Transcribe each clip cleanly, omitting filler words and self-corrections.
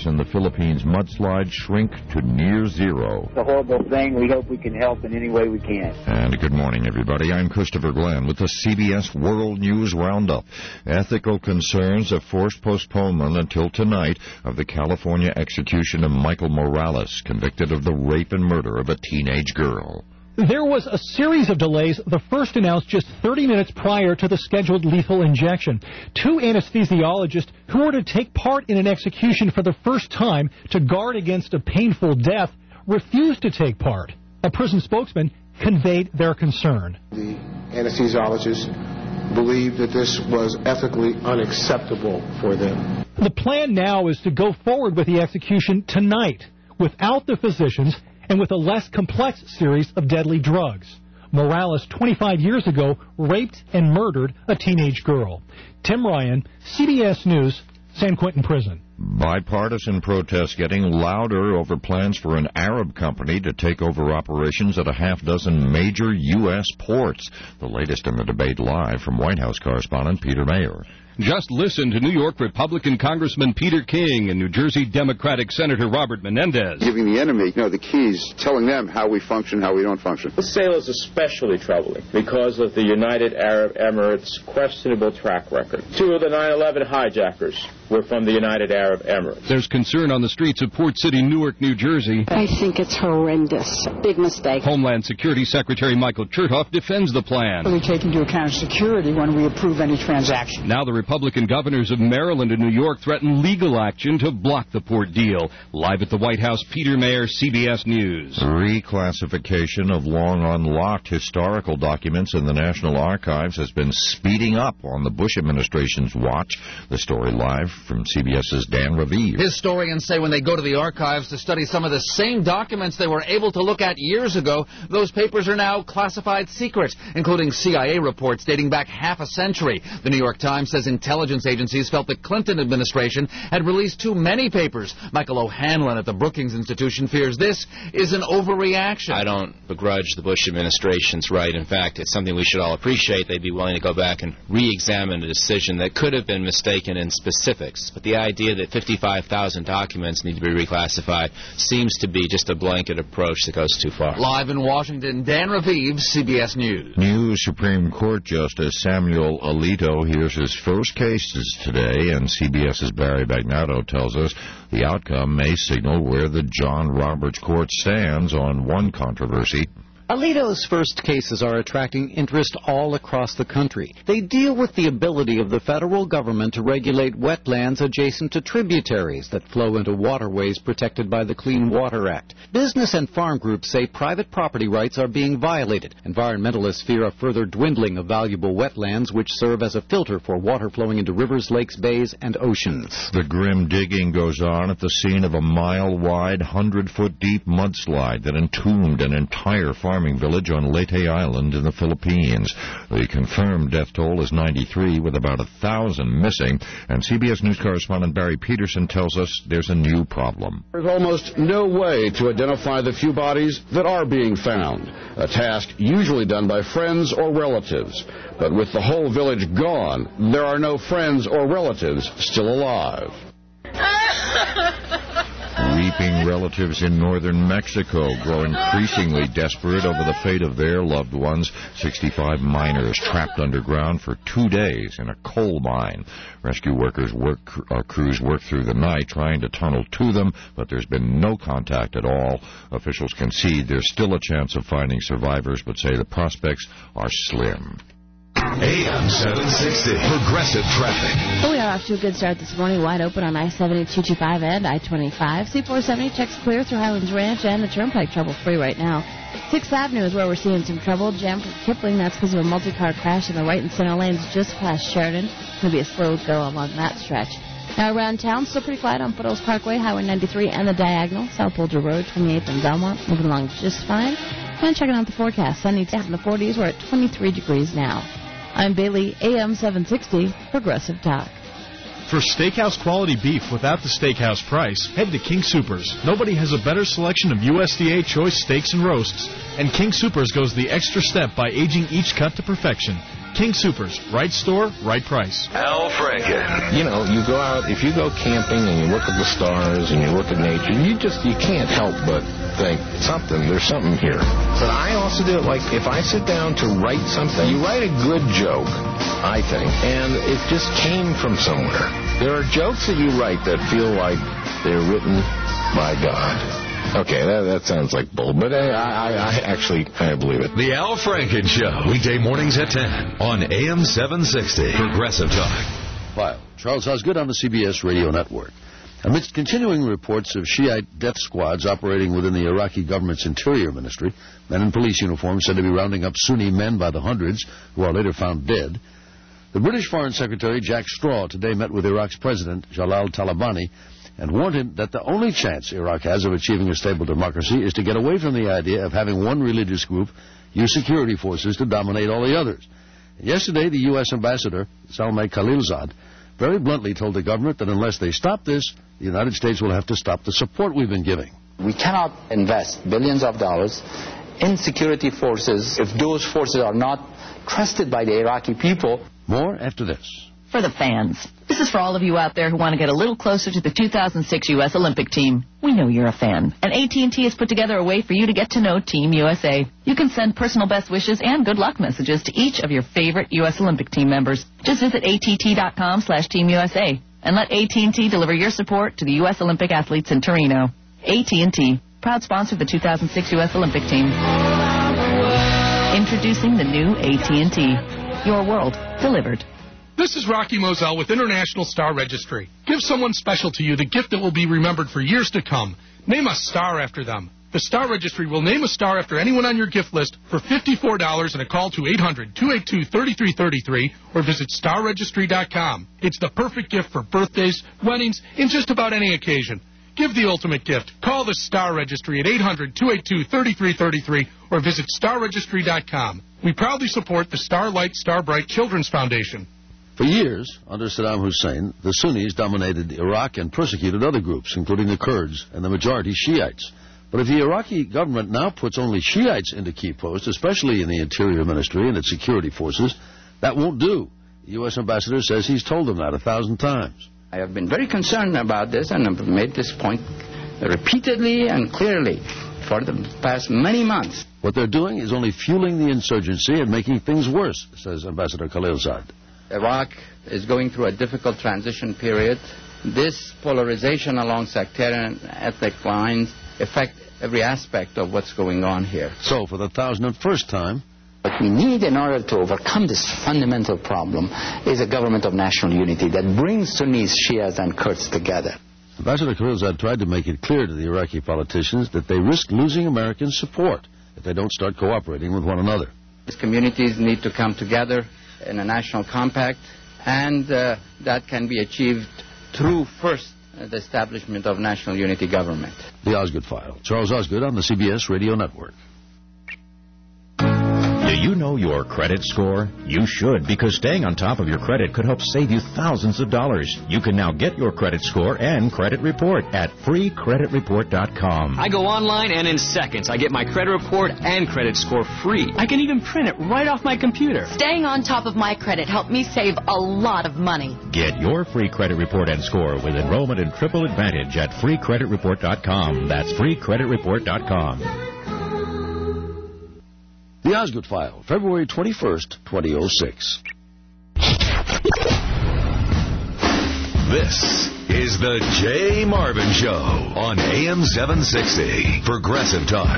deaths in the Philippines mudslide shrink to near zero. It's a horrible thing. We hope we can help in any way we can. And good morning, everybody. I'm Christopher Glenn with the CBS World News Roundup. Ethical concerns have forced postponement until tonight of the California execution of Michael Morales, convicted of the rape and murder of a teenage girl. There was a series of delays, the first announced just 30 minutes prior to the scheduled lethal injection. Two anesthesiologists who were to take part in an execution for the first time to guard against a painful death refused to take part. A prison spokesman conveyed their concern. The anesthesiologists believed that this was ethically unacceptable for them. The plan now is to go forward with the execution tonight without the physicians and with a less complex series of deadly drugs. Morales, 25 years ago, raped and murdered a teenage girl. Tim Ryan, CBS News, San Quentin Prison. Bipartisan protests getting louder over plans for an Arab company to take over operations at a half-dozen major U.S. ports. The latest in the debate live from White House correspondent Peter Mayer. Just listen to New York Republican Congressman Peter King and New Jersey Democratic Senator Robert Menendez. Giving the enemy, the keys, telling them how we function, how we don't function. This sale is especially troubling because of the United Arab Emirates' questionable track record. Two of the 9/11 hijackers were from the United Arab Emirates. There's concern on the streets of Port City, Newark, New Jersey. I think it's horrendous. Big mistake. Homeland Security Secretary Michael Chertoff defends the plan. We take into account security when we approve any transaction. Now the Republican governors of Maryland and New York threaten legal action to block the port deal. Live at the White House, Peter Mayer, CBS News. Reclassification of long unlocked historical documents in the National Archives has been speeding up on the Bush administration's watch. The story live from CBS's Dan Raviv. Historians say when they go to the archives to study some of the same documents they were able to look at years ago, those papers are now classified secret, including CIA reports dating back half a century. The New York Times says intelligence agencies felt the Clinton administration had released too many papers. Michael O'Hanlon at the Brookings Institution fears this is an overreaction. I don't begrudge the Bush administration's right. In fact, it's something we should all appreciate. They'd be willing to go back and re-examine a decision that could have been mistaken in specifics. But the idea that 55,000 documents need to be reclassified seems to be just a blanket approach that goes too far. Live in Washington, Dan Raviv, CBS News. New Supreme Court Justice Samuel Alito hears his first cases today, and CBS's Barry Bagnatto tells us the outcome may signal where the John Roberts Court stands on one controversy. Alito's first cases are attracting interest all across the country. They deal with the ability of the federal government to regulate wetlands adjacent to tributaries that flow into waterways protected by the Clean Water Act. Business and farm groups say private property rights are being violated. Environmentalists fear a further dwindling of valuable wetlands which serve as a filter for water flowing into rivers, lakes, bays, and oceans. The grim digging goes on at the scene of a mile-wide, 100-foot-deep mudslide that entombed an entire farming village on Leyte Island in the Philippines. The confirmed death toll is 93, with about 1,000 missing, and CBS News correspondent Barry Peterson tells us there's a new problem. There's almost no way to identify the few bodies that are being found, a task usually done by friends or relatives. But with the whole village gone, there are no friends or relatives still alive. Weeping relatives in northern Mexico grow increasingly desperate over the fate of their loved ones. 65 miners trapped underground for 2 days in a coal mine. Rescue workers crews work through the night trying to tunnel to them, but there's been no contact at all. Officials concede there's still a chance of finding survivors, but say the prospects are slim. AM 760, Progressive Traffic. Well, we are off to a good start this morning, wide open on I-70, 225, and I-25. C-470 checks clear through Highlands Ranch and the Turnpike trouble-free right now. 6th Avenue is where we're seeing some trouble. Jammed from Kipling, that's because of a multi-car crash in the right and center lanes just past Sheridan. It's going to be a slow go along that stretch. Now around town, still pretty quiet on Foothills Parkway, Highway 93, and the Diagonal. South Boulder Road, 28th and Belmont, moving along just fine. And checking out the forecast, sunny in the 40s. We're at 23 degrees now. I'm Bailey, AM 760, Progressive Talk. For steakhouse quality beef without the steakhouse price, head to King Soopers. Nobody has a better selection of USDA choice steaks and roasts, and King Soopers goes the extra step by aging each cut to perfection. King Soopers, right store, right price. Al Franken. You know, you go out, if you go camping and you look at the stars and you look at nature, you can't help but think there's something here. But I also do it like if I sit down to write something, you write a good joke, I think, and it just came from somewhere. There are jokes that you write that feel like they're written by God. Okay, that sounds like bull, but I actually believe it. The Al Franken Show, weekday mornings at 10 on AM 760. Progressive Talk. File. Charles Osgood on the CBS Radio Network. Amidst continuing reports of Shiite death squads operating within the Iraqi government's interior ministry, men in police uniforms said to be rounding up Sunni men by the hundreds who are later found dead, the British Foreign Secretary Jack Straw today met with Iraq's President Jalal Talabani and warned him that the only chance Iraq has of achieving a stable democracy is to get away from the idea of having one religious group use security forces to dominate all the others. And yesterday, the U.S. Ambassador, Salmeh Khalilzad, very bluntly told the government that unless they stop this, the United States will have to stop the support we've been giving. We cannot invest billions of dollars in security forces if those forces are not trusted by the Iraqi people. More after this. For the fans. This is for all of you out there who want to get a little closer to the 2006 U.S. Olympic team. We know you're a fan. And AT&T has put together a way for you to get to know Team USA. You can send personal best wishes and good luck messages to each of your favorite U.S. Olympic team members. Just visit att.com/Team USA and let AT&T deliver your support to the U.S. Olympic athletes in Torino. AT&T, proud sponsor of the 2006 U.S. Olympic team. Introducing the new AT&T. Your world delivered. This is Rocky Moselle with International Star Registry. Give someone special to you the gift that will be remembered for years to come. Name a star after them. The Star Registry will name a star after anyone on your gift list for $54 and a call to 800-282-3333 or visit starregistry.com. It's the perfect gift for birthdays, weddings, and just about any occasion. Give the ultimate gift. Call the Star Registry at 800-282-3333 or visit starregistry.com. We proudly support the Starlight Starbright Children's Foundation. For years, under Saddam Hussein, the Sunnis dominated Iraq and persecuted other groups, including the Kurds and the majority Shiites. But if the Iraqi government now puts only Shiites into key posts, especially in the Interior Ministry and its security forces, that won't do. The U.S. Ambassador says he's told them that 1,000 times. I have been very concerned about this and I've made this point repeatedly and clearly for the past many months. What they're doing is only fueling the insurgency and making things worse, says Ambassador Khalilzad. Iraq is going through a difficult transition period. This polarization along sectarian ethnic lines affect every aspect of what's going on here. So, for the 1,001st time, what we need in order to overcome this fundamental problem is a government of national unity that brings Sunnis, Shias, and Kurds together. Ambassador Khalilzad tried to make it clear to the Iraqi politicians that they risk losing American support if they don't start cooperating with one another. These communities need to come together in a national compact, and that can be achieved through, first, the establishment of national unity government. The Osgood File. Charles Osgood on the CBS Radio Network. Do you know your credit score? You should, because staying on top of your credit could help save you thousands of dollars. You can now get your credit score and credit report at freecreditreport.com. I go online and in seconds I get my credit report and credit score free. I can even print it right off my computer. Staying on top of my credit helped me save a lot of money. Get your free credit report and score with enrollment in Triple Advantage at freecreditreport.com. That's freecreditreport.com. The Osgood File, February 21st, 2006. This is the Jay Marvin Show on AM 760. Progressive Talk.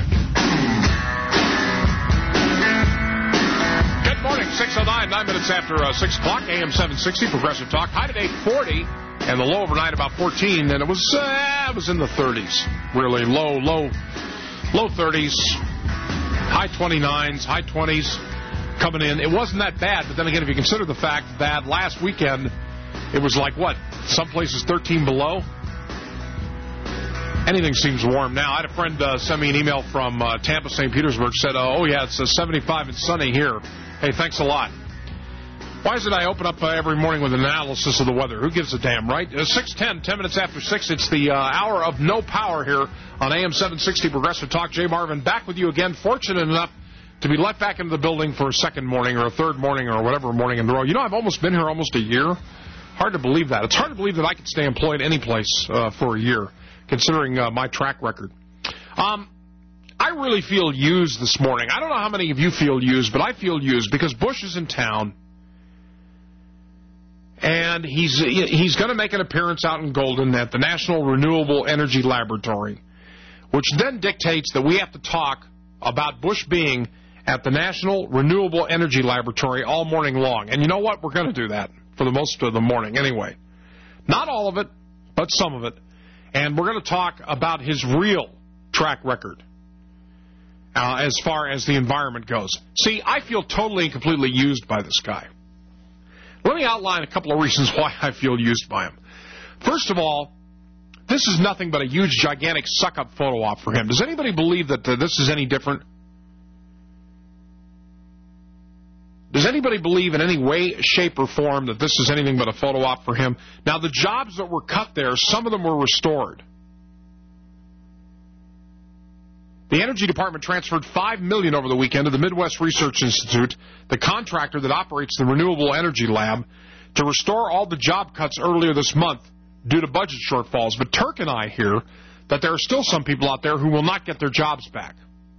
Good morning, 6:09, 9 minutes after 6 o'clock, AM 760, Progressive Talk. High today, 40, and the low overnight about 14, and it was in the 30s. Really low 30s. High 29s, high 20s coming in. It wasn't that bad, but then again, if you consider the fact that last weekend it was like, some places 13 below? Anything seems warm now. I had a friend send me an email from Tampa, St. Petersburg, said, it's 75 and sunny here. Hey, thanks a lot. Why is it I open up every morning with an analysis of the weather? Who gives a damn, right? 6:10, 10 minutes after 6. It's the hour of no power here on AM 760 Progressive Talk. Jay Marvin back with you again. Fortunate enough to be let back into the building for a second morning or a third morning or whatever morning in a row. You know, I've almost been here almost a year. Hard to believe that. It's hard to believe that I could stay employed any place for a year, considering my track record. I really feel used this morning. I don't know how many of you feel used, but I feel used because Bush is in town. And he's going to make an appearance out in Golden at the National Renewable Energy Laboratory, which then dictates that we have to talk about Bush being at the National Renewable Energy Laboratory all morning long. And you know what? We're going to do that for the most of the morning anyway. Not all of it, but some of it. And we're going to talk about his real track record as far as the environment goes. See, I feel totally and completely used by this guy. Let me outline a couple of reasons why I feel used by him. First of all, this is nothing but a huge, gigantic suck-up photo op for him. Does anybody believe that this is any different? Does anybody believe in any way, shape, or form that this is anything but a photo op for him? Now, the jobs that were cut there, some of them were restored. The Energy Department transferred $5 million over the weekend to the Midwest Research Institute, the contractor that operates the Renewable Energy Lab, to restore all the job cuts earlier this month due to budget shortfalls. But Turk and I hear that there are still some people out there who will not get their jobs back.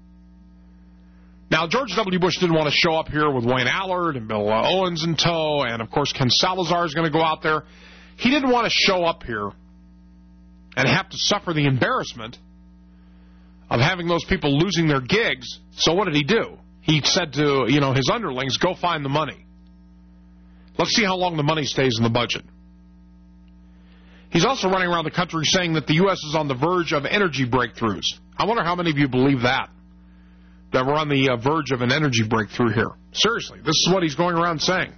Now, George W. Bush didn't want to show up here with Wayne Allard and Bill Owens in tow, and, of course, Ken Salazar is going to go out there. He didn't want to show up here and have to suffer the embarrassment of having those people losing their gigs. So what did he do? He said to, his underlings, go find the money. Let's see how long the money stays in the budget. He's also running around the country saying that the U.S. is on the verge of energy breakthroughs. I wonder how many of you believe that we're on the verge of an energy breakthrough here. Seriously, this is what he's going around saying.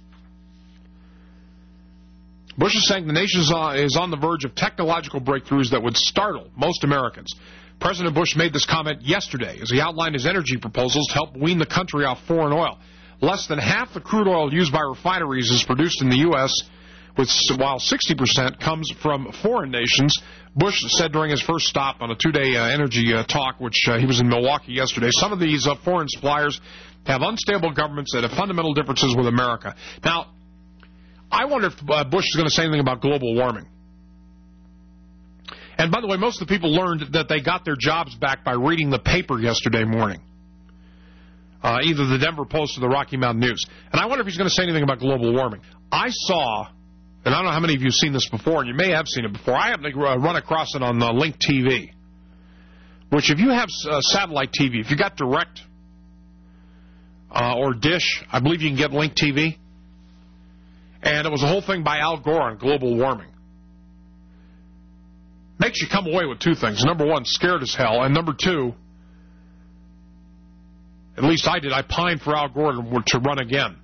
Bush is saying the nation is on the verge of technological breakthroughs that would startle most Americans. President Bush made this comment yesterday as he outlined his energy proposals to help wean the country off foreign oil. Less than half the crude oil used by refineries is produced in the U.S., while 60% comes from foreign nations. Bush said during his first stop on a two-day energy talk, which he was in Milwaukee yesterday, some of these foreign suppliers have unstable governments that have fundamental differences with America. Now, I wonder if Bush is going to say anything about global warming. And by the way, most of the people learned that they got their jobs back by reading the paper yesterday morning, either the Denver Post or the Rocky Mountain News. And I wonder if he's going to say anything about global warming. I saw, and I don't know how many of you have seen this before, and you may have seen it before. I happened to run across it on Link TV, which if you have satellite TV, if you got Direct or Dish, I believe you can get Link TV. And it was a whole thing by Al Gore on global warming. Makes you come away with two things. Number one, scared as hell. And number two, at least I did, I pined for Al Gore to run again.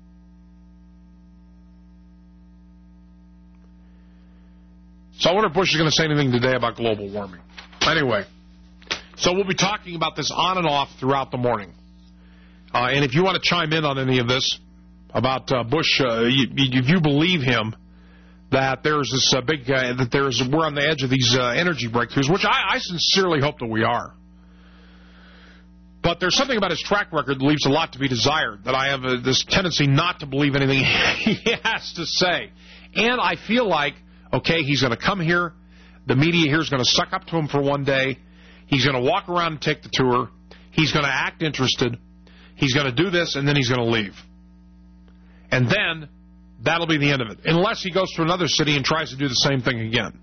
So I wonder if Bush is going to say anything today about global warming. Anyway, so we'll be talking about this on and off throughout the morning. And if you want to chime in on any of this about Bush, if you believe him, that there's this we're on the edge of these energy breakthroughs, which I sincerely hope that we are. But there's something about his track record that leaves a lot to be desired, that I have this tendency not to believe anything he has to say. And I feel like, okay, he's going to come here, the media here is going to suck up to him for one day, he's going to walk around and take the tour, he's going to act interested, he's going to do this, and then he's going to leave. And then that'll be the end of it, unless he goes to another city and tries to do the same thing again.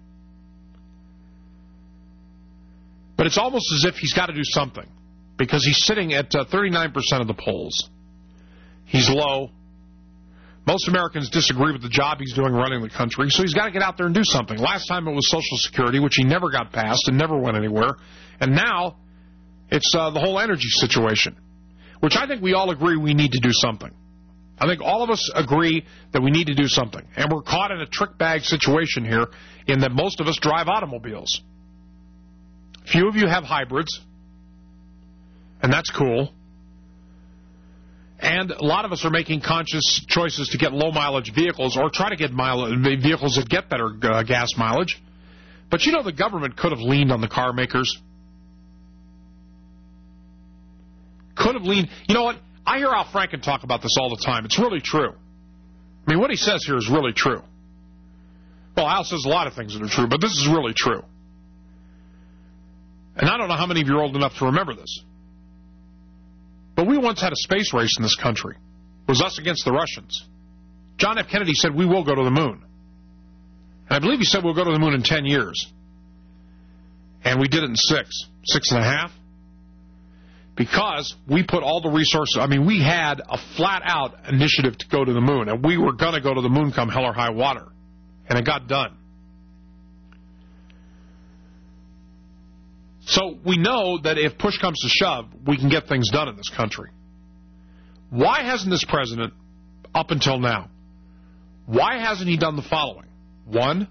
But it's almost as if he's got to do something, because he's sitting at 39% of the polls. He's low. Most Americans disagree with the job he's doing running the country, so he's got to get out there and do something. Last time it was Social Security, which he never got passed and never went anywhere. And now it's the whole energy situation, which I think we all agree we need to do something. I think all of us agree that we need to do something. And we're caught in a trick bag situation here in that most of us drive automobiles. Few of you have hybrids, and that's cool. And a lot of us are making conscious choices to get low-mileage vehicles or try to get vehicles that get better gas mileage. But you know the government could have leaned on the car makers. Could have leaned. You know what? I hear Al Franken talk about this all the time. It's really true. I mean, what he says here is really true. Well, Al says a lot of things that are true, but this is really true. And I don't know how many of you are old enough to remember this. But we once had a space race in this country. It was us against the Russians. John F. Kennedy said, we will go to the moon. And I believe he said we'll go to the moon in 10 years. And we did it in 6.5. Because we put all the resources, I mean, we had a flat-out initiative to go to the moon. And we were going to go to the moon come hell or high water. And it got done. So we know that if push comes to shove, we can get things done in this country. Why hasn't this president, up until now, why hasn't he done the following? One,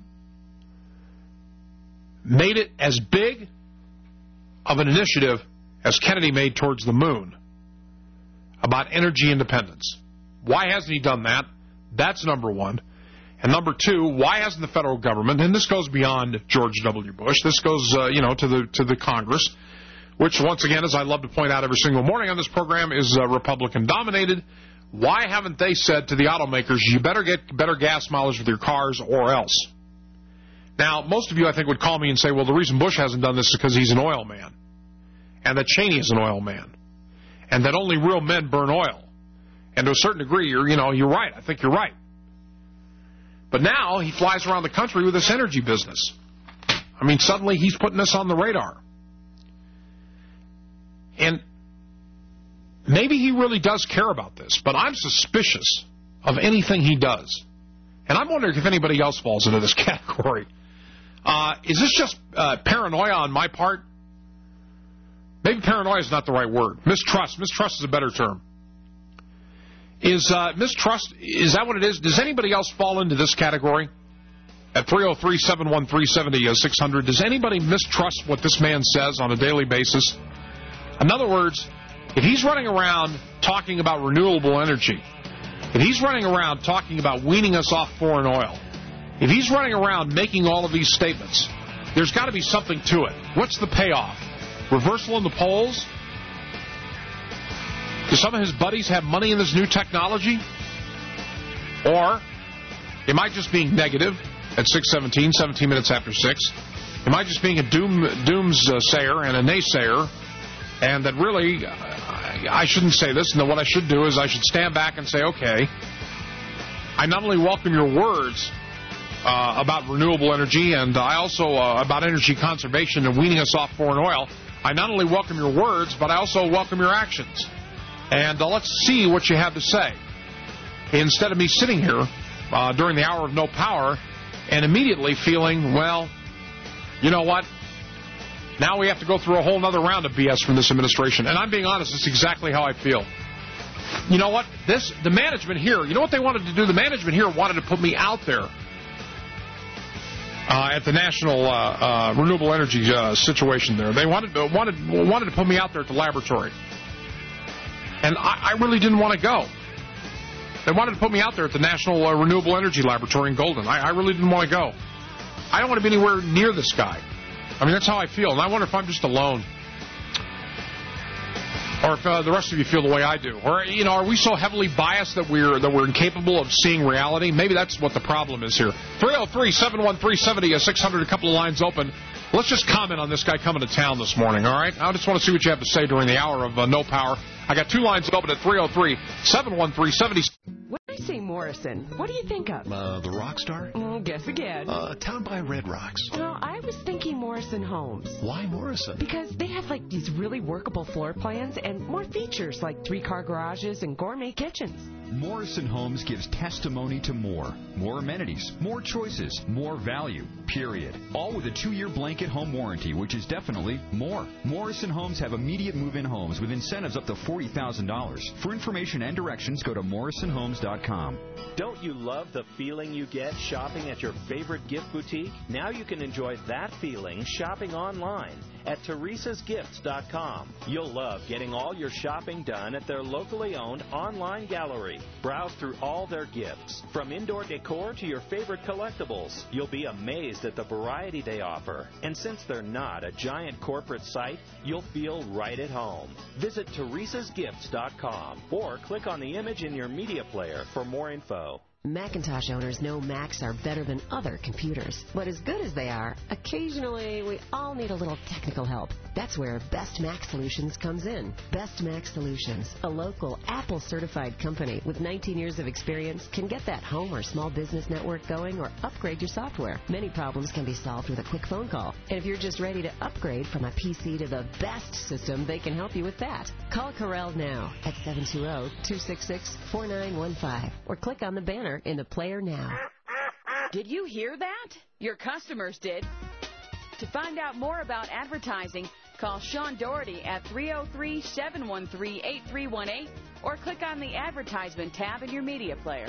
made it as big of an initiative as Kennedy made towards the moon about energy independence. Why hasn't he done that? That's number one. And number two, why hasn't the federal government, and this goes beyond George W. Bush, this goes, to the Congress, which, once again, as I love to point out every single morning on this program, is Republican-dominated. Why haven't they said to the automakers, you better get better gas mileage with your cars or else? Now, most of you, I think, would call me and say, well, the reason Bush hasn't done this is because he's an oil man, and that Cheney is an oil man, and that only real men burn oil. And to a certain degree, you're right. I think you're right. But now he flies around the country with this energy business. I mean, suddenly he's putting us on the radar. And maybe he really does care about this, but I'm suspicious of anything he does. And I'm wondering if anybody else falls into this category. Is this just paranoia on my part? Maybe paranoia is not the right word. Mistrust. Mistrust is a better term. Is mistrust, is that what it is? Does anybody else fall into this category? At 303-713-7600, does anybody mistrust what this man says on a daily basis? In other words, if he's running around talking about renewable energy, if he's running around talking about weaning us off foreign oil, if he's running around making all of these statements, there's got to be something to it. What's the payoff? Reversal in the polls? Do some of his buddies have money in this new technology? Or am I just being negative at 6:17, 17 minutes after 6? Am I just being a doomsayer and a naysayer, and that really I shouldn't say this, and that what I should do is I should stand back and say, okay, I not only welcome your words about renewable energy, and I also about energy conservation and weaning us off foreign oil, I not only welcome your words, but I also welcome your actions. And let's see what you have to say. Instead of me sitting here during the hour of no power and immediately feeling, well, you know what? Now we have to go through a whole other round of BS from this administration. And I'm being honest, it's exactly how I feel. You know what? The management here, you know what they wanted to do? The management here wanted to put me out there at the national renewable energy situation there. They wanted to put me out there at the laboratory. And I really didn't want to go. They wanted to put me out there at the National Renewable Energy Laboratory in Golden. I really didn't want to go. I don't want to be anywhere near this guy. I mean, that's how I feel. And I wonder if I'm just alone. Or if the rest of you feel the way I do. Or, are we so heavily biased that we're incapable of seeing reality? Maybe that's what the problem is here. 303-713-70-600, a couple of lines open. Let's just comment on this guy coming to town this morning, all right? I just want to see what you have to say during the hour of no power. I got two lines open at 303-713-70. When I say Morrison, what do you think of? The rock star? Guess again. Town by Red Rocks. No, I was thinking Morrison Homes. Why Morrison? Because they have, these really workable floor plans and more features like 3-car garages and gourmet kitchens. Morrison Homes gives testimony to more. More amenities, more choices, more value, period. All with a 2-year blanket home warranty, which is definitely more. Morrison Homes have immediate move-in homes with incentives up to $40,000. For information and directions, go to morrisonhomes.com. Don't you love the feeling you get shopping at your favorite gift boutique? Now you can enjoy that feeling shopping online at teresasgifts.com. You'll love getting all your shopping done at their locally owned online gallery. Browse through all their gifts, from indoor decor to your favorite collectibles. You'll be amazed at the variety they offer. And since they're not a giant corporate site, you'll feel right at home. Visit teresasgifts.com or click on the image in your media player for more info. Macintosh owners know Macs are better than other computers. But as good as they are, occasionally we all need a little technical help. That's where Best Mac Solutions comes in. Best Mac Solutions, a local Apple-certified company with 19 years of experience, can get that home or small business network going or upgrade your software. Many problems can be solved with a quick phone call. And if you're just ready to upgrade from a PC to the best system, they can help you with that. Call Corel now at 720-266-4915 or click on the banner in the player now. Did you hear that? Your customers did. To find out more about advertising, call Sean Doherty at 303-713-8318 or click on the advertisement tab in your media player.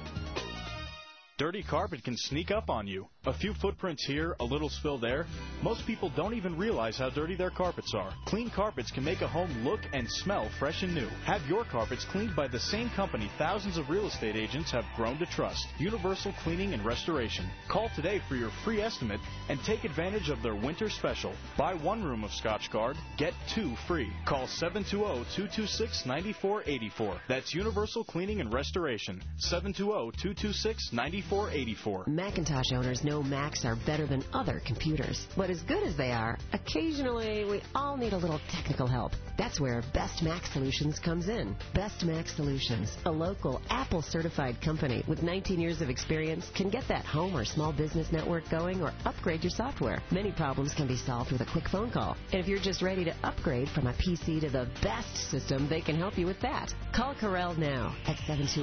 Dirty carpet can sneak up on you. A few footprints here, a little spill there. Most people don't even realize how dirty their carpets are. Clean carpets can make a home look and smell fresh and new. Have your carpets cleaned by the same company thousands of real estate agents have grown to trust. Universal Cleaning and Restoration. Call today for your free estimate and take advantage of their winter special. Buy 1 room of Scotchgard, get 2 free. Call 720-226-9484. That's Universal Cleaning and Restoration. 720-226-9484. Macintosh owners know Macs are better than other computers. But as good as they are, occasionally we all need a little technical help. That's where Best Mac Solutions comes in. Best Mac Solutions, a local Apple-certified company with 19 years of experience, can get that home or small business network going or upgrade your software. Many problems can be solved with a quick phone call. And if you're just ready to upgrade from a PC to the best system, they can help you with that. Call Corel now at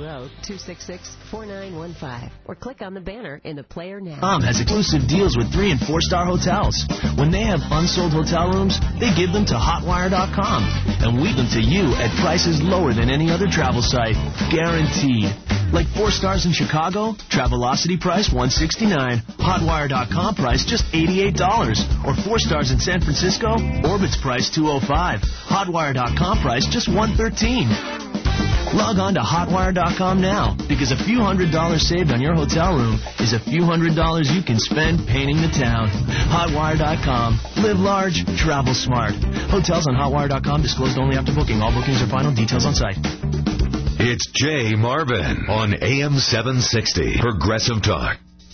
720-266-4915 or click on the banner in the player now. Has exclusive deals with 3- and 4-star hotels. When they have unsold hotel rooms, they give them to Hotwire.com and weave them to you at prices lower than any other travel site. Guaranteed. Like 4 stars in Chicago, Travelocity price $169, Hotwire.com price just $88. Or 4 stars in San Francisco, Orbit's price $205, Hotwire.com price just $113. Log on to Hotwire.com now, because a few $100s saved on your hotel room is a few $100s you can spend painting the town. Hotwire.com. Live large, travel smart. Hotels on Hotwire.com disclosed only after booking. All bookings are final. Details on site. It's Jay Marvin on AM 760. Progressive Talk.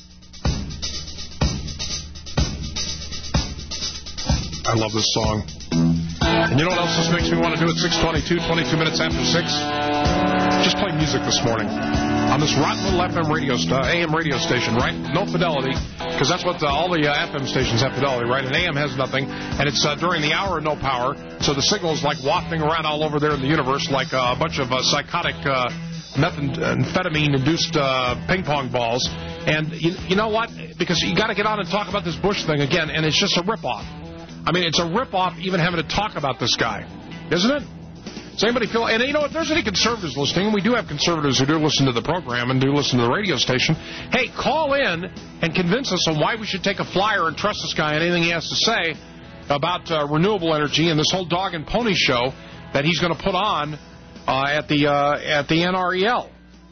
I love this song. And you know what else this makes me want to do at 6:22, 22 minutes after 6? Just play music this morning on this rotten little FM AM radio station, right? No fidelity, because that's what all the FM stations have, fidelity, right? And AM has nothing, and it's during the hour, no power, so the signal's like wafting around all over there in the universe like a bunch of psychotic methamphetamine-induced ping pong balls. And you know what? Because you got to get on and talk about this Bush thing again, and it's just a ripoff. I mean, it's a ripoff even having to talk about this guy, isn't it? Does anybody feel... And you know, if there's any conservatives listening, and we do have conservatives who do listen to the program and do listen to the radio station, hey, call in and convince us on why we should take a flyer and trust this guy and anything he has to say about renewable energy and this whole dog and pony show that he's going to put on at the NREL.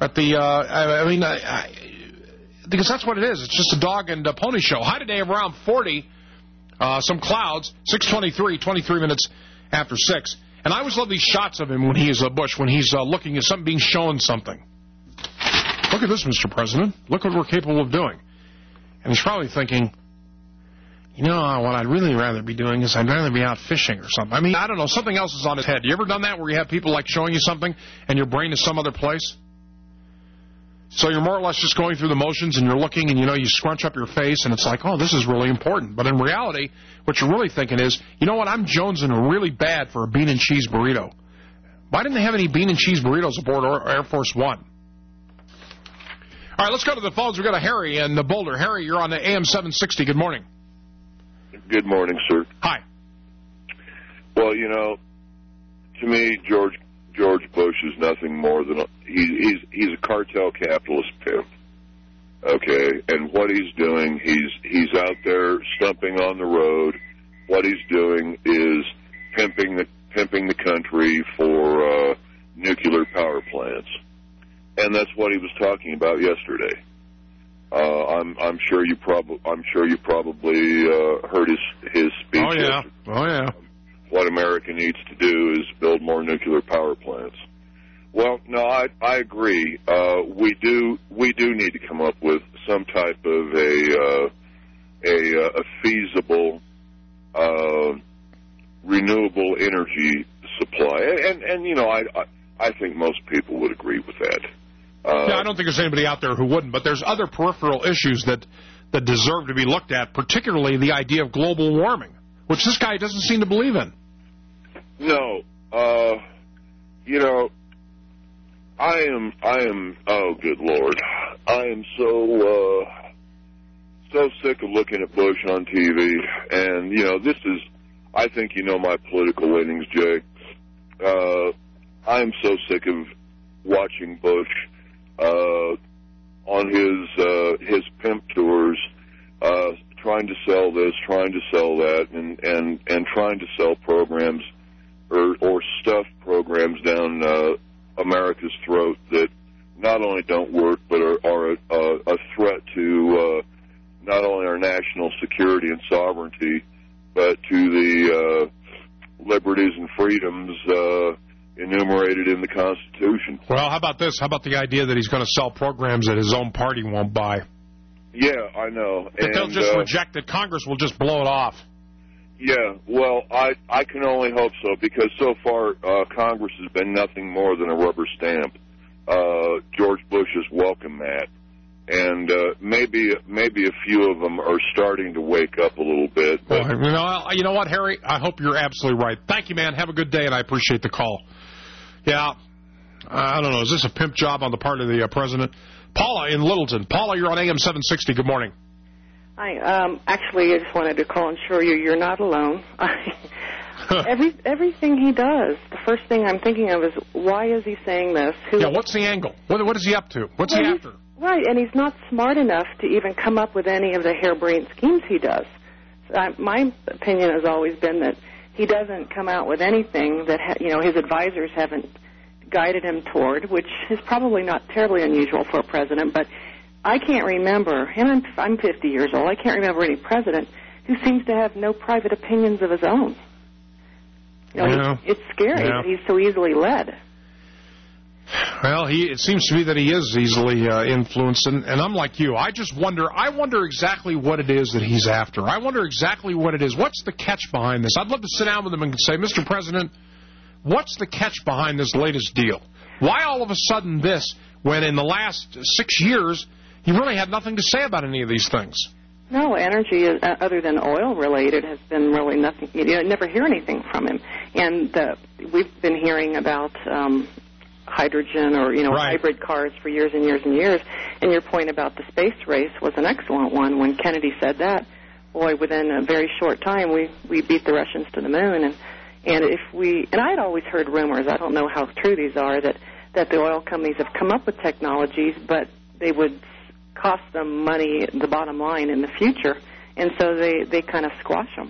Because that's what it is. It's just a dog and pony show. High today of around 40... some clouds, 6:23, 23 minutes after 6. And I always love these shots of him when he is Bush, when he's looking at something, being shown something. Look at this, Mr. President. Look what we're capable of doing. And he's probably thinking, you know, what I'd really rather be doing is I'd rather be out fishing or something. I mean, I don't know. Something else is on his head. You ever done that where you have people like showing you something and your brain is some other place? So you're more or less just going through the motions and you're looking and, you know, you scrunch up your face and it's like, oh, this is really important. But in reality, what you're really thinking is, you know what, I'm jonesing really bad for a bean and cheese burrito. Why didn't they have any bean and cheese burritos aboard Air Force One? All right, let's go to the phones. We've got a Harry in the Boulder. Harry, you're on the AM 760. Good morning. Good morning, sir. Hi. Well, you know, to me, George Bush is nothing more than he's a cartel capitalist pimp. Okay, and what he's doing, he's out there stumping on the road. What he's doing is pimping the country for nuclear power plants, and that's what he was talking about yesterday. I'm sure you probably heard his speech. Oh yeah, yesterday. oh yeah. What America needs to do is build more nuclear power plants. Well, no, I agree. We do need to come up with some type of a feasible renewable energy supply, and you know, I think most people would agree with that. Yeah, I don't think there's anybody out there who wouldn't, but there's other peripheral issues that deserve to be looked at, particularly the idea of global warming, which this guy doesn't seem to believe in. No, you know, I am. Oh, good Lord, I am so sick of looking at Bush on TV, and you know, this is. I think you know my political leanings, Jay. I am so sick of watching Bush on his pimp tours, trying to sell this, trying to sell that, and trying to sell programs or stuff programs down America's throat that not only don't work but are a threat to not only our national security and sovereignty, but to the liberties and freedoms enumerated in the Constitution. Well, how about this? How about the idea that he's going to sell programs that his own party won't buy? Yeah, I know. That they'll just reject it. Congress will just blow it off. Yeah, well, I can only hope so, because so far Congress has been nothing more than a rubber stamp. George Bush has welcomed that. And maybe a few of them are starting to wake up a little bit. But you know what, Harry? I hope you're absolutely right. Thank you, man. Have a good day, and I appreciate the call. Yeah, I don't know. Is this a pimp job on the part of the president? Paula in Littleton. Paula, you're on AM 760. Good morning. Hi. Actually, I just wanted to call and assure you you're not alone. Everything he does, the first thing I'm thinking of is, why is he saying this? Yeah, what's the angle? What is he up to? What's he after? Right, and he's not smart enough to even come up with any of the harebrained schemes he does. My opinion has always been that he doesn't come out with anything that his advisors haven't guided him toward, which is probably not terribly unusual for a president. But I can't remember, and I'm 50 years old, I can't remember any president who seems to have no private opinions of his own. It's scary that he's so easily led. Well, it seems to me that he is easily influenced, and I'm like you. I wonder exactly what it is that he's after. I wonder exactly what it is. What's the catch behind this? I'd love to sit down with him and say, Mr. President, what's the catch behind this latest deal? Why all of a sudden this, when in the last 6 years, you really had nothing to say about any of these things? No, energy, other than oil-related, has been really nothing. You never hear anything from him. And we've been hearing about hydrogen or, hybrid cars for years and years and years. And your point about the space race was an excellent one. When Kennedy said that, boy, within a very short time, we beat the Russians to the moon. And I'd always heard rumors, I don't know how true these are, that the oil companies have come up with technologies, but they would cost them money, the bottom line, in the future. And so they kind of squash them.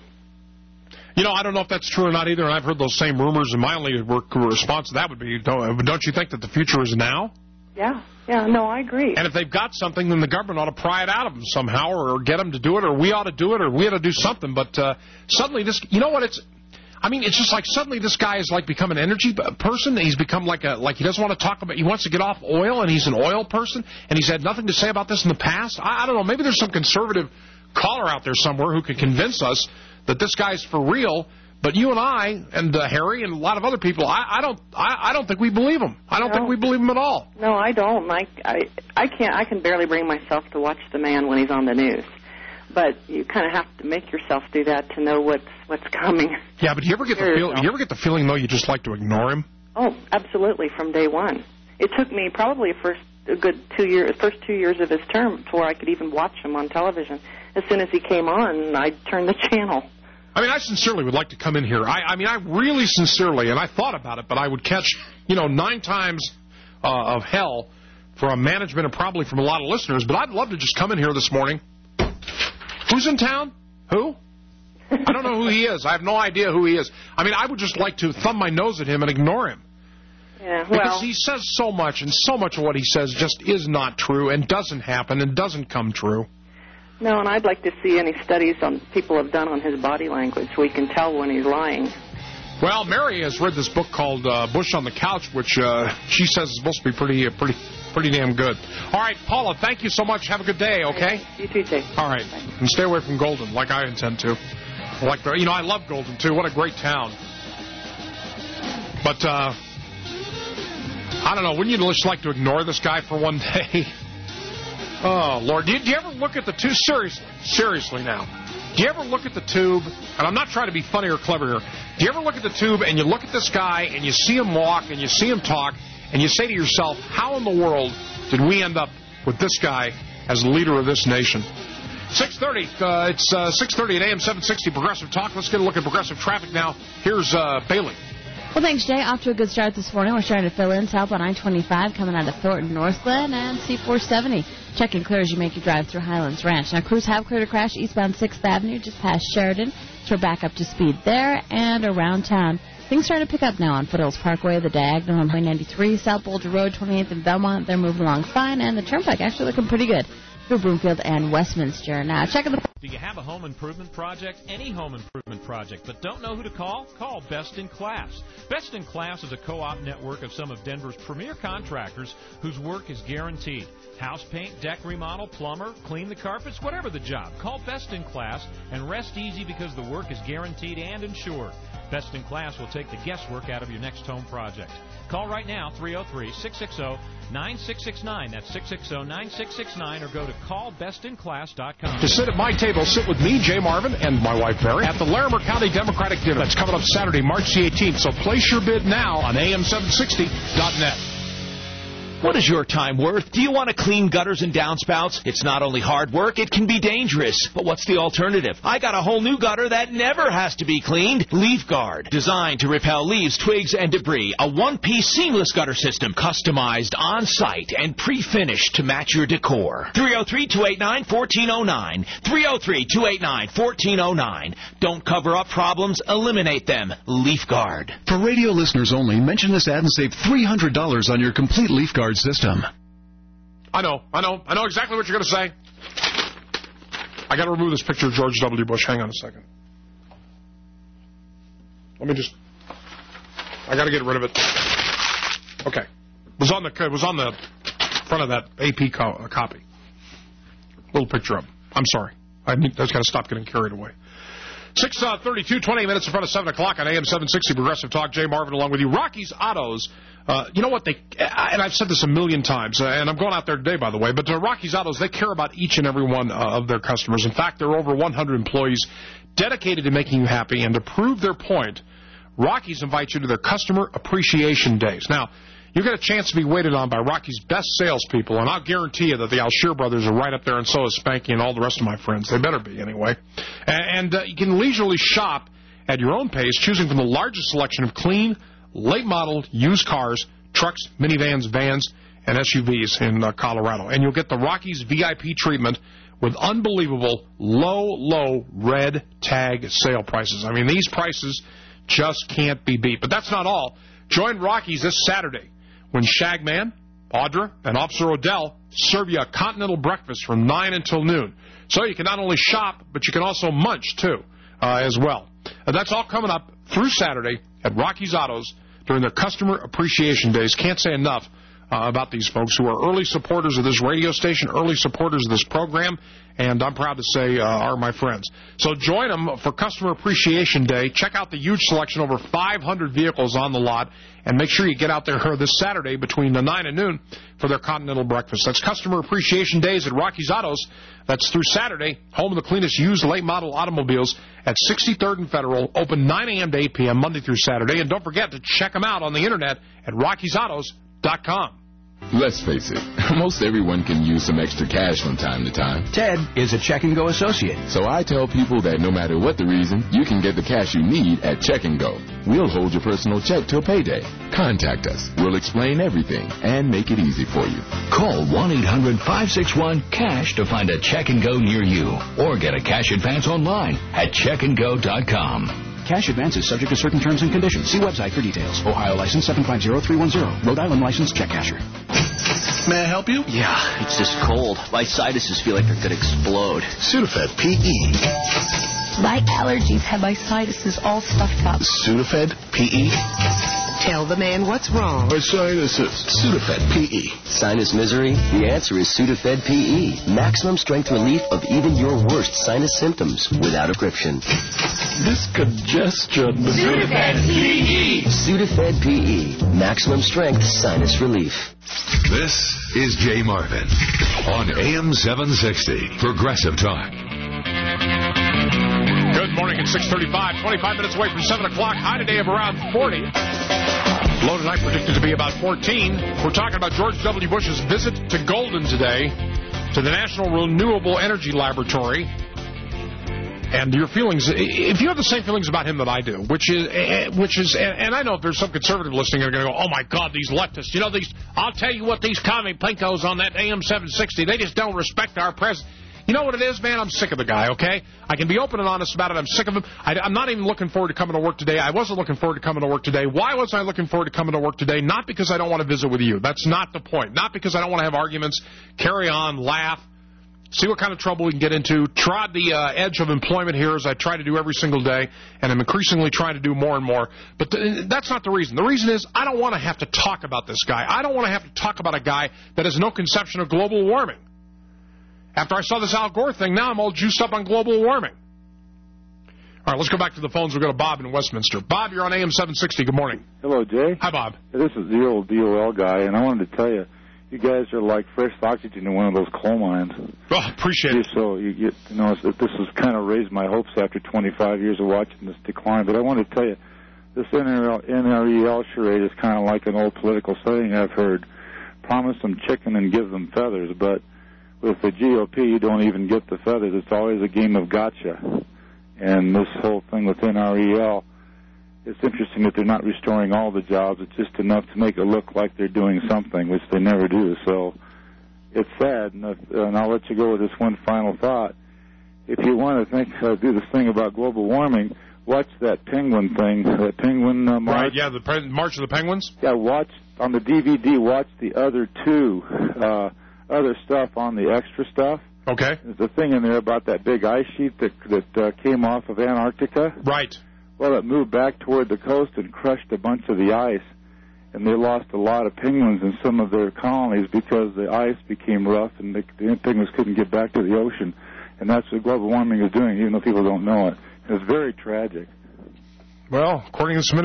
I don't know if that's true or not either, and I've heard those same rumors, and my only response to that would be, don't you think that the future is now? Yeah, no, I agree. And if they've got something, then the government ought to pry it out of them somehow, or get them to do it, or we ought to do it, or we ought to do something. But suddenly this, it's just like suddenly this guy is like become an energy person. He's become like he doesn't want to talk about, he wants to get off oil, and he's an oil person, and he's had nothing to say about this in the past. I don't know, maybe there's some conservative caller out there somewhere who could convince us that this guy's for real, but you and I and Harry and a lot of other people, I don't think we believe him. I don't think we believe him at all. No, I don't. I can't. I can barely bring myself to watch the man when he's on the news. But you kind of have to make yourself do that to know what's coming. Yeah, but do you ever get the feeling though you just like to ignore him? Oh, absolutely, from day one. It took me probably first 2 years of his term before I could even watch him on television. As soon as he came on, I'd turn the channel. I mean, I sincerely would like to come in here. I mean, I really sincerely, and I thought about it, but I would catch, 9 times of hell from management and probably from a lot of listeners, but I'd love to just come in here this morning. Who's in town? Who? I don't know who he is. I have no idea who he is. I mean, I would just like to thumb my nose at him and ignore him. Yeah, because he says so much, and so much of what he says just is not true and doesn't happen and doesn't come true. No, and I'd like to see any studies on people have done on his body language so we can tell when he's lying. Well, Mary has read this book called Bush on the Couch, which she says is supposed to be pretty damn good. All right, Paula, thank you so much. Have a good day, okay? You too, Jay. All right, and stay away from Golden, like I intend to. I love Golden, too. What a great town. But, I don't know, wouldn't you just like to ignore this guy for one day? Oh, Lord. Do you ever look at the tube? Seriously now. Do you ever look at the tube? And I'm not trying to be funny or clever here. Do you ever look at the tube and you look at this guy and you see him walk and you see him talk and you say to yourself, how in the world did we end up with this guy as the leader of this nation? 6:30. It's 6:30 at AM 760 Progressive Talk. Let's get a look at progressive traffic now. Here's Bailey. Well, thanks, Jay. Off to a good start this morning. We're starting to fill in south on I-25 coming out of Thornton, North Glen, and C-470. Check and clear as you make your drive through Highlands Ranch. Now, crews have cleared a crash eastbound 6th Avenue just past Sheridan. So we're back up to speed there and around town. Things starting to pick up now on Foothills Parkway, the Diagonal on Highway 93, South Boulder Road, 28th and Belmont. They're moving along fine, and the Turnpike actually looking pretty good through Broomfield and Westminster. Now, checking the... Do you have a home improvement project? Any home improvement project, but don't know who to call? Call Best in Class. Best in Class is a co-op network of some of Denver's premier contractors whose work is guaranteed. House paint, deck remodel, plumber, clean the carpets, whatever the job. Call Best in Class and rest easy because the work is guaranteed and insured. Best in Class will take the guesswork out of your next home project. Call right now, 303-660-9669. That's 660-9669, or go to callbestinclass.com. To sit at my table, sit with me, Jay Marvin, and my wife, Mary, at the Larimer County Democratic Dinner. That's coming up Saturday, March the 18th. So place your bid now on am760.net. What is your time worth? Do you want to clean gutters and downspouts? It's not only hard work, it can be dangerous. But what's the alternative? I got a whole new gutter that never has to be cleaned. Leaf Guard. Designed to repel leaves, twigs, and debris. A one-piece seamless gutter system. Customized on-site and pre-finished to match your decor. 303-289-1409. 303-289-1409. Don't cover up problems. Eliminate them. Leaf Guard. For radio listeners only, mention this ad and save $300 on your complete Leaf Guard system. I know exactly what you're going to say. I got to remove this picture of George W. Bush. Hang on a second. I got to get rid of it. Okay. It was on the front of that AP copy. Little picture of him. I'm sorry. I just got to stop getting carried away. 6:32, 20 minutes in front of 7 o'clock on AM 760 Progressive Talk. Jay Marvin along with you. Rocky's Autos. You know what? And I've said this a million times, and I'm going out there today, by the way, but Rocky's Autos, they care about each and every one of their customers. In fact, there are over 100 employees dedicated to making you happy, and to prove their point, Rocky's invites you to their Customer Appreciation Days. Now, you get a chance to be waited on by Rocky's best salespeople, and I'll guarantee you that the Alshear brothers are right up there, and so is Spanky and all the rest of my friends. They better be, anyway. And you can leisurely shop at your own pace, choosing from the largest selection of clean, late-modeled used cars, trucks, minivans, vans, and SUVs in Colorado. And you'll get the Rocky's VIP treatment with unbelievable low red tag sale prices. I mean, these prices just can't be beat. But that's not all. Join Rocky's this Saturday when Shagman, Audra, and Officer Odell serve you a continental breakfast from 9 until noon. So you can not only shop, but you can also munch, too, as well. That's all coming up through Saturday at Rocky's Autos during their Customer Appreciation Days. Can't say enough about these folks who are early supporters of this radio station, early supporters of this program, and I'm proud to say are my friends. So join them for Customer Appreciation Day. Check out the huge selection, over 500 vehicles on the lot, and make sure you get out there this Saturday between 9 and noon for their Continental Breakfast. That's Customer Appreciation Days at Rocky's Autos. That's through Saturday, home of the cleanest used late-model automobiles at 63rd and Federal, open 9 a.m. to 8 p.m. Monday through Saturday. And don't forget to check them out on the Internet at Rocky'sAutos.com. Let's face it, most everyone can use some extra cash from time to time. Ted is a Check and Go associate. So I tell people that no matter what the reason, you can get the cash you need at Check and Go. We'll hold your personal check till payday. Contact us. We'll explain everything and make it easy for you. Call 1-800-561-CASH to find a Check and Go near you, or get a cash advance online at checkandgo.com. Cash advance is subject to certain terms and conditions. See website for details. Ohio license 750310. Rhode Island license check casher. May I help you? Yeah, it's just cold. My sinuses feel like they're going to explode. Sudafed PE. My allergies have my sinuses all stuffed up. Sudafed PE. Tell the man what's wrong. My sinuses. Sudafed PE. Sinus misery? The answer is Sudafed PE. Maximum strength relief of even your worst sinus symptoms without a prescription. This congestion. Sudafed PE. Sudafed PE. Maximum strength sinus relief. This is Jay Marvin on AM 760 Progressive Talk. Good morning at 6:35, 25 minutes away from 7 o'clock. High today of around 40. Low tonight predicted to be about 14. We're talking about George W. Bush's visit to Golden today, to the National Renewable Energy Laboratory. And your feelings, if you have the same feelings about him that I do, which is, and I know there's some conservative listening that are going to go, oh my God, these leftists, I'll tell you what, these commie pinkos on that AM 760, they just don't respect our president. You know what it is, man? I'm sick of the guy, okay? I can be open and honest about it. I'm sick of him. I'm not even looking forward to coming to work today. I wasn't looking forward to coming to work today. Why wasn't I looking forward to coming to work today? Not because I don't want to visit with you. That's not the point. Not because I don't want to have arguments, carry on, laugh, see what kind of trouble we can get into, trod the edge of employment here as I try to do every single day, and I'm increasingly trying to do more and more. But that's not the reason. The reason is I don't want to have to talk about this guy. I don't want to have to talk about a guy that has no conception of global warming. After I saw this Al Gore thing, now I'm all juiced up on global warming. All right, let's go back to the phones. We'll go to Bob in Westminster. Bob, you're on AM 760. Good morning. Hello, Jay. Hi, Bob. This is the old DOL guy, and I wanted to tell you, you guys are like fresh oxygen in one of those coal mines. Oh, appreciate it. So, this has kind of raised my hopes after 25 years of watching this decline. But I wanted to tell you, this NREL charade is kind of like an old political saying I've heard. Promise them chicken and give them feathers, but with the GOP, you don't even get the feathers. It's always a game of gotcha. And this whole thing with NREL, it's interesting that they're not restoring all the jobs. It's just enough to make it look like they're doing something, which they never do. So it's sad. And I'll let you go with this one final thought. If you want to do this thing about global warming, watch that penguin thing, that penguin march. Right, yeah, the March of the Penguins? Yeah, watch on the DVD, watch the other two other stuff on the extra stuff. Okay. There's a thing in there about that big ice sheet that came off of Antarctica. Right. Well, it moved back toward the coast and crushed a bunch of the ice, and they lost a lot of penguins in some of their colonies because the ice became rough and the penguins couldn't get back to the ocean. And that's what global warming is doing, even though people don't know it. It's very tragic. Well, according to this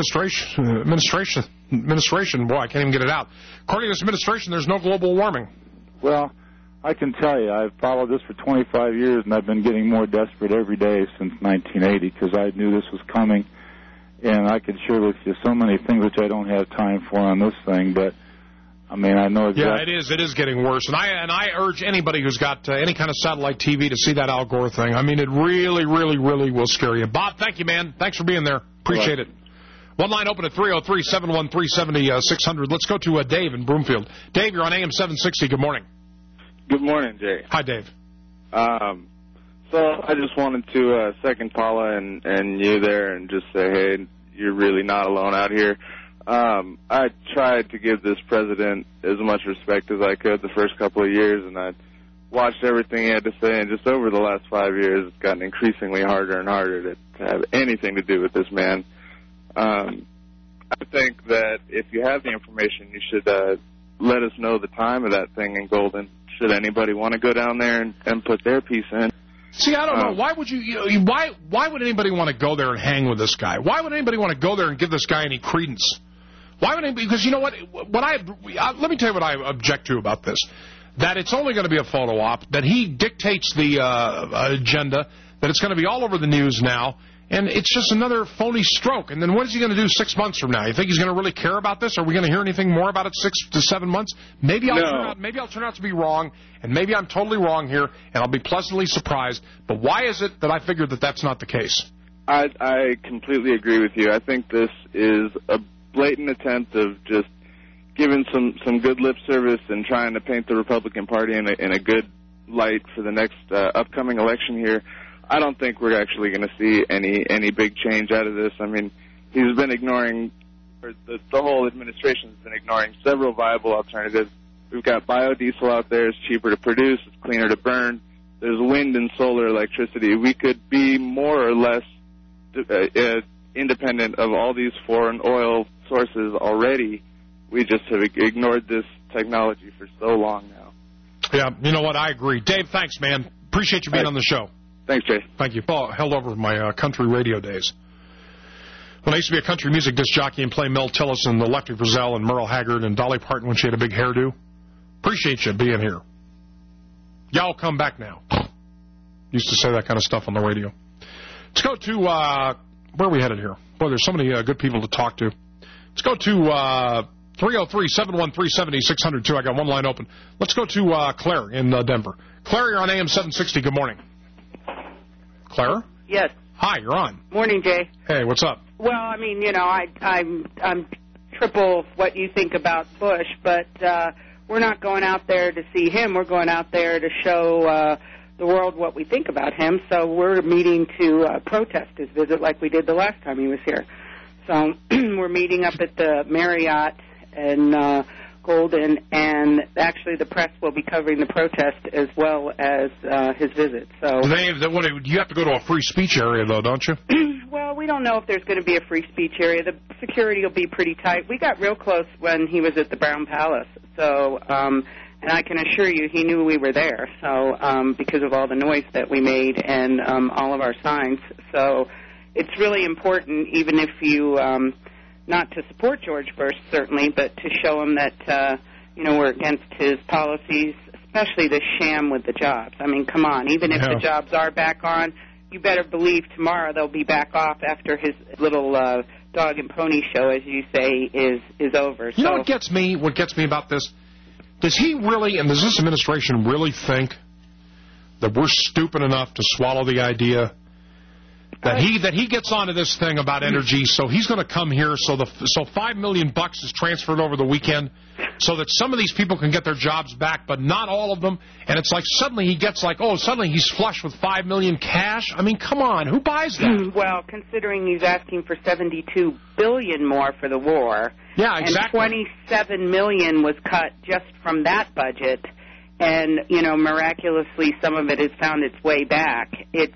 administration, boy, I can't even get it out. According to this administration, there's no global warming. Well, I can tell you, I've followed this for 25 years, and I've been getting more desperate every day since 1980 because I knew this was coming, and I could share with you so many things which I don't have time for on this thing, but, I mean, I know exactly. Yeah, it is getting worse, and I urge anybody who's got any kind of satellite TV to see that Al Gore thing. I mean, it really, really, really will scare you. Bob, thank you, man. Thanks for being there. Appreciate it. One line open at 303-713-7600. Let's go to Dave in Broomfield. Dave, you're on AM 760. Good morning. Good morning, Jay. Hi, Dave. So I just wanted to second Paula and you there and just say, hey, you're really not alone out here. I tried to give this president as much respect as I could the first couple of years, and I watched everything he had to say, and just over the last 5 years, it's gotten increasingly harder and harder to have anything to do with this man. I think that if you have the information, you should let us know the time of that thing in Golden, should anybody want to go down there and put their piece in. See, I don't know. Why would why would anybody want to go there and hang with this guy? Why would anybody want to go there and give this guy any credence? Why would anybody? Because you know what? Let me tell you what I object to about this. That it's only going to be a photo op, that he dictates the agenda, that it's going to be all over the news now, and it's just another phony stroke. And then what is he going to do 6 months from now? You think he's going to really care about this? Are we going to hear anything more about it 6 to 7 months? Maybe I'll turn out to be wrong, and maybe I'm totally wrong here, and I'll be pleasantly surprised. But why is it that I figured that that's not the case? I completely agree with you. I think this is a blatant attempt of just giving some good lip service and trying to paint the Republican Party in a good light for the next upcoming election here. I don't think we're actually going to see any big change out of this. I mean, he's been ignoring, or the whole administration has been ignoring several viable alternatives. We've got biodiesel out there. It's cheaper to produce. It's cleaner to burn. There's wind and solar electricity. We could be more or less independent of all these foreign oil sources already. We just have ignored this technology for so long now. Yeah, you know what? I agree. Dave, thanks, man. Appreciate you being on the show. Thanks, Jay. Thank you. Oh, held over my country radio days. When I used to be a country music disc jockey and play Mel Tillis and Lefty Frizzell and Merle Haggard and Dolly Parton when she had a big hairdo. Appreciate you being here. Y'all come back now. Used to say that kind of stuff on the radio. Let's go to, where are we headed here? Boy, there's so many good people to talk to. Let's go to 303-713-7602. I got one line open. Let's go to Claire in Denver. Claire, you're on AM 760. Good morning. Claire? Yes. Hi, you're on. Morning, Jay. Hey, what's up? Well, I mean, you know, I'm triple what you think about Bush, but we're not going out there to see him. We're going out there to show the world what we think about him. So we're meeting to protest his visit like we did the last time he was here. So we're meeting up at the Marriott in Golden, and actually the press will be covering the protest as well as his visit. So you have to go to a free speech area, though, don't you? Well, we don't know if there's going to be a free speech area. The security will be pretty tight. We got real close when he was at the Brown Palace. So, and I can assure you he knew we were there. So, because of all the noise that we made and all of our signs. So it's really important, even if you, not to support George Bush, certainly, but to show him that, you know, we're against his policies, especially the sham with the jobs. I mean, come on. Even if the jobs are back on, you better believe tomorrow they'll be back off after his little dog and pony show, as you say, is over. You know what gets me about this? Does he really, and does this administration really think that we're stupid enough to swallow the idea that he gets onto this thing about energy, so he's going to come here, so $5 million is transferred over the weekend, so that some of these people can get their jobs back, but not all of them. And it's like suddenly he gets suddenly he's flush with $5 million cash. I mean, come on, who buys that? Well, considering he's asking for $72 billion more for the war, yeah, exactly, and $27 million was cut just from that budget, and you know, miraculously, some of it has found its way back. It's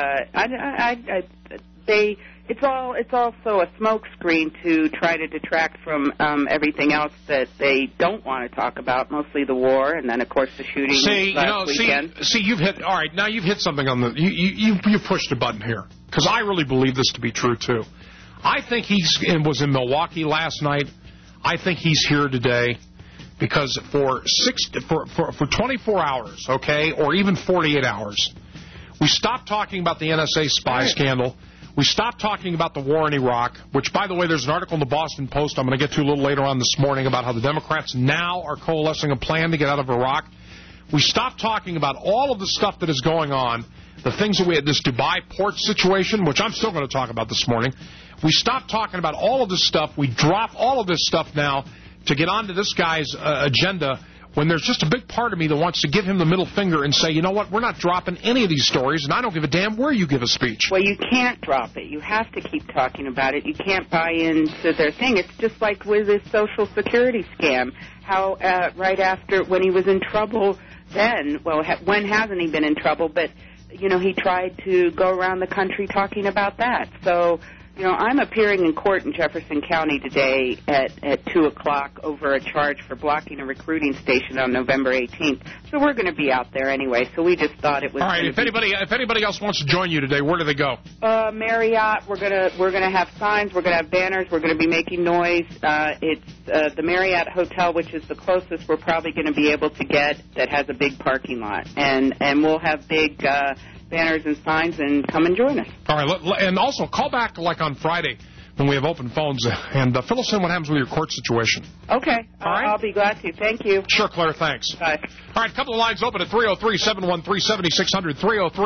it's also a smokescreen to try to detract from everything else that they don't want to talk about, mostly the war, and then of course the shooting last weekend. See, you've hit something on the you pushed a button here, because I really believe this to be true too. I think he was in Milwaukee last night. I think he's here today because for 24 hours, okay, or even 48 hours. We stopped talking about the NSA spy scandal. We stopped talking about the war in Iraq, which, by the way, there's an article in the Boston Post I'm going to get to a little later on this morning about how the Democrats now are coalescing a plan to get out of Iraq. We stopped talking about all of the stuff that is going on, the things that we had, this Dubai port situation, which I'm still going to talk about this morning. We stopped talking about all of this stuff. We drop all of this stuff now to get onto this guy's agenda, when there's just a big part of me that wants to give him the middle finger and say, you know what, we're not dropping any of these stories, and I don't give a damn where you give a speech. Well, you can't drop it. You have to keep talking about it. You can't buy into their thing. It's just like with this Social Security scam, how right after, when he was in trouble then, well, when hasn't he been in trouble? But, you know, he tried to go around the country talking about that. So, You know, I'm appearing in court in Jefferson County today at 2 o'clock over a charge for blocking a recruiting station on November 18th. So we're going to be out there anyway. So we just thought it was. All right. If anybody else wants to join you today, where do they go? Marriott. We're gonna have signs. We're gonna have banners. We're gonna be making noise. It's the Marriott Hotel, which is the closest we're probably going to be able to get that has a big parking lot, and we'll have big banners and signs, and come and join us. All right, and also call back like on Friday when we have open phones, and fill us in what happens with your court situation. Okay. All right. I'll be glad to. Thank you. Sure, Claire, thanks. Bye. All right, a couple of lines open at 303-713-7600,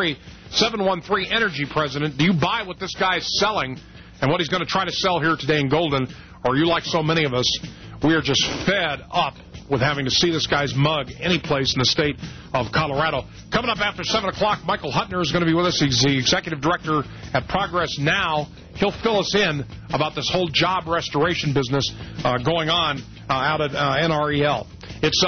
303-713-ENERGY President. Do you buy what this guy's selling and what he's going to try to sell here today in Golden, or are you like so many of us, we are just fed up with having to see this guy's mug any place in the state of Colorado? Coming up after 7 o'clock, Michael Huttner is going to be with us. He's the executive director at Progress Now. He'll fill us in about this whole job restoration business going on out at NREL. It's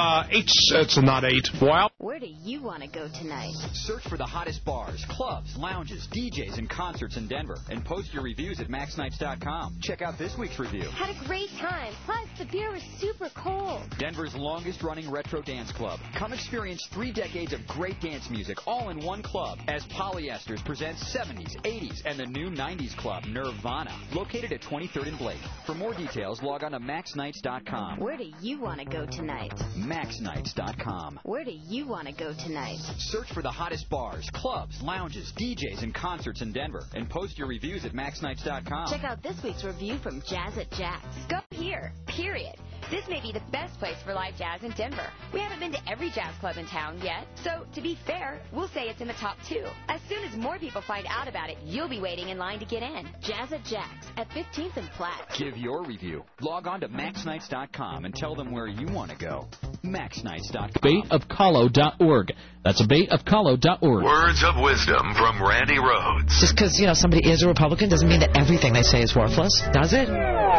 not 8. Well, where do you want to go tonight? Search for the hottest bars, clubs, lounges, DJs, and concerts in Denver, and post your reviews at maxnights.com. Check out this week's review. Had a great time. Plus, the beer was super cold. Denver's longest-running retro dance club. Come experience 3 decades of great dance music all in one club as Polyesters presents 70s, 80s, and the new 90s club, Nirvana, located at 23rd and Blake. For more details, log on to maxnights.com. Where do you want to go tonight? maxnights.com. Where do you want to go tonight? Search for the hottest bars, clubs, lounges, DJs, and concerts in Denver, and post your reviews at maxnights.com. Check out this week's review from Jazz at Jack's. Go here, period. This may be the best place for live jazz in Denver. We haven't been to every jazz club in town yet, so to be fair, we'll say it's in the top 2. As soon as more people find out about it, you'll be waiting in line to get in. Jazz at Jack's at 15th and Platte. Give your review. Log on to maxnights.com and tell them where you want to go. maxnights.com. baitofcolo.org. That's baitofcolo.org. Words of wisdom from Randy Rhodes. Just because, somebody is a Republican doesn't mean that everything they say is worthless, does it?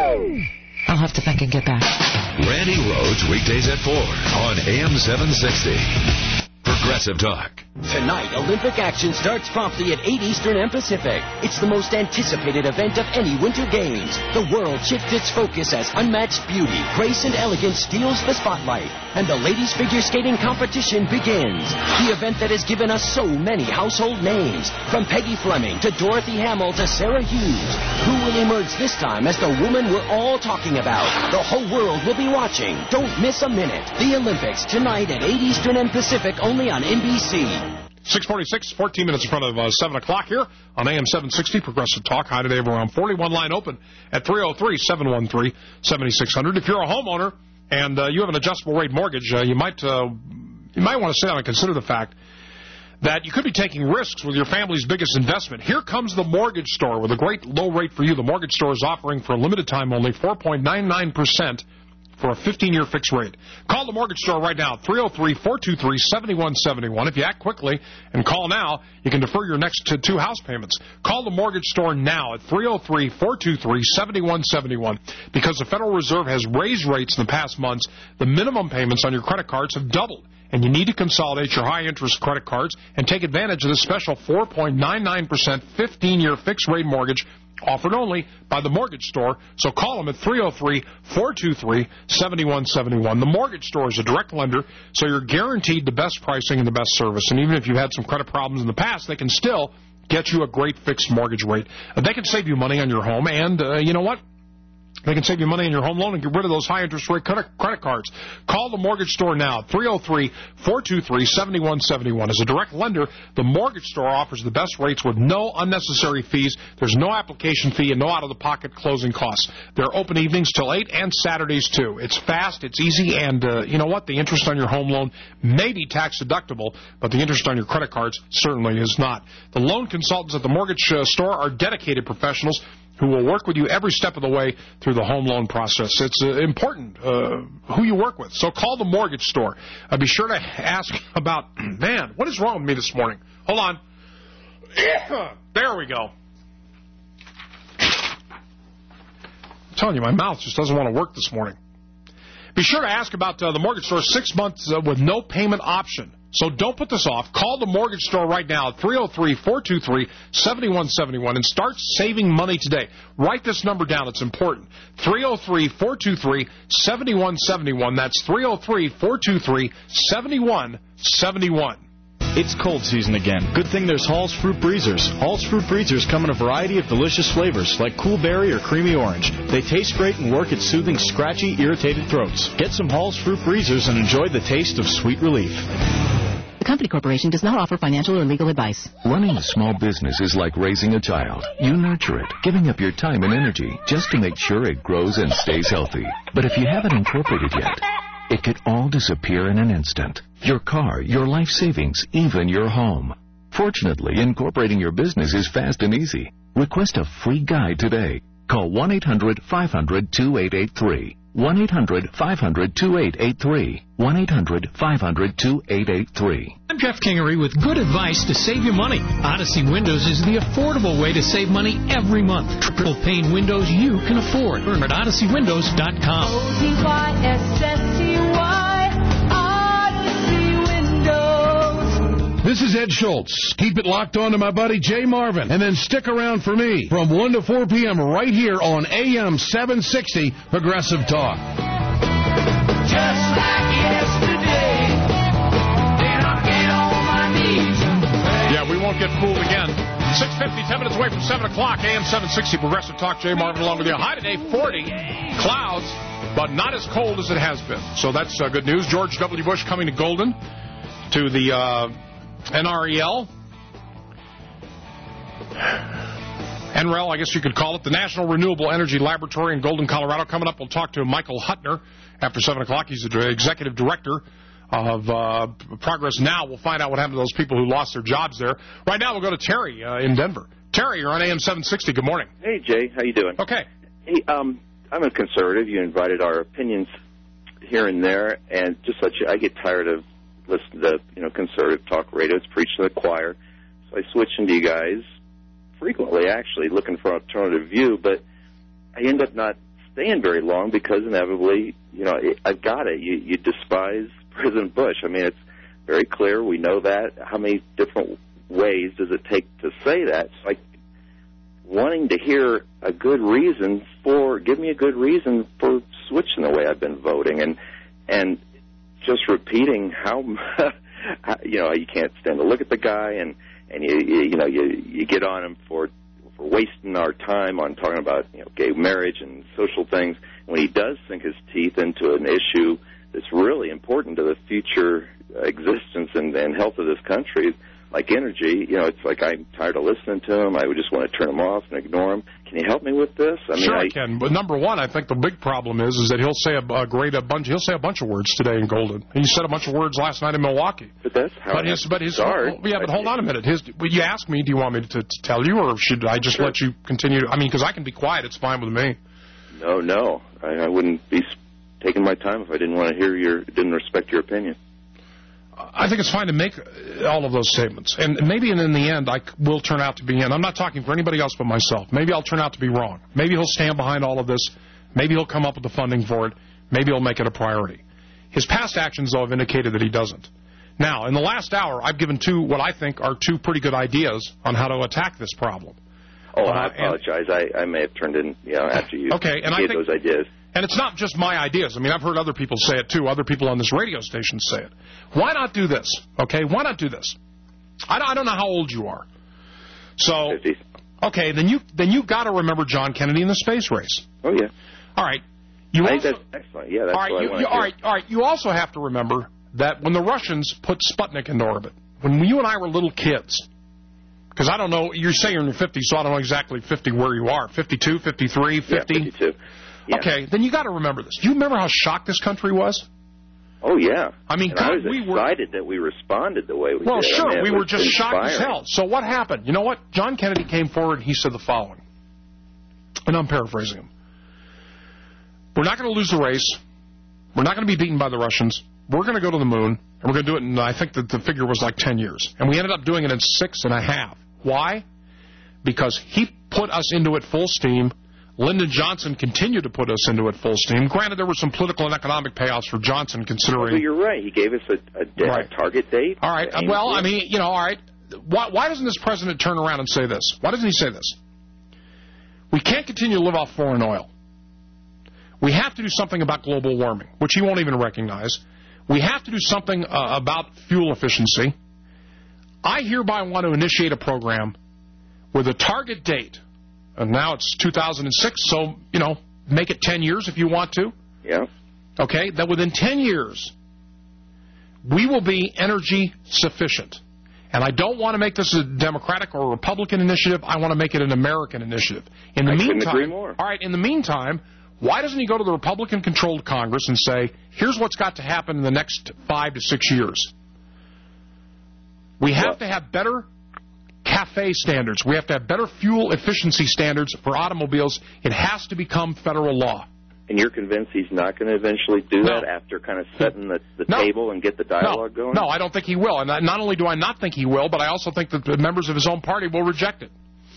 I'll have to think and get back. Randy Rhodes, weekdays at 4 on AM 760. Progressive Talk. Tonight, Olympic action starts promptly at 8 Eastern and Pacific. It's the most anticipated event of any Winter Games. The world shifts its focus as unmatched beauty, grace, and elegance steals the spotlight. And the ladies' figure skating competition begins. The event that has given us so many household names. From Peggy Fleming to Dorothy Hamill to Sarah Hughes. Who will emerge this time as the woman we're all talking about? The whole world will be watching. Don't miss a minute. The Olympics tonight at 8 Eastern and Pacific only on NBC. 6:46, 14 minutes in front of 7 o'clock here on AM 760 Progressive Talk. Hi today, we're on 41 line open at 303-713-7600. If you're a homeowner and you have an adjustable rate mortgage, you might want to sit down and consider the fact that you could be taking risks with your family's biggest investment. Here comes the Mortgage Store with a great low rate for you. The Mortgage Store is offering for a limited time only 4.99% for a 15-year fixed rate. Call the Mortgage Store right now, 303-423-7171. If you act quickly and call now, you can defer your next 2 house payments. Call the Mortgage Store now at 303-423-7171. Because the Federal Reserve has raised rates in the past months, the minimum payments on your credit cards have doubled. And you need to consolidate your high-interest credit cards and take advantage of this special 4.99% 15-year fixed-rate mortgage offered only by the Mortgage Store. So call them at 303-423-7171. The Mortgage Store is a direct lender, so you're guaranteed the best pricing and the best service. And even if you've had some credit problems in the past, they can still get you a great fixed mortgage rate. They can save you money on your home, and you know what? They can save you money on your home loan and get rid of those high-interest rate credit cards. Call the Mortgage Store now, 303-423-7171. As a direct lender, the Mortgage Store offers the best rates with no unnecessary fees. There's no application fee and no out-of-the-pocket closing costs. They're open evenings till 8 and Saturdays, too. It's fast, it's easy, and you know what? The interest on your home loan may be tax-deductible, but the interest on your credit cards certainly is not. The loan consultants at the Mortgage Store are dedicated professionals who will work with you every step of the way through the home loan process. It's important who you work with. So call the Mortgage Store. Be sure to ask about, man, what is wrong with me this morning? Hold on. There we go. I'm telling you, my mouth just doesn't want to work this morning. Be sure to ask about the Mortgage Store 6 months with no payment option. So don't put this off. Call the mortgage store right now at 303-423-7171 and start saving money today. Write this number down. It's important. 303-423-7171. That's 303-423-7171. It's cold season again. Good thing there's Hall's Fruit Breezers. Hall's Fruit Breezers come in a variety of delicious flavors, like cool berry or creamy orange. They taste great and work at soothing scratchy, irritated throats. Get some Hall's Fruit Breezers and enjoy the taste of sweet relief. The Company Corporation does not offer financial or legal advice. Running a small business is like raising a child. You nurture it, giving up your time and energy just to make sure it grows and stays healthy. But if you haven't incorporated yet, it could all disappear in an instant. Your car, your life savings, even your home. Fortunately, incorporating your business is fast and easy. Request a free guide today. Call 1-800-500-2883. 1-800-500-2883. 1-800-500-2883. I'm Jeff Kingery with good advice to save you money. Odyssey Windows is the affordable way to save money every month. Triple pane windows you can afford. Learn at OdysseyWindows.com. Odyssey Windows. This is Ed Schultz. Keep it locked on to my buddy Jay Marvin, and then stick around for me from 1 to 4 p.m. right here on AM 760 Progressive Talk. Just like yesterday, then I get on my knees. Yeah, we won't get fooled again. 6:50, 10 minutes away from 7 o'clock, AM 760 Progressive Talk. Jay Marvin along with you. High today, 40. Clouds, but not as cold as it has been. So that's good news. George W. Bush coming to Golden, to the NREL. NREL, I guess you could call it, the National Renewable Energy Laboratory in Golden, Colorado. Coming up, we'll talk to Michael Huttner after 7 o'clock. He's the executive director of Progress Now. We'll find out what happened to those people who lost their jobs there. Right now, we'll go to Terry in Denver. Terry, you're on AM 760. Good morning. Hey, Jay. How you doing? Okay. Hey, I'm a conservative. You invited our opinions here and there, and just let you, I get tired of listening to, conservative talk radio. It's preached to the choir. So I switch into you guys frequently, actually, looking for an alternative view, but I end up not staying very long because inevitably, I've got it. You despise President Bush. I mean, it's very clear. We know that. How many different ways does it take to say that? It's like wanting to hear a good reason give me a good reason for switching the way I've been voting, and just repeating how, you can't stand to look at the guy, and you get on him for wasting our time on talking about gay marriage and social things when he does sink his teeth into an issue that's really important to the future existence and health of this country, like energy. It's like I'm tired of listening to him. I would just want to turn him off and ignore him. Can you help me with this? Sure, I can. But number one, I think the big problem is that he'll say a bunch of words today in Golden. He said a bunch of words last night in Milwaukee. But that's how it starts. Yeah, but hold on a minute. You asked me, do you want me to tell you, or should I just let you continue? I mean, because I can be quiet. It's fine with me. No. I wouldn't be taking my time if I didn't want to didn't respect your opinion. I think it's fine to make all of those statements. And maybe in the end, I will turn out to be in. I'm not talking for anybody else but myself. Maybe I'll turn out to be wrong. Maybe he'll stand behind all of this. Maybe he'll come up with the funding for it. Maybe he'll make it a priority. His past actions, though, have indicated that he doesn't. Now, in the last hour, I've given what I think are two pretty good ideas on how to attack this problem. Oh, I apologize. I may have turned in, after you gave those ideas. And it's not just my ideas. I mean, I've heard other people say it, too. Other people on this radio station say it. Why not do this? Okay, why not do this? I don't know how old you are. So, 50. Okay, then you got to remember John Kennedy in the space race. Oh, yeah. All right. That's excellent. Yeah, that's what I want to hear. All right. You also have to remember that when the Russians put Sputnik into orbit, when you and I were little kids, because I don't know, you're saying you're in your 50s, so I don't know exactly 50 where you are. 52, 53, 50? Yeah, 52. Yeah. Okay, then you got to remember this. Do you remember how shocked this country was? Oh, yeah. I mean, I was excited that we responded the way we did. Well, sure, I mean, we were just inspiring. shocked as hell. So what happened? You know what? John Kennedy came forward and he said the following, and I'm paraphrasing him. We're not going to lose the race. We're not going to be beaten by the Russians. We're going to go to the moon, and we're going to do it in, I think that the figure was like 10 years. And we ended up doing it in 6.5. Why? Because he put us into it full steam. Lyndon Johnson continued to put us into it full steam. Granted, there were some political and economic payoffs for Johnson, considering... Well, you're right. He gave us a target date. All right. Well, I mean, you know, all right. Why doesn't this president turn around and say this? Why doesn't he say this? We can't continue to live off foreign oil. We have to do something about global warming, which he won't even recognize. We have to do something about fuel efficiency. I hereby want to initiate a program with a target date. And now it's 2006, so, you know, make it 10 years if you want to. Yeah. Okay, that within 10 years, we will be energy sufficient. And I don't want to make this a Democratic or Republican initiative. I want to make it an American initiative. In the meantime, couldn't agree more. All right, in the meantime, why doesn't he go to the Republican-controlled Congress and say, here's what's got to happen in the next 5 to 6 years? We have to have better CAFE standards. We have to have better fuel efficiency standards for automobiles. It has to become federal law. And you're convinced he's not going to eventually do that after kind of setting the table and get the dialogue going? No, I don't think he will. And not only do I not think he will, but I also think that the members of his own party will reject it.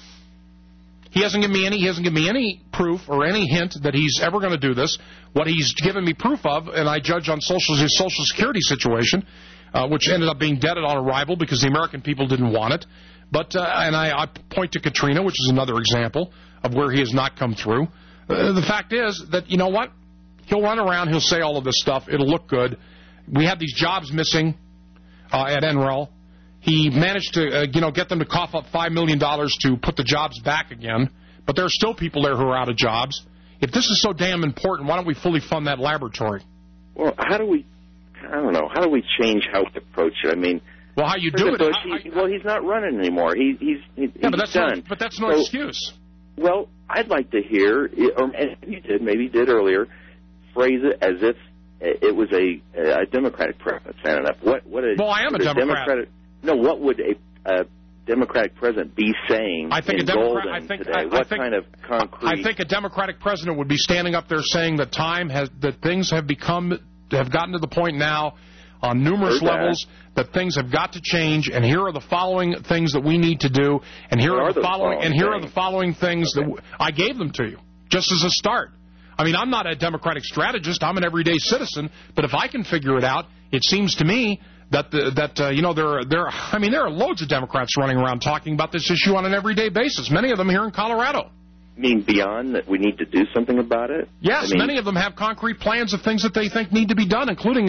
He hasn't given me any proof or any hint that he's ever going to do this. What he's given me proof of, and I judge on his Social Security situation, which ended up being dead on arrival because the American people didn't want it. But and I point to Katrina, which is another example of where he has not come through. The fact is that, you know what? He'll run around, he'll say all of this stuff, it'll look good. We have these jobs missing at NREL. He managed to, get them to cough up $5 million to put the jobs back again, but there are still people there who are out of jobs. If this is so damn important, why don't we fully fund that laboratory? Well, how do we change how we approach it? I mean... Well, how you do it... he's not running anymore. He's done. But that's no excuse. Well, I'd like to hear, or maybe you did earlier, phrase it as if it was a Democratic president standing up. Well, I am a Democrat. What would a Democratic president be saying I think in Golden today? What kind of concrete... I think a Democratic president would be standing up there saying that things have gotten to the point now on numerous levels that things have got to change, and here are the following things that we need to do, and here are the following things that I gave them to you, just as a start. I mean, I'm not a Democratic strategist. I'm an everyday citizen, but if I can figure it out, it seems to me that there are loads of Democrats running around talking about this issue on an everyday basis, many of them here in Colorado. You mean beyond that we need to do something about it? Yes, many of them have concrete plans of things that they think need to be done, including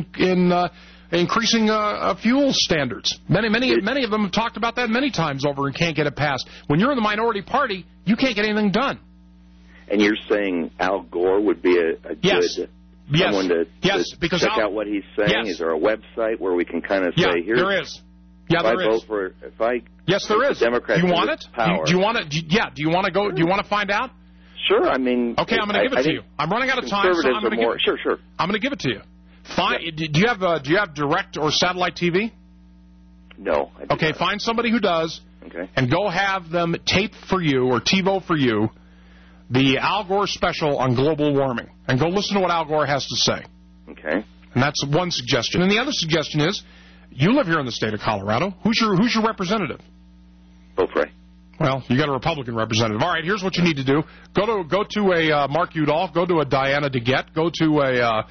increasing fuel standards. Many of them have talked about that many times over and can't get it passed. When you're in the minority party, you can't get anything done. And you're saying Al Gore would be a good someone to check out what he's saying? Yes. Is there a website where we can kind of say, here? There is. Yeah, there is. Yes, there is. Democrats do you want it? Power. Do you want it? Yeah. Do you want to go? Do you want to find out? Sure. I mean, okay, I'm going to give it to you. I'm running out of time, so I'm going to give it. Sure. I'm going to give it to you. Do you have direct or satellite TV? No. Okay, find somebody who does. Okay. And go have them tape for you or TiVo for you the Al Gore special on global warming, and go listen to what Al Gore has to say. Okay. And that's one suggestion. And the other suggestion is, you live here in the state of Colorado. Who's your representative? Beaupre. Well, you got a Republican representative. All right, here's what you need to do. Go to a Mark Udall. Go to a Diana DeGette. Go to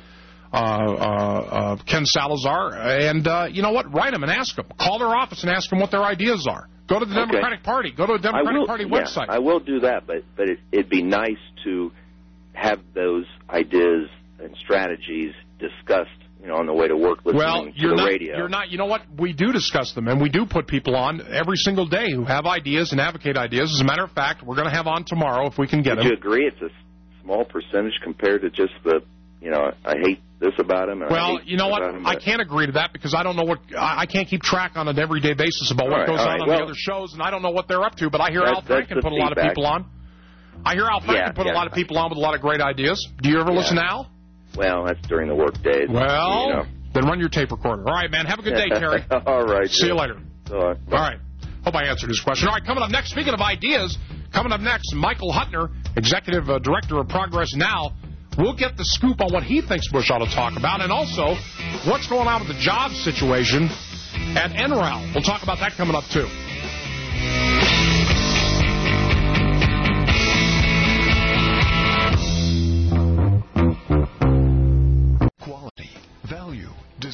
a Ken Salazar. And you know what? Write them and ask them. Call their office and ask them what their ideas are. Go to the Democratic Party. Go to a Democratic Party website. I will do that, but it'd be nice to have those ideas and strategies discussed, on the way to work, listening to the radio. You know what? We do discuss them, and we do put people on every single day who have ideas and advocate ideas. As a matter of fact, we're going to have on tomorrow if we can get them. Would you agree it's a small percentage compared to just the, I hate this about him? Well, you know what? I can't agree to that because I don't know I can't keep track on an everyday basis about what goes on the other shows, and I don't know what they're up to, but I hear Al Franken put a lot of people on. I hear Al Franken put a lot of people on with a lot of great ideas. Do you ever listen to Al? Well, that's during the work days. Well, then run your tape recorder. All right, man. Have a good day, Terry. All right. See you later. All right. Hope I answered his question. All right, coming up next, speaking of ideas, coming up next, Michael Huttner, Executive Director of Progress Now. We'll get the scoop on what he thinks Bush ought to talk about, and also what's going on with the job situation at NREL. We'll talk about that coming up, too.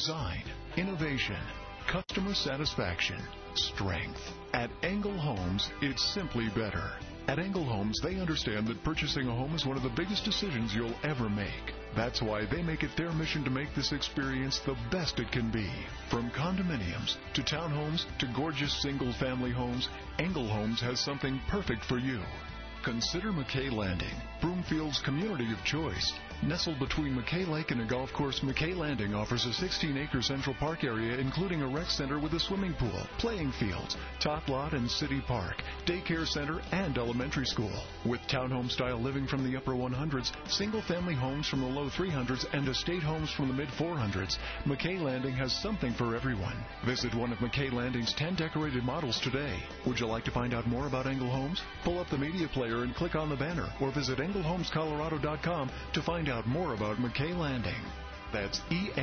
design, innovation, customer satisfaction, strength. At Engel Homes, it's simply better. At Engel Homes, they understand that purchasing a home is one of the biggest decisions you'll ever make. That's why they make it their mission to make this experience the best it can be. From condominiums to townhomes to gorgeous single-family homes, Engel Homes has something perfect for you. Consider McKay Landing, Broomfield's community of choice. Nestled between McKay Lake and a golf course, McKay Landing offers a 16-acre Central Park area, including a rec center with a swimming pool, playing fields, top lot and city park, daycare center, and elementary school. With townhome-style living from the upper 100s, single-family homes from the low 300s, and estate homes from the mid-400s, McKay Landing has something for everyone. Visit one of McKay Landing's 10 decorated models today. Would you like to find out more about Engel Homes? Pull up the media player and click on the banner, or visit EngelHomesColorado.com to find out more about McKay Landing. That's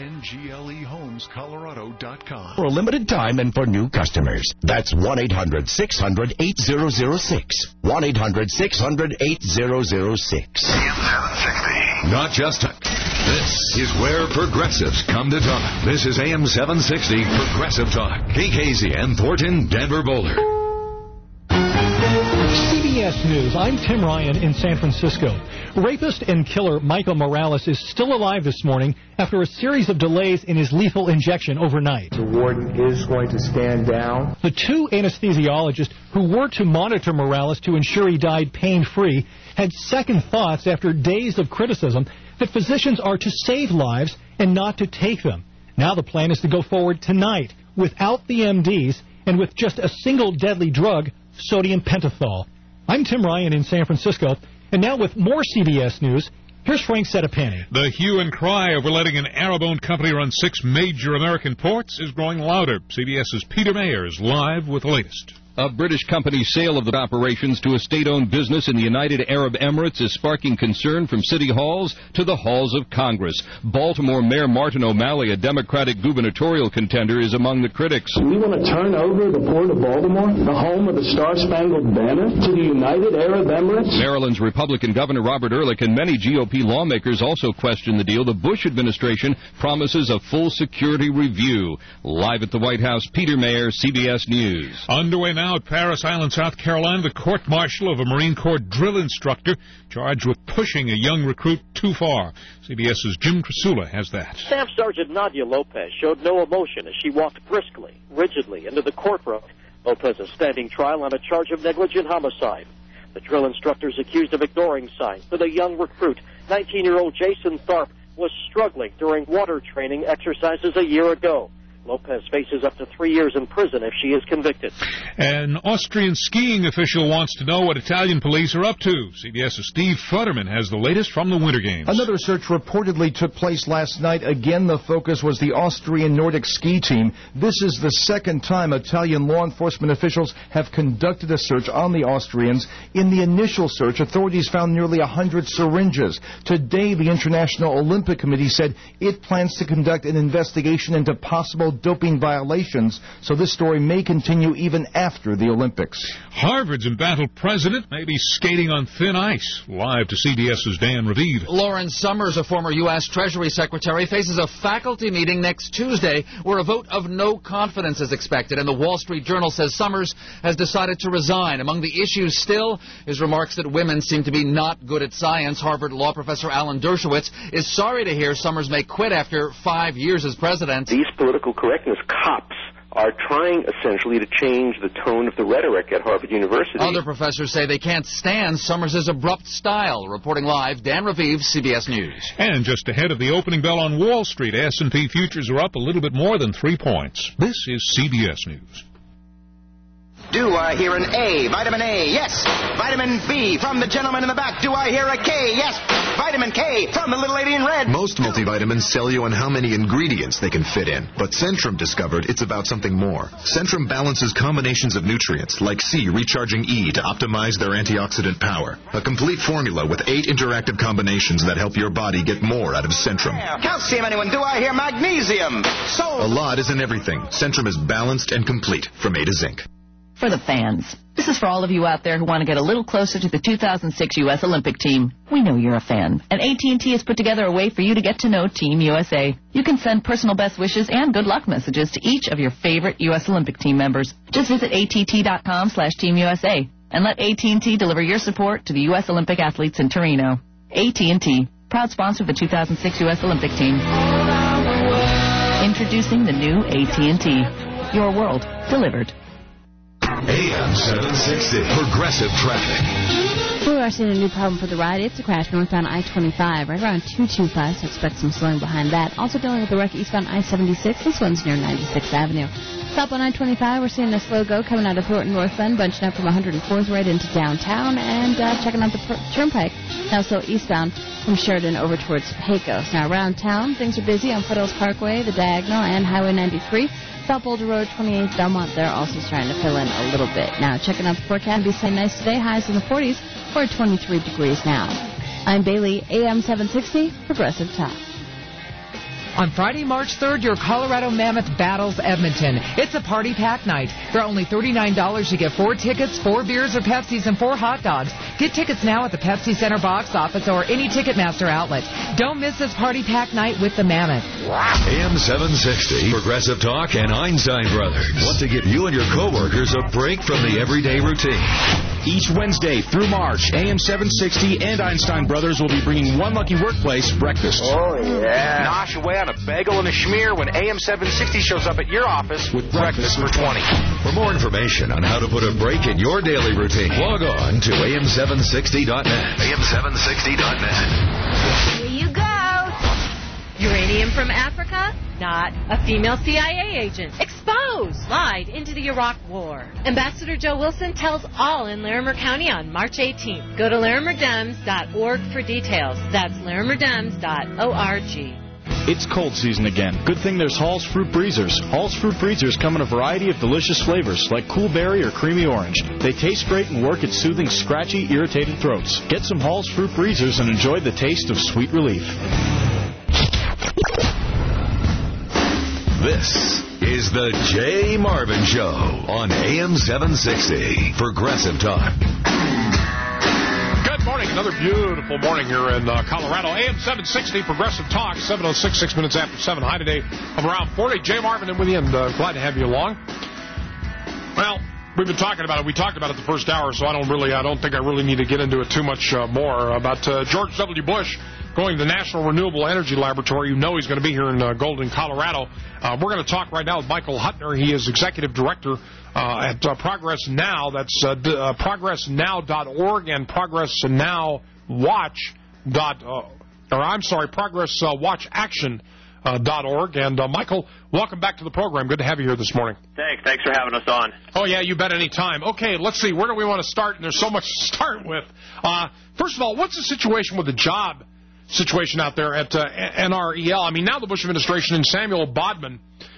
ENGLEHomesColorado.com. For a limited time and for new customers. That's 1-800-600-8006. 1-800-600-8006. Not just talk. This is where progressives come to talk. This is AM 760 Progressive Talk. KKZN Thornton, Denver, Boulder. CBS News, I'm Tim Ryan in San Francisco. Rapist and killer Michael Morales is still alive this morning after a series of delays in his lethal injection overnight. The warden is going to stand down. The two anesthesiologists who were to monitor Morales to ensure he died pain-free had second thoughts after days of criticism that physicians are to save lives and not to take them. Now the plan is to go forward tonight without the MDs and with just a single deadly drug, sodium pentothal. I'm Tim Ryan in San Francisco, and now with more CBS News, here's Frank Settapani. The hue and cry over letting an Arab-owned company run 6 major American ports is growing louder. CBS's Peter Mayer is live with the latest. A British company's sale of the operations to a state-owned business in the United Arab Emirates is sparking concern from city halls to the halls of Congress. Baltimore Mayor Martin O'Malley, a Democratic gubernatorial contender, is among the critics. We want to turn over the port of Baltimore, the home of the Star-Spangled Banner, to the United Arab Emirates. Maryland's Republican Governor Robert Ehrlich and many GOP lawmakers also question the deal. The Bush administration promises a full security review. Live at the White House, Peter Mayer, CBS News. Underway now at Parris Island, South Carolina, the court-martial of a Marine Corps drill instructor charged with pushing a young recruit too far. CBS's Jim Krasula has that. Staff Sergeant Nadia Lopez showed no emotion as she walked briskly, rigidly into the courtroom. Lopez is standing trial on a charge of negligent homicide. The drill instructor is accused of ignoring signs that a young recruit, 19-year-old Jason Tharp, was struggling during water training exercises a year ago. Lopez faces up to 3 years in prison if she is convicted. An Austrian skiing official wants to know what Italian police are up to. CBS's Steve Futterman has the latest from the Winter Games. Another search reportedly took place last night. Again, the focus was the Austrian Nordic ski team. This is the second time Italian law enforcement officials have conducted a search on the Austrians. In the initial search, authorities found nearly 100 syringes. Today, the International Olympic Committee said it plans to conduct an investigation into possible doping violations, so this story may continue even after the Olympics. Harvard's embattled president may be skating on thin ice. Live to CBS's Dan Raviv. Lawrence Summers, a former U.S. Treasury Secretary, faces a faculty meeting next Tuesday where a vote of no confidence is expected, and the Wall Street Journal says Summers has decided to resign. Among the issues still, his remarks that women seem to be not good at science. Harvard law professor Alan Dershowitz is sorry to hear Summers may quit after 5 years as president. These political correctness cops are trying essentially to change the tone of the rhetoric at Harvard University. Other professors say they can't stand Summers' abrupt style. Reporting live, Dan Raviv, CBS News. And just ahead of the opening bell on Wall Street, S&P futures are up a little bit more than 3 points. This is CBS News. Do I hear an A? Vitamin A, yes. Vitamin B from the gentleman in the back. Do I hear a K? Yes. Vitamin K from the little lady in red. Most multivitamins sell you on how many ingredients they can fit in. But Centrum discovered it's about something more. Centrum balances combinations of nutrients, like C recharging E to optimize their antioxidant power. A complete formula with 8 interactive combinations that help your body get more out of Centrum. Calcium, anyone? Do I hear magnesium? A lot isn't everything. Centrum is balanced and complete from A to Zinc. for the fans. This is for all of you out there who want to get a little closer to the 2006 U.S. Olympic team. We know you're a fan. And AT&T has put together a way for you to get to know Team USA. You can send personal best wishes and good luck messages to each of your favorite U.S. Olympic team members. Just visit att.com/TeamUSA and let AT&T deliver your support to the U.S. Olympic athletes in Torino. AT&T, proud sponsor of the 2006 U.S. Olympic team. Introducing the new AT&T. Your world delivered. AM 760, Progressive Traffic. We are seeing a new problem for the ride. It's a crash northbound I-25, right around 225, so expect some slowing behind that. Also dealing with the wreck eastbound I-76. This one's near 96th Avenue. Stop on I-25, we're seeing a slow go coming out of Thornton North Bend, bunching up from 104th right into downtown, and checking out the Turnpike. Now still eastbound from Sheridan over towards Pecos. Now around town, things are busy on Foothills Parkway, the Diagonal, and Highway 93. South Boulder Road, 28th Belmont, they're also starting to fill in a little bit. Now, checking out the forecast, be sunny nice today, highs in the 40s, or 23 degrees now. I'm Bailey, AM 760, Progressive Talk. On Friday, March 3rd, your Colorado Mammoth battles Edmonton. It's a party pack night. For only $39, you get 4 tickets, 4 beers or Pepsis, and 4 hot dogs. Get tickets now at the Pepsi Center box office or any Ticketmaster outlet. Don't miss this party pack night with the Mammoth. AM 760, Progressive Talk and Einstein Brothers want to give you and your coworkers a break from the everyday routine. Each Wednesday through March, AM 760 and Einstein Brothers will be bringing one lucky workplace breakfast. Oh, yeah. Nosh away on a bagel and a schmear when AM 760 shows up at your office with breakfast for 20. For more information on how to put a break in your daily routine, log on to am760.net. am760.net. Here you go. Uranium from Africa? Not. A female CIA agent. Exposed. Lied into the Iraq War. Ambassador Joe Wilson tells all in Larimer County on March 18th. Go to larimerdems.org for details. That's larimerdems.org. It's cold season again. Good thing there's Hall's Fruit Breezers. Hall's Fruit Breezers come in a variety of delicious flavors, like cool berry or creamy orange. They taste great and work at soothing scratchy, irritated throats. Get some Hall's Fruit Breezers and enjoy the taste of sweet relief. This is the Jay Marvin Show on AM 760, Progressive Talk. Good morning. Another beautiful morning here in Colorado. AM 760, Progressive Talk, 7:06, 6 minutes after 7. High today of around 40. Jay Marvin in with you, and glad to have you along. Well, we've been talking about it. We talked about it the first hour, so I don't think I really need to get into it too much more. About George W. Bush going to the National Renewable Energy Laboratory. You know he's going to be here in Golden, Colorado. We're going to talk right now with Michael Huttner. He is Executive Director at Progress Now. That's progressnow.org and progresswatchaction.org. And Michael, welcome back to the program. Good to have you here this morning. Thanks for having us on. Oh, yeah, you bet, any time. Okay, let's see. Where do we want to start? And there's so much to start with. First of all, what's the situation with the job situation out there at NREL? I mean, now the Bush administration and Samuel Bodman,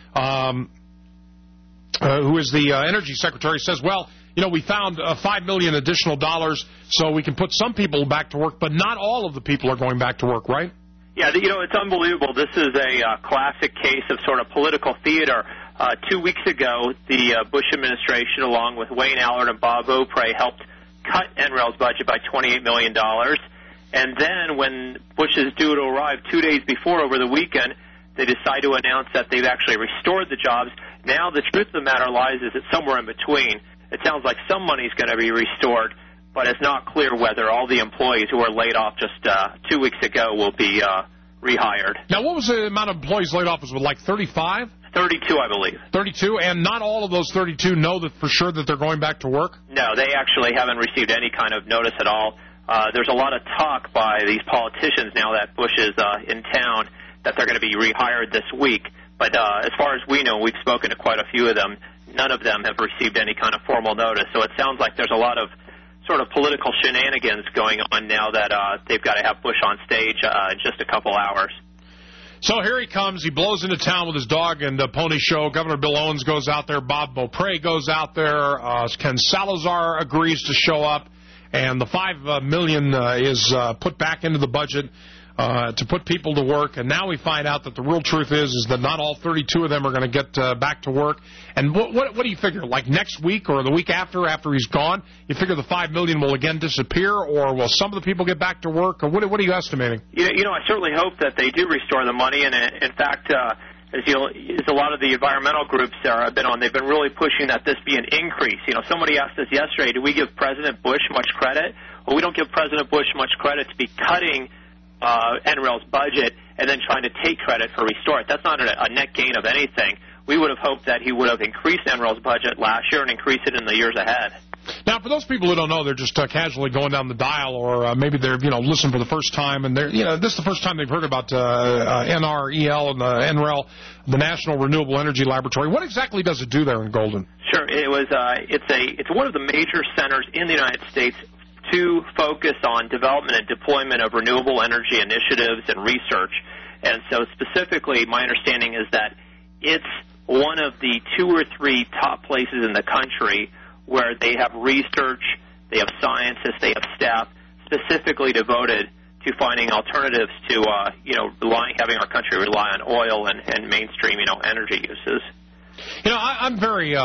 who is the Energy Secretary, says, well, we found $5 million additional dollars so we can put some people back to work, but not all of the people are going back to work, right? Yeah, it's unbelievable. This is a classic case of sort of political theater. 2 weeks ago, the Bush administration, along with Wayne Allard and Bob Oprah, helped cut NREL's budget by $28 million. And then when Bush is due to arrive 2 days before, over the weekend, they decide to announce that they've actually restored the jobs. Now the truth of the matter lies is it's somewhere in between. It sounds like some money's going to be restored, but it's not clear whether all the employees who were laid off just 2 weeks ago will be rehired. Now, what was the amount of employees laid off? Was it like 35? 32, I believe. 32, and not all of those 32 know that for sure that they're going back to work? No, they actually haven't received any kind of notice at all. There's a lot of talk by these politicians now that Bush is in town that they're going to be rehired this week. But as far as we know, we've spoken to quite a few of them. None of them have received any kind of formal notice. So it sounds like there's a lot of sort of political shenanigans going on now that they've got to have Bush on stage in just a couple hours. So here he comes. He blows into town with his dog and pony show. Governor Bill Owens goes out there. Bob Beaupre goes out there. Ken Salazar agrees to show up. And the $5 million is put back into the budget. to put people to work, and now we find out that the real truth is that not all 32 of them are going to get back to work. And what do you figure? Like next week or the week after he's gone, you figure the $5 million will again disappear, or will some of the people get back to work, or what are you estimating? You know, I certainly hope that they do restore the money, and in fact, as a lot of the environmental groups I've been on, they've been really pushing that this be an increase. You know, somebody asked us yesterday, do we give President Bush much credit? Well, we don't give President Bush much credit to be cutting NREL's budget and then trying to take credit for restore it. That's not a net gain of anything. We would have hoped that he would have increased NREL's budget last year and increased it in the years ahead. Now, for those people who don't know, they're just casually going down the dial, or maybe they're listening for the first time, and this is the first time they've heard about NREL and NREL, the National Renewable Energy Laboratory. What exactly does it do there in Golden? Sure, it's one of the major centers in the United States to focus on development and deployment of renewable energy initiatives and research. And so specifically, my understanding is that it's one of the 2 or 3 top places in the country where they have research, they have scientists, they have staff specifically devoted to finding alternatives to, having our country rely on oil and mainstream, energy uses. I'm very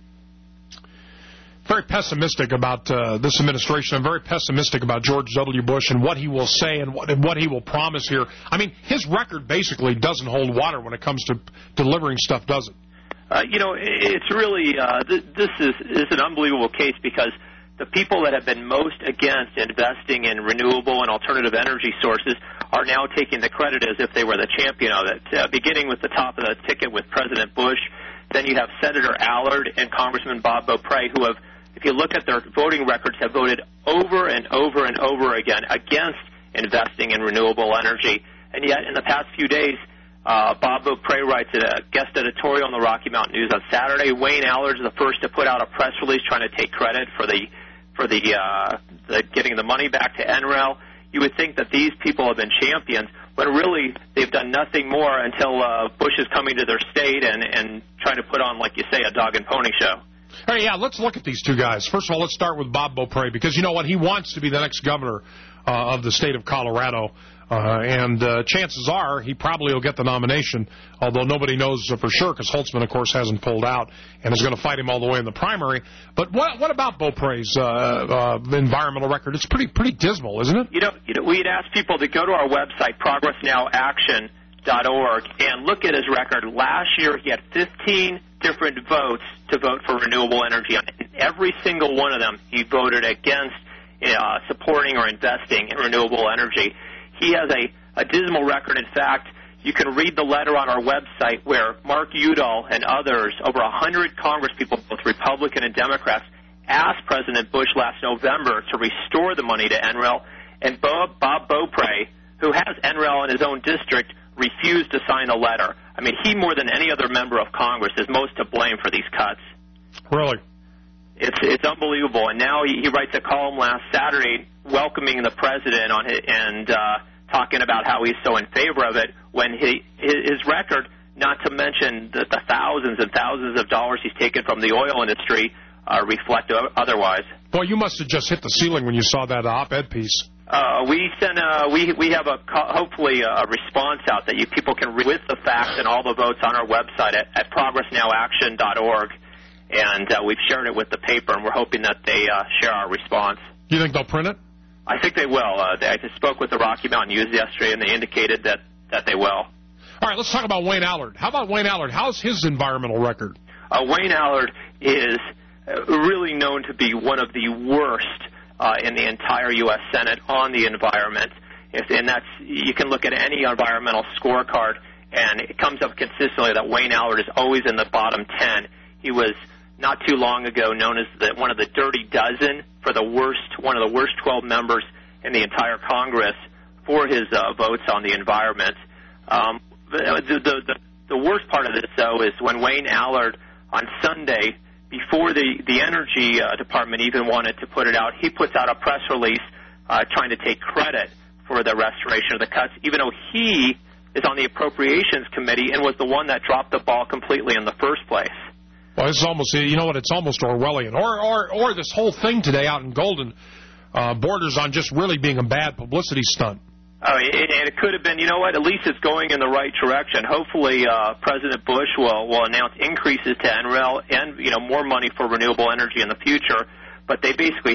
pessimistic about this administration. I'm very pessimistic about George W. Bush and what he will say and what he will promise here. I mean, his record basically doesn't hold water when it comes to delivering stuff, does it? It's really this is an unbelievable case because the people that have been most against investing in renewable and alternative energy sources are now taking the credit as if they were the champion of it, beginning with the top of the ticket with President Bush. Then you have Senator Allard and Congressman Bob Beaupre, who have, if you look at their voting records, have voted over and over and over again against investing in renewable energy. And yet, in the past few days, Bob Beaupre writes a guest editorial in the Rocky Mountain News on Saturday. Wayne Allard is the first to put out a press release trying to take credit for the getting the money back to NREL. You would think that these people have been champions, but really they've done nothing more until Bush is coming to their state and trying to put on, like you say, a dog and pony show. All right, let's look at these two guys. First of all, let's start with Bob Beaupre, because you know what? He wants to be the next governor of the state of Colorado. And chances are he probably will get the nomination, although nobody knows for sure because Holtzman, of course, hasn't pulled out and is going to fight him all the way in the primary. But what about Beaupre's environmental record? It's pretty dismal, isn't it? We'd ask people to go to our website, progressnowaction.org, and look at his record. Last year he had 15 different votes to vote for renewable energy. In every single one of them, he voted against supporting or investing in renewable energy. He has a dismal record. In fact, you can read the letter on our website where Mark Udall and others, over 100 congresspeople, both Republican and Democrats, asked President Bush last November to restore the money to NREL, and Bob Beaupre, who has NREL in his own district, refused to sign the letter. I mean, he, more than any other member of Congress, is most to blame for these cuts. Really? It's unbelievable. And now he writes a column last Saturday welcoming the president on it and talking about how he's so in favor of it when his record, not to mention the thousands and thousands of dollars he's taken from the oil industry, reflect otherwise. Boy, you must have just hit the ceiling when you saw that op-ed piece. We have hopefully a response out that people can read with the facts and all the votes on our website at progressnowaction.org. And we've shared it with the paper, and we're hoping that they share our response. Do you think they'll print it? I think they will. I just spoke with the Rocky Mountain News yesterday, and they indicated that they will. All right, let's talk about Wayne Allard. How about Wayne Allard? How's his environmental record? Wayne Allard is really known to be one of the worst in the entire U.S. Senate on the environment. And you can look at any environmental scorecard, and it comes up consistently that Wayne Allard is always in the bottom 10. He was not too long ago known as one of the Dirty Dozen for one of the worst 12 members in the entire Congress for his votes on the environment. The worst part of this, though, is when Wayne Allard on Sunday, before the Energy Department even wanted to put it out, he puts out a press release trying to take credit for the restoration of the cuts, even though he is on the Appropriations Committee and was the one that dropped the ball completely in the first place. Well, this is almost, it's almost Orwellian. Or this whole thing today out in Golden borders on just really being a bad publicity stunt. Oh, and it could have been, you know what, at least it's going in the right direction. Hopefully President Bush will announce increases to NREL and, more money for renewable energy in the future. But they basically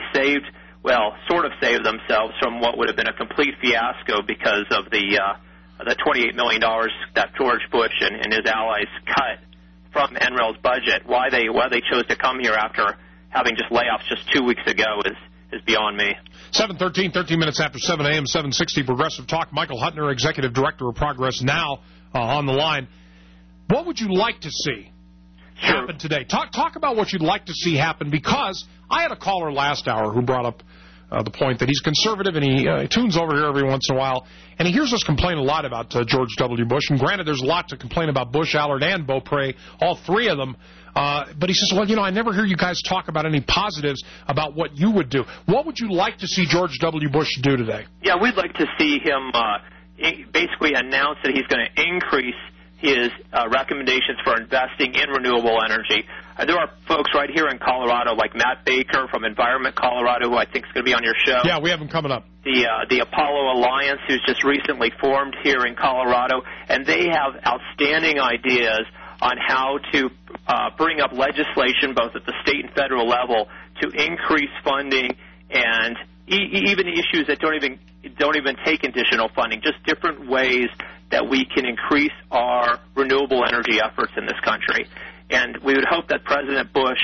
sort of saved themselves from what would have been a complete fiasco because of the $28 million that George Bush and his allies cut from NREL's budget. Why they chose to come here after having just layoffs just 2 weeks ago is beyond me. 7:13, 13 minutes after 7 a.m., 760 Progressive Talk. Michael Huttner, Executive Director of Progress Now, on the line. What would you like to see happen today? Talk about what you'd like to see happen, because I had a caller last hour who brought up the point that he's conservative and he tunes over here every once in a while, and he hears us complain a lot about George W. Bush. And granted, there's a lot to complain about Bush, Allard, and Beaupre, all three of them. But he says, well, I never hear you guys talk about any positives about what you would do. What would you like to see George W. Bush do today? Yeah, we'd like to see him basically announce that he's going to increase his recommendations for investing in renewable energy. There are folks right here in Colorado, like Matt Baker from Environment Colorado, who I think is going to be on your show. Yeah, we have him coming up. The Apollo Alliance, who's just recently formed here in Colorado, and they have outstanding ideas on how to bring up legislation, both at the state and federal level, to increase funding and even issues that don't even take additional funding, just different ways that we can increase our renewable energy efforts in this country. And we would hope that President Bush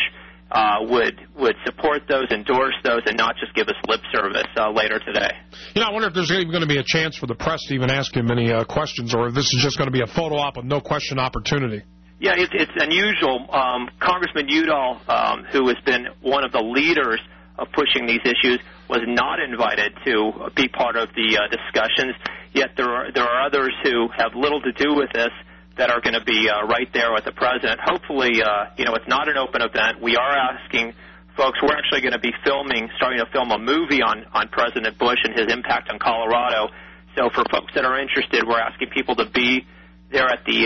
would support those, endorse those, and not just give us lip service later today. I wonder if there's even going to be a chance for the press to even ask him any questions, or if this is just going to be a photo op with no question opportunity. Yeah, it's unusual. Congressman Udall, who has been one of the leaders of pushing these issues, was not invited to be part of the discussions. Yet there are others who have little to do with this that are going to be right there with the president. Hopefully, it's not an open event. We are asking folks. We're actually going to be starting to film a movie on President Bush and his impact on Colorado. So for folks that are interested, we're asking people to be there at the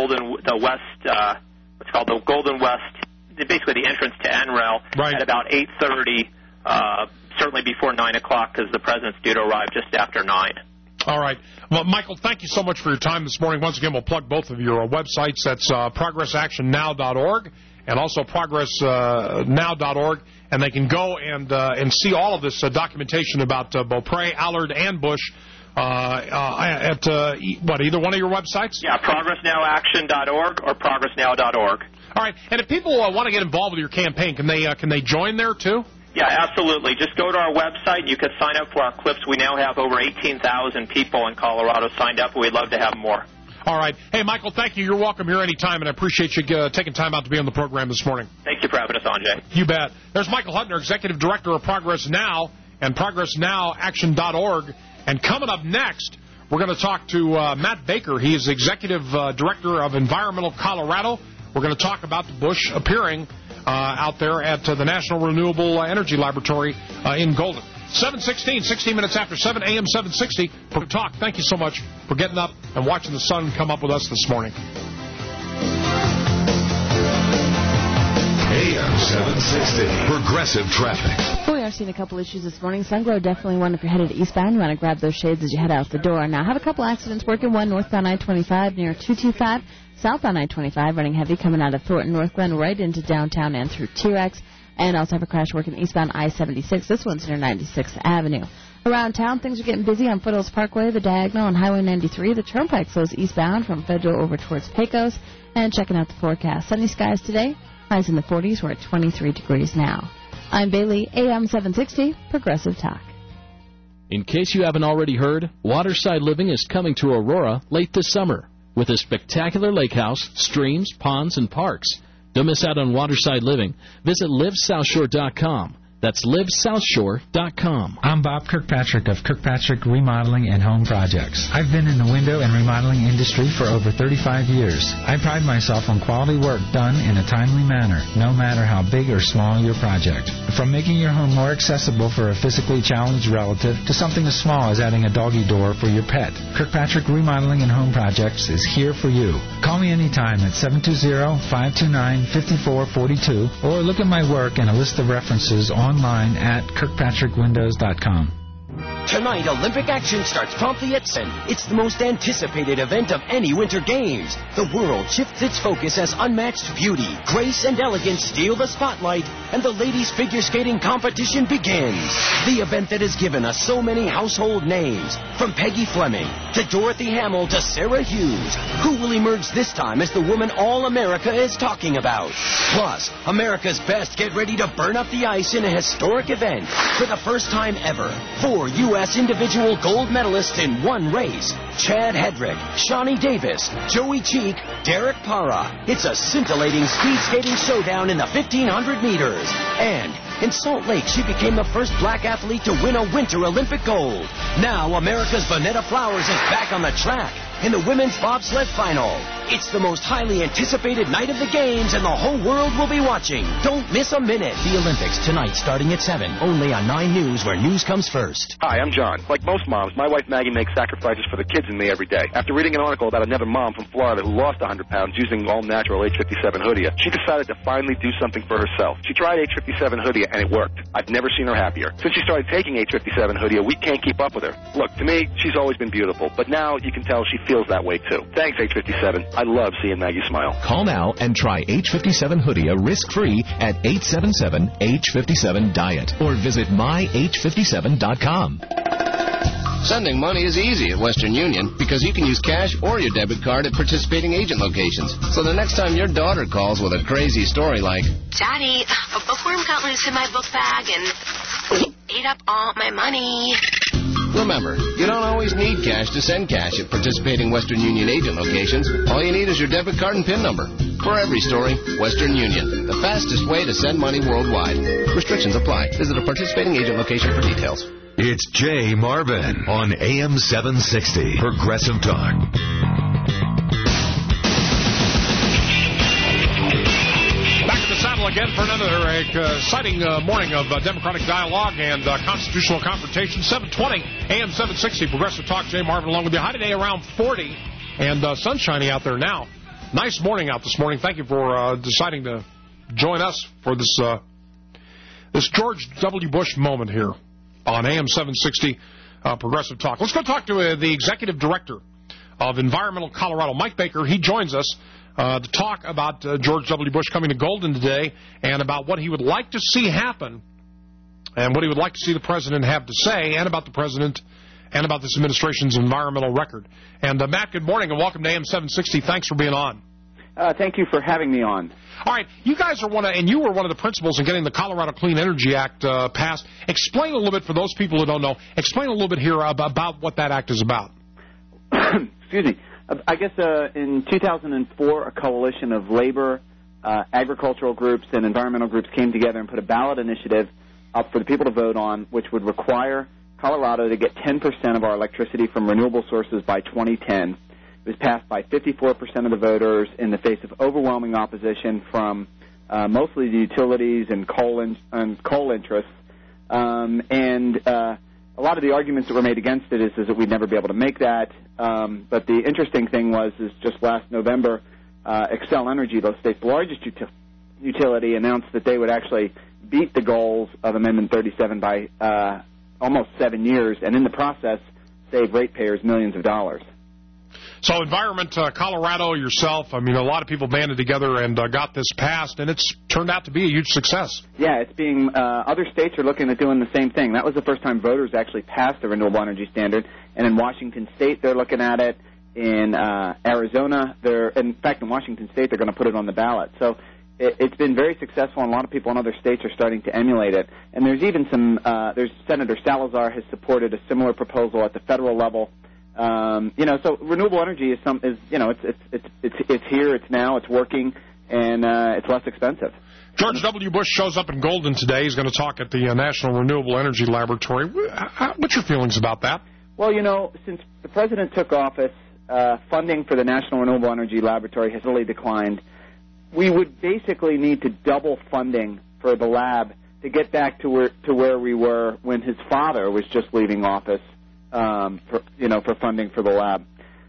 Golden West, basically the entrance to NREL, right, at about 8:30, certainly before 9 o'clock, because the president's due to arrive just after 9. All right. Well, Michael, thank you so much for your time this morning. Once again, we'll plug both of your websites. That's progressactionnow.org and also progressnow.org, and they can go and see all of this documentation about Beaupre, Allard, and Bush at either one of your websites? Yeah, progressnowaction.org or progressnow.org. All right. And if people want to get involved with your campaign, can they join there too? Yeah, absolutely. Just go to our website. You can sign up for our clips. We now have over 18,000 people in Colorado signed up. We'd love to have more. All right. Hey, Michael, thank you. You're welcome here anytime, and I appreciate you taking time out to be on the program this morning. Thank you for having us on, Jay. You bet. There's Michael Huttner, Executive Director of Progress Now and progressnowaction.org. And coming up next, we're going to talk to Matt Baker. He is Executive Director of Environmental Colorado. We're going to talk about the Bush appearing out there at the National Renewable Energy Laboratory in Golden. 7:16, 16 minutes after 7 a.m., 760. For Talk, thank you so much for getting up and watching the sun come up with us this morning. AM 760, Progressive Traffic. Well, we are seeing a couple issues this morning. Sunglow, definitely one if you're headed eastbound. You want to grab those shades as you head out the door. Now, I have a couple accidents working. One northbound I-25 near 225. Southbound I-25 running heavy coming out of Thornton, North Glen, right into downtown and through T-Rex. And also have a crash working eastbound I-76. This one's near 96th Avenue. Around town, things are getting busy on Foothills Parkway, the Diagonal, and Highway 93. The Turnpike flows eastbound from Federal over towards Pecos. And checking out the forecast. Sunny skies today. Highs in the 40s. We're at 23 degrees now. I'm Bailey, AM 760, Progressive Talk. In case you haven't already heard, Waterside Living is coming to Aurora late this summer with a spectacular lake house, streams, ponds, and parks. Don't miss out on Waterside Living. Visit LiveSouthShore.com. That's LiveSouthShore.com. I'm Bob Kirkpatrick of Kirkpatrick Remodeling and Home Projects. I've been in the window and remodeling industry for over 35 years. I pride myself on quality work done in a timely manner, no matter how big or small your project. From making your home more accessible for a physically challenged relative to something as small as adding a doggy door for your pet, Kirkpatrick Remodeling and Home Projects is here for you. Call me anytime at 720-529-5442 or look at my work and a list of references online at kirkpatrickwindows.com. Tonight, Olympic action starts promptly at 10. It's the most anticipated event of any Winter Games. The world shifts its focus as unmatched beauty, grace, and elegance steal the spotlight, and the ladies' figure skating competition begins. The event that has given us so many household names, from Peggy Fleming to Dorothy Hamill to Sarah Hughes. Who will emerge this time as the woman all America is talking about? Plus, America's best get ready to burn up the ice in a historic event. For the first time ever, 4 U.S. individual gold medalists in one race. Chad Hedrick, Shawnee Davis, Joey Cheek, Derek Parra. It's a scintillating speed skating showdown in the 1,500 meters. And in Salt Lake, she became the first black athlete to win a Winter Olympic gold. Now, America's Vanetta Flowers is back on the track in the women's bobsled final. It's the most highly anticipated night of the Games, and the whole world will be watching. Don't miss a minute. The Olympics tonight starting at 7, only on 9 News, where news comes first. Hi, I'm John. Like most moms, my wife Maggie makes sacrifices for the kids and me every day. After reading an article about another mom from Florida who lost 100 pounds using all-natural H57 Hoodia, she decided to finally do something for herself. She tried H57 Hoodia, and it worked. I've never seen her happier. Since she started taking H57 Hoodia, we can't keep up with her. Look, to me, she's always been beautiful, but now you can tell she feels that way, too. Thanks, H57. I love seeing Maggie smile. Call now and try H57 Hoodia risk-free at 877-H57-DIET or visit myh57.com. Sending money is easy at Western Union because you can use cash or your debit card at participating agent locations. So the next time your daughter calls with a crazy story like, Daddy, a bookworm got loose in my book bag and ate up all my money. Remember, you don't always need cash to send cash at participating Western Union agent locations. All you need is your debit card and PIN number. For every story, Western Union, the fastest way to send money worldwide. Restrictions apply. Visit a participating agent location for details. It's Jay Marvin on AM 760 Progressive Talk. Back in the saddle again for another exciting morning of Democratic dialogue and constitutional confrontation. 720 AM 760 Progressive Talk. Jay Marvin along with you. High today around 40 and sun shining out there now. Nice morning out this morning. Thank you for deciding to join us for this George W. Bush moment here on AM 760 Progressive Talk. Let's go talk to the Executive Director of Environmental Colorado, Mike Baker. He joins us to talk about George W. Bush coming to Golden today and about what he would like to see happen and what he would like to see the president have to say and about the president and about this administration's environmental record. And Matt, good morning and welcome to AM 760. Thanks for being on. Thank you for having me on. All right, you guys are you were one of the principals in getting the Colorado Clean Energy Act passed. Explain a little bit for those people who don't know. Explain a little bit here about what that act is about. Excuse me. I guess in 2004, a coalition of labor, agricultural groups, and environmental groups came together and put a ballot initiative up for the people to vote on, which would require Colorado to get 10% of our electricity from renewable sources by 2010. It was passed by 54% of the voters in the face of overwhelming opposition from mostly the utilities and coal interests. A lot of the arguments that were made against it is that we'd never be able to make that. But the interesting thing is just last November, Xcel Energy, the state's largest utility, announced that they would actually beat the goals of Amendment 37 by almost 7 years, and in the process save ratepayers millions of dollars. So Environment Colorado, yourself, I mean, a lot of people banded together and got this passed, and it's turned out to be a huge success. Yeah, it's being, other states are looking at doing the same thing. That was the first time voters actually passed the renewable energy standard, and in Washington State they're looking at it. In Arizona, in fact, in Washington State they're going to put it on the ballot. So it's been very successful, and a lot of people in other states are starting to emulate it. And there's even there's Senator Salazar has supported a similar proposal at the federal level. So renewable energy is it's here, it's now, it's working, and it's less expensive. George W. Bush shows up in Golden today. He's going to talk at the National Renewable Energy Laboratory. What's your feelings about that? Well, since the president took office, funding for the National Renewable Energy Laboratory has really declined. We would basically need to double funding for the lab to get back to where we were when his father was just leaving office. For funding for the lab.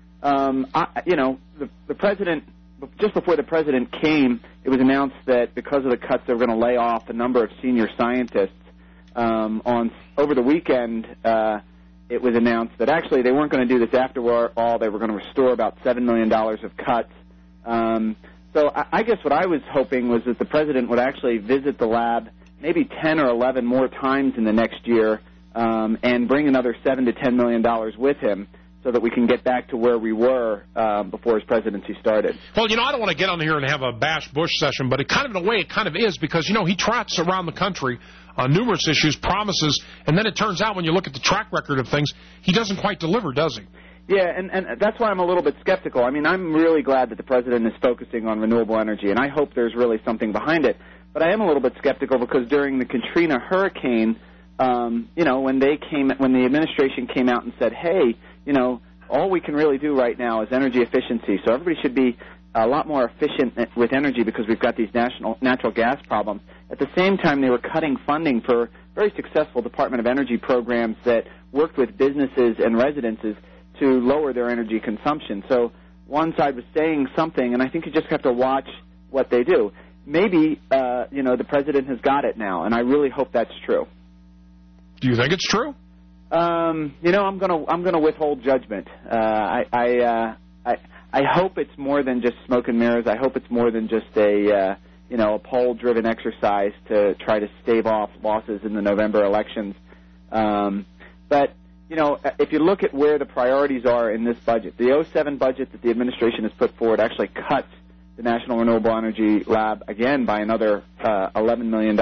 The president, just before the president came, it was announced that because of the cuts, they were going to lay off a number of senior scientists. Over the weekend, it was announced that actually they weren't going to do this after all. They were going to restore about $7 million of cuts. So I guess what I was hoping was that the president would actually visit the lab maybe 10 or 11 more times in the next year and bring another $7 to $10 million with him so that we can get back to where we were before his presidency started. Well, I don't want to get on here and have a bash Bush session, but in a way it kind of is because, he trots around the country on numerous issues, promises, and then it turns out when you look at the track record of things, he doesn't quite deliver, does he? Yeah, and that's why I'm a little bit skeptical. I mean, I'm really glad that the president is focusing on renewable energy, and I hope there's really something behind it. But I am a little bit skeptical because during the Katrina hurricane, when the administration came out and said, hey, all we can really do right now is energy efficiency, so everybody should be a lot more efficient with energy because we've got these natural gas problems. At the same time, they were cutting funding for very successful Department of Energy programs that worked with businesses and residences to lower their energy consumption. So one side was saying something, and I think you just have to watch what they do. Maybe, the president has got it now, and I really hope that's true. Do you think it's true? I'm gonna withhold judgment. I hope it's more than just smoke and mirrors. I hope it's more than just a poll-driven exercise to try to stave off losses in the November elections. But if you look at where the priorities are in this budget, the 07 budget that the administration has put forward actually cuts the National Renewable Energy Lab again by another $11 million.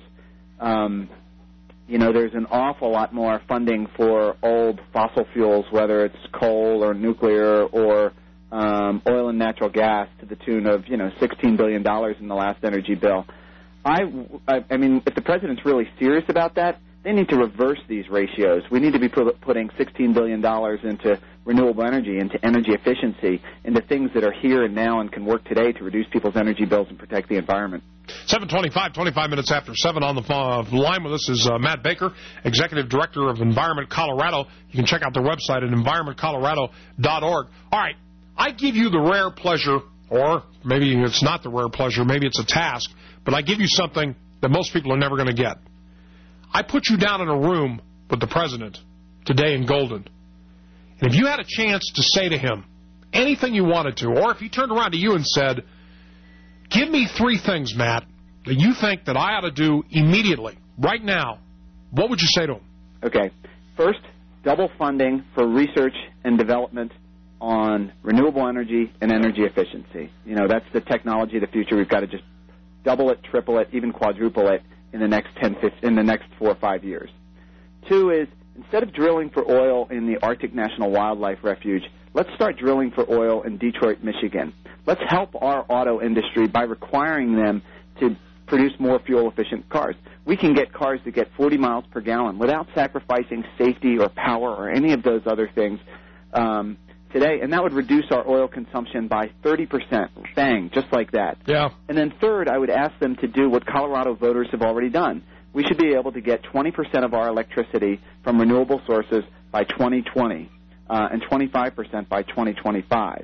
There's an awful lot more funding for old fossil fuels, whether it's coal or nuclear or oil and natural gas, to the tune of $16 billion in the last energy bill. I mean, if the president's really serious about that, they need to reverse these ratios. We need to be putting $16 billion into renewable energy, into energy efficiency, into things that are here and now and can work today to reduce people's energy bills and protect the environment. 7:25, 25 minutes after 7 on the line with us is Matt Baker, Executive Director of Environment Colorado. You can check out their website at environmentcolorado.org. All right, I give you the rare pleasure, or maybe it's not the rare pleasure, maybe it's a task, but I give you something that most people are never going to get. I put you down in a room with the president today in Golden. And if you had a chance to say to him anything you wanted to, or if he turned around to you and said, give me 3 things, Matt, that you think that I ought to do immediately, right now, what would you say to him? Okay. First, double funding for research and development on renewable energy and energy efficiency. That's the technology of the future. We've got to just double it, triple it, even quadruple it in the next 4 or 5 years. 2 is, instead of drilling for oil in the Arctic National Wildlife Refuge, let's start drilling for oil in Detroit, Michigan. Let's help our auto industry by requiring them to produce more fuel-efficient cars. We can get cars that get 40 miles per gallon without sacrificing safety or power or any of those other things today, and that would reduce our oil consumption by 30%. Bang, just like that. Yeah. And then third, I would ask them to do what Colorado voters have already done. We should be able to get 20% of our electricity from renewable sources by 2020 and 25% by 2025.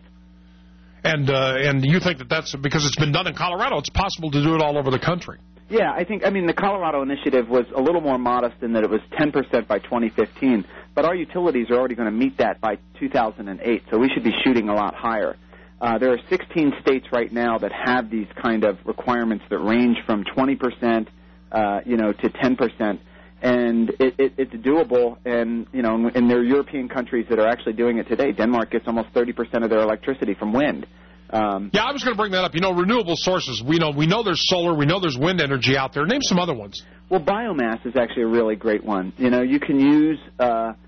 And you think that that's because it's been done in Colorado, it's possible to do it all over the country? Yeah, the Colorado initiative was a little more modest in that it was 10% by 2015, but our utilities are already going to meet that by 2008, so we should be shooting a lot higher. There are 16 states right now that have these kind of requirements that range from 20%, to 10%, and it's doable. And and there are European countries that are actually doing it today. Denmark gets almost 30% of their electricity from wind. Yeah, I was going to bring that up. Renewable sources. We know there's solar. We know there's wind energy out there. Name some other ones. Well, biomass is actually a really great one. You can use. But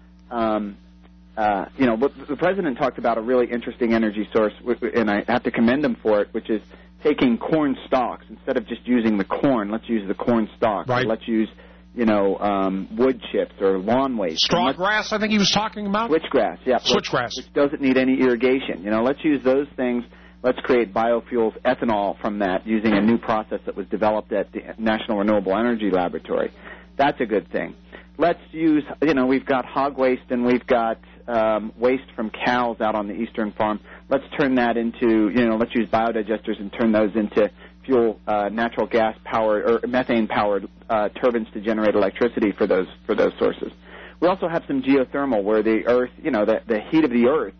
the president talked about a really interesting energy source, and I have to commend him for it, which is taking corn stalks. Instead of just using the corn, let's use the corn stalks. Right. Let's use, wood chips or lawn waste. Straw grass, I think he was talking about? Switchgrass, yeah. Switchgrass. Which doesn't need any irrigation. Let's use those things. Let's create biofuels, ethanol from that, using a new process that was developed at the National Renewable Energy Laboratory. That's a good thing. Let's use, we've got hog waste and we've got waste from cows out on the eastern farm. Let's turn that into, let's use biodigesters and turn those into fuel, natural gas powered or methane powered turbines to generate electricity for those sources. We also have some geothermal where the earth, the heat of the earth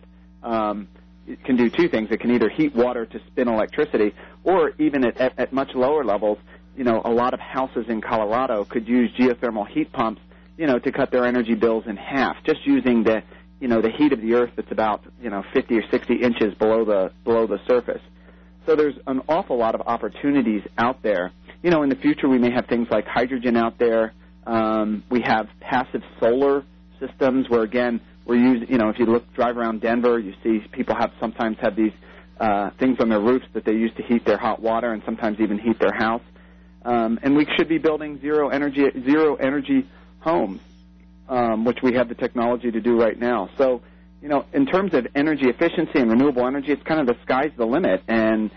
it can do two things. It can either heat water to spin electricity, or even at much lower levels, a lot of houses in Colorado could use geothermal heat pumps, to cut their energy bills in half, just using the heat of the earth that's about, 50 or 60 inches below the surface. So there's an awful lot of opportunities out there. In the future we may have things like hydrogen out there. We have passive solar systems where, again, we're using, if you drive around Denver, you see people sometimes have these things on their roofs that they use to heat their hot water and sometimes even heat their house. And we should be building zero energy homes, which we have the technology to do right now. So, in terms of energy efficiency and renewable energy, it's kind of the sky's the limit. And,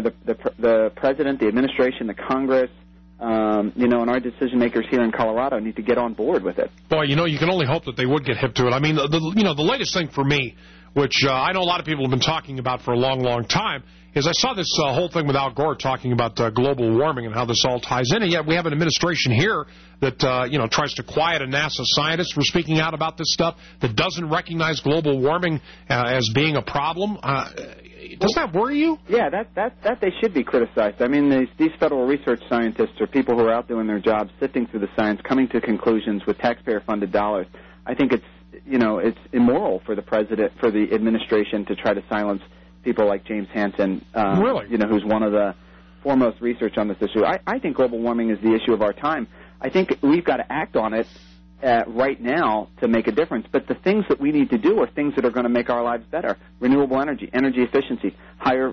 the president, the administration, the Congress, and our decision makers here in Colorado need to get on board with it. Boy, you can only hope that they would get hip to it. I mean, the latest thing for me, which I know a lot of people have been talking about for a long, long time, is I saw this whole thing with Al Gore talking about global warming and how this all ties in, and yet we have an administration here that, tries to quiet a NASA scientist from speaking out about this stuff, that doesn't recognize global warming as being a problem. Does that worry you? Yeah, that they should be criticized. I mean, these federal research scientists are people who are out doing their jobs, sifting through the science, coming to conclusions with taxpayer-funded dollars. I think it's immoral for the president, for the administration, to try to silence people like James Hansen, really? Who's one of the foremost research on this issue. I think global warming is the issue of our time. I think we've got to act on it right now to make a difference. But the things that we need to do are things that are going to make our lives better. Renewable energy, energy efficiency, higher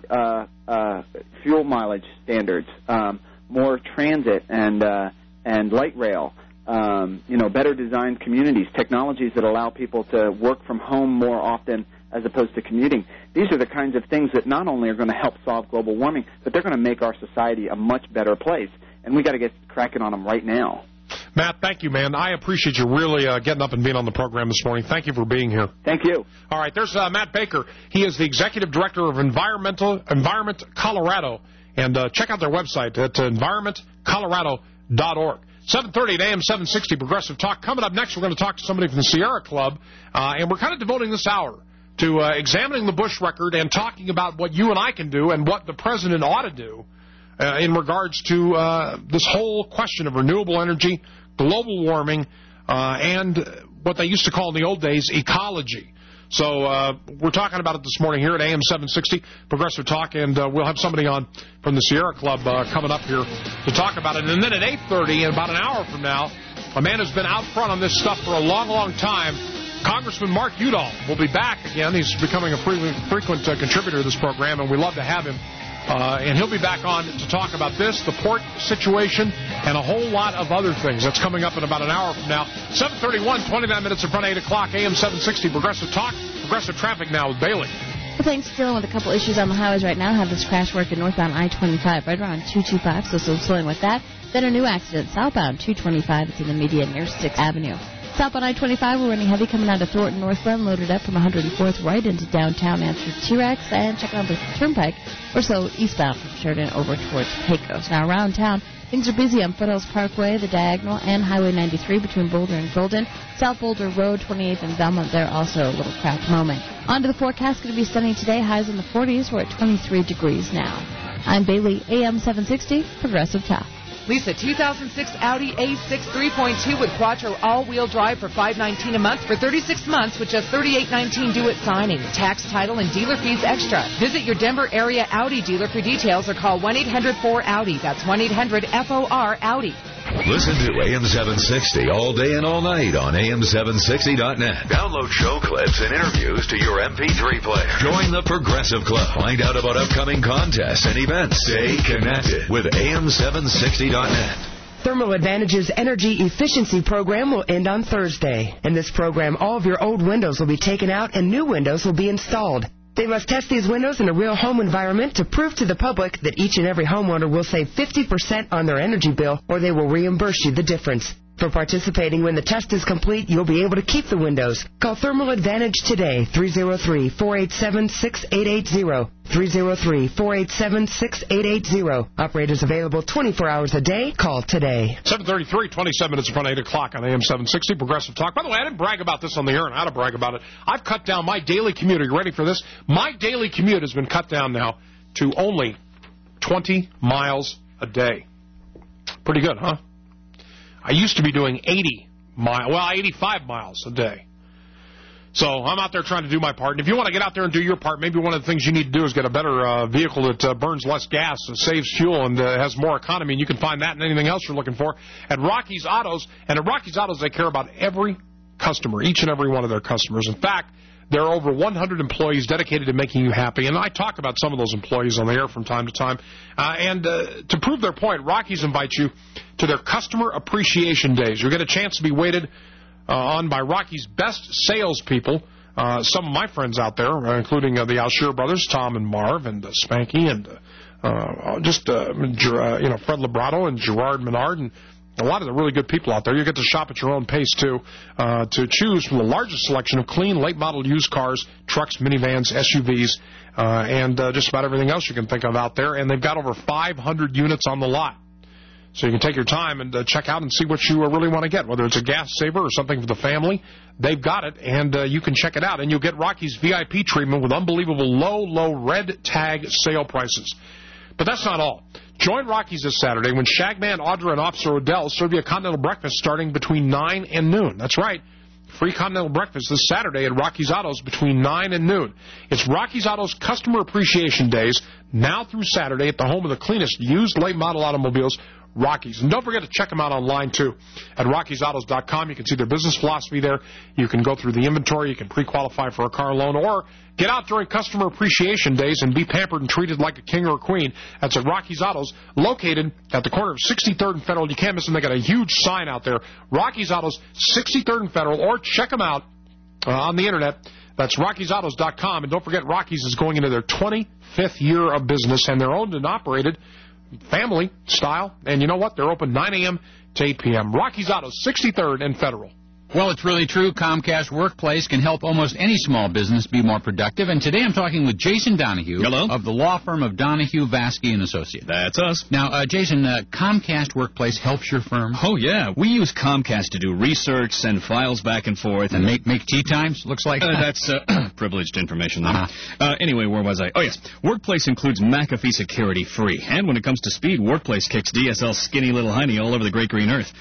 fuel mileage standards, more transit and light rail, better designed communities, technologies that allow people to work from home more often as opposed to commuting. These are the kinds of things that not only are going to help solve global warming, but they're going to make our society a much better place. And we got to get cracking on them right now. Matt, thank you, man. I appreciate you really getting up and being on the program this morning. Thank you for being here. Thank you. All right, there's Matt Baker. He is the Executive Director of Environment Colorado. And check out their website at environmentcolorado.org. 7:30 at AM 760 Progressive Talk. Coming up next, we're going to talk to somebody from the Sierra Club. And we're kind of devoting this hour to examining the Bush record and talking about what you and I can do and what the president ought to do in regards to this whole question of renewable energy, global warming, and what they used to call in the old days ecology. So we're talking about it this morning here at AM 760 Progressive Talk, and we'll have somebody on from the Sierra Club coming up here to talk about it. And then at 8:30, in about an hour from now, a man who's been out front on this stuff for a long, long time, Congressman Mark Udall, will be back again. He's becoming a frequent contributor to this program, and we love to have him. And he'll be back on to talk about this, the port situation, and a whole lot of other things. That's coming up in about an hour from now. 7:31, 29 minutes in front of 8 o'clock, AM 760, Progressive Talk, Progressive Traffic now with Bailey. Well, thanks. Dealing with a couple issues on the highways right now. Have this crash working northbound I-25 right around 225, so still slowing with that. Then a new accident southbound 225. It's in the median near 6th Avenue. Southbound I-25, we're running heavy coming out of Thornton northbound, loaded up from 104th right into downtown answer T-Rex, and checking out the Turnpike. We're slow eastbound from Sheridan over towards Pecos. Now around town, things are busy on Foothills Parkway, the Diagonal, and Highway 93 between Boulder and Golden. South Boulder Road, 28th and Belmont, there also a little cracked moment. On to the forecast, going to be sunny today, highs in the 40s. We're at 23 degrees now. I'm Bailey, AM 760, Progressive Talk. Lisa, 2006 Audi A6 3.2 with Quattro all-wheel drive for $519 a month for 36 months with just $38.19 due at signing. Tax, title, and dealer fees extra. Visit your Denver area Audi dealer for details or call 1-800-4AUDI. That's 1-800-FOR-AUDI. Listen to AM 760 all day and all night on AM760.net. Download show clips and interviews to your MP3 player. Join the Progressive Club. Find out about upcoming contests and events. Stay connected with AM760.net. Thermal Advantage's energy efficiency program will end on Thursday. In this program, all of your old windows will be taken out and new windows will be installed. They must test these windows in a real home environment to prove to the public that each and every homeowner will save 50% on their energy bill, or they will reimburse you the difference. For participating when the test is complete, you'll be able to keep the windows. Call Thermal Advantage today, 303-487-6880, 303-487-6880. Operators available 24 hours a day. Call today. 7:33, 27 minutes from 8 o'clock on AM 760, Progressive Talk. By the way, I didn't brag about this on the air, and I ought to brag about it. I've cut down my daily commute. Are you ready for this? My daily commute has been cut down now to only 20 miles a day. Pretty good, huh? I used to be doing 85 miles a day. So I'm out there trying to do my part. And if you want to get out there and do your part, maybe one of the things you need to do is get a better vehicle that burns less gas, saves fuel, and has more economy. And you can find that and anything else you're looking for at Rocky's Autos. And at Rocky's Autos, they care about every customer, each and every one of their customers. In fact, there are over 100 employees dedicated to making you happy. And I talk about some of those employees on the air from time to time. To prove their point, Rocky's invites you to their Customer Appreciation Days. You'll get a chance to be weighted on by Rocky's best salespeople. Some of my friends out there, including the Alsher brothers, Tom and Marv, and Spanky, and Fred Librato and Gerard Menard, and a lot of the really good people out there. You get to shop at your own pace, too, to choose from the largest selection of clean, late-model used cars, trucks, minivans, SUVs, and just about everything else you can think of out there. And they've got over 500 units on the lot. So you can take your time and check out and see what you really want to get, whether it's a gas saver or something for the family. They've got it, and you can check it out. And you'll get Rocky's VIP treatment with unbelievable low red tag sale prices. But that's not all. Join Rocky's this Saturday when Shagman, Audra, and Officer Odell serve you a continental breakfast starting between 9 and noon. That's right. Free continental breakfast this Saturday at Rocky's Autos between 9 and noon. It's Rocky's Autos Customer Appreciation Days now through Saturday at the home of the cleanest used late model automobiles, Rocky's. And don't forget to check them out online, too, at Rocky'sAutos.com. You can see their business philosophy there. You can go through the inventory. You can pre-qualify for a car loan, or get out during Customer Appreciation Days and be pampered and treated like a king or a queen. That's at Rocky's Autos, located at the corner of 63rd and Federal. You can't miss them. They got a huge sign out there. Rocky's Autos, 63rd and Federal, or check them out on the Internet. That's Rocky'sAutos.com. And don't forget, Rocky's is going into their 25th year of business, and they're owned and operated family style. And you know what? They're open 9 a.m. to 8 p.m. Rocky's Autos, 63rd and Federal. Well, it's really true. Comcast Workplace can help almost any small business be more productive. And today I'm talking with Jason Donahue of the law firm of Donahue, Vasky & Associates. That's us. Now, Jason, Comcast Workplace helps your firm? Oh, yeah. We use Comcast to do research, send files back and forth. And make tea times, looks like? That's privileged information, though. Anyway, where was I? Oh, yes. Workplace includes McAfee security free. And when it comes to speed, Workplace kicks DSL's skinny little hiney all over the great green earth.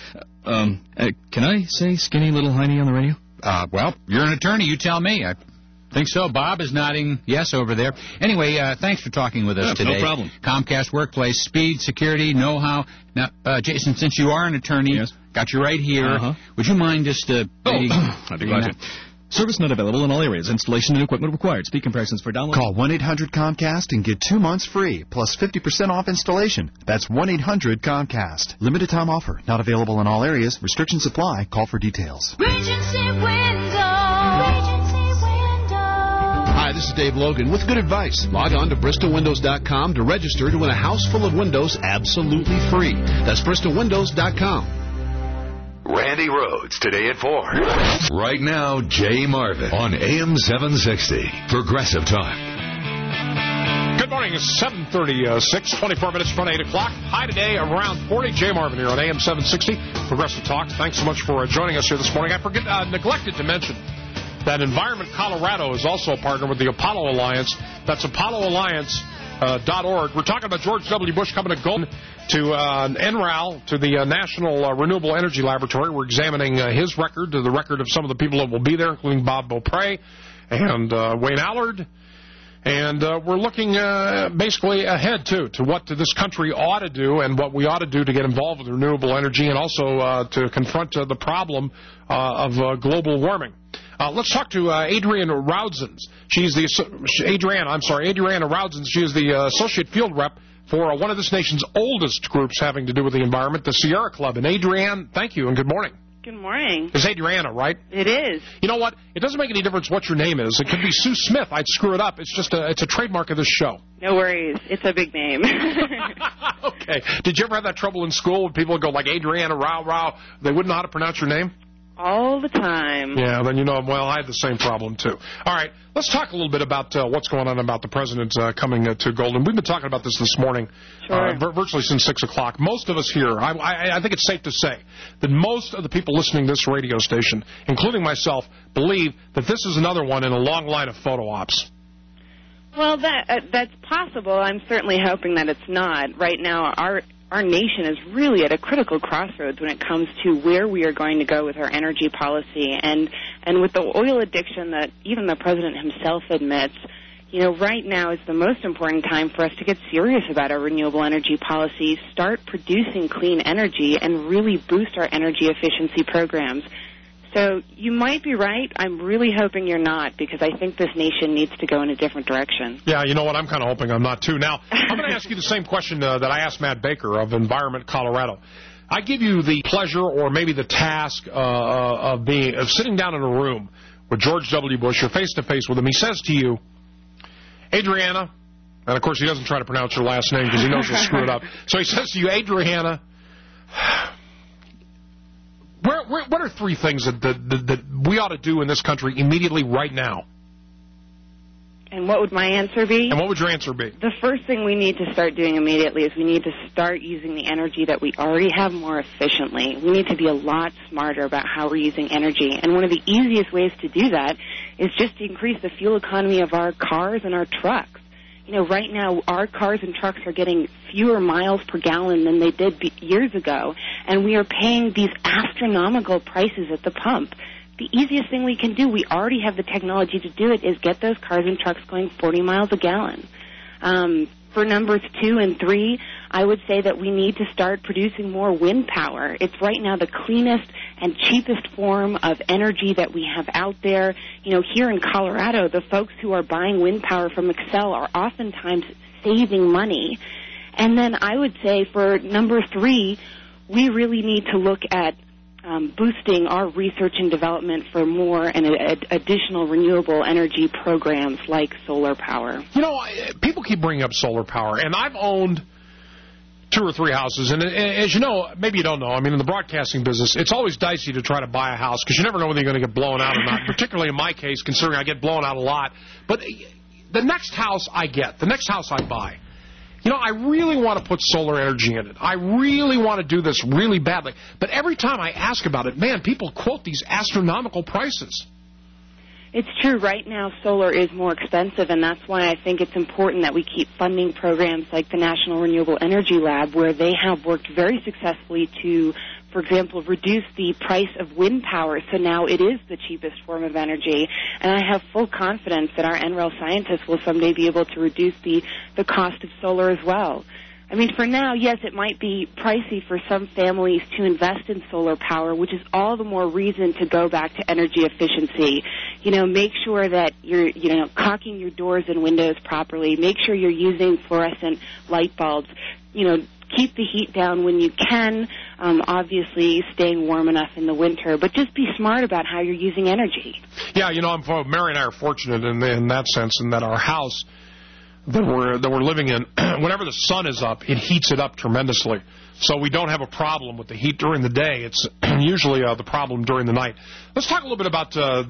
Can I say skinny little hiney on the radio? Well, you're an attorney. You tell me. I think so. Bob is nodding yes over there. Anyway, thanks for talking with us today. No problem. Comcast Workplace, speed, security, know-how. Now, Jason, since you are an attorney, got you right here. Would you mind just I'd be glad to. Service not available in all areas. Installation and equipment required. Speed comparisons for download. Call 1-800-COMCAST and get 2 months free, plus 50% off installation. That's 1-800-COMCAST. Limited time offer. Not available in all areas. Restrictions apply. Call for details. Regency Windows. Hi, this is Dave Logan with good advice. Log on to BristolWindows.com to register to win a house full of windows absolutely free. That's BristolWindows.com. Randy Rhodes, today at 4. Right now, Jay Marvin on AM 760. Progressive Talk. Good morning. It's 7:36, 24 minutes from 8 o'clock. High today, around 40. Jay Marvin here on AM 760. Progressive Talk. Thanks so much for joining us here this morning. I neglected to mention that Environment Colorado is also a partner with the Apollo Alliance. That's ApolloAlliance.org. We're talking about George W. Bush coming to Golden to NRAL, to the National Renewable Energy Laboratory. We're examining his record, the record of some of the people that will be there, including Bob Beaupre and Wayne Allard. And we're looking basically ahead, too, to what this country ought to do and what we ought to do to get involved with renewable energy and also to confront the problem of global warming. Let's talk to Adriana Roudzins. Adriana Roudzins. She is the Associate Field Rep for one of this nation's oldest groups having to do with the environment, the Sierra Club. And Adriana, thank you and good morning. Good morning. It's Adriana, right? It is. You know what? It doesn't make any difference what your name is. It could be Sue Smith. I'd screw it up. It's just it's a trademark of this show. No worries. It's a big name. Okay. Did you ever have that trouble in school when people would go like Adriana, Rao, they wouldn't know how to pronounce your name? All the time. Yeah, then you know, well, I had the same problem, too. All right, let's talk a little bit about what's going on about the president coming to Golden. We've been talking about this morning, virtually since 6 o'clock. Most of us here, I think it's safe to say that most of the people listening to this radio station, including myself, believe that this is another one in a long line of photo ops. Well, that's possible. I'm certainly hoping that it's not. Right now, our nation is really at a critical crossroads when it comes to where we are going to go with our energy policy. And with the oil addiction that even the president himself admits, you know, right now is the most important time for us to get serious about our renewable energy policies, start producing clean energy, and really boost our energy efficiency programs. So you might be right. I'm really hoping you're not, because I think this nation needs to go in a different direction. Yeah, you know what? I'm kind of hoping I'm not, too. Now, I'm going to ask you the same question that I asked Matt Baker of Environment Colorado. I give you the pleasure or maybe the task of sitting down in a room with George W. Bush. You're face-to-face with him. He says to you, Adriana, and, of course, he doesn't try to pronounce your last name because he knows he'll screw it up. So he says to you, Adriana, what are three things that we ought to do in this country immediately right now? And what would my answer be? And what would your answer be? The first thing we need to start doing immediately is we need to start using the energy that we already have more efficiently. We need to be a lot smarter about how we're using energy. And one of the easiest ways to do that is just to increase the fuel economy of our cars and our trucks. You know, right now, our cars and trucks are getting fewer miles per gallon than they did years ago, and we are paying these astronomical prices at the pump. The easiest thing we can do, we already have the technology to do it, is get those cars and trucks going 40 miles a gallon. For numbers 2 and 3, I would say that we need to start producing more wind power. It's right now the cleanest and cheapest form of energy that we have out there. You know, here in Colorado, the folks who are buying wind power from Xcel are oftentimes saving money. And then I would say for number 3, we really need to look at boosting our research and development for more and additional renewable energy programs like solar power. You know, people keep bringing up solar power, and I've owned 2 or 3 houses, and as you know, maybe you don't know, I mean, in the broadcasting business, it's always dicey to try to buy a house because you never know whether you're going to get blown out or not, particularly in my case, considering I get blown out a lot. But the next house I get, the next house I buy, you know, I really want to put solar energy in it. I really want to do this really badly. But every time I ask about it, man, people quote these astronomical prices. It's true. Right now, solar is more expensive, and that's why I think it's important that we keep funding programs like the National Renewable Energy Lab, where they have worked very successfully to, for example, reduce the price of wind power, so now it is the cheapest form of energy. And I have full confidence that our NREL scientists will someday be able to reduce the cost of solar as well. I mean, for now, yes, it might be pricey for some families to invest in solar power, which is all the more reason to go back to energy efficiency. You know, make sure that you're, caulking your doors and windows properly. Make sure you're using fluorescent light bulbs. You know, keep the heat down when you can, obviously staying warm enough in the winter, but just be smart about how you're using energy. Yeah, you know, Mary and I are fortunate in that sense, in that our house that we're living in, whenever the sun is up, it heats it up tremendously. So we don't have a problem with the heat during the day. It's usually the problem during the night. Let's talk a little bit about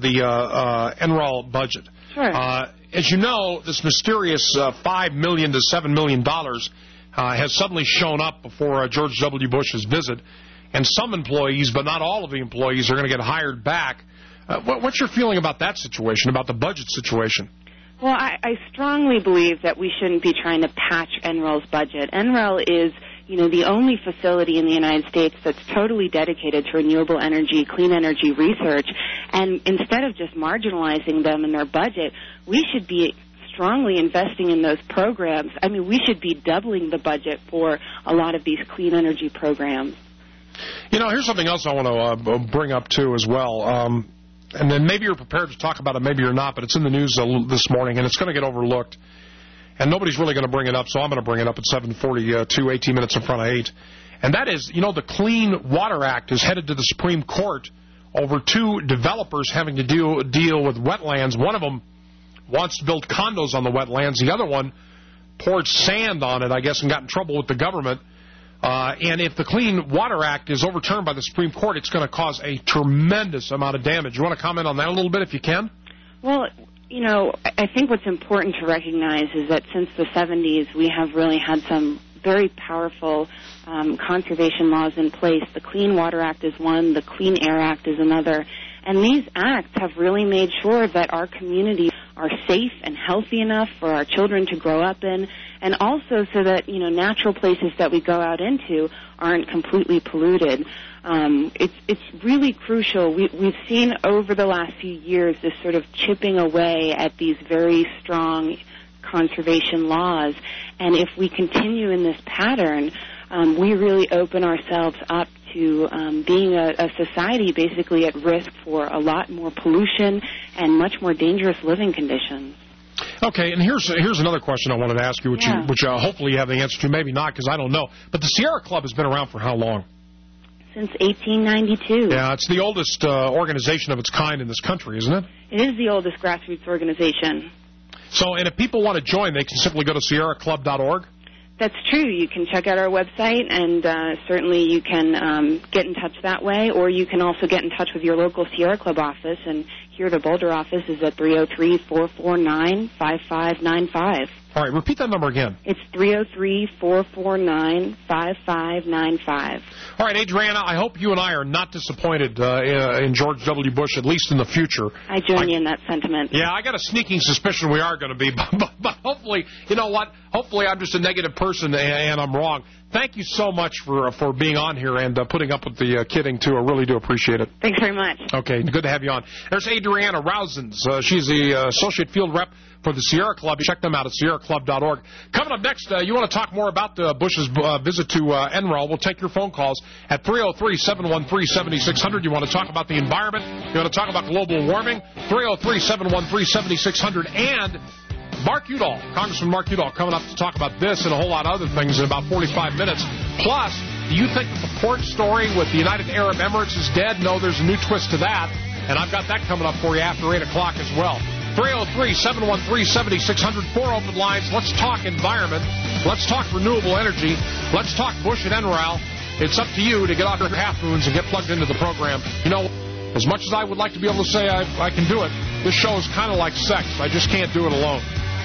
the NREL budget. Sure. As you know, this mysterious $5 million to $7 million has suddenly shown up before George W. Bush's visit, and some employees, but not all of the employees, are going to get hired back. What's your feeling about that situation, about the budget situation? Well, I strongly believe that we shouldn't be trying to patch NREL's budget. NREL is, the only facility in the United States that's totally dedicated to renewable energy, clean energy research, and instead of just marginalizing them in their budget, we should be strongly investing in those programs. I mean, we should be doubling the budget for a lot of these clean energy programs. You know, here's something else I want to bring up, too, as well. And then maybe you're prepared to talk about it, maybe you're not, but it's in the news this morning, and it's going to get overlooked. And nobody's really going to bring it up, so I'm going to bring it up at 7:42, 18 minutes in front of 8. And that is, the Clean Water Act is headed to the Supreme Court over 2 developers having to deal with wetlands. One of them wants to build condos on the wetlands. The other one poured sand on it, I guess, and got in trouble with the government And if the Clean Water Act is overturned by the Supreme Court, it's going to cause a tremendous amount of damage. You want to comment on that a little bit if you can? Well, you know, I think what's important to recognize is that since the 70s, we have really had some very powerful conservation laws in place. The Clean Water Act is one, the Clean Air Act is another. And these acts have really made sure that our communities are safe and healthy enough for our children to grow up in, and also so that, you know, natural places that we go out into aren't completely polluted. It's really crucial. We've seen over the last few years this sort of chipping away at these very strong conservation laws, and if we continue in this pattern, we really open ourselves up to being a society basically at risk for a lot more pollution and much more dangerous living conditions. Okay, and here's another question I wanted to ask you, which hopefully you have the answer to, maybe not, because I don't know. But the Sierra Club has been around for how long? Since 1892. Yeah, it's the oldest organization of its kind in this country, isn't it? It is the oldest grassroots organization. So, and if people want to join, they can simply go to sierraclub.org? That's true. You can check out our website, and certainly you can get in touch that way, or you can also get in touch with your local Sierra Club office, and here the Boulder office is at 303-449-5595. All right, repeat that number again. It's 303-449-5595. All right, Adriana, I hope you and I are not disappointed in George W. Bush, at least in the future. I join you in that sentiment. Yeah, I got a sneaking suspicion we are going to be, but hopefully, you know what? Hopefully I'm just a negative person and I'm wrong. Thank you so much for being on here and putting up with the kidding, too. I really do appreciate it. Thanks very much. Okay, good to have you on. There's Adriana Rousens. She's the Associate Field Rep for the Sierra Club. Check them out at sierraclub.org. Coming up next, you want to talk more about Bush's visit to NREL. We'll take your phone calls at 303-713-7600. You want to talk about the environment? You want to talk about global warming? 303-713-7600. And Mark Udall, Congressman Mark Udall, coming up to talk about this and a whole lot of other things in about 45 minutes. Plus, do you think that the port story with the United Arab Emirates is dead? No, there's a new twist to that, and I've got that coming up for you after 8 o'clock as well. 303-713-7600, 4 open lines. Let's talk environment. Let's talk renewable energy. Let's talk Bush and NREL. It's up to you to get off your half moons and get plugged into the program. You know, as much as I would like to be able to say I can do it, this show is kind of like sex. I just can't do it alone.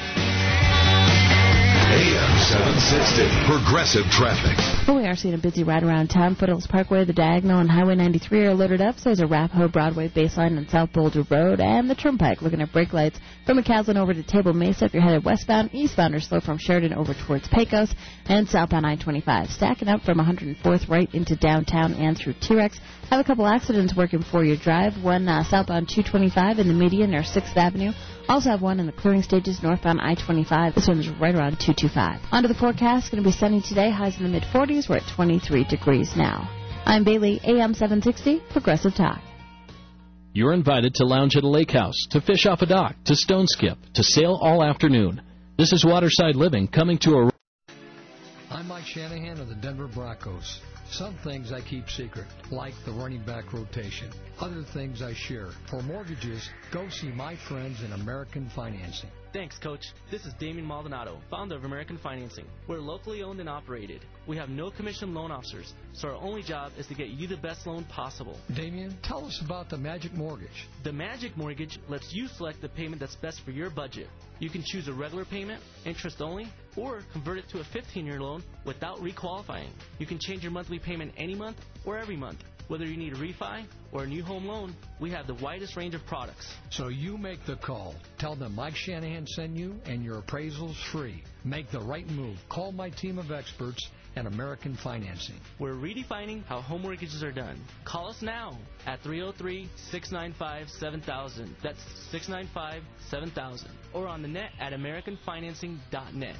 AM 760, Progressive Traffic. Well, we are seeing a busy ride around town. Foothills Parkway, the Diagonal, and Highway 93 are loaded up. So is Arapahoe, Broadway, Baseline, and South Boulder Road, and the Turnpike. Looking at brake lights from McCaslin over to Table Mesa if you're headed westbound. Eastbound are slow from Sheridan over towards Pecos, and southbound I-25. Stacking up from 104th right into downtown and through T-Rex. Have a couple accidents working for your drive. One southbound 225 in the median near 6th Avenue. Also have one in the clearing stages northbound I-25. This one's right around 225. Onto the forecast. Going to be sunny today. Highs in the mid-40s. We're at 23 degrees now. I'm Bailey, AM 760, Progressive Talk. You're invited to lounge at a lake house, to fish off a dock, to stone skip, to sail all afternoon. This is Waterside Living coming to a... I'm Mike Shanahan of the Denver Broncos. Some things I keep secret, like the running back rotation. Other things I share. For mortgages, go see my friends in American Financing. Thanks, Coach. This is Damien Maldonado, founder of American Financing. We're locally owned and operated. We have no commission loan officers, so our only job is to get you the best loan possible. Damien, tell us about the Magic Mortgage. The Magic Mortgage lets you select the payment that's best for your budget. You can choose a regular payment, interest only, or convert it to a 15-year loan without requalifying. You can change your monthly payment any month or every month. Whether you need a refi or a new home loan, we have the widest range of products. So you make the call. Tell them Mike Shanahan sent you, and your appraisal's free. Make the right move. Call my team of experts at American Financing. We're redefining how home mortgages are done. Call us now at 303-695-7000. That's 695-7000. Or on the net at AmericanFinancing.net.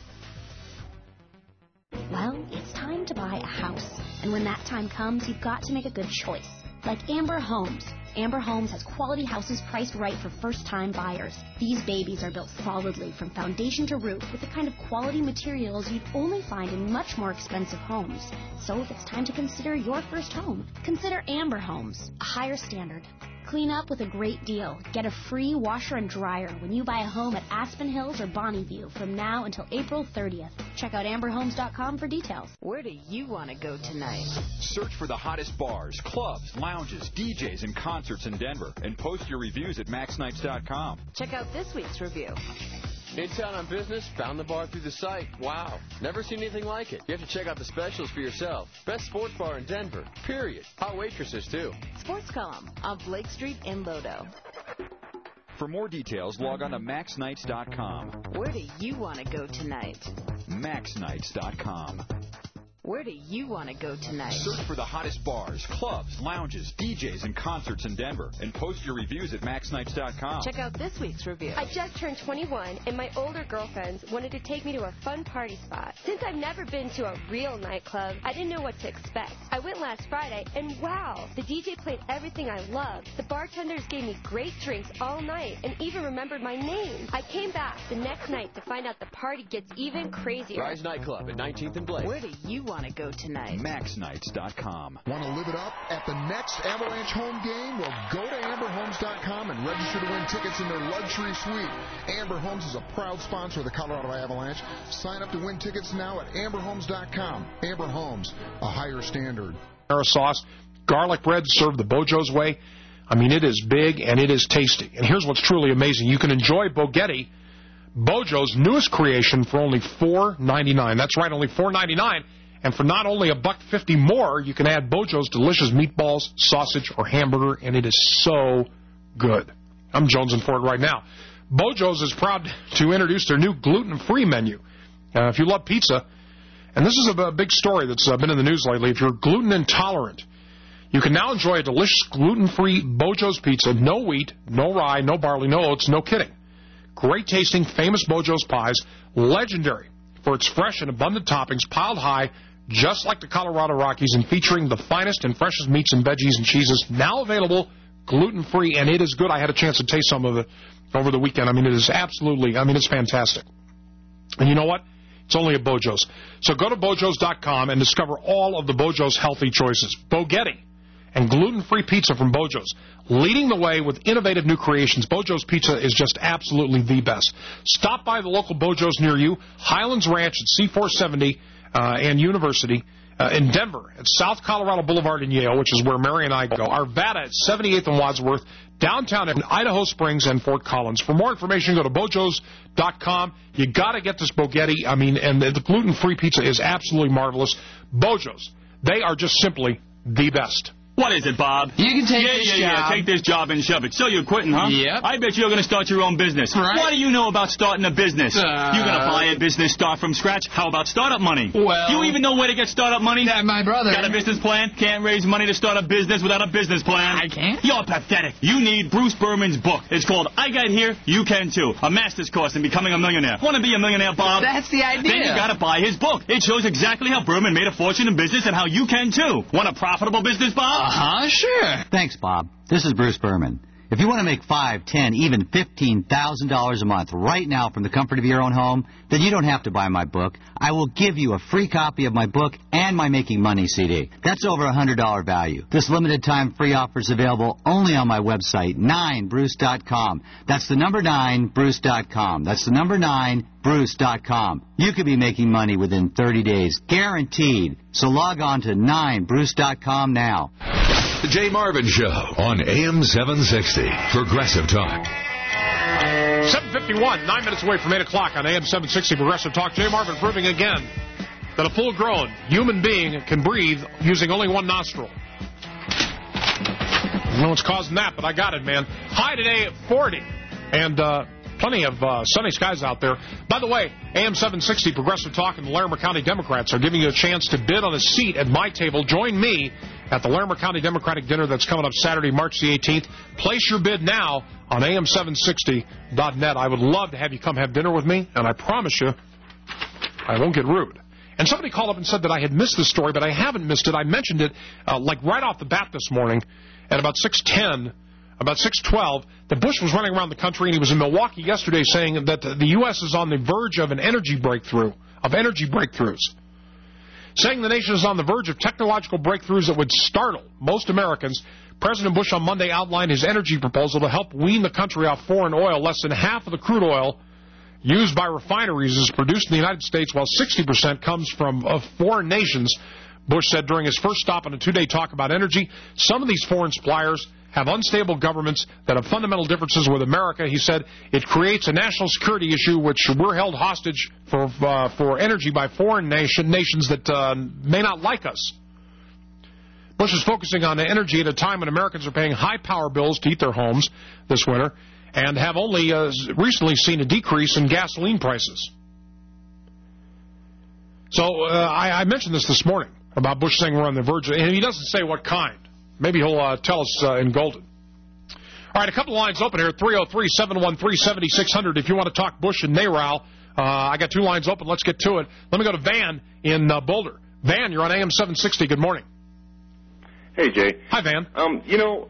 Well, it's time to buy a house. And when that time comes, you've got to make a good choice. Like Amber Homes. Amber Homes has quality houses priced right for first-time buyers. These babies are built solidly from foundation to roof with the kind of quality materials you'd only find in much more expensive homes. So if it's time to consider your first home, consider Amber Homes. A higher standard, Clean up with a great deal. Get a free washer and dryer when you buy a home at Aspen Hills or Bonneview from now until April 30th. Check out amberhomes.com for details. Where do you want to go tonight? Search for the hottest bars, clubs, lounges, DJs, and concerts in Denver and post your reviews at maxnights.com. Check out this week's review. In town on business, found the bar through the site. Wow, never seen anything like it. You have to check out the specials for yourself. Best sports bar in Denver, period. Hot waitresses, too. Sports Column on Blake Street in Lodo. For more details, log on to maxnights.com. Where do you want to go tonight? maxnights.com. Where do you want to go tonight? Search for the hottest bars, clubs, lounges, DJs, and concerts in Denver and post your reviews at maxnights.com. Check out this week's review. I just turned 21, and my older girlfriends wanted to take me to a fun party spot. Since I've never been to a real nightclub, I didn't know what to expect. I went last Friday, and wow, the DJ played everything I loved. The bartenders gave me great drinks all night and even remembered my name. I came back the next night to find out the party gets even crazier. Rise Nightclub at 19th and Blake. Where do you want to go tonight? maxnights.com. Want to live it up at the next Avalanche home game? Well, go to amberhomes.com and register to win tickets in their luxury suite. Amber Homes is a proud sponsor of the Colorado Avalanche. Sign up to win tickets now at amberhomes.com. Amber Homes, a higher standard. Sauce, garlic bread served the Bojo's way. I mean, it is big and it is tasty. And here's what's truly amazing. You can enjoy Bogetti, Bojo's newest creation, for only $4.99. That's right, only $4.99. And for not only $1.50 more, you can add Bojo's delicious meatballs, sausage, or hamburger, and it is so good. I'm jonesing for it right now. Bojo's is proud to introduce their new gluten-free menu. If you love pizza, and this is a big story that's been in the news lately, if you're gluten intolerant, you can now enjoy a delicious gluten-free Bojo's pizza, no wheat, no rye, no barley, no oats, no kidding. Great tasting, famous Bojo's pies, legendary for its fresh and abundant toppings, piled high, just like the Colorado Rockies, and featuring the finest and freshest meats and veggies and cheeses, now available gluten-free, and it is good. I had a chance to taste some of it over the weekend. I mean, it is absolutely, it's fantastic. And you know what? It's only at Bojo's. So go to Bojos.com and discover all of the Bojo's healthy choices. Bogetti and gluten-free pizza from Bojo's, leading the way with innovative new creations. Bojo's Pizza is just absolutely the best. Stop by the local Bojo's near you, Highlands Ranch at C470 and University in Denver, at South Colorado Boulevard in Yale, which is where Mary and I go. Arvada at 78th and Wadsworth, downtown in Idaho Springs and Fort Collins. For more information, go to Bojos.com. You got to get this Bogetti. And the gluten-free pizza is absolutely marvelous. Bojo's, they are just simply the best. What is it, Bob? You can take this job. Yeah, take this job and shove it. So you're quitting, huh? Yep. I bet you're going to start your own business. Right. What do you know about starting a business? You're going to buy a business, start from scratch? How about startup money? Well... Do you even know where to get startup money? My brother. Got a business plan? Can't raise money to start a business without a business plan? I can't. You're pathetic. You need Bruce Berman's book. It's called I Got Here, You Can Too. A master's course in becoming a millionaire. Want to be a millionaire, Bob? That's the idea. Then you got to buy his book. It shows exactly how Berman made a fortune in business and how you can, too. Want a profitable business, Bob? Uh-huh, sure. Thanks, Bob. This is Bruce Berman. If you want to make $5,000, $10,000, even $15,000 a month right now from the comfort of your own home, then you don't have to buy my book. I will give you a free copy of my book and my Making Money CD. That's over $100 value. This limited time free offer is available only on my website, 9bruce.com. That's the number 9bruce.com. That's the number 9bruce.com. You could be making money within 30 days, guaranteed. So log on to 9bruce.com now. The Jay Marvin Show on AM 760. Progressive Talk. 7:51, 9 minutes away from 8 o'clock on AM 760 Progressive Talk. Jay Marvin proving again that a full-grown human being can breathe using only one nostril. I don't know what's causing that, but I got it, man. High today at 40, and plenty of sunny skies out there. By the way, AM 760 Progressive Talk and the Larimer County Democrats are giving you a chance to bid on a seat at my table. Join me at the Larimer County Democratic Dinner that's coming up Saturday, March the 18th. Place your bid now on am760.net. I would love to have you come have dinner with me, and I promise you I won't get rude. And somebody called up and said that I had missed this story, but I haven't missed it. I mentioned it like right off the bat this morning at about 6:10, about 6:12, that Bush was running around the country, and he was in Milwaukee yesterday saying that the U.S. is on the verge of an energy breakthrough, of energy breakthroughs. Saying the nation is on the verge of technological breakthroughs that would startle most Americans. President Bush on Monday outlined his energy proposal to help wean the country off foreign oil. Less than half of the crude oil used by refineries is produced in the United States, while 60% comes from foreign nations, Bush said during his first stop on a two-day talk about energy. Some of these foreign suppliers have unstable governments that have fundamental differences with America. He said it creates a national security issue, which we're held hostage for energy by foreign nations that may not like us. Bush is focusing on energy at a time when Americans are paying high power bills to heat their homes this winter and have only recently seen a decrease in gasoline prices. So I mentioned this morning about Bush saying we're on the verge, and he doesn't say what kind. Maybe he'll tell us in Golden. All right, a couple of lines open here, 303-713-7600 if you want to talk Bush and NARAL. I got two lines open. Let's get to it. Let me go to Van in Boulder. Van, you're on AM 760. Good morning. Hey, Jay. Hi, Van. You know,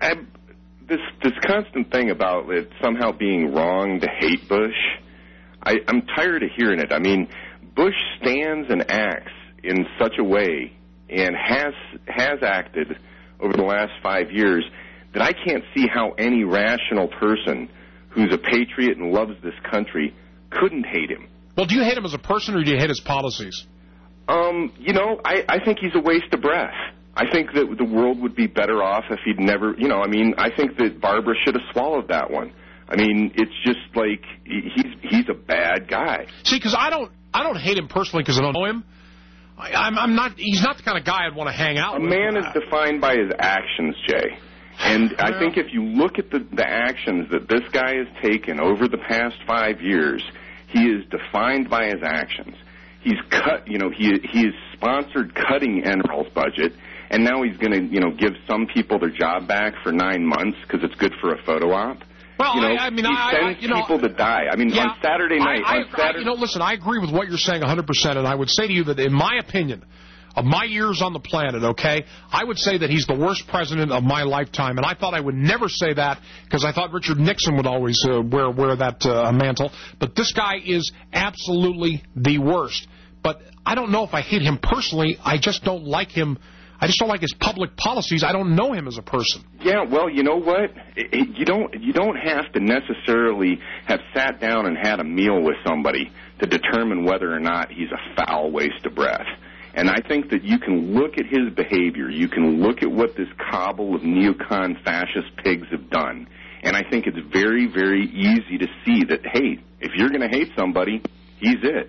this constant thing about it somehow being wrong to hate Bush, I'm tired of hearing it. I mean, Bush stands and acts in such a way and has acted over the last 5 years that I can't see how any rational person who's a patriot and loves this country couldn't hate him. Well, do you hate him as a person, or do you hate his policies? You know, I think he's a waste of breath. I think that the world would be better off if he'd never, you know, I mean, I think that Barbara should have swallowed that one. I mean, it's just like he's a bad guy. See, because I don't hate him personally because I don't know him. I'm not. He's not the kind of guy I'd want to hang out with. A man is defined by his actions, Jay. And I think if you look at the actions that this guy has taken over the past 5 years, he is defined by his actions. He's cut, you know, he has sponsored cutting NREL's budget, and now he's going to, you know, give some people their job back for 9 months because it's good for a photo op. Well, you know, I mean, he sends people to die. I mean, yeah, on Saturday night, you know, listen, I agree with what you're saying 100%, and I would say to you that, in my opinion, of my years on the planet, okay, I would say that he's the worst president of my lifetime, and I thought I would never say that because I thought Richard Nixon would always wear that mantle. But this guy is absolutely the worst. But I don't know if I hate him personally. I just don't like him. I just don't like his public policies. I don't know him as a person. Yeah, well, you know what? You don't have to necessarily have sat down and had a meal with somebody to determine whether or not he's a foul waste of breath. And I think that you can look at his behavior. You can look at what this cabal of neocon fascist pigs have done. And I think it's very, very easy to see that, hey, if you're going to hate somebody, he's it.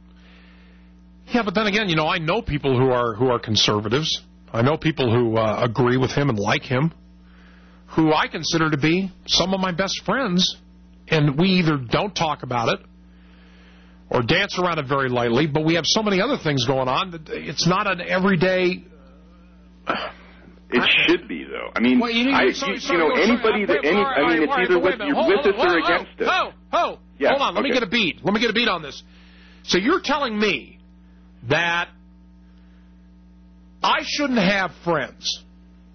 Yeah, but then again, you know, I know people who are conservatives. I know people who agree with him and like him, who I consider to be some of my best friends, and we either don't talk about it or dance around it very lightly, but we have so many other things going on that it's not an everyday... It should be, though. I mean, it's either with us or against it. Hold on, let me get a beat. Let me get a beat on this. So you're telling me that I shouldn't have friends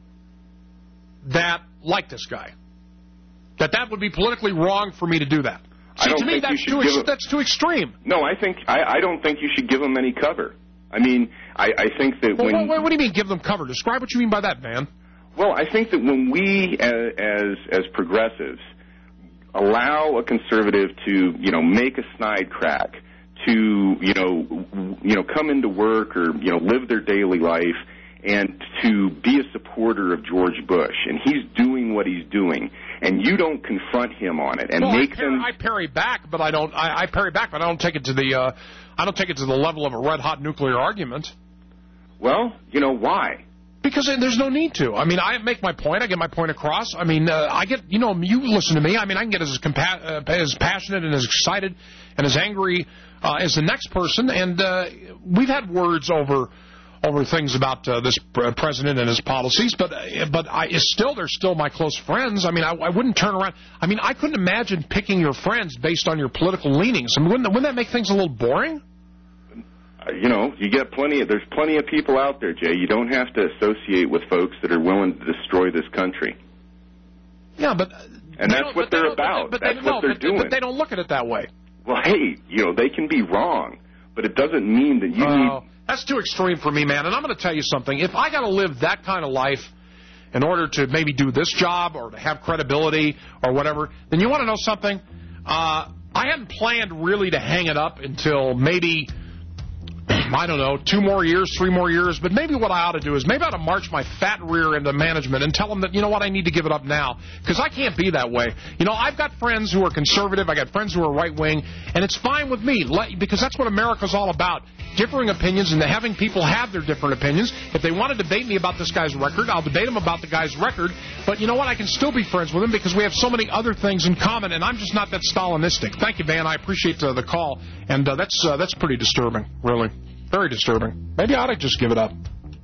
that like this guy? That would be politically wrong for me to do that? See, to me, that's too extreme. No, I don't think you should give them any cover. I mean, I think that what do you mean give them cover? Describe what you mean by that, Van. Well, I think that when we, as progressives, allow a conservative to, you know, make a snide crack, to, you know, come into work or, you know, live their daily life, and to be a supporter of George Bush, and he's doing what he's doing, and you don't confront him on it and I parry back, but I don't. I parry back, but I don't take it to the. I don't take it to the level of a red-hot nuclear argument. Well, you know why? Because there's no need to. I mean, I make my point. I get my point across. I mean, I get. You know, you listen to me. I mean, I can get as passionate and as excited and as angry as the next person. And we've had words over things about this president and his policies, but they're still my close friends. I mean, I wouldn't turn around. I mean, I couldn't imagine picking your friends based on your political leanings. I mean, wouldn't that make things a little boring? You know, there's plenty of people out there, Jay. You don't have to associate with folks that are willing to destroy this country. Yeah, but... And that's what they're about. That's what they're doing. But they don't look at it that way. Well, hey, you know, they can be wrong, but it doesn't mean that you need... That's too extreme for me, man. And I'm going to tell you something. If I got to live that kind of life in order to maybe do this job or to have credibility or whatever, then you want to know something? I hadn't planned really to hang it up until maybe, I don't know, 2 more years, 3 more years, but maybe what I ought to do is maybe I ought to march my fat rear into management and tell them that, you know what, I need to give it up now, because I can't be that way. You know, I've got friends who are conservative, I got friends who are right-wing, and it's fine with me, because that's what America's all about, differing opinions and having people have their different opinions. If they want to debate me about this guy's record, I'll debate them about the guy's record, but you know what, I can still be friends with him because we have so many other things in common, and I'm just not that Stalinistic. Thank you, Van, I appreciate the call, and that's pretty disturbing, really. Very disturbing. Maybe I ought to just give it up.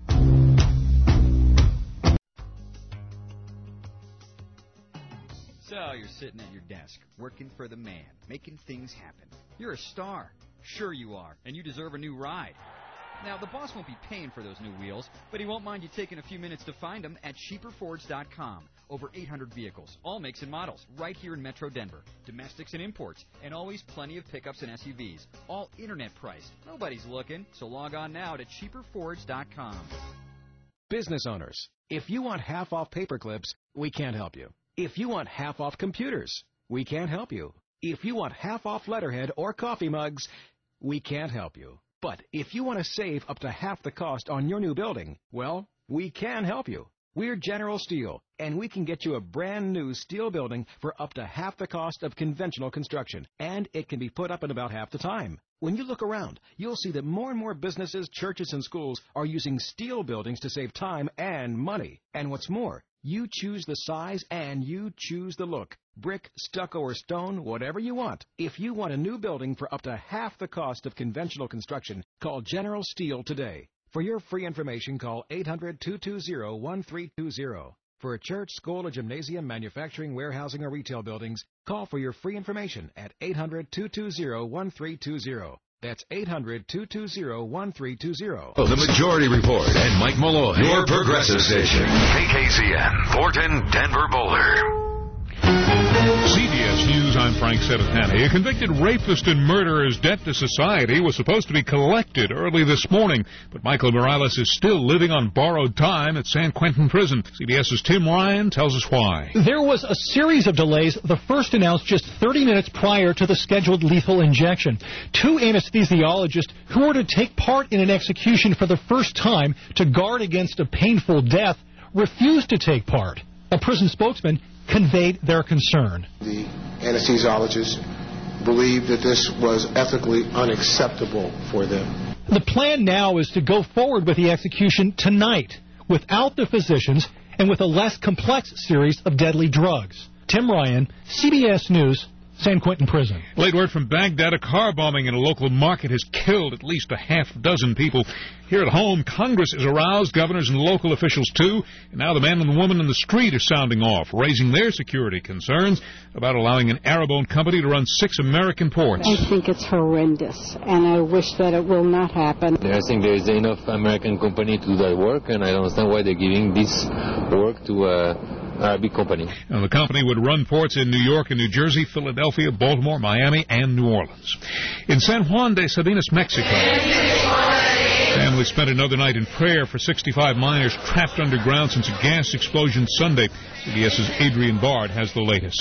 So you're sitting at your desk, working for the man, making things happen. You're a star. Sure you are, and you deserve a new ride. Now, the boss won't be paying for those new wheels, but he won't mind you taking a few minutes to find them at cheaperfords.com. Over 800 vehicles, all makes and models, right here in Metro Denver. Domestics and imports, and always plenty of pickups and SUVs. All internet priced. Nobody's looking, so log on now to cheaperfords.com. Business owners, if you want half off paper clips, we can't help you. If you want half off computers, we can't help you. If you want half off letterhead or coffee mugs, we can't help you. But if you want to save up to half the cost on your new building, well, we can help you. We're General Steel, and we can get you a brand new steel building for up to half the cost of conventional construction, and it can be put up in about half the time. When you look around, you'll see that more and more businesses, churches, and schools are using steel buildings to save time and money. And what's more, you choose the size and you choose the look. Brick, stucco, or stone, whatever you want. If you want a new building for up to half the cost of conventional construction, call General Steel today. For your free information, call 800-220-1320. For a church, school, or gymnasium, manufacturing, warehousing, or retail buildings, call for your free information at 800-220-1320. That's 800-220-1320. The Majority Report and Mike Malloy, your progressive station. KKCN, Thornton, Denver, Boulder. CBS News, I'm Frank Seditani. A convicted rapist and murderer's debt to society was supposed to be collected early this morning, but Michael Morales is still living on borrowed time at San Quentin Prison. CBS's Tim Ryan tells us why. There was a series of delays, the first announced just 30 minutes prior to the scheduled lethal injection. 2 anesthesiologists who were to take part in an execution for the first time to guard against a painful death refused to take part. A prison spokesman conveyed their concern. The anesthesiologists believed that this was ethically unacceptable for them. The plan now is to go forward with the execution tonight without the physicians and with a less complex series of deadly drugs. Tim Ryan, CBS News, San Quentin Prison. Late word from Baghdad, a car bombing in a local market has killed at least a half dozen people. Here at home, Congress is aroused, governors and local officials too, and now the man and the woman in the street are sounding off, raising their security concerns about allowing an Arab-owned company to run 6 American ports. I think it's horrendous, and I wish that it will not happen. I think there is enough American company to do that work, and I don't understand why they're giving this work to a big company. Now, the company would run ports in New York and New Jersey, Philadelphia, Baltimore, Miami, and New Orleans. In San Juan de Sabinas, Mexico, families spent another night in prayer for 65 miners trapped underground since a gas explosion Sunday. CBS's Adrian Bard has the latest.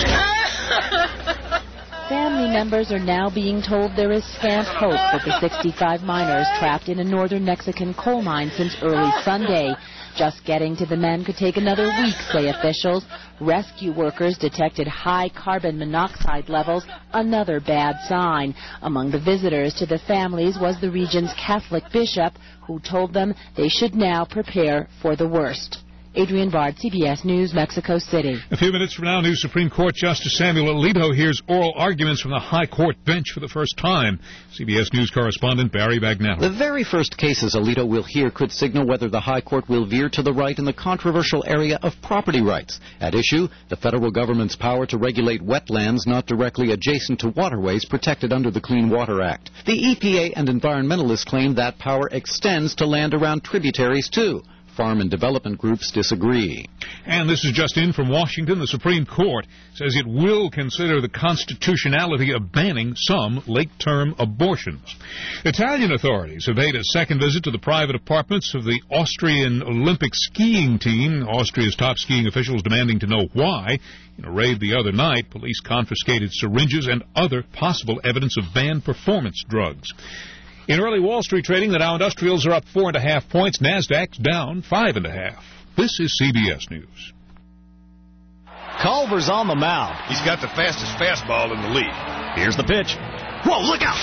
Family members are now being told there is scant hope for the 65 miners trapped in a northern Mexican coal mine since early Sunday. Just getting to the men could take another week, say officials. Rescue workers detected high carbon monoxide levels, another bad sign. Among the visitors to the families was the region's Catholic bishop, who told them they should now prepare for the worst. Adrian Bard, CBS News, Mexico City. A few minutes from now, new Supreme Court Justice Samuel Alito hears oral arguments from the High Court bench for the first time. CBS News correspondent Barry Bagnell. The very first cases Alito will hear could signal whether the High Court will veer to the right in the controversial area of property rights. At issue, the federal government's power to regulate wetlands not directly adjacent to waterways protected under the Clean Water Act. The EPA and environmentalists claim that power extends to land around tributaries, too. farm and development groups disagree. And this is just in from Washington. The Supreme Court says it will consider the constitutionality of banning some late-term abortions. Italian authorities have paid a second visit to the private apartments of the Austrian Olympic skiing team. Austria's top skiing officials demanding to know why. In a raid the other night, police confiscated syringes and other possible evidence of banned performance drugs. In early Wall Street trading, the Dow Industrials are up 4.5 points. NASDAQ's down 5.5. This is CBS News. Culver's on the mound. He's got the fastest fastball in the league. Here's the pitch. Whoa, look out!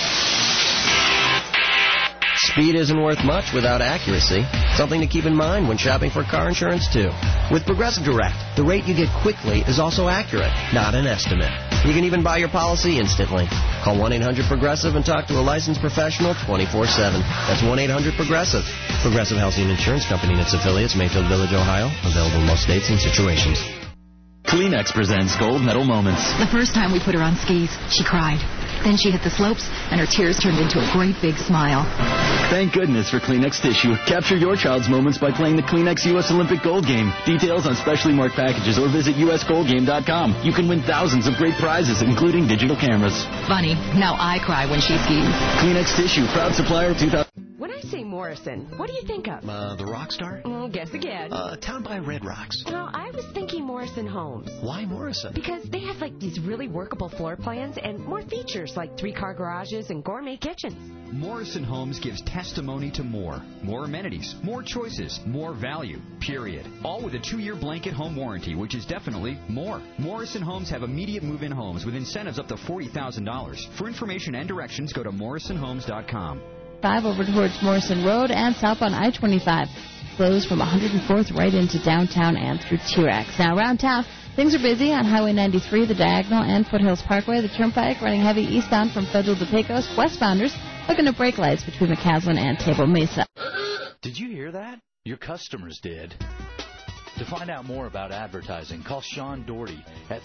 Speed isn't worth much without accuracy. Something to keep in mind when shopping for car insurance, too. With Progressive Direct, the rate you get quickly is also accurate, not an estimate. You can even buy your policy instantly. Call 1-800-PROGRESSIVE and talk to a licensed professional 24/7. That's 1-800-PROGRESSIVE. Progressive Housing Insurance Company and its affiliates, Mayfield Village, Ohio. Available in most states and situations. Kleenex presents Gold Medal Moments. The first time we put her on skis, she cried. Then she hit the slopes, and her tears turned into a great big smile. Thank goodness for Kleenex Tissue. Capture your child's moments by playing the Kleenex U.S. Olympic Gold Game. Details on specially marked packages or visit usgoldgame.com. You can win thousands of great prizes, including digital cameras. Funny, now I cry when she skis. Kleenex Tissue, proud supplier of 2000. When I say Morrison, what do you think of? The rock star? Guess again. Town by Red Rocks. Well, I was thinking Morrison Homes. Why Morrison? Because they have like these really workable floor plans and more features like 3-car garages and gourmet kitchens. Morrison Homes gives testimony to more. More amenities, more choices, more value, period. All with a 2-year blanket home warranty, which is definitely more. Morrison Homes have immediate move-in homes with incentives up to $40,000. For information and directions, go to morrisonhomes.com. 5 over towards Morrison Road and southbound I-25. Flows from 104th right into downtown and through T-Rex. Now, around town, things are busy on Highway 93, the Diagonal, and Foothills Parkway. The Turnpike running heavy eastbound from Federal to Pecos. Westbounders looking at brake lights between McCaslin and Table Mesa. Did you hear that? Your customers did. To find out more about advertising, call Sean Doherty at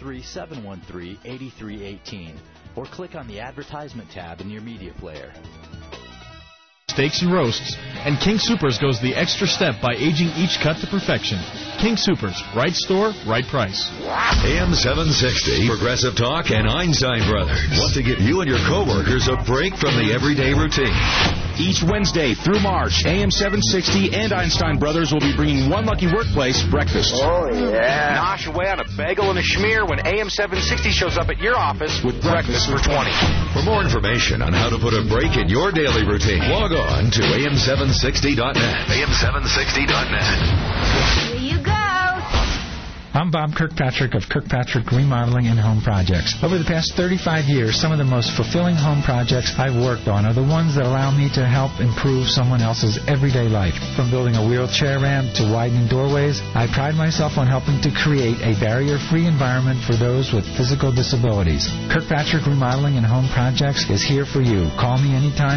303-713-8318 or click on the advertisement tab in your media player. Steaks and roasts, and King Soopers goes the extra step by aging each cut to perfection. King Soopers, right store, right price. AM 760, Progressive Talk, and Einstein Brothers want to give you and your coworkers a break from the everyday routine. Each Wednesday through March, AM 760 and Einstein Brothers will be bringing one lucky workplace breakfast. Oh, yeah. Nosh away on a bagel and a schmear when AM 760 shows up at your office with breakfast for 20. For more information on how to put a break in your daily routine, log on to am760.net. am760.net. Here you go. I'm Bob Kirkpatrick of Kirkpatrick Remodeling and Home Projects. Over the past 35 years, some of the most fulfilling home projects I've worked on are the ones that allow me to help improve someone else's everyday life. From building a wheelchair ramp to widening doorways, I pride myself on helping to create a barrier-free environment for those with physical disabilities. Kirkpatrick Remodeling and Home Projects is here for you. Call me anytime,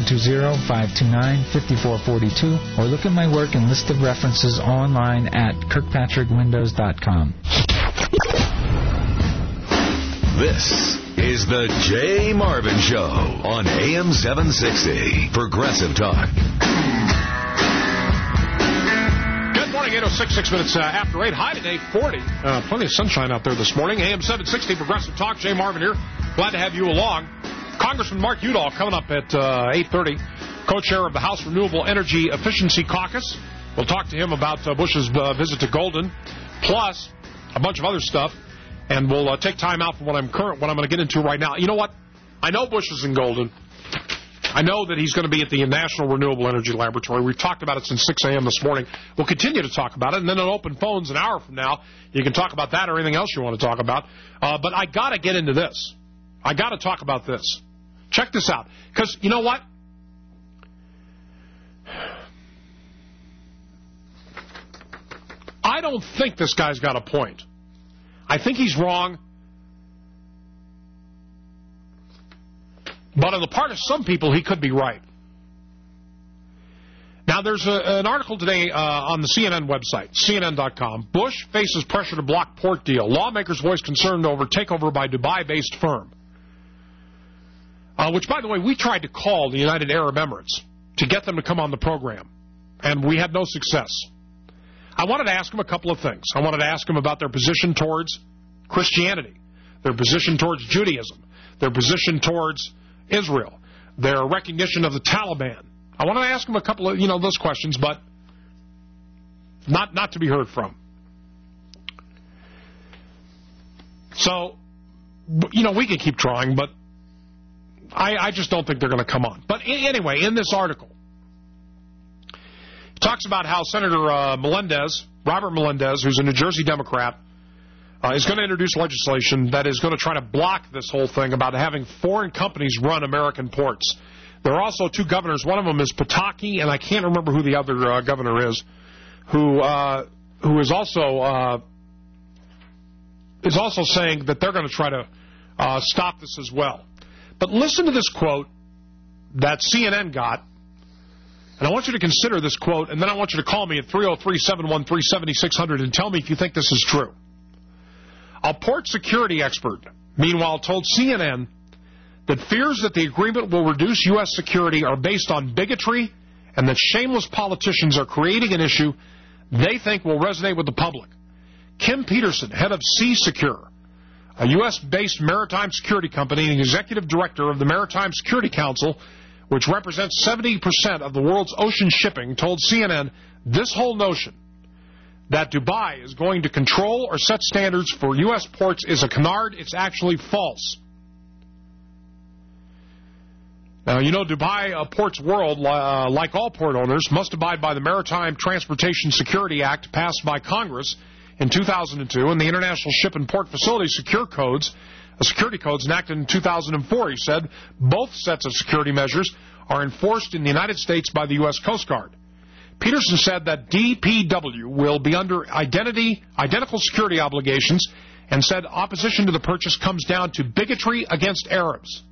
720-529-5442, or look at my work and list of references online at kirkpatrickwindows.com. This is the Jay Marvin Show on AM 760 Progressive Talk. Good morning, 8:06, 6 minutes after 8. High today, 40. Plenty of sunshine out there this morning. AM 760 Progressive Talk. Jay Marvin here. Glad to have you along. Congressman Mark Udall coming up at 8:30, co-chair of the House Renewable Energy Efficiency Caucus. We'll talk to him about Bush's visit to Golden, plus a bunch of other stuff, and we'll take time out from what I'm going to get into right now. You know what? I know Bush is in Golden. I know that he's going to be at the National Renewable Energy Laboratory. We've talked about it since 6 a.m. this morning. We'll continue to talk about it, and then on open phones an hour from now, you can talk about that or anything else you want to talk about. But I got to get into this. I got to talk about this. Check this out. Because you know what? I don't think this guy's got a point. I think he's wrong. But on the part of some people, he could be right. Now, there's an article today on the CNN website, CNN.com. Bush faces pressure to block port deal. Lawmakers voice concern over takeover by Dubai-based firm. Which, by the way, we tried to call the United Arab Emirates to get them to come on the program. and we had no success. I wanted to ask them a couple of things. I wanted to ask them about their position towards Christianity, their position towards Judaism, their position towards Israel, their recognition of the Taliban. I wanted to ask them a couple of, those questions, but not to be heard from. So, we can keep trying, but I just don't think they're going to come on. But anyway, in this article, it talks about how Senator Robert Melendez, who's a New Jersey Democrat, is going to introduce legislation that is going to try to block this whole thing about having foreign companies run American ports. There are also two governors. One of them is Pataki, and I can't remember who the other governor is, who is also saying that they're going to try to stop this as well. But listen to this quote that CNN got, and I want you to consider this quote, and then I want you to call me at 303-713-7600 and tell me if you think this is true. A port security expert, meanwhile, told CNN that fears that the agreement will reduce U.S. security are based on bigotry and that shameless politicians are creating an issue they think will resonate with the public. Kim Peterson, head of Sea Secure, a U.S.-based maritime security company and executive director of the Maritime Security Council, which represents 70% of the world's ocean shipping, told CNN this whole notion that Dubai is going to control or set standards for U.S. ports is a canard. It's actually false. Now, Dubai Ports World, like all port owners, must abide by the Maritime Transportation Security Act passed by Congress in 2002 and the International Ship and Port Facility security codes enacted in 2004. He said both sets of security measures are enforced in the United States by the U.S. Coast Guard. Peterson said that DPW will be under identical security obligations and said opposition to the purchase comes down to bigotry against Arabs.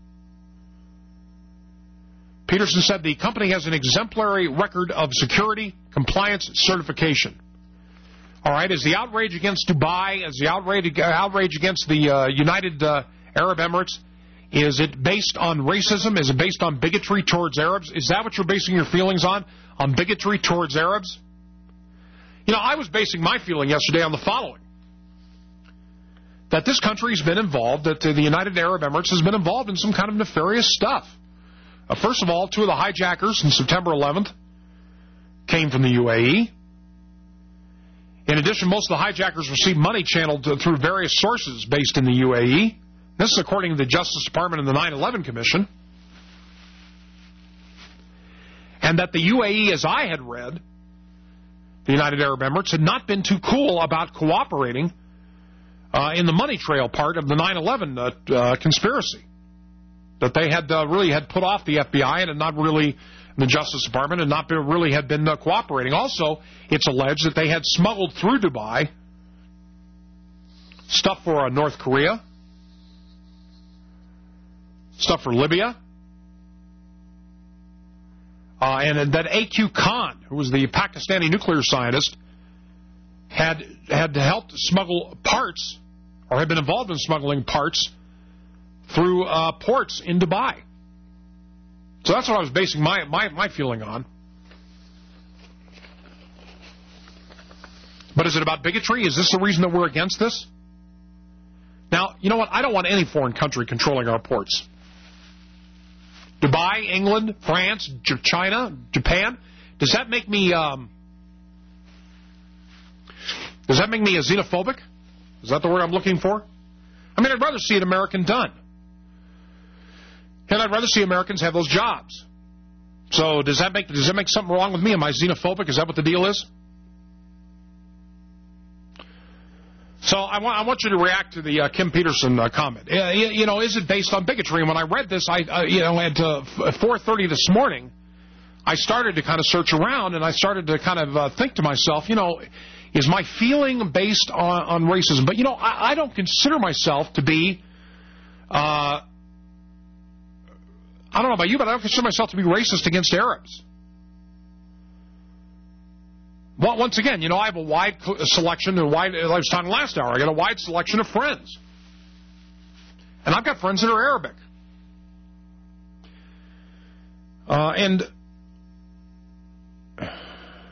Peterson said the company has an exemplary record of security compliance certification. All right, is the outrage against Dubai, is the outrage against the United Arab Emirates, is it based on racism? Is it based on bigotry towards Arabs? Is that what you're basing your feelings on bigotry towards Arabs? I was basing my feeling yesterday on the following. That this country's been involved, that the United Arab Emirates has been involved in some kind of nefarious stuff. First of all, two of the hijackers on September 11th came from the UAE. In addition, most of the hijackers received money channeled through various sources based in the UAE. This is according to the Justice Department and the 9/11 Commission. And that the UAE, as I had read, the United Arab Emirates, had not been too cool about cooperating in the money trail part of the 9/11 conspiracy. That they had really put off the FBI and had not really, the Justice Department, and not really had been cooperating. Also, it's alleged that they had smuggled through Dubai stuff for North Korea, stuff for Libya, and that A.Q. Khan, who was the Pakistani nuclear scientist, had helped smuggle parts, or had been involved in smuggling parts through ports in Dubai. So that's what I was basing my feeling on. But is it about bigotry? Is this the reason that we're against this? Now, you know what? I don't want any foreign country controlling our ports. Dubai, England, France, China, Japan. Does that make me a xenophobic? Is that the word I'm looking for? I mean, I'd rather see an American done. And I'd rather see Americans have those jobs. So does that make something wrong with me? Am I xenophobic? Is that what the deal is? So I want you to react to the Kim Peterson comment. Is it based on bigotry? And when I read this, at 4:30 this morning, I started to kind of search around, and I started to kind of think to myself, is my feeling based on racism? But, I don't consider myself to be, I don't know about you, but I don't consider myself to be racist against Arabs. Well, once again, I have a wide selection, as I was talking last hour, I got a wide selection of friends. And I've got friends that are Arabic. And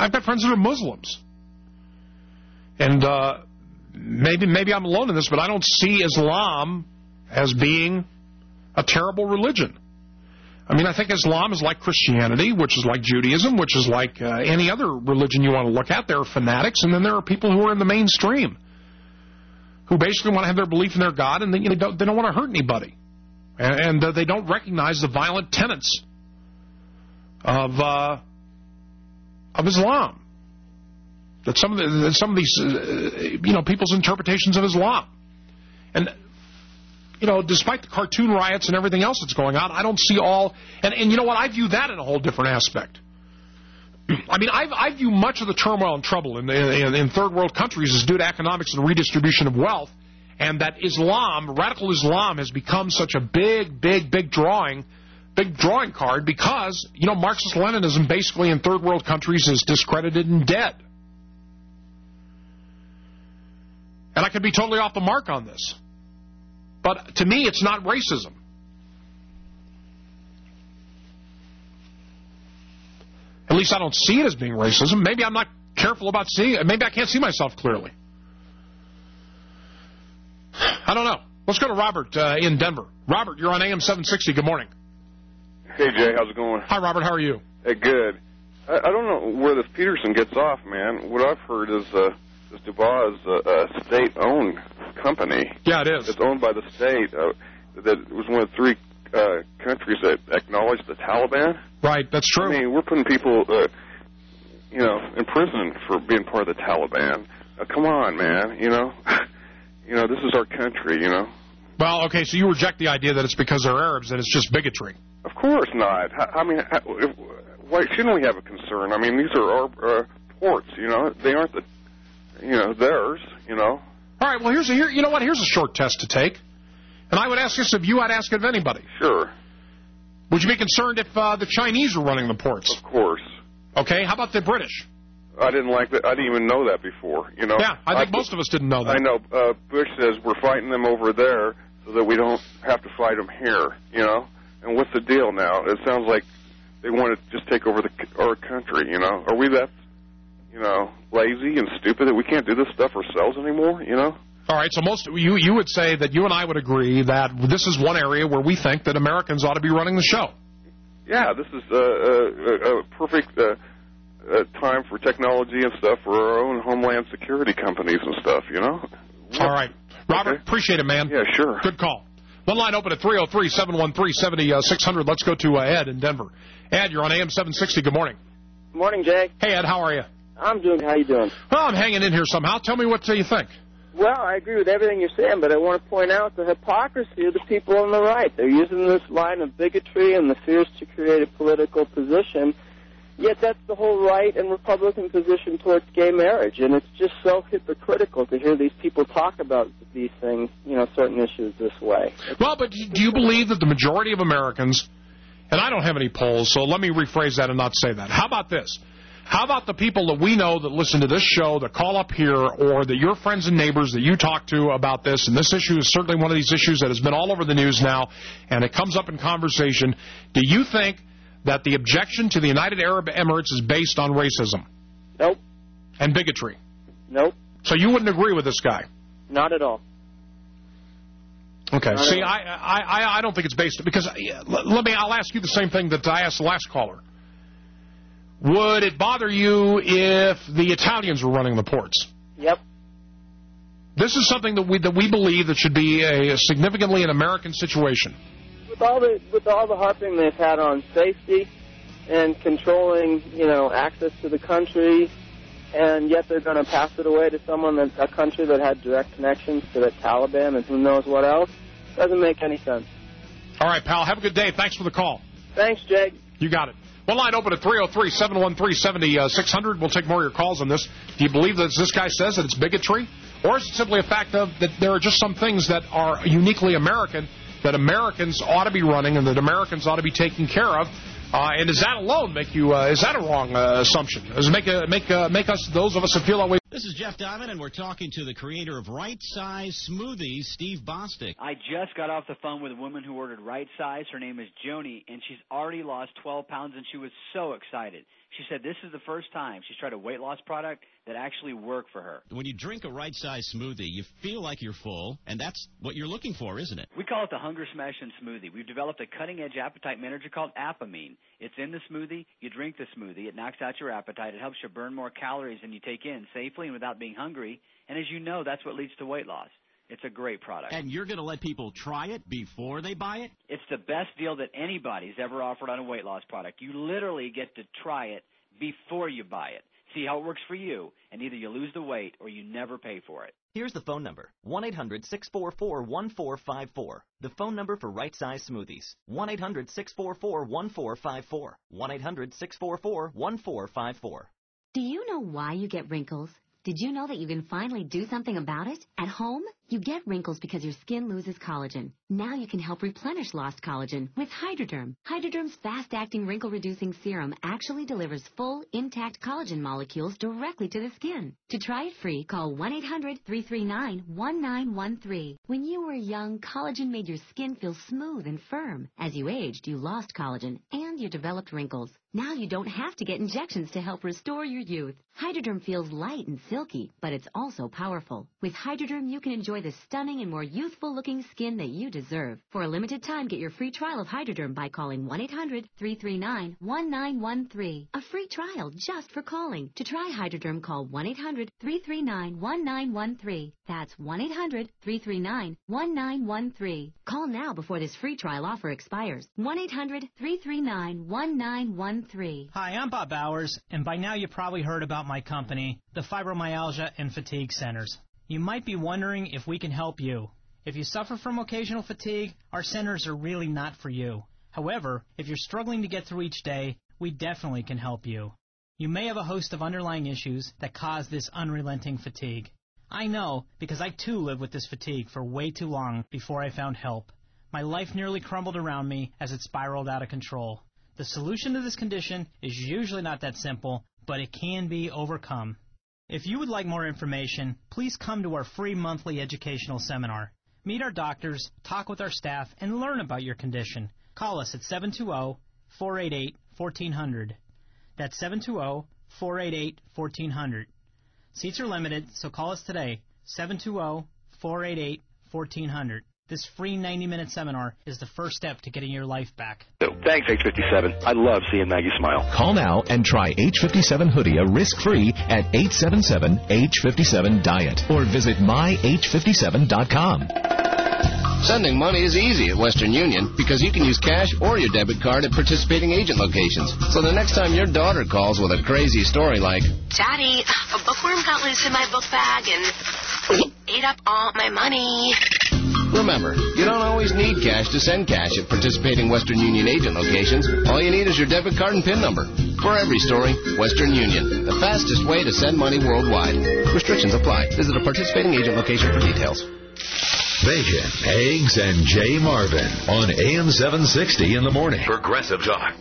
I've got friends that are Muslims. And maybe I'm alone in this, but I don't see Islam as being a terrible religion. I mean, I think Islam is like Christianity, which is like Judaism, which is like any other religion you want to look at. There are fanatics, and then there are people who are in the mainstream who basically want to have their belief in their God, and they don't want to hurt anybody. And they don't recognize the violent tenets of Islam. That some of these people's interpretations of Islam. And despite the cartoon riots and everything else that's going on, I don't see all... And you know what? I view that in a whole different aspect. I mean, I view much of the turmoil and trouble in third world countries as due to economics and redistribution of wealth, and that Islam, radical Islam, has become such a big drawing card because, Marxist-Leninism basically in third world countries is discredited and dead. And I could be totally off the mark on this. But to me, it's not racism. At least I don't see it as being racism. Maybe I'm not careful about seeing it. Maybe I can't see myself clearly. I don't know. Let's go to Robert in Denver. Robert, you're on AM 760. Good morning. Hey, Jay. How's it going? Hi, Robert. How are you? Hey, good. I don't know where this Peterson gets off, man. What I've heard is this Dubai is a state-owned company. Yeah, it is. It's owned by the state. That was one of 3 countries that acknowledged the Taliban. Right, that's true. I mean, we're putting people, in prison for being part of the Taliban. Come on, man. This is our country. Well, okay, so you reject the idea that it's because they're Arabs and it's just bigotry. Of course not. I mean, why shouldn't we have a concern? I mean, these are our ports. They aren't theirs. All right. Well, here's a short test to take, and I would ask this of you. I'd ask it of anybody. Sure. Would you be concerned if the Chinese were running the ports? Of course. Okay. How about the British? I didn't like that. I didn't even know that before. Yeah, I think most of us didn't know that. I know. Bush says we're fighting them over there so that we don't have to fight them here. And what's the deal now? It sounds like they want to just take over our country. Are we that lazy and stupid that we can't do this stuff ourselves anymore? All right. So you would say that you and I would agree that this is one area where we think that Americans ought to be running the show. Yeah, this is a perfect time for technology and stuff for our own homeland security companies and stuff, All right. Robert, okay. Appreciate it, man. Yeah, sure. Good call. One line open at 303-713-7600. Let's go to Ed in Denver. Ed, you're on AM 760. Good morning. Good morning, Jay. Hey, Ed, how are you? I'm doing. How you doing? Well, I'm hanging in here somehow. Tell me what you think. Well, I agree with everything you're saying, but I want to point out the hypocrisy of the people on the right. They're using this line of bigotry and the fears to create a political position, yet that's the whole right and Republican position towards gay marriage, and it's just so hypocritical to hear these people talk about these things, certain issues this way. Well, but do you believe that the majority of Americans, and I don't have any polls, so let me rephrase that and not say that. How about this? How about the people that we know that listen to this show, that call up here, or that your friends and neighbors that you talk to about this, and this issue is certainly one of these issues that has been all over the news now, and it comes up in conversation. Do you think that the objection to the United Arab Emirates is based on racism? Nope. And bigotry? Nope. So you wouldn't agree with this guy? Not at all. Okay. See, I don't think it's based, because I'll ask you the same thing that I asked the last caller. Would it bother you if the Italians were running the ports? Yep. This is something that we believe that should be a significantly an American situation. With all the harping they've had on safety and controlling, access to the country, and yet they're going to pass it away to a country that had direct connections to the Taliban and who knows what else, doesn't make any sense. All right, pal. Have a good day. Thanks for the call. Thanks, Jake. You got it. One line open at 303-713-7600. We'll take more of your calls on this. Do you believe that this guy says that it's bigotry? Or is it simply a fact of that there are just some things that are uniquely American that Americans ought to be running and that Americans ought to be taking care of? And does that alone make you, is that a wrong assumption? Does it make us, those of us that feel that way, This is Jeff Diamond, and we're talking to the creator of Right Size Smoothies, Steve Bostic. I just got off the phone with a woman who ordered Right Size. Her name is Joni, and she's already lost 12 pounds, and she was so excited. She said this is the first time she's tried a weight loss product that actually worked for her. When you drink a Right Size smoothie, you feel like you're full, and that's what you're looking for, isn't it? We call it the Hunger Smash and Smoothie. We've developed a cutting-edge appetite manager called Apamine. It's in the smoothie. You drink the smoothie. It knocks out your appetite. It helps you burn more calories than you take in safely and without being hungry. And as you know, that's what leads to weight loss. It's a great product. And you're going to let people try it before they buy it? It's the best deal that anybody's ever offered on a weight loss product. You literally get to try it before you buy it. See how it works for you, and either you lose the weight or you never pay for it. Here's the phone number, 1-800-644-1454. The phone number for Right Size Smoothies, 1-800-644-1454. 1-800-644-1454. Do you know why you get wrinkles? Did you know that you can finally do something about it? At home, you get wrinkles because your skin loses collagen. Now you can help replenish lost collagen with Hydroderm. Hydroderm's fast-acting wrinkle-reducing serum actually delivers full, intact collagen molecules directly to the skin. To try it free, call 1-800-339-1913. When you were young, collagen made your skin feel smooth and firm. As you aged, you lost collagen and you developed wrinkles. Now you don't have to get injections to help restore your youth. Hydroderm feels light and silky, but it's also powerful. With Hydroderm, you can enjoy the stunning and more youthful-looking skin that you deserve. For a limited time, get your free trial of Hydroderm by calling 1-800-339-1913. A free trial just for calling. To try Hydroderm, call 1-800-339-1913. That's 1-800-339-1913. Call now before this free trial offer expires. 1-800-339-1913. Hi, I'm Bob Bowers, and by now you probably heard about my company, the Fibromyalgia and Fatigue Centers. You might be wondering if we can help you. If you suffer from occasional fatigue, our centers are really not for you. However, if you're struggling to get through each day, we definitely can help you. You may have a host of underlying issues that cause this unrelenting fatigue. I know, because I too lived with this fatigue for way too long before I found help. My life nearly crumbled around me as it spiraled out of control. The solution to this condition is usually not that simple, but it can be overcome. If you would like more information, please come to our free monthly educational seminar. Meet our doctors, talk with our staff, and learn about your condition. Call us at 720-488-1400. That's 720-488-1400. Seats are limited, so call us today, 720-488-1400. This free 90-minute seminar is the first step to getting your life back. Thanks, H57. I love seeing Maggie smile. Call now and try H57 Hoodia risk-free at 877-H57-DIET or visit myH57.com. Sending money is easy at Western Union because you can use cash or your debit card at participating agent locations. So the next time your daughter calls with a crazy story like, Daddy, a bookworm got loose in my book bag and ate up all my money. Remember, you don't always need cash to send cash at participating Western Union agent locations. All you need is your debit card and PIN number. For every story, Western Union, the fastest way to send money worldwide. Restrictions apply. Visit a participating agent location for details. Bacon, eggs, and Jay Marvin on AM 760 in the morning. Progressive Talk.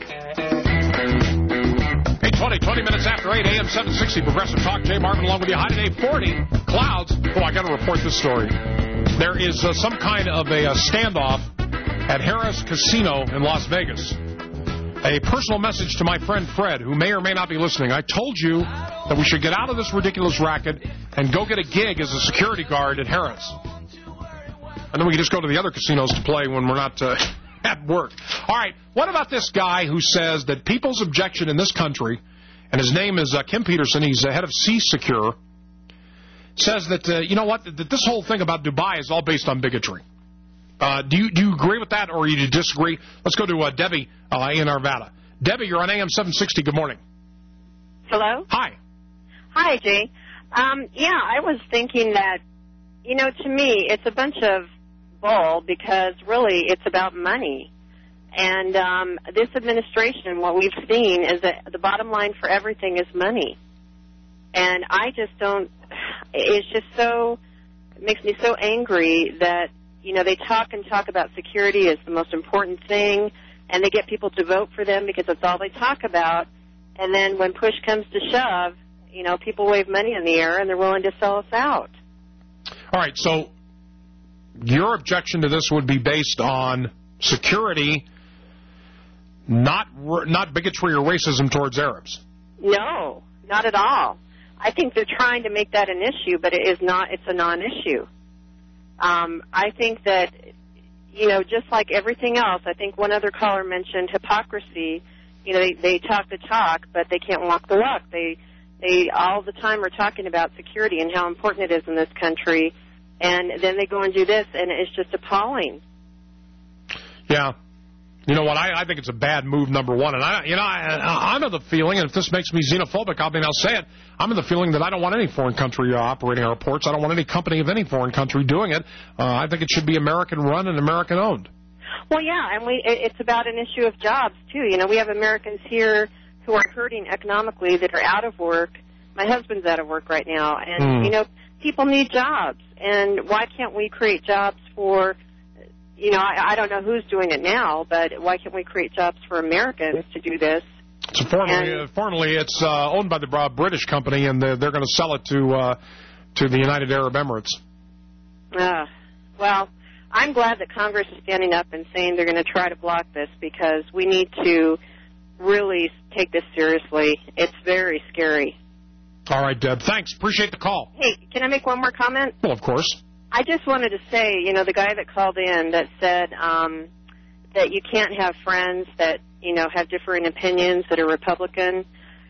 20 minutes after 8, AM 760, Progressive Talk. Jay Marvin along with you. High today, 40. Clouds. Oh, I got to report this story. There is some kind of a standoff at Harrah's Casino in Las Vegas. A personal message to my friend Fred, who may or may not be listening. I told you that we should get out of this ridiculous racket and go get a gig as a security guard at Harrah's. And then we can just go to the other casinos to play when we're not at work. All right, what about this guy who says that people's objection in this country, and his name is Kim Peterson, he's the head of C-Secure, says that, you know what, that this whole thing about Dubai is all based on bigotry. Do you agree with that, or do you disagree? Let's go to Debbie in Arvada. Debbie, you're on AM 760. Good morning. Hello? Hi. Hi, Jay. Yeah, I was thinking that, you know, to me, it's a bunch of bull because really it's about money. And this administration, what we've seen is that the bottom line for everything is money. And I just don't, it's just so, it makes me so angry that, you know, they talk about security as the most important thing, and they get people to vote for them because that's all they talk about. And then when push comes to shove, You know, people wave money in the air, and they're willing to sell us out. All right, so your objection to this would be based on security, not bigotry or racism towards Arabs. No, not at all. I think they're trying to make that an issue, but it is not. It's a non-issue. I think that, you know, just like everything else, I think one other caller mentioned hypocrisy. You know, they talk the talk, but they can't walk the walk. They all the time are talking about security and how important it is in this country, and then they go and do this, and it's just appalling. Yeah. You know what? I think it's a bad move, number one. And I'm of the feeling, and if this makes me xenophobic, I'll say it. I'm of the feeling that I don't want any foreign country operating our ports. I don't want any company of any foreign country doing it. I think it should be American-run and American-owned. Well, yeah, and it's about an issue of jobs, too. You know, we have Americans here who are hurting economically that are out of work. My husband's out of work right now. And, you know, people need jobs. And why can't we create jobs for... You know, I don't know who's doing it now, but why can't we create jobs for Americans to do this? So formerly, it's owned by the British company, and they're going to sell it to the United Arab Emirates. Well, I'm glad that Congress is standing up and saying they're going to try to block this, because we need to really take this seriously. It's very scary. All right, Deb. Thanks. Appreciate the call. Hey, can I make one more comment? Well, of course. I just wanted to say, you know, the guy that called in that said that you can't have friends that, you know, have differing opinions that are Republican.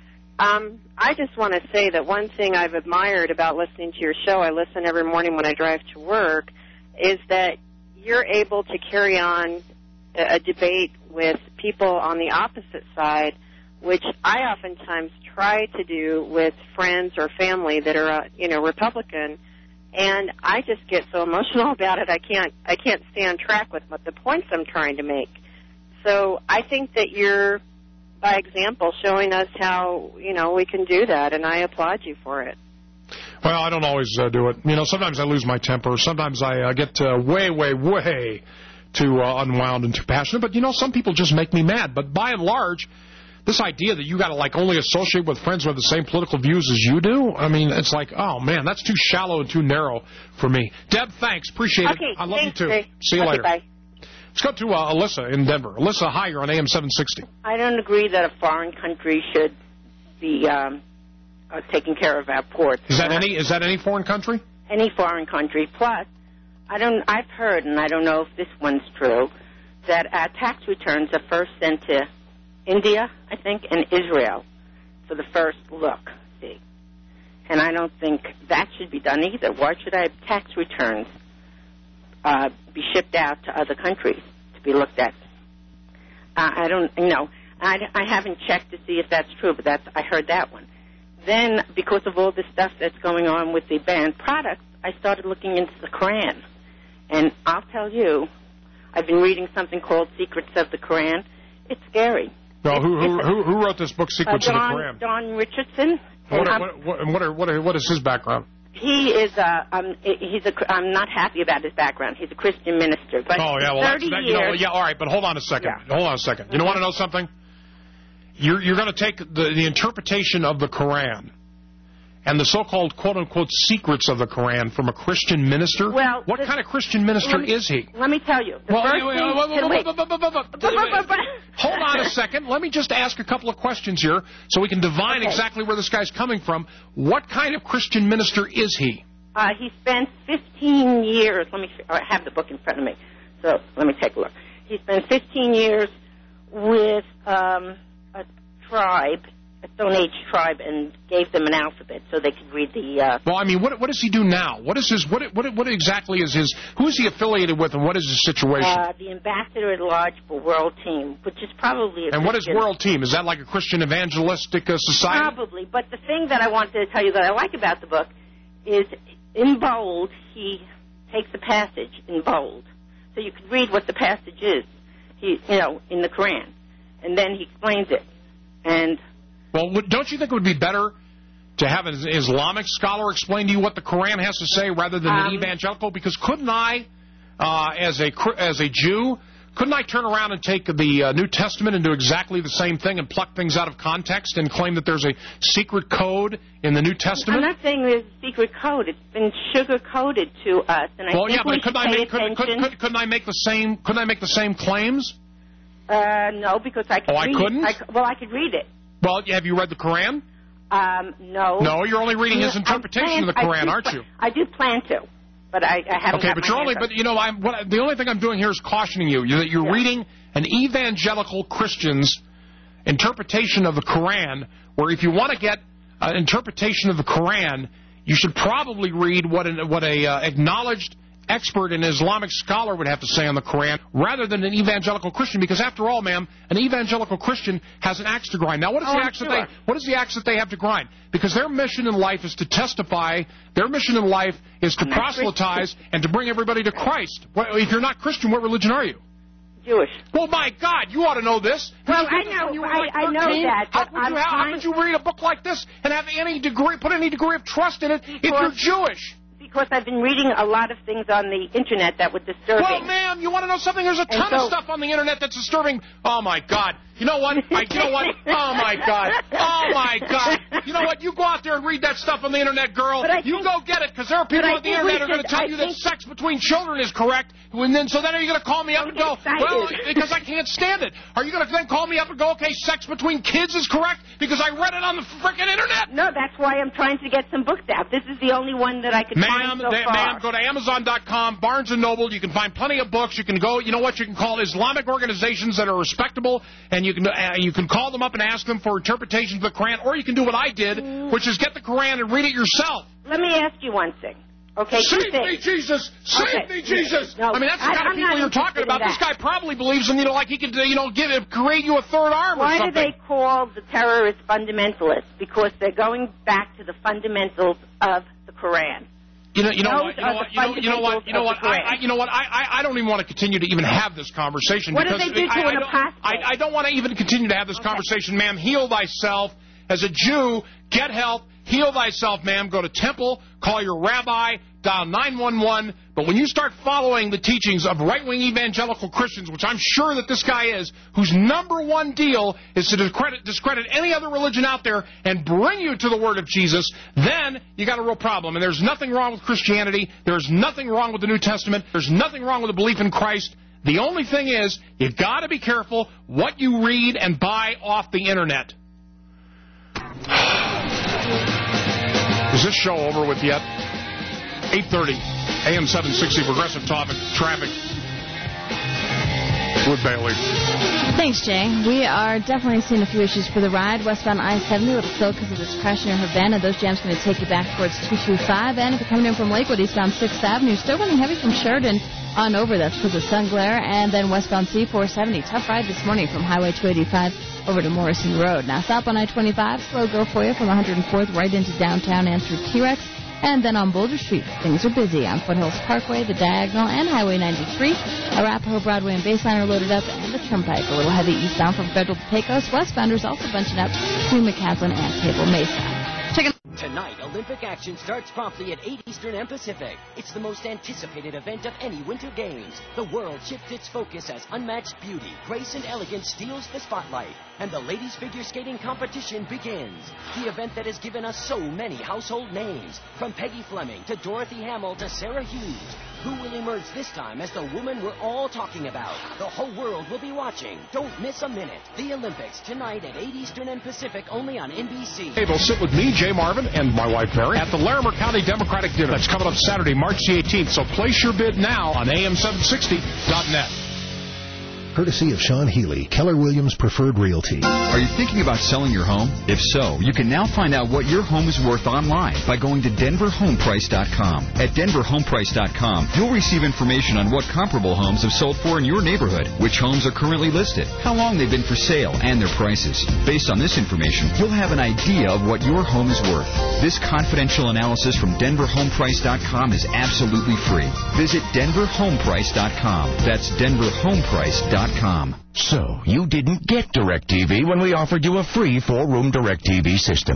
I just want to say that one thing I've admired about listening to your show, I listen every morning when I drive to work, is that you're able to carry on a debate with people on the opposite side, which I oftentimes try to do with friends or family that are, you know, Republican. And I just get so emotional about it. I can't stay on track with what the points I'm trying to make. So I think that you're, by example, showing us how, you know, we can do that, and I applaud you for it. Well, I don't always do it. You know, sometimes I lose my temper. Sometimes I get way too unwound and too passionate. But, you know, some people just make me mad. But by and large, this idea that you got to, like, only associate with friends who have the same political views as you do, I mean, it's like, oh, man, that's too shallow and too narrow for me. Deb, thanks. Appreciate it. I love you, too. Ray. See you later. Bye. Let's go to Alyssa in Denver. Alyssa, hi, you're on AM 760. I don't agree that a foreign country should be taking care of our ports. Is that any foreign country? Any foreign country. Plus, I've heard, and I don't know if this one's true, that our tax returns are first sent to India, I think, and Israel for the first look, see. And I don't think that should be done either. Why should I have tax returns be shipped out to other countries to be looked at? I don't, you know, I haven't checked to see if that's true, but I heard that one. Then, because of all this stuff that's going on with the banned products, I started looking into the Quran. And I'll tell you, I've been reading something called Secrets of the Quran. It's scary. Well, who wrote this book, Secrets of the Quran? Don Richardson. What is his background? He is I'm not happy about his background. He's a Christian minister. But 30 years. You know, yeah, all right, but hold on a second. Yeah. Hold on a second. You want to know something? You're going to take the interpretation of the Quran and the so-called quote-unquote secrets of the Quran from a Christian minister? Well, what kind of Christian minister is he? Let me tell you. Hold on a second. Let me just ask a couple of questions here so we can divine exactly where this guy's coming from. What kind of Christian minister is he? He spent 15 years. I have the book in front of me, so let me take a look. He spent 15 years with a tribe, a Stone Age tribe, and gave them an alphabet so they could read the... Well, I mean, what does he do now? What exactly is his... Who is he affiliated with, and what is his situation? The ambassador at large for World Team, which is probably... And what is World Team? Is that like a Christian evangelistic society? Probably, but the thing that I wanted to tell you that I like about the book is in bold, he takes a passage in bold. So you could read what the passage is, in the Quran. And then he explains it. And... Well, don't you think it would be better to have an Islamic scholar explain to you what the Quran has to say rather than an evangelical? Because couldn't I, as a Jew, couldn't I turn around and take the New Testament and do exactly the same thing and pluck things out of context and claim that there's a secret code in the New Testament? I'm not saying there's a secret code. It's been sugar-coated to us, and I think we should pay attention. Couldn't I make the same? Couldn't I make the same claims? No, because I could read I couldn't? I could read it. Well, have you read the Koran? No. No, you're only reading his interpretation of the Koran, aren't you? I do plan to, but I haven't. Okay, but you're only. But you know, the only thing I'm doing here is cautioning you that you're reading an evangelical Christian's interpretation of the Koran. Where if you want to get an interpretation of the Koran, you should probably read what a acknowledged expert and Islamic scholar would have to say on the Koran, rather than an evangelical Christian, because after all, ma'am, an evangelical Christian has an axe to grind. Now, what is the axe that they have to grind? Because their mission in life is to testify. Their mission in life is to proselytize and to bring everybody to Christ. If you're not Christian, what religion are you? Jewish. Well, my God, you ought to know this. Well, I know. I know that. How could you read a book like this and have any degree, put any degree of trust in it if you're Jewish? Because I've been reading a lot of things on the Internet that were disturbing. Well, ma'am, you want to know something? There's a ton of stuff on the Internet that's disturbing. Oh, my God. You know what? Oh, my God. Oh, my God. You know what? You go out there and read that stuff on the Internet, girl. You go get it, because there are people on the Internet who are going to tell you that sex between children is correct. And then, so then are you going to call me up and go, well, because I can't stand it. Are you going to then call me up and go, okay, sex between kids is correct because I read it on the frickin' Internet? No, that's why I'm trying to get some books out. This is the only one that I could find so far. Ma'am, go to Amazon.com, Barnes & Noble. You can find plenty of books. You can go, you know what, you can call Islamic organizations that are respectable, and you can call them up and ask them for interpretations of the Quran, or you can do what I did, which is get the Quran and read it yourself. Let me ask you one thing. Okay, Save me, Jesus! Save me, Jesus! No, I mean, that's the kind of people you're talking about. This guy probably believes in, like he could, create you a third arm or something. Why do they call the terrorists fundamentalists? Because they're going back to the fundamentals of the Quran. You know what? I don't even want to continue to even have this conversation. What do they do to an apostate? I don't want to even continue to have this conversation, ma'am. Heal thyself. As a Jew, get help. Heal thyself, ma'am. Go to temple. Call your rabbi. Dial 911. But when you start following the teachings of right-wing evangelical Christians, which I'm sure that this guy is, whose number one deal is to discredit any other religion out there and bring you to the word of Jesus, then you got a real problem. And there's nothing wrong with Christianity. There's nothing wrong with the New Testament. There's nothing wrong with the belief in Christ. The only thing is, you've got to be careful what you read and buy off the Internet. Is this show over with yet? 8:30, AM 760, Progressive Traffic with Bailey. Thanks, Jay. We are definitely seeing a few issues for the ride. Westbound I-70, a little slow because of this crash near Havana. Those jams going to take you back towards 225. And if you're coming in from Lakewood, eastbound 6th Avenue, still running heavy from Sheridan on over. That's because of sun glare. And then westbound C-470. Tough ride this morning from Highway 285 over to Morrison Road. Now, south on I-25, slow go for you from 104th right into downtown and through T-Rex. And then on Boulder Street, things are busy on Foothills Parkway, the Diagonal, and Highway 93. Arapahoe, Broadway, and Baseline are loaded up, and the Turnpike a little heavy eastbound from Federal to Pecos. Westbounders also bunching up between McCaslin and Table Mesa. Tonight, Olympic action starts promptly at 8 Eastern and Pacific. It's the most anticipated event of any Winter Games. The world shifts its focus as unmatched beauty, grace, and elegance steals the spotlight. And the ladies' figure skating competition begins. The event that has given us so many household names. From Peggy Fleming to Dorothy Hamill to Sarah Hughes. Who will emerge this time as the woman we're all talking about? The whole world will be watching. Don't miss a minute. The Olympics tonight at 8 Eastern and Pacific only on NBC. Hey, they'll sit with me, Jay Marvin, and my wife, Barry, at the Larimer County Democratic Dinner. That's coming up Saturday, March the 18th. So place your bid now on AM760.net. Courtesy of Sean Healy, Keller Williams Preferred Realty. Are you thinking about selling your home? If so, you can now find out what your home is worth online by going to DenverHomePrice.com. At DenverHomePrice.com, you'll receive information on what comparable homes have sold for in your neighborhood, which homes are currently listed, how long they've been for sale, and their prices. Based on this information, you'll have an idea of what your home is worth. This confidential analysis from DenverHomePrice.com is absolutely free. Visit DenverHomePrice.com. That's DenverHomePrice.com. So, you didn't get DirecTV when we offered you a free 4-room DirecTV system.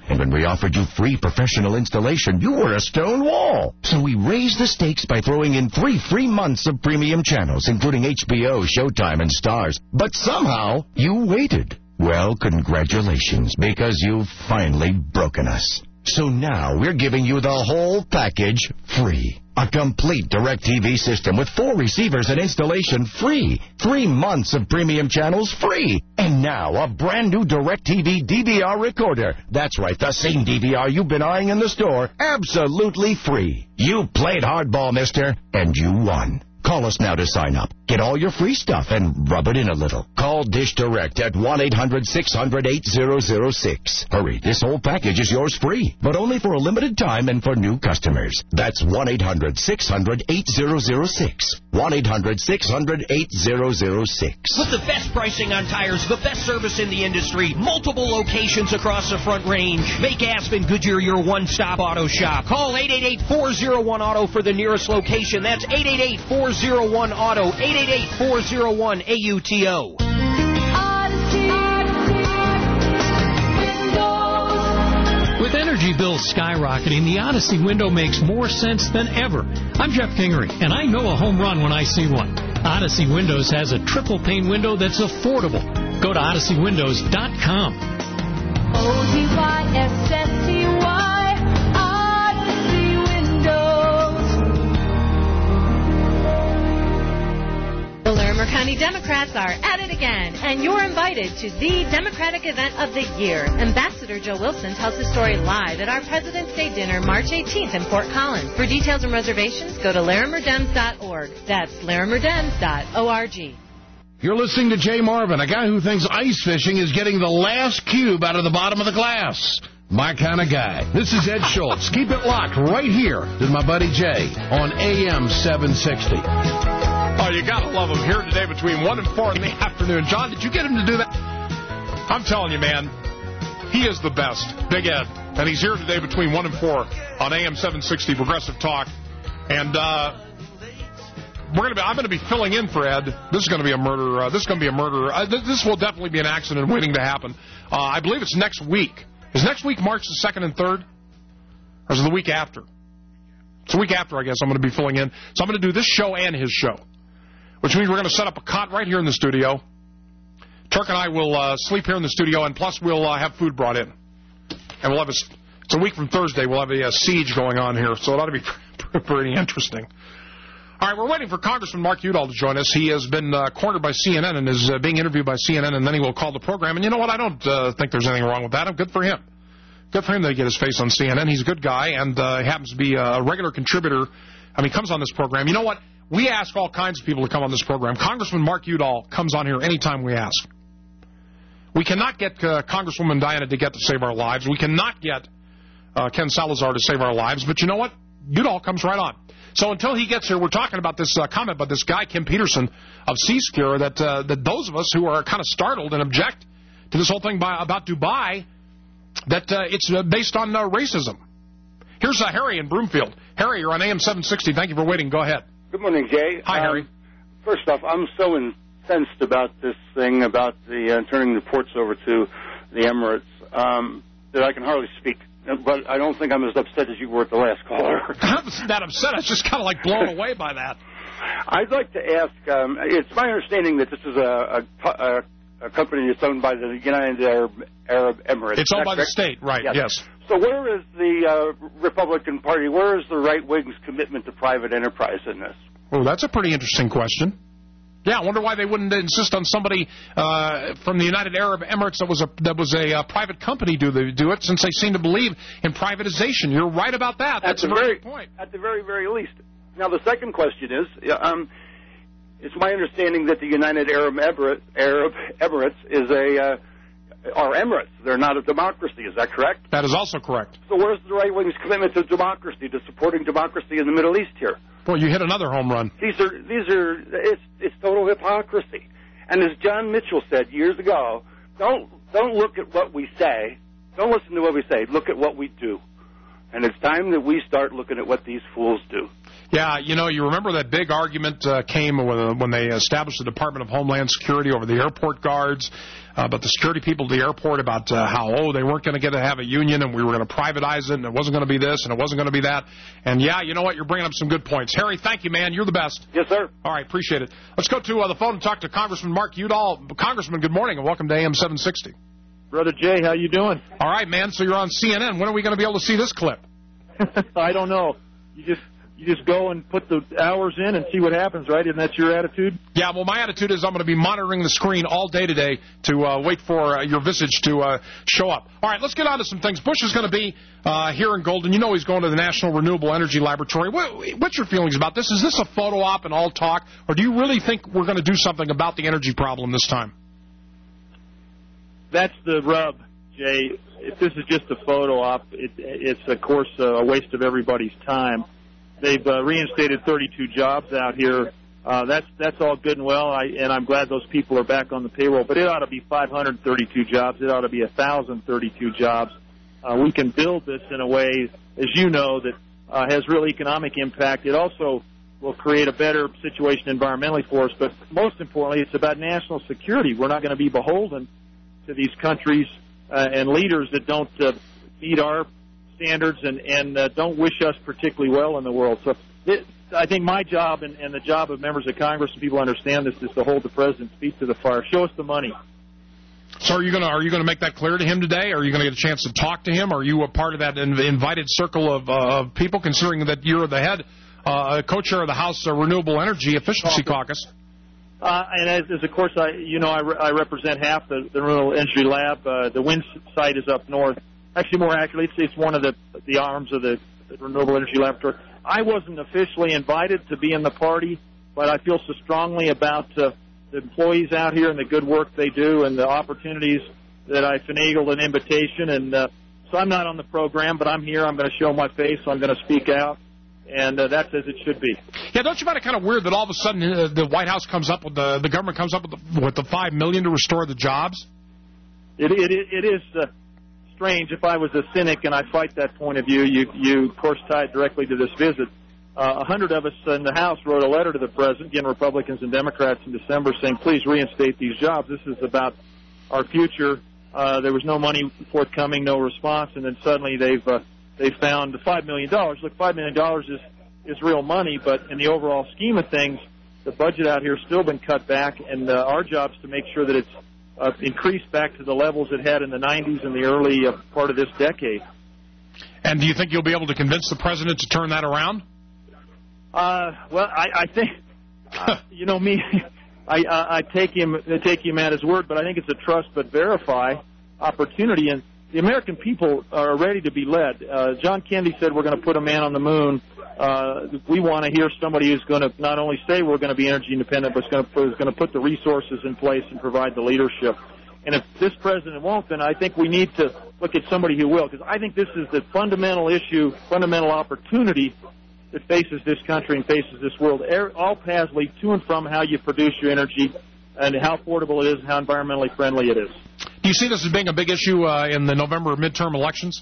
And when we offered you free professional installation, you were a stone wall. So we raised the stakes by throwing in 3 free months of premium channels, including HBO, Showtime, and Stars. But somehow, you waited. Well, congratulations, because you've finally broken us. So now we're giving you the whole package free. A complete DirecTV system with 4 receivers and installation free. 3 months of premium channels free. And now a brand new DirecTV DVR recorder. That's right, the same DVR you've been eyeing in the store. Absolutely free. You played hardball, mister, and you won. Call us now to sign up. Get all your free stuff and rub it in a little. Call Dish Direct at 1-800-600-8006. Hurry, this whole package is yours free, but only for a limited time and for new customers. That's 1-800-600-8006. 1-800-600-8006. With the best pricing on tires, the best service in the industry, multiple locations across the Front Range. Make Aspen Goodyear your one-stop auto shop. Call 888-401-AUTO for the nearest location. That's 888-401-AUTO. 888-401-AUTO. With energy bills skyrocketing, the Odyssey window makes more sense than ever. I'm Jeff Kingery, and I know a home run when I see one. Odyssey Windows has a triple pane window that's affordable. Go to OdysseyWindows.com. ODYSSTY, Odyssey Windows. The Larimer County Democrats are at it again, and you're invited to the Democratic event of the year. Ambassador Joe Wilson tells his story live at our President's Day dinner March 18th in Fort Collins. For details and reservations, go to larimerdems.org. That's larimerdems.org. You're listening to Jay Marvin, a guy who thinks ice fishing is getting the last cube out of the bottom of the glass. My kind of guy. This is Ed Schultz. Keep it locked right here to my buddy Jay on AM 760. Oh, you got to love him. Here today between 1 and 4 in the afternoon. John, did you get him to do that? I'm telling you, man, he is the best. Big Ed. And he's here today between 1 and 4 on AM 760 Progressive Talk. And I'm going to be filling in for Ed. This is going to be a murder. This will definitely be an accident waiting to happen. I believe it's next week. Is next week March the 2nd and 3rd? Or is it the week after? It's the week after, I guess, I'm going to be filling in. So I'm going to do this show and his show, which means we're going to set up a cot right here in the studio. Turk and I will sleep here in the studio, and plus we'll have food brought in. And we'll have it's a week from Thursday. We'll have a siege going on here, so it ought to be pretty interesting. All right, we're waiting for Congressman Mark Udall to join us. He has been cornered by CNN and is being interviewed by CNN, and then he will call the program. And you know what? I don't think there's anything wrong with that. Good for him. Good for him that he get his face on CNN. He's a good guy, and happens to be a regular contributor. I mean, comes on this program. You know what? We ask all kinds of people to come on this program. Congressman Mark Udall comes on here anytime we ask. We cannot get Congresswoman Diana DeGette to save our lives. We cannot get Ken Salazar to save our lives. But you know what? Udall comes right on. So until he gets here, we're talking about this comment by this guy, Kim Peterson of Seascure, that those of us who are kind of startled and object to this whole thing about Dubai, that it's based on racism. Here's Harry in Broomfield. Harry, you're on AM 760. Thank you for waiting. Go ahead. Good morning, Jay. Hi, Harry. First off, I'm so incensed about this thing about the turning the ports over to the Emirates that I can hardly speak. But I don't think I'm as upset as you were at the last caller. I'm not that upset. I was just kind of like blown away by that. I'd like to ask, it's my understanding that this is a company that's owned by the United Arab Emirates. It's owned by the state, right, yes. So where is the Republican Party, where is the right-wing's commitment to private enterprise in this? Oh, that's a pretty interesting question. Yeah, I wonder why they wouldn't insist on somebody from the United Arab Emirates that was a private company do it, since they seem to believe in privatization. You're right about that. That's a very good point. At the very, very least. Now, the second question is, it's my understanding that the United Arab Emirates are Emirates. They're not a democracy. Is that correct? That is also correct. So where's the right-wing's commitment to democracy, to supporting democracy in the Middle East here? Boy, you hit another home run. It's total hypocrisy. And as John Mitchell said years ago, don't look at what we say. Don't listen to what we say. Look at what we do. And it's time that we start looking at what these fools do. Yeah, you remember that big argument came when they established the Department of Homeland Security over the airport guards, about the security people at the airport, about how, they weren't going to have a union and we were going to privatize it and it wasn't going to be this and it wasn't going to be that. And, yeah, you know what? You're bringing up some good points. Harry, thank you, man. You're the best. Yes, sir. All right, appreciate it. Let's go to the phone and talk to Congressman Mark Udall. Congressman, good morning and welcome to AM 760. Brother Jay, how you doing? All right, man. So you're on CNN. When are we going to be able to see this clip? I don't know. You just go and put the hours in and see what happens, right? Isn't that your attitude? Yeah, well, my attitude is I'm going to be monitoring the screen all day today to wait for your visage to show up. All right, let's get on to some things. Bush is going to be here in Golden. You know he's going to the National Renewable Energy Laboratory. What's your feelings about this? Is this a photo op and all talk, or do you really think we're going to do something about the energy problem this time? That's the rub, Jay. If this is just a photo op, it's, of course, a waste of everybody's time. They've reinstated 32 jobs out here. That's all good and well, and I'm glad those people are back on the payroll. But it ought to be 532 jobs. It ought to be 1,032 jobs. We can build this in a way, as you know, that has real economic impact. It also will create a better situation environmentally for us. But most importantly, it's about national security. We're not going to be beholden to these countries and leaders that don't meet our standards and don't wish us particularly well in the world. So I think my job and the job of members of Congress and people who understand this is to hold the president's feet to the fire. Show us the money. So are you going to make that clear to him today? Are you going to get a chance to talk to him? Are you a part of that invited circle of people, considering that you're the head, co-chair of the House Renewable Energy Efficiency Caucus? And as of course, I represent half the Renewable Energy Lab. The wind site is up north. Actually, more accurately, it's one of the arms of the Renewable Energy Laboratory. I wasn't officially invited to be in the party, but I feel so strongly about the employees out here and the good work they do and the opportunities that I finagled an invitation. And so I'm not on the program, but I'm here. I'm going to show my face. I'm going to speak out. And that's as it should be. Yeah, don't you find it kind of weird that all of a sudden the White House comes up with the government comes up with the $5 million to restore the jobs? It is strange. If I was a cynic and I fight that point of view, you of course tie it directly to this visit. 100 of us in the House wrote a letter to the president, again Republicans and Democrats, in December, saying please reinstate these jobs. This is about our future. There was no money forthcoming, no response, and then suddenly they found $5 million. Look, $5 million is real money, but in the overall scheme of things, the budget out here has still been cut back, and our job is to make sure that it's increased back to the levels it had in the 90s and the early part of this decade. And do you think you'll be able to convince the president to turn that around? Well, I think, you know me, I take him at his word, but I think it's a trust but verify opportunity, and the American people are ready to be led. John Kennedy said we're going to put a man on the moon. We want to hear somebody who's going to not only say we're going to be energy independent, but is going to put the resources in place and provide the leadership. And if this president won't, then I think we need to look at somebody who will, because I think this is the fundamental issue, fundamental opportunity that faces this country and faces this world. All paths lead to and from how you produce your energy and how affordable it is and how environmentally friendly it is. Do you see this as being a big issue in the November midterm elections?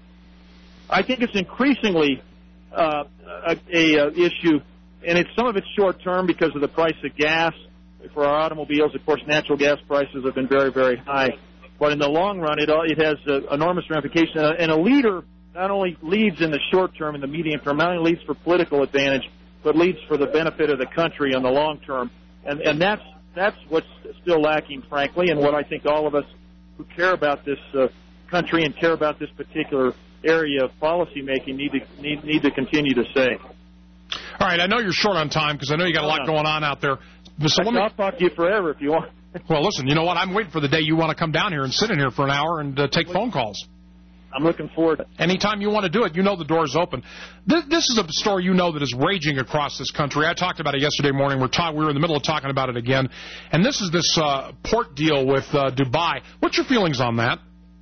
I think it's increasingly a issue, and some of it's short-term because of the price of gas. For our automobiles, of course, natural gas prices have been very, very high. But in the long run, it has enormous ramifications. And a leader not only leads in the short term and the medium term, not only leads for political advantage, but leads for the benefit of the country on the long term. And that's what's still lacking, frankly, and what I think all of us who care about this country and care about this particular area of policymaking need to continue to say. All right, I know you're short on time because I know you got a lot going on out there. So I'll talk to you forever if you want. Well, listen, you know what? I'm waiting for the day you want to come down here and sit in here for an hour and take phone calls. I'm looking forward to it. Anytime you want to do it, you know the door's open. This is a story you know that is raging across this country. I talked about it yesterday morning. We were in the middle of talking about it again. And this is this port deal with Dubai. What's your feelings on that?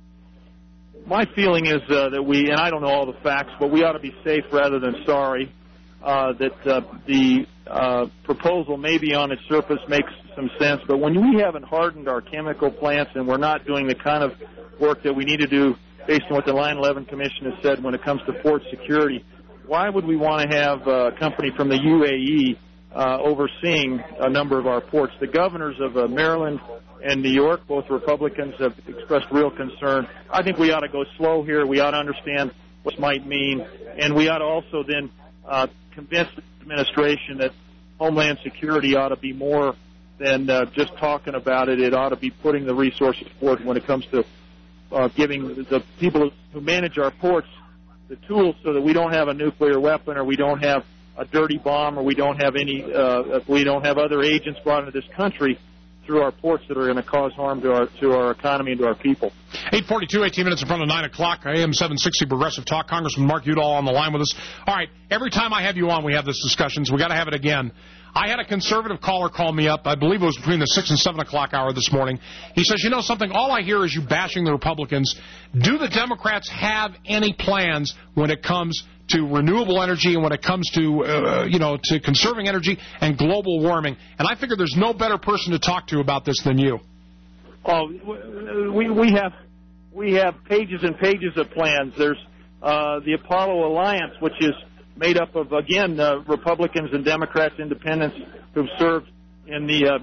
My feeling is that and I don't know all the facts, but we ought to be safe rather than sorry. That the proposal maybe on its surface makes some sense, but when we haven't hardened our chemical plants and we're not doing the kind of work that we need to do based on what the 9/11 Commission has said when it comes to port security, why would we want to have a company from the UAE overseeing a number of our ports? The governors of Maryland and New York, both Republicans, have expressed real concern. I think we ought to go slow here. We ought to understand what it might mean, and we ought to also then convince the administration that Homeland Security ought to be more than just talking about it. It ought to be putting the resources forward when it comes to giving the people who manage our ports the tools so that we don't have a nuclear weapon, or we don't have a dirty bomb, or we don't have other agents brought into this country through our ports that are going to cause harm to our economy and to our people. 8:42, 18 minutes in front of 9 o'clock, AM 760 Progressive Talk. Congressman Mark Udall on the line with us. All right, every time I have you on, we have this discussion, so we got to have it again. I had a conservative caller call me up. I believe it was between the 6 and 7 o'clock hour this morning. He says, you know something, all I hear is you bashing the Republicans. Do the Democrats have any plans when it comes to renewable energy and when it comes to, to conserving energy and global warming? And I figure there's no better person to talk to about this than you. Oh, we have pages and pages of plans. There's the Apollo Alliance, which is made up of, again, Republicans and Democrats, independents who've served in the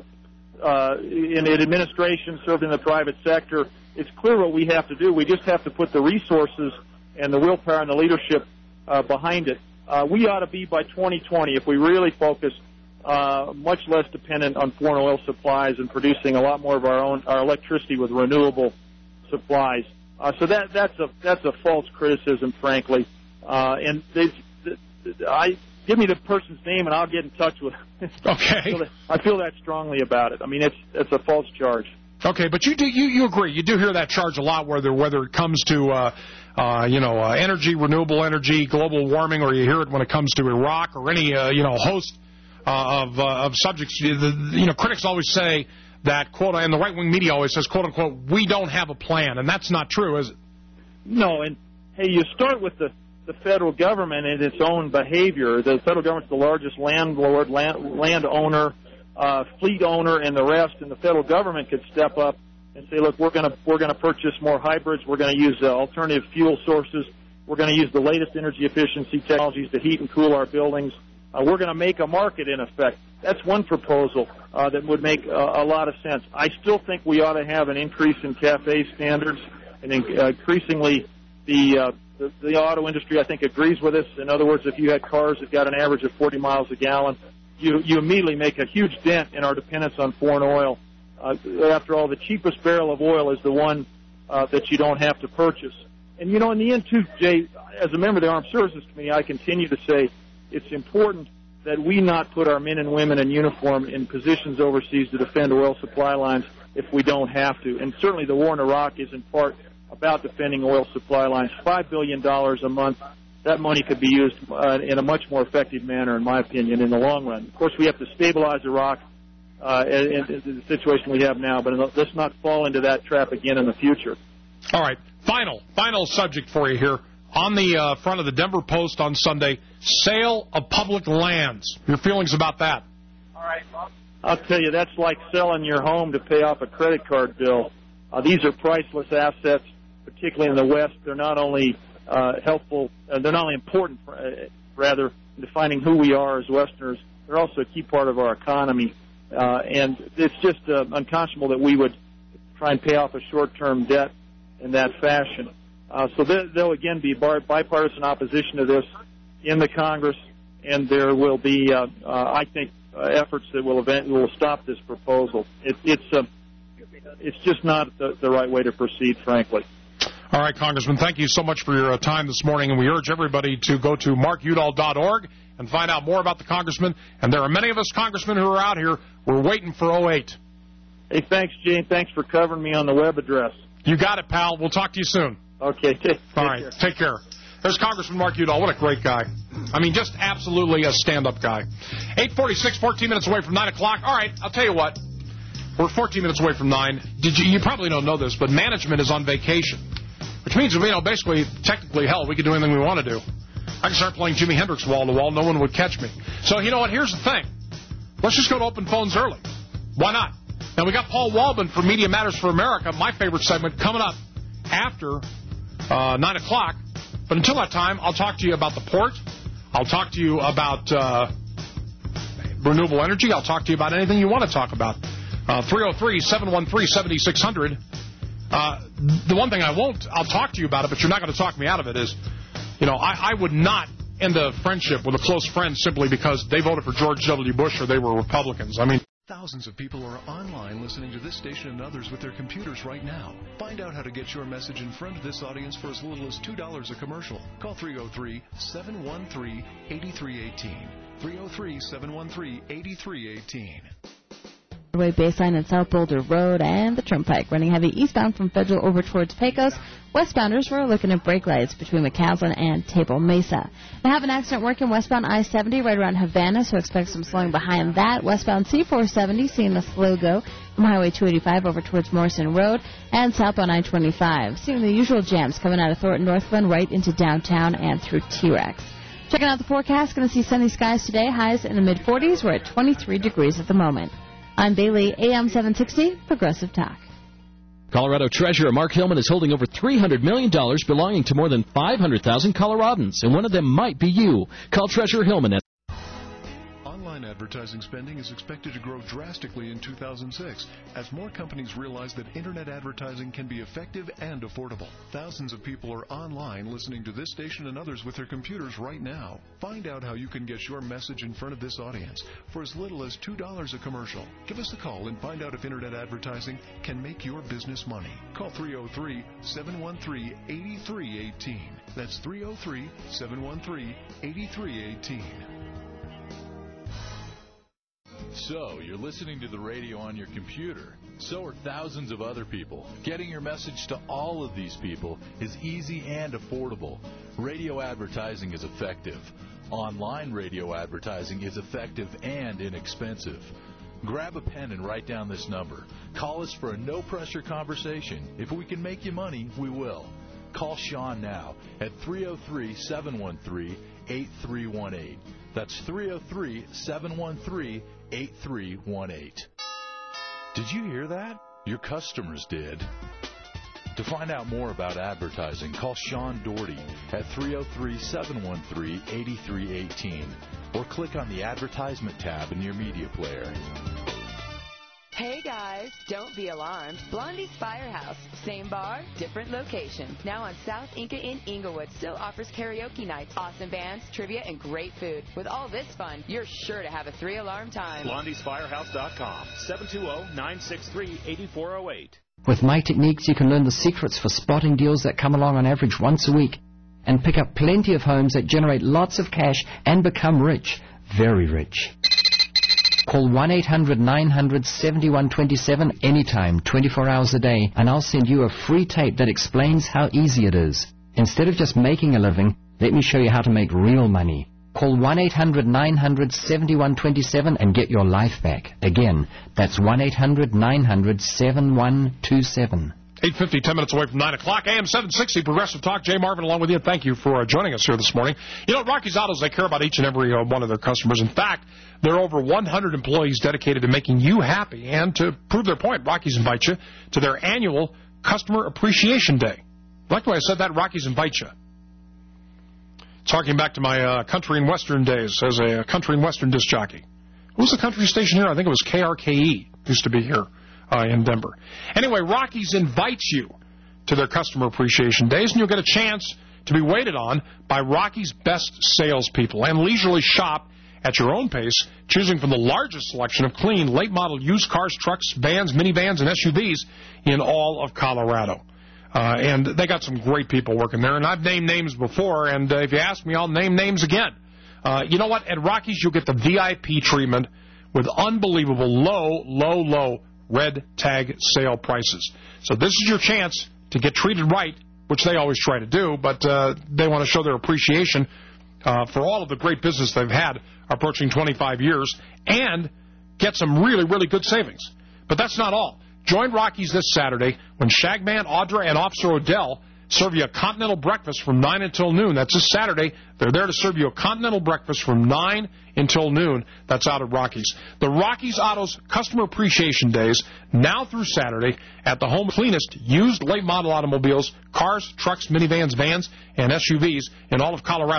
administration, served in the private sector. It's clear what we have to do. We just have to put the resources and the willpower and the leadership behind it. We ought to be, by 2020, if we really focus, much less dependent on foreign oil supplies and producing a lot more of our electricity with renewable supplies. So that's a false criticism, frankly. And give me the person's name and I'll get in touch with him. Okay. I feel that strongly about it. I mean, it's a false charge. Okay, but you agree. You do hear that charge a lot, whether it comes to energy, renewable energy, global warming, or you hear it when it comes to Iraq or any host of subjects. Critics always say that, quote, and the right-wing media always says, quote unquote, we don't have a plan, and that's not true, is it? No, and hey, you start with the federal government and its own behavior. The federal government's the largest landlord, landowner, fleet owner, and the rest. And the federal government could step up and say, look, we're going to purchase more hybrids. We're going to use alternative fuel sources. We're going to use the latest energy efficiency technologies to heat and cool our buildings. We're going to make a market, in effect. That's one proposal that would make a lot of sense. I still think we ought to have an increase in CAFE standards, and increasingly the auto industry, I think, agrees with us. In other words, if you had cars that got an average of 40 miles a gallon, you immediately make a huge dent in our dependence on foreign oil. After all, the cheapest barrel of oil is the one that you don't have to purchase. And, in the end, too, Jay, as a member of the Armed Services Committee, I continue to say it's important that we not put our men and women in uniform in positions overseas to defend oil supply lines if we don't have to. And certainly the war in Iraq is in part about defending oil supply lines. $5 billion a month, that money could be used in a much more effective manner, in my opinion, in the long run. Of course, we have to stabilize Iraq in the situation we have now, but let's not fall into that trap again in the future. All right, final subject for you here. On the front of the Denver Post on Sunday, sale of public lands. Your feelings about that? All right, I'll tell you, that's like selling your home to pay off a credit card bill. These are priceless assets, particularly in the West. They're not only helpful, they're not only important, rather, in defining who we are as Westerners, they're also a key part of our economy. And it's just unconscionable that we would try and pay off a short-term debt in that fashion. So there'll again be bipartisan opposition to this in the Congress, and there will be, I think, efforts that will stop this proposal. It's just not the right way to proceed, frankly. All right, Congressman, thank you so much for your time this morning, and we urge everybody to go to markudall.org and find out more about the congressman. And there are many of us congressmen who are out here. We're waiting for 08. Hey, thanks, Gene. Thanks for covering me on the web address. You got it, pal. We'll talk to you soon. Okay, all right, take care. There's Congressman Mark Udall. What a great guy. I mean, just absolutely a stand-up guy. 8:46, 14 minutes away from 9 o'clock. All right, I'll tell you what. We're 14 minutes away from 9. You probably don't know this, but management is on vacation, which means, basically, technically, hell, we can do anything we want to do. I can start playing Jimi Hendrix wall-to-wall. No one would catch me. So, you know what? Here's the thing. Let's just go to open phones early. Why not? Now, we got Paul Waldman from Media Matters for America, my favorite segment, coming up after 9 o'clock. But until that time, I'll talk to you about the port. I'll talk to you about renewable energy. I'll talk to you about anything you want to talk about. 303-713-7600. The one thing I'll talk to you about it, but you're not going to talk me out of it, is, I would not end a friendship with a close friend simply because they voted for George W. Bush or they were Republicans. I mean, thousands of people are online listening to this station and others with their computers right now. Find out how to get your message in front of this audience for as little as $2 a commercial. Call 303-713-8318. 303-713-8318. Baseline and South Boulder Road and the Turnpike running heavy eastbound from Federal over towards Pecos. Westbounders were looking at brake lights between McCaslin and Table Mesa. They have an accident working westbound I-70 right around Havana, so expect some slowing behind that. Westbound C-470 seeing a slow go from Highway 285 over towards Morrison Road, and southbound I-25 seeing the usual jams coming out of Thornton Northland right into downtown and through T-Rex. Checking out the forecast, going to see sunny skies today, highs in the mid-40s. We're at 23 degrees at the moment. I'm Bailey, AM 760, Progressive Talk. Colorado Treasurer Mark Hillman is holding over $300 million belonging to more than 500,000 Coloradans, and one of them might be you. Call Treasurer Hillman at Online advertising spending is expected to grow drastically in 2006 as more companies realize that Internet advertising can be effective and affordable. Thousands of people are online listening to this station and others with their computers right now. Find out how you can get your message in front of this audience for as little as $2 a commercial. Give us a call and find out if Internet advertising can make your business money. Call 303-713-8318. That's 303-713-8318. So, you're listening to the radio on your computer. So are thousands of other people. Getting your message to all of these people is easy and affordable. Radio advertising is effective. Online radio advertising is effective and inexpensive. Grab a pen and write down this number. Call us for a no-pressure conversation. If we can make you money, we will. Call Sean now at 303-713-8318. That's 303-713-8318. Did you hear that? Your customers did. To find out more about advertising, call Sean Doherty at 303-713-8318 or click on the advertisement tab in your media player. Hey guys, don't be alarmed. Blondie's Firehouse. Same bar, different location. Now on South Inca in Inglewood still offers karaoke nights, awesome bands, trivia, and great food. With all this fun, you're sure to have a 3-alarm time. Blondie'sFirehouse.com, 720-963-8408. With My Techniques, you can learn the secrets for spotting deals that come along on average once a week and pick up plenty of homes that generate lots of cash and become rich, very rich. Call 1-800-900-7127 anytime, 24 hours a day, and I'll send you a free tape that explains how easy it is. Instead of just making a living, let me show you how to make real money. Call 1-800-900-7127 and get your life back. Again, that's 1-800-900-7127. 8:50, 10 minutes away from 9 o'clock. AM 760, Progressive Talk. Jay Marvin along with you. Thank you for joining us here this morning. You know, Rocky's Autos, they care about each and every one of their customers. In fact, there are over 100 employees dedicated to making you happy. And to prove their point, Rocky's invites you to their annual Customer Appreciation Day. I like the way I said that, Rocky's invite you. Talking back to my country and western days as a country and western disc jockey. What was the country station here? I think it was KRKE. Used to be here. In Denver. Anyway, Rockies invites you to their Customer Appreciation Days, and you'll get a chance to be waited on by Rockies' best salespeople and leisurely shop at your own pace, choosing from the largest selection of clean, late-model used cars, trucks, vans, minivans, and SUVs in all of Colorado. And they got some great people working there, and I've named names before, and if you ask me, I'll name names again. You know what? At Rockies, you'll get the VIP treatment with unbelievable low red tag sale prices. So this is your chance to get treated right, which they always try to do, but they want to show their appreciation for all of the great business they've had approaching 25 years and get some really, really good savings. But that's not all. Join Rockies this Saturday when Shagman, Audra, and Officer Odell serve you a continental breakfast from 9 until noon. That's this Saturday. They're there to serve you a continental breakfast from 9 until noon. That's out at Rockies. The Rockies Autos Customer Appreciation Days, now through Saturday, at the home of cleanest used late-model automobiles, cars, trucks, minivans, vans, and SUVs in all of Colorado.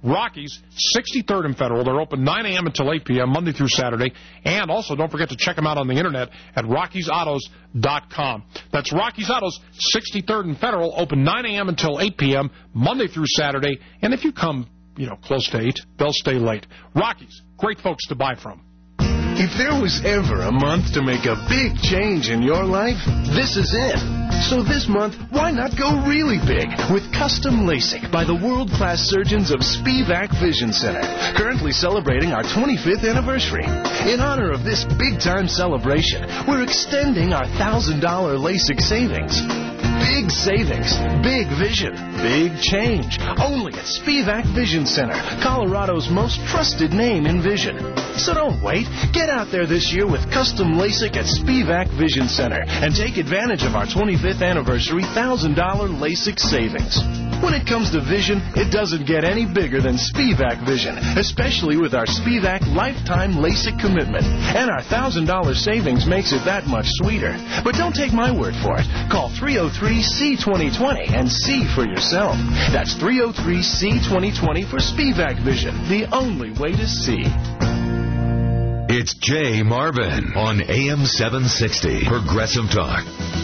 Rockies, 63rd and Federal. They're open 9 a.m. until 8 p.m., Monday through Saturday. And also, don't forget to check them out on the Internet at RockiesAutos.com. That's Rockies Autos, 63rd and Federal, open 9 a.m. until 8 p.m., Monday through Saturday. And if you come, close to 8, they'll stay late. Rockies, great folks to buy from. If there was ever a month to make a big change in your life, this is it. So this month, why not go really big with custom LASIK by the world-class surgeons of Spivak Vision Center, currently celebrating our 25th anniversary. In honor of this big-time celebration, we're extending our $1,000 LASIK savings. Big savings, big vision, big change. Only at Spivak Vision Center, Colorado's most trusted name in vision. So don't wait. Get out there this year with custom LASIK at Spivak Vision Center and take advantage of our 25th anniversary $1,000 LASIK savings. When it comes to vision, it doesn't get any bigger than Spivak Vision, especially with our Spivak lifetime LASIK commitment. And our $1,000 savings makes it that much sweeter. But don't take my word for it. Call 303-C-2020 and see for yourself. That's 303-C-2020 for Spivak Vision, the only way to see. It's Jay Marvin on AM 760, Progressive Talk.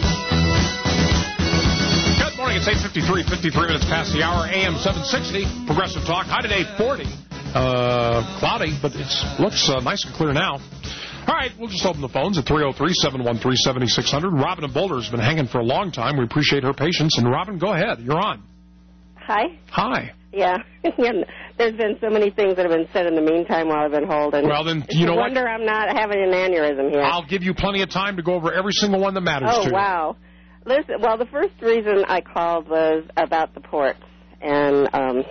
Good morning. It's 8:53, 53 minutes past the hour. AM 760, Progressive Talk. High today, 40. Cloudy, but it looks nice and clear now. All right, we'll just open the phones at 303-713-7600. Robin in Boulder has been hanging for a long time. We appreciate her patience. And, Robin, go ahead. You're on. Hi. Hi. Yeah. There's been so many things that have been said in the meantime while I've been holding. Well, then, you know what? No wonder I'm not having an aneurysm here. I'll give you plenty of time to go over every single one that matters to you. Oh, wow. Listen, well, the first reason I called was about the ports. And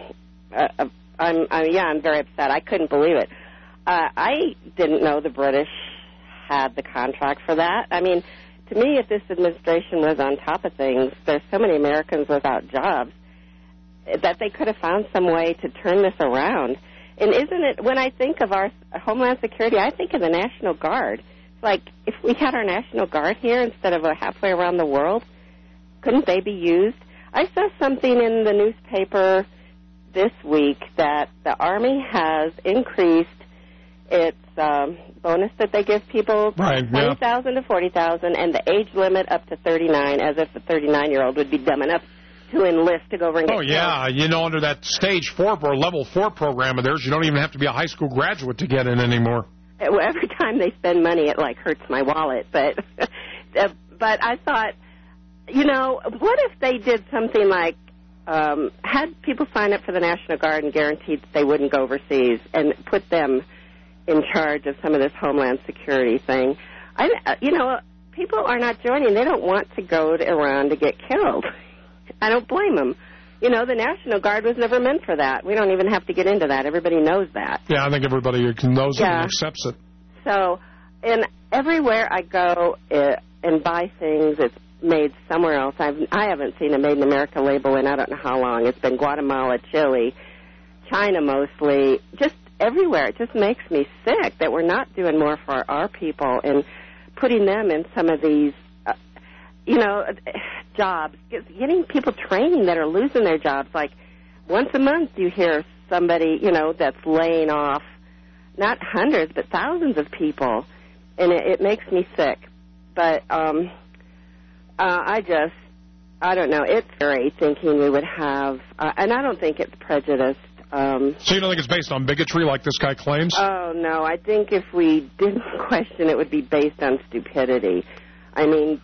I'm very upset. I couldn't believe it. I didn't know the British had the contract for that. I mean, to me, if this administration was on top of things, there's so many Americans without jobs that they could have found some way to turn this around. And isn't it, when I think of our Homeland Security, I think of the National Guard. It's like, if we had our National Guard here instead of halfway around the world, couldn't they be used? I saw something in the newspaper this week that the Army has increased its bonus that they give people, right, $20,000 to $40,000, and the age limit up to 39, as if the 39-year-old would be dumb enough to enlist to go over and get killed. Yeah, under that Stage 4 or Level 4 program of theirs, you don't even have to be a high school graduate to get in anymore. Well, every time they spend money, it, hurts my wallet. But I thought, what if they did something like had people sign up for the National Guard and guaranteed that they wouldn't go overseas and put them in charge of some of this Homeland Security thing? People are not joining. They don't want to go to Iran to get killed. I don't blame them. The National Guard was never meant for that. We don't even have to get into that. Everybody knows that. Yeah, I think everybody knows it and accepts it. So, and everywhere I go and buy things, it's made somewhere else. I haven't seen a Made in America label in I don't know how long. It's been Guatemala, Chile, China mostly, just everywhere. It just makes me sick that we're not doing more for our people and putting them in some of these jobs, getting people training that are losing their jobs. Like, once a month you hear somebody, that's laying off, not hundreds, but thousands of people, and it makes me sick. But I don't know. It's scary thinking we would have, and I don't think it's prejudiced. So you don't think it's based on bigotry like this guy claims? Oh, no. I think if we didn't question it, would be based on stupidity. I mean,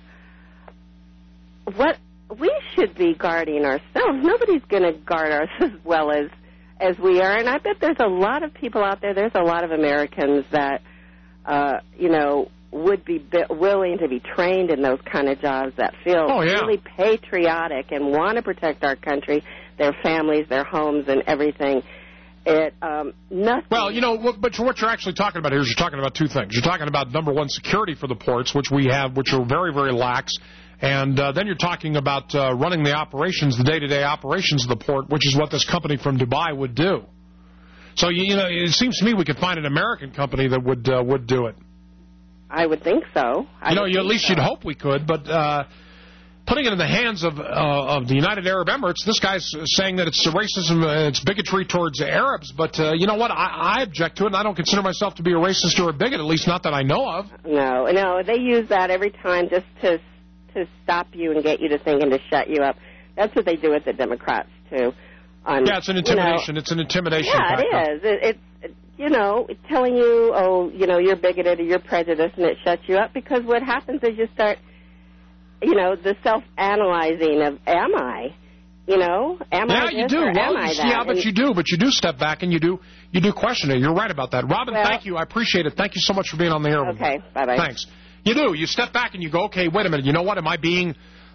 what we should be guarding ourselves. Nobody's going to guard us as well as we are. And I bet there's a lot of people out there, there's a lot of Americans that, would be willing to be trained in those kind of jobs that feel really patriotic and want to protect our country, their families, their homes, and everything. Nothing. Well, but what you're actually talking about here is you're talking about two things. You're talking about, number one, security for the ports, which we have, which are very, very lax. And then you're talking about running the operations, the day-to-day operations of the port, which is what this company from Dubai would do. So, it seems to me we could find an American company that would do it. I would think so. At least you'd hope we could, but putting it in the hands of the United Arab Emirates. This guy's saying that it's racism, it's bigotry towards Arabs. But you know what? I object to it, and I don't consider myself to be a racist or a bigot, at least not that I know of. No, they use that every time just to stop you and get you to think and to shut you up. That's what they do with the Democrats, too. Yeah, it's an intimidation. It's an intimidation tactic. Yeah, it is. It's telling you, you're bigoted or you're prejudiced, and it shuts you up, because what happens is you start, the self-analyzing of, am I? Am I this or am I that? Yeah, but you do. But you do step back and you do question it. You're right about that. Robin, thank you. I appreciate it. Thank you so much for being on the air with me. Okay, bye-bye. Thanks. You do. You step back and you go, okay, wait a minute. You know what? Am I being,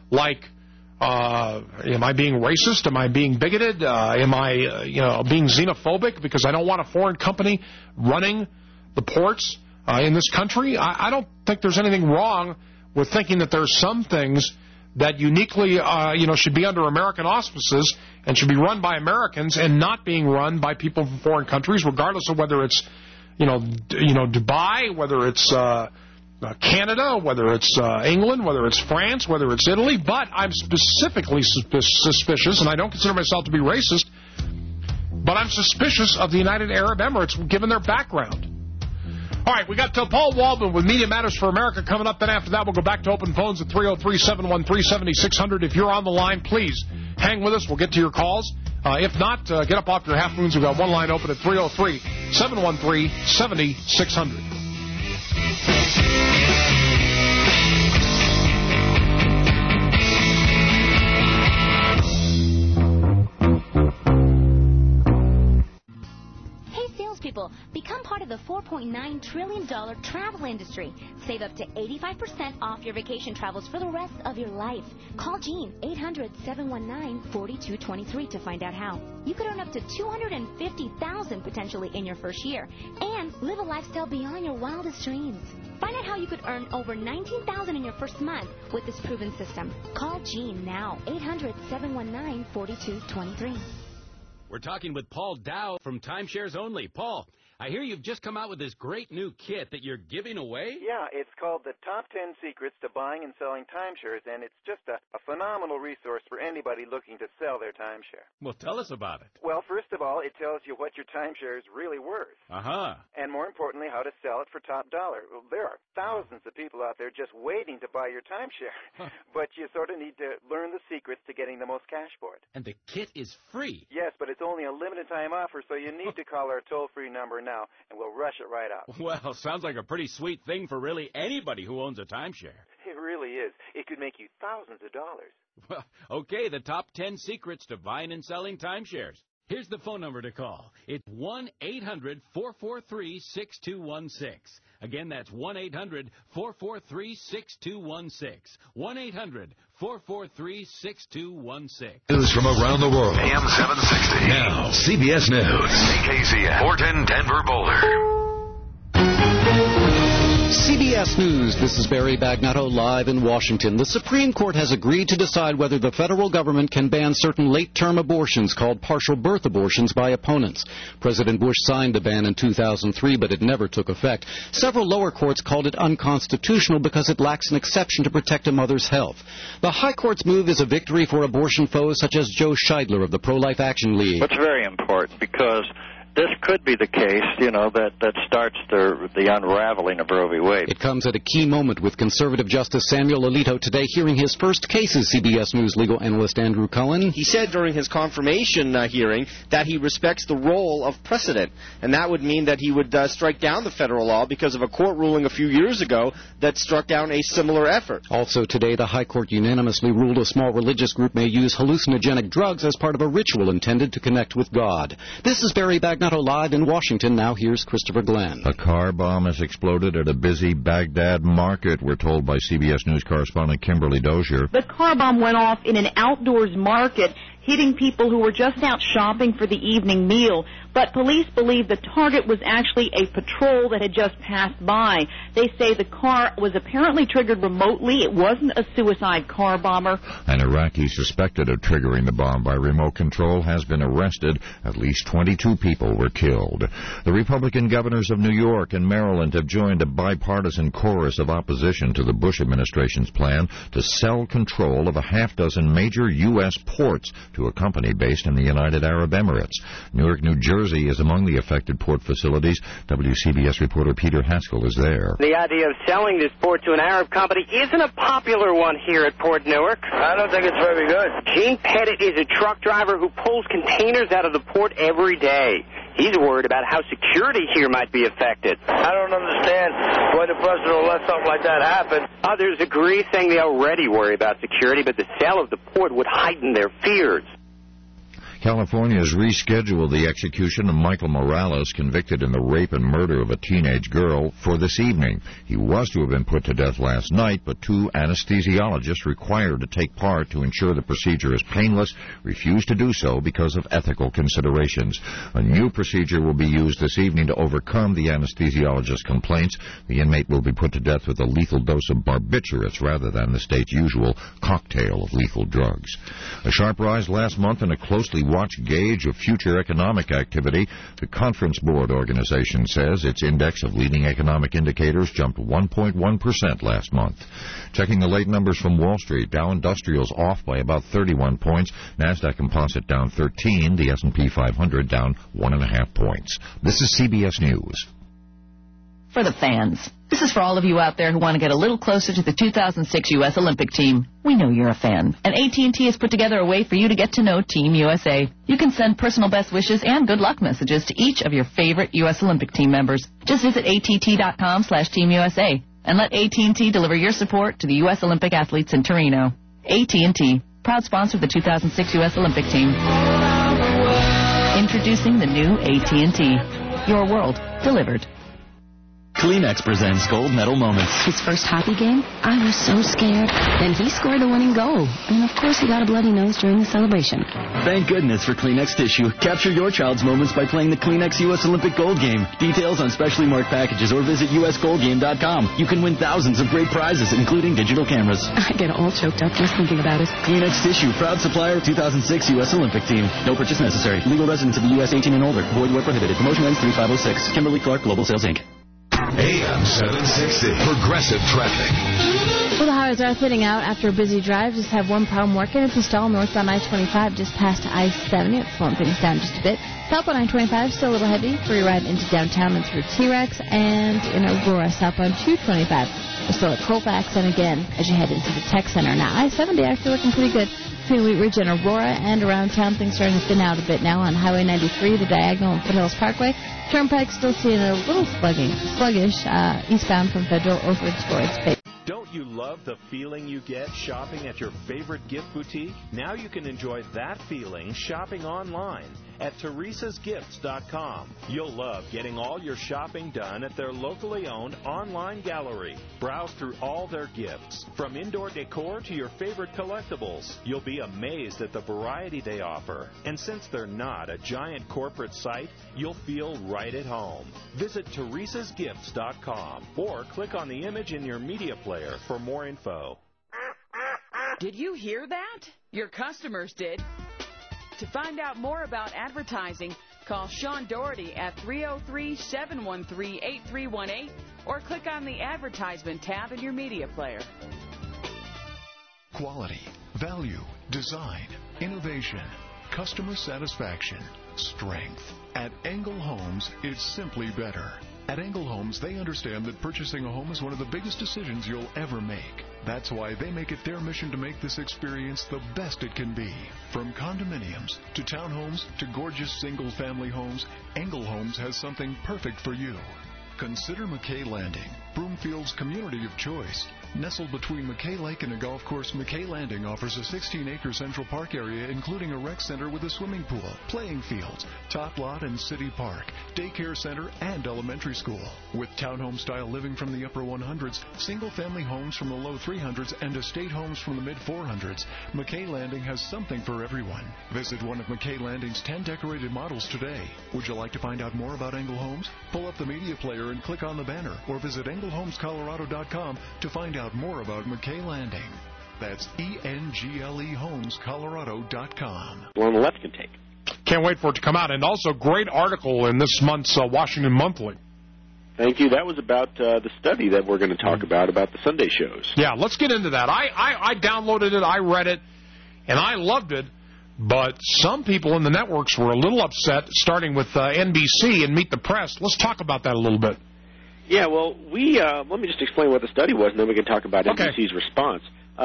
am I being racist? Am I being bigoted? Am I, being xenophobic because I don't want a foreign company running the ports in this country? I don't think there's anything wrong with thinking that there's some things that uniquely, should be under American auspices and should be run by Americans and not being run by people from foreign countries, regardless of whether it's, Dubai, whether it's Canada, whether it's England, whether it's France, whether it's Italy. But I'm specifically suspicious, and I don't consider myself to be racist, but I'm suspicious of the United Arab Emirates given their background. All right, we got Paul Waldman with Media Matters for America coming up. Then after that, we'll go back to open phones at 303-713-7600. If you're on the line, please hang with us. We'll get to your calls. If not, get up off your half moons. We've got one line open at 303-713-7600. People, become part of the $4.9 trillion travel industry. Save up to 85% off your vacation travels for the rest of your life. Call Gene, 800-719-4223 to find out how. You could earn up to $250,000 potentially in your first year and live a lifestyle beyond your wildest dreams. Find out how you could earn over $19,000 in your first month with this proven system. Call Gene now, 800-719-4223. We're talking with Paul Dow from Timeshares Only. Paul, I hear you've just come out with this great new kit that you're giving away? Yeah, it's called the Top 10 Secrets to Buying and Selling Timeshares, and it's just a phenomenal resource for anybody looking to sell their timeshare. Well, tell us about it. Well, first of all, it tells you what your timeshare is really worth. Uh-huh. And more importantly, how to sell it for top dollar. Well, there are thousands of people out there just waiting to buy your timeshare, but you sort of need to learn the secrets to getting the most cash for it. And the kit is free. Yes, but it's only a limited time offer, so you need to call our toll-free number now, and we'll rush it right out. Well, sounds like a pretty sweet thing for really anybody who owns a timeshare. It really is. It could make you thousands of dollars. Well, okay, the top 10 secrets to buying and selling timeshares. Here's the phone number to call. It's 1-800-443-6216. Again, that's 1-800-443-6216. 1-800-443-6216. News from around the world. AM 760. Now, CBS News. KKZN. Horton, Denver, Boulder. CBS News, this is Barry Bagnotto live in Washington. The Supreme Court has agreed to decide whether the federal government can ban certain late-term abortions called partial birth abortions by opponents. President Bush signed the ban in 2003, but it never took effect. Several lower courts called it unconstitutional because it lacks an exception to protect a mother's health. The High Court's move is a victory for abortion foes such as Joe Scheidler of the Pro-Life Action League. It's very important because this could be the case, that starts the unraveling of Roe v. Wade. It comes at a key moment with conservative Justice Samuel Alito today hearing his first cases, CBS News legal analyst Andrew Cohen. He said during his confirmation hearing that he respects the role of precedent, and that would mean that he would strike down the federal law because of a court ruling a few years ago that struck down a similar effort. Also today, the High Court unanimously ruled a small religious group may use hallucinogenic drugs as part of a ritual intended to connect with God. This is Barry Bagnotto live in Washington. Now here's Christopher Glenn. A car bomb has exploded at a busy Baghdad market, we're told by CBS News correspondent Kimberly Dozier. The car bomb went off in an outdoors market hitting people who were just out shopping for the evening meal. But police believe the target was actually a patrol that had just passed by. They say the car was apparently triggered remotely. It wasn't a suicide car bomber. An Iraqi suspected of triggering the bomb by remote control has been arrested. At least 22 people were killed. The Republican governors of New York and Maryland have joined a bipartisan chorus of opposition to the Bush administration's plan to sell control of a half-dozen major U.S. ports to a company based in the United Arab Emirates. Newark, New Jersey is among the affected port facilities. WCBS reporter Peter Haskell is there. The idea of selling this port to an Arab company isn't a popular one here at Port Newark. I don't think it's very good. Gene Pettit is a truck driver who pulls containers out of the port every day. He's worried about how security here might be affected. I don't understand why the president will let something like that happen. Others agree, saying they already worry about security, but the sale of the port would heighten their fears. California has rescheduled the execution of Michael Morales, convicted in the rape and murder of a teenage girl, for this evening. He was to have been put to death last night, but 2 anesthesiologists required to take part to ensure the procedure is painless refused to do so because of ethical considerations. A new procedure will be used this evening to overcome the anesthesiologist's complaints. The inmate will be put to death with a lethal dose of barbiturates rather than the state's usual cocktail of lethal drugs. A sharp rise last month in a closely watched gauge of future economic activity. The Conference Board organization says its index of leading economic indicators jumped 1.1% last month. Checking the late numbers from Wall Street, Dow Industrials off by about 31 points, NASDAQ Composite down 13, the S&P 500 down 1.5 points. This is CBS News. For the fans. This is for all of you out there who want to get a little closer to the 2006 U.S. Olympic team. We know you're a fan. And AT&T has put together a way for you to get to know Team USA. You can send personal best wishes and good luck messages to each of your favorite U.S. Olympic team members. Just visit att.com/Team USA and let AT&T deliver your support to the U.S. Olympic athletes in Torino. AT&T, proud sponsor of the 2006 U.S. Olympic team. Introducing the new AT&T. Your world delivered. Kleenex presents Gold Medal Moments. His first hockey game, I was so scared. Then he scored the winning goal. And, of course, he got a bloody nose during the celebration. Thank goodness for Kleenex tissue. Capture your child's moments by playing the Kleenex U.S. Olympic Gold Game. Details on specially marked packages or visit usgoldgame.com. You can win thousands of great prizes, including digital cameras. I get all choked up just thinking about it. Kleenex tissue, proud supplier of 2006 U.S. Olympic team. No purchase necessary. Legal residents of the U.S. 18 and older. Void where prohibited. Promotion ends 3506. Kimberly Clark Global Sales, Inc. AM 760, Progressive Traffic. Well, the highways are thinning out after a busy drive. Just have one problem working. It's a stall northbound I-25 just past I-70. It's slowing things down just a bit. Southbound I-25 still a little heavy for your ride into downtown and through T-Rex. And in Aurora, southbound 225. We're still at Colfax and again as you head into the tech center. Now, I-70 actually looking pretty good between Wheat Ridge and Aurora, and around town things starting to thin out a bit now on Highway 93, the diagonal and Foothills Parkway. Turnpike still seeing a little sluggish eastbound from Federal over to Floyd's Bay. Don't you love the feeling you get shopping at your favorite gift boutique? Now you can enjoy that feeling shopping online at teresasgifts.com. You'll love getting all your shopping done at their locally owned online gallery. Browse through all their gifts, from indoor decor to your favorite collectibles. You'll be amazed at the variety they offer. And since they're not a giant corporate site, you'll feel right at home. Visit teresasgifts.com or click on the image in your media player for more info. Did you hear that? Your customers did. To find out more about advertising, call Sean Doherty at 303-713-8318 or click on the advertisement tab in your media player. Quality, value, design, innovation, customer satisfaction, strength. At Engel Homes, it's simply better. At Engel Homes, they understand that purchasing a home is one of the biggest decisions you'll ever make. That's why they make it their mission to make this experience the best it can be. From condominiums to townhomes to gorgeous single-family homes, Engel Homes has something perfect for you. Consider McKay Landing, Broomfield's community of choice. Nestled between McKay Lake and a golf course, McKay Landing offers a 16-acre Central Park area, including a rec center with a swimming pool, playing fields, top lot and city park, daycare center, and elementary school. With townhome-style living from the upper 100s, single-family homes from the low 300s, and estate homes from the mid-400s, McKay Landing has something for everyone. Visit one of McKay Landing's 10 decorated models today. Would you like to find out more about Engel Homes? Pull up the media player and click on the banner, or visit engelhomescolorado.com to find out more about McKay Landing. That's ENGLEHomesColorado.com. One on the left can take. Can't wait for it to come out. And also, great article in this month's Washington Monthly. Thank you. That was about the study that we're going to talk about the Sunday shows. Yeah, let's get into that. I downloaded it, I read it, and I loved it. But some people in the networks were a little upset, starting with NBC and Meet the Press. Let's talk about that a little bit. Yeah, well, let me just explain what the study was, and then we can talk about NBC's response.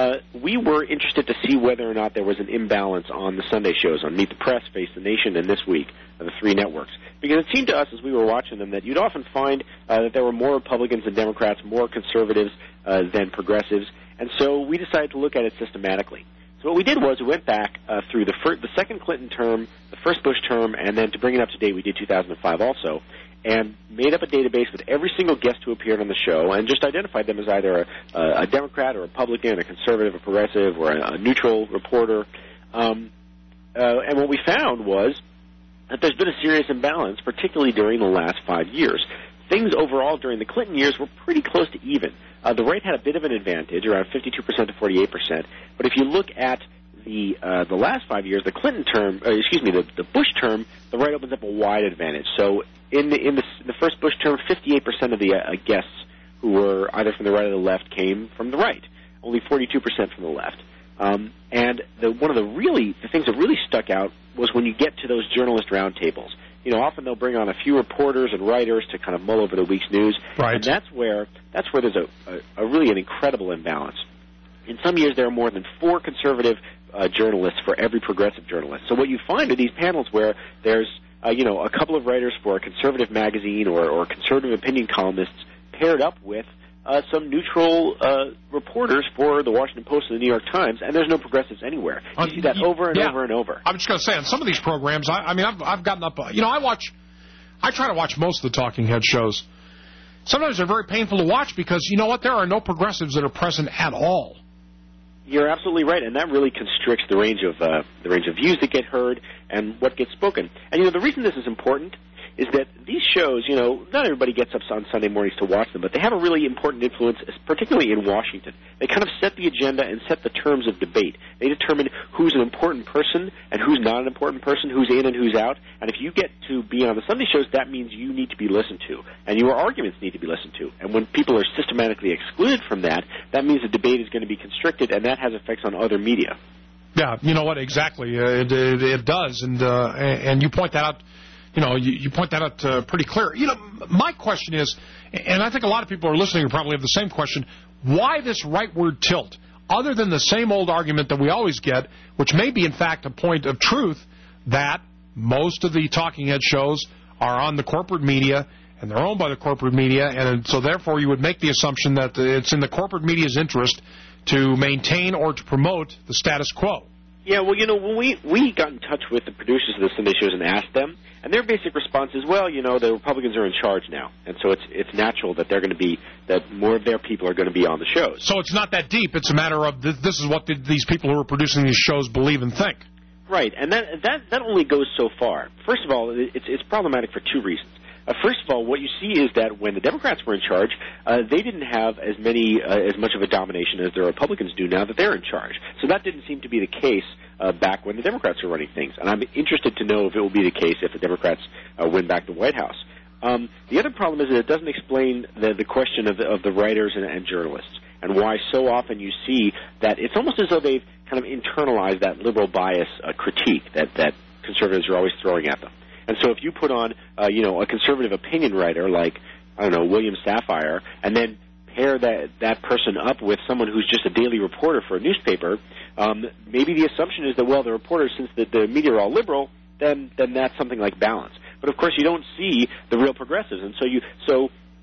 We were interested to see whether or not there was an imbalance on the Sunday shows, on Meet the Press, Face the Nation, and This Week, the three networks. Because it seemed to us, as we were watching them, that you'd often find that there were more Republicans than Democrats, more conservatives than progressives, and so we decided to look at it systematically. So what we did was we went back through the second Clinton term, the first Bush term, and then to bring it up to date, we did 2005 also, and made up a database with every single guest who appeared on the show and just identified them as either a Democrat or a Republican, a conservative, a progressive, or a neutral reporter. And what we found was that there's been a serious imbalance, particularly during the last 5 years. Things overall during the Clinton years were pretty close to even. The right had a bit of an advantage, around 52% to 48%. But if you look at the last 5 years, the Clinton term, the Bush term, the right opens up a wide advantage. So in the first Bush term, 58% of the guests who were either from the right or the left came from the right. Only 42% from the left. And one of the things that really stuck out was when you get to those journalist roundtables. You know, often they'll bring on a few reporters and writers to kind of mull over the week's news, right. And that's where there's a really an incredible imbalance. In some years, there are more than 4 conservative journalists for every progressive journalist. So what you find are these panels where there's a couple of writers for a conservative magazine or conservative opinion columnists paired up with some neutral reporters for the Washington Post and the New York Times, and there's no progressives anywhere. You see that over and over and over. I'm just going to say, on some of these programs, I've gotten up, I try to watch most of the talking head shows. Sometimes they're very painful to watch because, you know what, there are no progressives that are present at all. You're absolutely right, and that really constricts the range of views that get heard and what gets spoken. And, the reason this is important is that these shows, not everybody gets up on Sunday mornings to watch them, but they have a really important influence, particularly in Washington. They kind of set the agenda and set the terms of debate. They determine who's an important person and who's not an important person, who's in and who's out. And if you get to be on the Sunday shows, that means you need to be listened to, and your arguments need to be listened to. And when people are systematically excluded from that, that means the debate is going to be constricted, and that has effects on other media. Yeah, you know what, exactly. It does, and you point that out. You point that out pretty clear. My question is, and I think a lot of people are listening who probably have the same question, why this rightward tilt? Other than the same old argument that we always get, which may be, in fact, a point of truth, that most of the talking head shows are on the corporate media, and they're owned by the corporate media, and so therefore you would make the assumption that it's in the corporate media's interest to maintain or to promote the status quo. Yeah, well, when we got in touch with the producers of the Sunday shows and asked them, and their basic response is, well, the Republicans are in charge now, and so it's natural that that more of their people are going to be on the shows. So it's not that deep. It's a matter of this is what these people who are producing these shows believe and think. Right, and that only goes so far. First of all, it's problematic for 2 reasons. First of all, what you see is that when the Democrats were in charge, they didn't have as much of a domination as the Republicans do now that they're in charge. So that didn't seem to be the case back when the Democrats were running things. And I'm interested to know if it will be the case if the Democrats win back the White House. The other problem is that it doesn't explain the question of the writers and journalists, and why so often you see that it's almost as though they've kind of internalized that liberal bias critique that conservatives are always throwing at them. And so if you put on, a conservative opinion writer like, William Safire, and then pair that person up with someone who's just a daily reporter for a newspaper, maybe the assumption is that, well, the reporters, since the media are all liberal, then that's something like balance. But of course, you don't see the real progressives, and so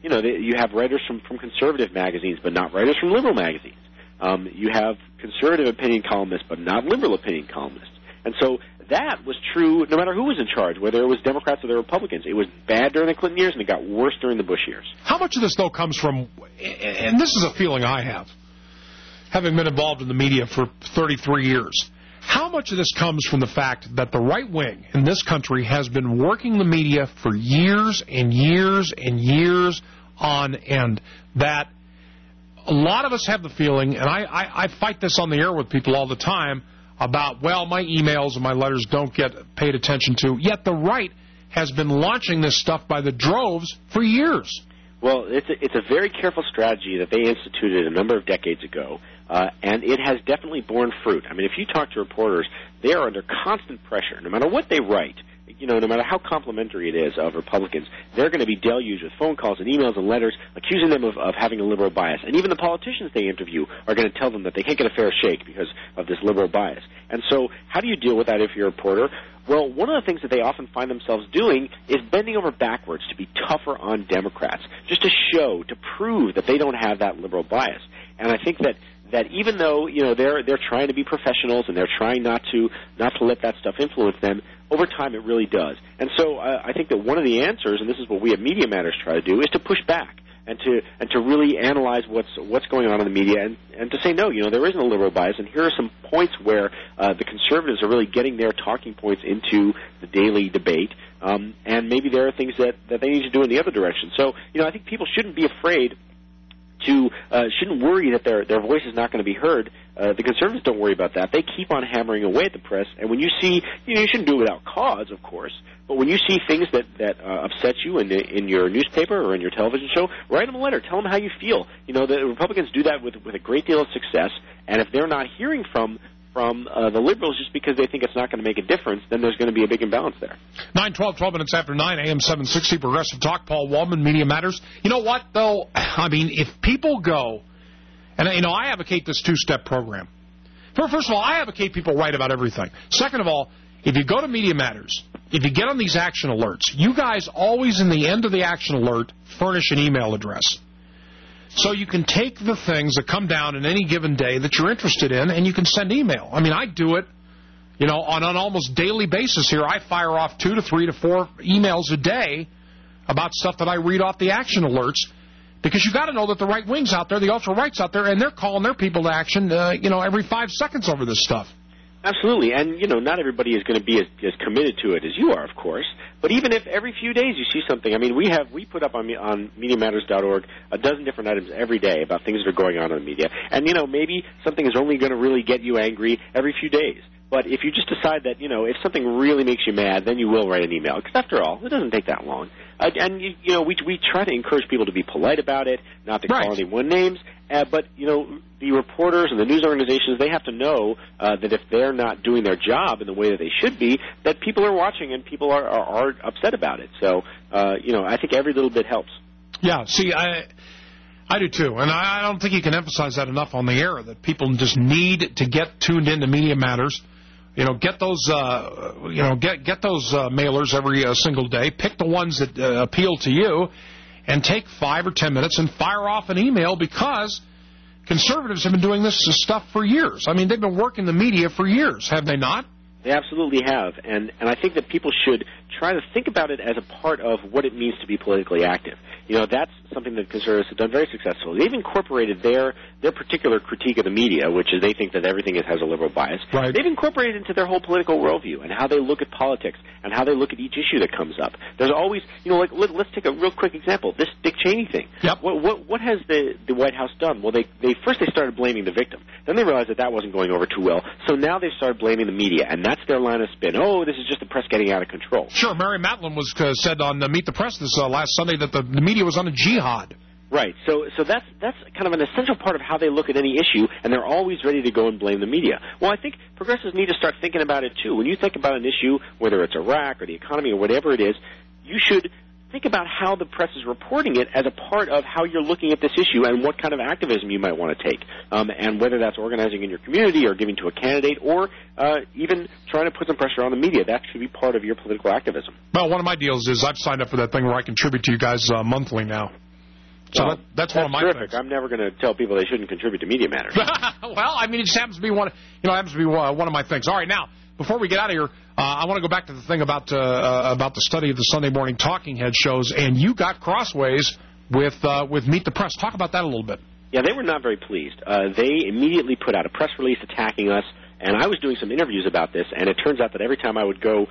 you have writers from conservative magazines, but not writers from liberal magazines. You have conservative opinion columnists, but not liberal opinion columnists. And so that was true no matter who was in charge, whether it was Democrats or the Republicans. It was bad during the Clinton years, and it got worse during the Bush years. How much of this, though, comes from, and this is a feeling I have, having been involved in the media for 33 years, how much of this comes from the fact that the right wing in this country has been working the media for years and years and years on end, that a lot of us have the feeling, and I fight this on the air with people all the time, about, well, my emails and my letters don't get paid attention to, yet the right has been launching this stuff by the droves for years. Well, it's a very careful strategy that they instituted a number of decades ago, and it has definitely borne fruit. I mean, if you talk to reporters, they are under constant pressure, no matter what they write. No matter how complimentary it is of Republicans, they're going to be deluged with phone calls and emails and letters accusing them of having a liberal bias. And even the politicians they interview are going to tell them that they can't get a fair shake because of this liberal bias. And so how do you deal with that if you're a reporter? Well, one of the things that they often find themselves doing is bending over backwards to be tougher on Democrats, just to show, to prove that they don't have that liberal bias. And I think that even though they're trying to be professionals and they're trying not to let that stuff influence them, over time it really does. And so I think that one of the answers, and this is what we at Media Matters try to do, is to push back and to really analyze what's going on in the media and to say, no, there isn't a liberal bias, and here are some points where the conservatives are really getting their talking points into the daily debate, and maybe there are things that they need to do in the other direction. So I think people shouldn't be afraid shouldn't worry that their voice is not going to be heard. The conservatives don't worry about that. They keep on hammering away at the press. And when you see, you shouldn't do it without cause, of course, but when you see things that upset you in your newspaper or in your television show, write them a letter. Tell them how you feel. The Republicans do that with a great deal of success. And if they're not hearing from the liberals just because they think it's not going to make a difference, then there's going to be a big imbalance there. 12 minutes after 9, AM 760, Progressive Talk, Paul Waldman, Media Matters. You know what, though? I mean, if people go, and, I advocate this two-step program. First of all, I advocate people write about everything. Second of all, if you go to Media Matters, if you get on these action alerts, you guys always, in the end of the action alert, furnish an email address. So you can take the things that come down in any given day that you're interested in, and you can send email. I mean, I do it, on an almost daily basis here. I fire off 2 to 3 to 4 emails a day about stuff that I read off the action alerts, because you got to know that the right wing's out there, the ultra-right's out there, and they're calling their people to action, every 5 seconds over this stuff. Absolutely, and not everybody is going to be as committed to it as you are, of course. But even if every few days you see something, I mean, we put up on MediaMatters.org a dozen different items every day about things that are going on in the media, and maybe something is only going to really get you angry every few days. But if you just decide that if something really makes you mad, then you will write an email, because after all, it doesn't take that long. And we try to encourage people to be polite about it, not to call anyone names. But the reporters and the news organizations, they have to know that if they're not doing their job in the way that they should be, that people are watching and people are upset about it. So I think every little bit helps. Yeah. See, I do too, and I don't think you can emphasize that enough on the air, that people just need to get tuned into Media Matters. Get those, get those mailers every single day. Pick the ones that appeal to you, and take 5 or 10 minutes and fire off an email, because conservatives have been doing this stuff for years. I mean, they've been working the media for years, have they not? They absolutely have, and I think that people should try to think about it as a part of what it means to be politically active. That's something that conservatives have done very successfully. They've incorporated their particular critique of the media, which is they think that everything has a liberal bias. Right. They've incorporated into their whole political worldview and how they look at politics and how they look at each issue that comes up. There's always, let's take a real quick example. This Dick Cheney thing. Yep. What has the White House done? Well, they started blaming the victim. Then they realized that wasn't going over too well. So now they've started blaming the media, and that's their line of spin. Oh, this is just the press getting out of control. Sure. Mary Matlin said on Meet the Press this last Sunday that the media was on a jihad. Right. So that's kind of an essential part of how they look at any issue, and they're always ready to go and blame the media. Well, I think progressives need to start thinking about it too. When you think about an issue, whether it's Iraq or the economy or whatever it is, you should think about how the press is reporting it as a part of how you're looking at this issue and what kind of activism you might want to take, and whether that's organizing in your community or giving to a candidate or even trying to put some pressure on the media. That should be part of your political activism. Well, one of my deals is I've signed up for that thing where I contribute to you guys monthly now. So that's one of my terrific. things. I'm never going to tell people they shouldn't contribute to Media Matters. Well, I mean, it just happens to be one of my things. All right, now, before we get out of here, I want to go back to the thing about the study of the Sunday morning talking head shows, and you got crossways with Meet the Press. Talk about that a little bit. Yeah, they were not very pleased. They immediately put out a press release attacking us, and I was doing some interviews about this, and it turns out that every time I would go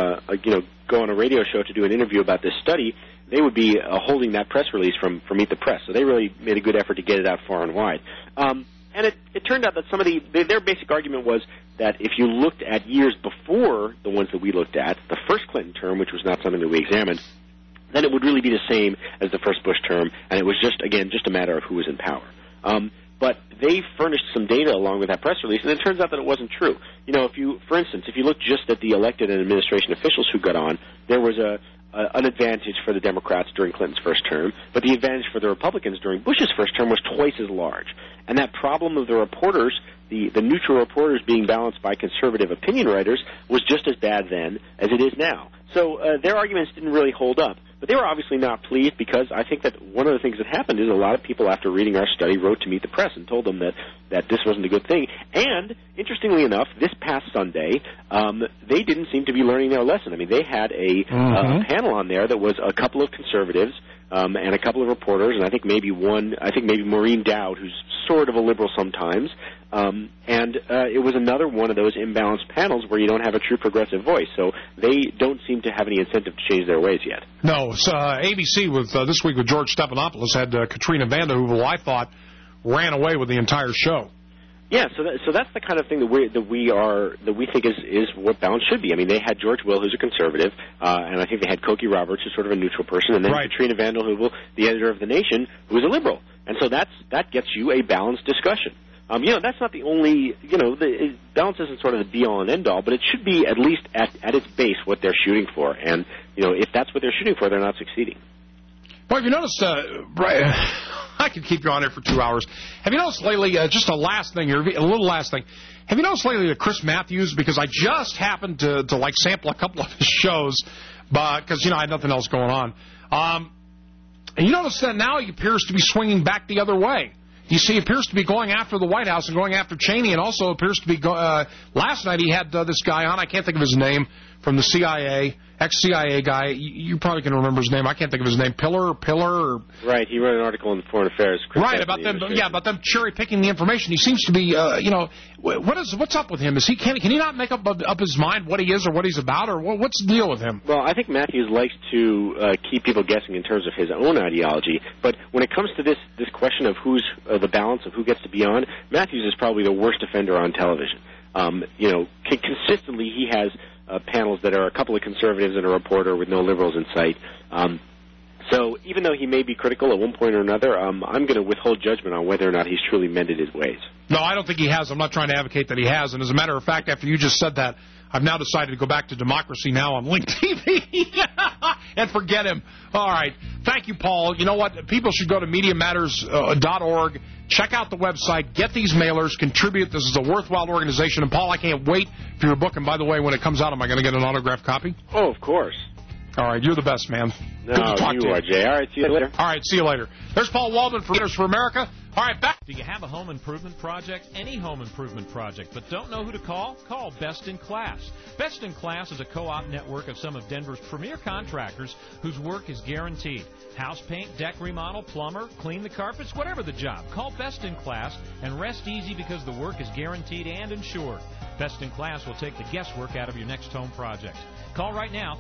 on a radio show to do an interview about this study, they would be holding that press release from Meet the Press. So they really made a good effort to get it out far and wide. And it turned out that some of their basic argument was that if you looked at years before the ones that we looked at, the first Clinton term, which was not something that we examined, then it would really be the same as the first Bush term, and it was just a matter of who was in power. But they furnished some data along with that press release, and it turns out that it wasn't true. For instance, if you look just at the elected and administration officials who got on, there was an advantage for the Democrats during Clinton's first term, but the advantage for the Republicans during Bush's first term was twice as large. And that problem of the reporters, the neutral reporters being balanced by conservative opinion writers, was just as bad then as it is now. So their arguments didn't really hold up. But they were obviously not pleased because I think that one of the things that happened is a lot of people, after reading our study, wrote to Meet the Press and told them that this wasn't a good thing. And, interestingly enough, this past Sunday, they didn't seem to be learning their lesson. I mean, they had a panel on there that was a couple of conservatives and a couple of reporters, and I think maybe Maureen Dowd, who's sort of a liberal sometimes, and it was another one of those imbalanced panels where you don't have a true progressive voice. So they don't seem to have any incentive to change their ways yet. No, ABC this week with George Stephanopoulos had Katrina Vanda, who I thought ran away with the entire show. Yeah, so that's the kind of thing that we think is what balance should be. I mean, they had George Will, who's a conservative, and I think they had Cokie Roberts, who's sort of a neutral person, and then Katrina Vanda Heuvel, the editor of The Nation, who's a liberal. And so that gets you a balanced discussion. That's not the only, balance isn't sort of the be-all and end-all, but it should be at least at its base what they're shooting for. And, if that's what they're shooting for, they're not succeeding. Well, have you noticed, I could keep you on here for 2 hours. Have you noticed lately, just a last thing here, a little last thing. Have you noticed lately that Chris Matthews, because I just happened to sample a couple of his shows, because, I had nothing else going on. And you notice that now he appears to be swinging back the other way. You see, he appears to be going after the White House and going after Cheney, and also appears to be last night he had this guy on, I can't think of his name, from the CIA, ex-CIA guy. You probably can remember his name. I can't think of his name. Pillar. Right. He wrote an article in Foreign Affairs. Right, about them cherry-picking the information. He seems to be, what's up with him? Can he not make up his mind what he is or what he's about, or what's the deal with him? Well, I think Matthews likes to keep people guessing in terms of his own ideology. But when it comes to this question of who's the balance of who gets to be on, Matthews is probably the worst offender on television. Consistently he has panels that are a couple of conservatives and a reporter with no liberals in sight. So even though he may be critical at one point or another, I'm going to withhold judgment on whether or not he's truly mended his ways. No, I don't think he has. I'm not trying to advocate that he has. And as a matter of fact, after you just said that, I've now decided to go back to Democracy Now! On Link TV and forget him. All right. Thank you, Paul. You know what? People should go to MediaMatters.org, check out the website, get these mailers, contribute. This is a worthwhile organization. And, Paul, I can't wait for your book. And, by the way, when it comes out, am I going to get an autographed copy? Oh, of course. All right. You're the best, man. No, good to talk to you are, Jay. All right. See you later. All right. See you later. There's Paul Waldman for Leaders for America. All right, back. Do you have a home improvement project? Any home improvement project, but don't know who to call? Call Best in Class. Best in Class is a co-op network of some of Denver's premier contractors whose work is guaranteed. House paint, deck remodel, plumber, clean the carpets, whatever the job. Call Best in Class and rest easy because the work is guaranteed and insured. Best in Class will take the guesswork out of your next home project. Call right now,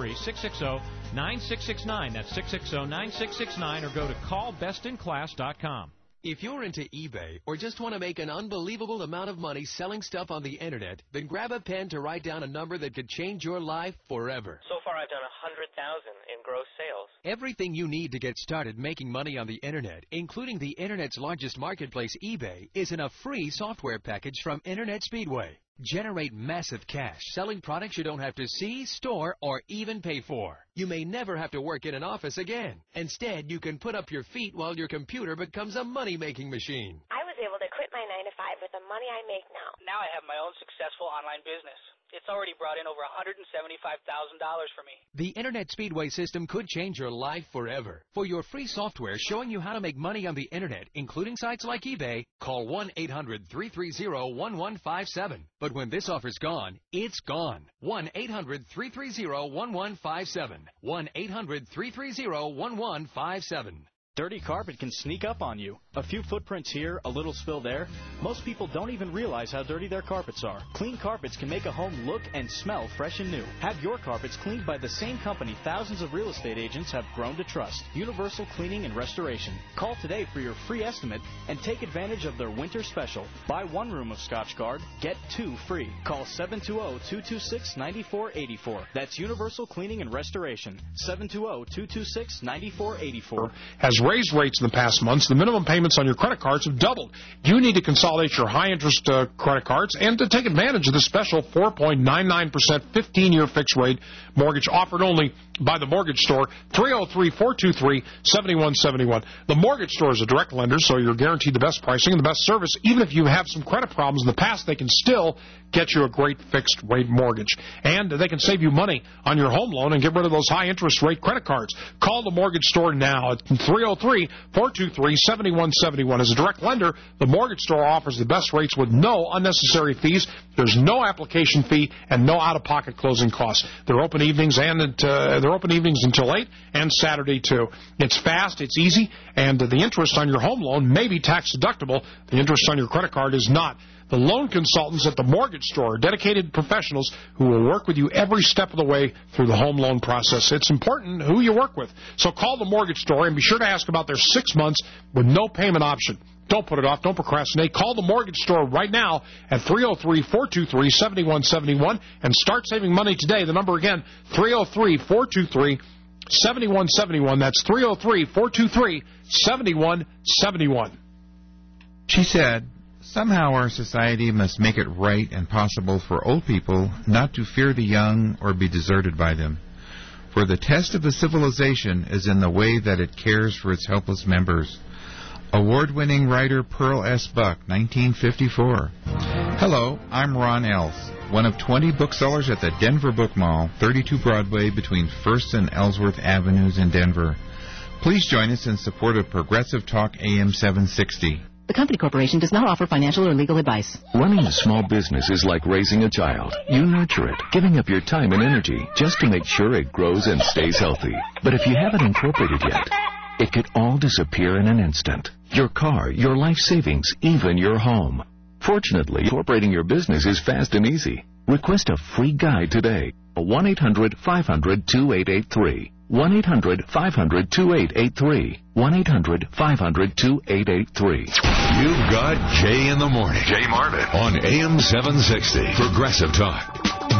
303-660-9669. That's 660-9669, or go to callbestinclass.com. If you're into eBay or just want to make an unbelievable amount of money selling stuff on the Internet, then grab a pen to write down a number that could change your life forever. So far, I've done 100,000 in gross sales. Everything you need to get started making money on the Internet, including the Internet's largest marketplace, eBay, is in a free software package from Internet Speedway. Generate massive cash selling products you don't have to see, store, or even pay for. You may never have to work in an office again. Instead, you can put up your feet while your computer becomes a money-making machine. I was able to quit my 9-to-5 with the money I make now. Now I have my own successful online business. It's already brought in over $175,000 for me. The Internet Speedway system could change your life forever. For your free software showing you how to make money on the Internet, including sites like eBay, call 1-800-330-1157. But when this offer's gone, it's gone. 1-800-330-1157. 1-800-330-1157. Dirty carpet can sneak up on you. A few footprints here, a little spill there. Most people don't even realize how dirty their carpets are. Clean carpets can make a home look and smell fresh and new. Have your carpets cleaned by the same company thousands of real estate agents have grown to trust. Universal Cleaning and Restoration. Call today for your free estimate and take advantage of their winter special. Buy 1 room of Scotchgard, get 2 free. Call 720-226-9484. That's Universal Cleaning and Restoration. 720-226-9484. Has raised rates in the past months. The minimum payments on your credit cards have doubled. You need to consolidate your high-interest credit cards and to take advantage of the special 4.99% 15-year fixed-rate mortgage offered only by the Mortgage Store, 303-423-7171. The Mortgage Store is a direct lender, so you're guaranteed the best pricing and the best service. Even if you have some credit problems in the past, they can still get you a great fixed-rate mortgage. And they can save you money on your home loan and get rid of those high-interest rate credit cards. Call the Mortgage Store now at 303-423-7171. As a direct lender, the Mortgage Store offers the best rates with no unnecessary fees. There's no application fee and no out-of-pocket closing costs. They're open evenings until 8 and Saturday too. It's fast, it's easy, and the interest on your home loan may be tax deductible. The interest on your credit card is not. The loan consultants at the Mortgage Store are dedicated professionals who will work with you every step of the way through the home loan process. It's important who you work with. So call the Mortgage Store and be sure to ask about their 6 months with no payment option. Don't put it off. Don't procrastinate. Call the Mortgage Store right now at 303-423-7171 and start saving money today. The number again, 303-423-7171. That's 303-423-7171. She said, somehow our society must make it right and possible for old people not to fear the young or be deserted by them. For the test of a civilization is in the way that it cares for its helpless members. Award-winning writer Pearl S. Buck, 1954. Hello, I'm Ron Els, one of 20 booksellers at the Denver Book Mall, 32 Broadway between 1st and Ellsworth Avenues in Denver. Please join us in support of Progressive Talk AM 760. The company corporation does not offer financial or legal advice. Running a small business is like raising a child. You nurture it, giving up your time and energy just to make sure it grows and stays healthy. But if you haven't incorporated yet, it could all disappear in an instant. Your car, your life savings, even your home. Fortunately, incorporating your business is fast and easy. Request a free guide today. 1-800-500-2883. 1-800-500-2883. 1-800-500-2883. You've got Jay in the Morning. Jay Marvin on AM 760. Progressive Talk.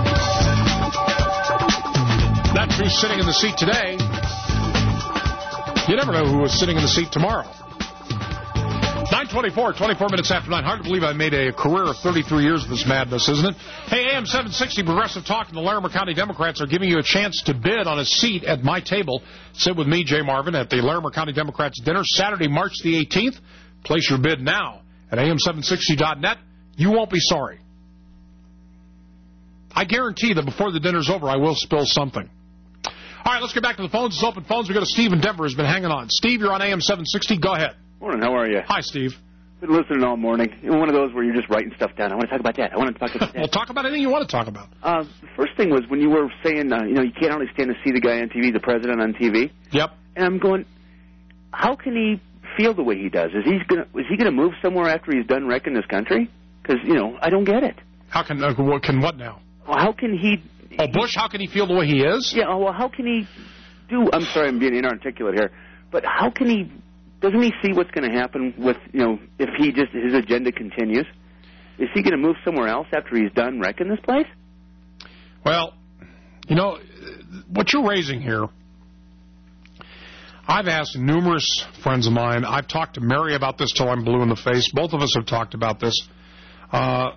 That's who's sitting in the seat today. You never know who was sitting in the seat tomorrow. 9:24, 24 minutes after 9. Hard to believe I made a career of 33 years of this madness, isn't it? Hey, AM 760 Progressive Talk and the Larimer County Democrats are giving you a chance to bid on a seat at my table. Sit with me, Jay Marvin, at the Larimer County Democrats dinner Saturday, March the 18th. Place your bid now at am760.net. You won't be sorry. I guarantee that before the dinner's over, I will spill something. All right, let's get back to the phones. It's open phones. We've got a Steve in Denver who's been hanging on. Steve, you're on AM 760. Go ahead. Morning, how are you? Hi, Steve. Been listening all morning. One of those where you're just writing stuff down. I want to talk about that. I want to talk about that. Well, talk about anything you want to talk about. The first thing was when you were saying, you can't hardly stand to see the guy on TV, the president on TV. Yep. And I'm going, how can he feel the way he does? Is he gonna move somewhere after he's done wrecking this country? Because I don't get it. How can what now? Well, how can he? Oh, Bush. How can he feel the way he is? Yeah. Well, how can he do? I'm sorry, I'm being inarticulate here, but how can he? Doesn't he see what's going to happen with, if his agenda continues? Is he going to move somewhere else after he's done wrecking this place? Well, what you're raising here, I've asked numerous friends of mine. I've talked to Mary about this till I'm blue in the face. Both of us have talked about this. I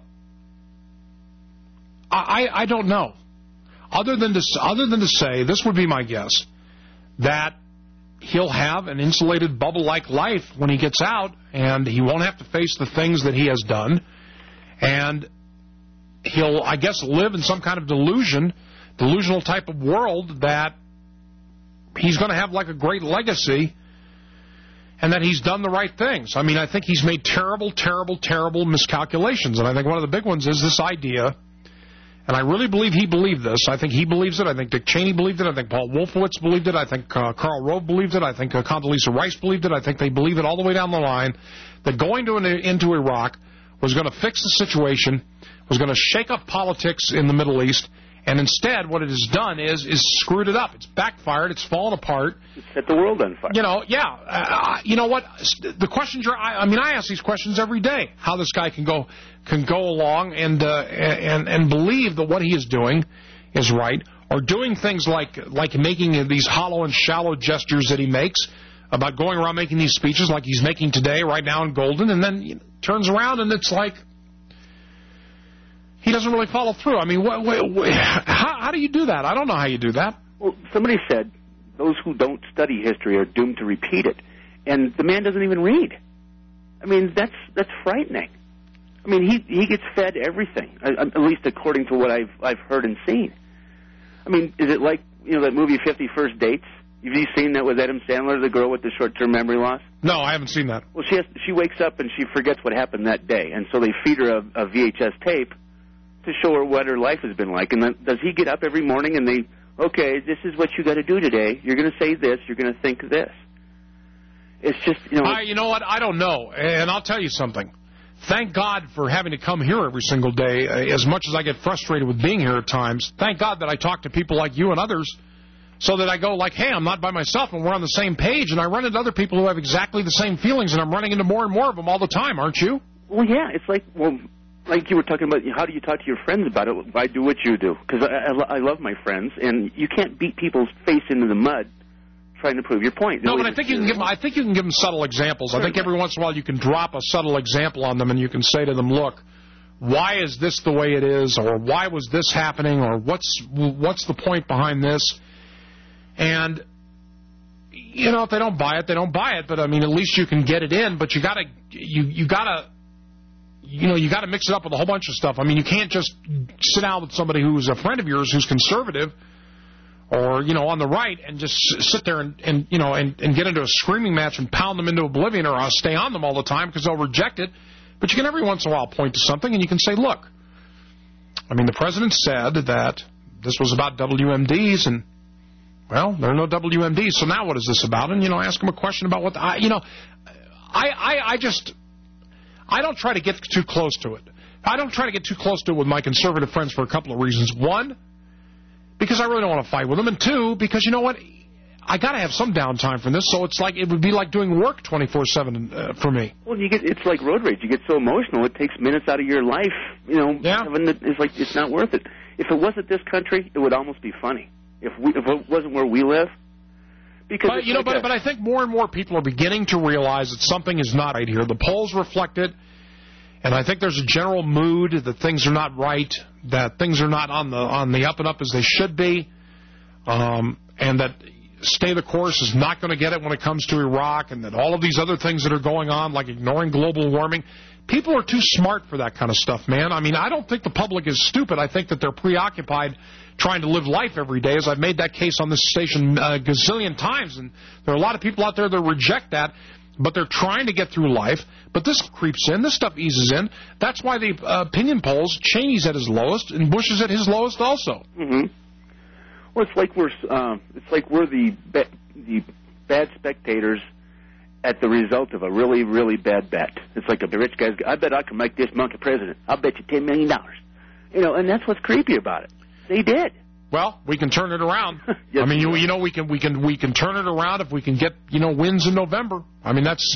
don't know. Other than to say, this would be my guess, that he'll have an insulated bubble-like life when he gets out, and he won't have to face the things that he has done. And he'll, I guess, live in some kind of delusional type of world that he's going to have like a great legacy and that he's done the right things. I mean, I think he's made terrible, terrible, terrible miscalculations. And I think one of the big ones is this idea, and I really believe he believed this. I think he believes it. I think Dick Cheney believed it. I think Paul Wolfowitz believed it. I think Karl Rove believed it. I think Condoleezza Rice believed it. I think they believe it all the way down the line, that going into Iraq was going to fix the situation, was going to shake up politics in the Middle East, and instead what it has done is screwed it up. It's backfired. It's fallen apart. It's set the world on fire. You know, yeah. You know what? The questions are, I ask these questions every day. How this guy can go along and believe that what he is doing is right, or doing things like making these hollow and shallow gestures that he makes about going around making these speeches like he's making today right now in Golden, and then turns around and it's like he doesn't really follow through. I mean, how do you do that? I don't know how you do that. Well, somebody said those who don't study history are doomed to repeat it, and the man doesn't even read. I mean, that's frightening. I mean, he gets fed everything, at least according to what I've heard and seen. I mean, is it like, that movie 50 First Dates? Have you seen that with Adam Sandler, the girl with the short-term memory loss? No, I haven't seen that. Well, she wakes up and she forgets what happened that day, and so they feed her a VHS tape to show her what her life has been like. And then does he get up every morning and okay, this is what you got to do today. You're going to say this. You're going to think this. It's just, you know what? I don't know, and I'll tell you something. Thank God for having to come here every single day. As much as I get frustrated with being here at times, thank God that I talk to people like you and others, so that I go like, hey, I'm not by myself and we're on the same page, and I run into other people who have exactly the same feelings, and I'm running into more and more of them all the time, aren't you? Well, yeah. It's like, like you were talking about, how do you talk to your friends about it? I do what you do, because I love my friends, and you can't beat people's face into the mud trying to prove your point. No, but I think you can give them subtle examples. Sure. I think every once in a while you can drop a subtle example on them, and you can say to them, look, why is this the way it is, or why was this happening, or what's the point behind this? And if they don't buy it, they don't buy it. But I mean, at least you can get it in. But you gotta mix it up with a whole bunch of stuff. I mean, you can't just sit down with somebody who's a friend of yours who's conservative or on the right and just sit there and get into a screaming match and pound them into oblivion, or stay on them all the time because they'll reject it. But you can every once in a while point to something and you can say, look, I mean, the president said that this was about WMDs, and well, there are no WMDs, so now what is this about? And, ask them a question about what, I don't try to get too close to it. I don't try to get too close to it with my conservative friends for a couple of reasons. One, because I really don't want to fight with them. And two, because you know what? I got to have some downtime from this, so it would be like doing work 24/7 for me. Well, it's like road rage. You get so emotional, it takes minutes out of your life. Yeah. It's like it's not worth it. If it wasn't this country, it would almost be funny. If it wasn't where we live. Because but I think more and more people are beginning to realize that something is not right here. The polls reflect it, and I think there's a general mood that things are not right, that things are not on the up and up as they should be, and that stay the course is not going to get it when it comes to Iraq, and that all of these other things that are going on, like ignoring global warming, people are too smart for that kind of stuff, man. I mean, I don't think the public is stupid. I think that they're preoccupied trying to live life every day, as I've made that case on this station a gazillion times, and there are a lot of people out there that reject that, but they're trying to get through life. But this creeps in, this stuff eases in. That's why the opinion polls, Cheney's at his lowest, and Bush is at his lowest also. Mm-hmm. Well, it's like we're the bad spectators at the result of a really, really bad bet. It's like the rich guys, I bet I can make this monkey president. I'll bet you $10 million. And that's what's creepy about it. They did. Well, we can turn it around. Yes, I mean, we can turn it around if we can get wins in November. I mean, that's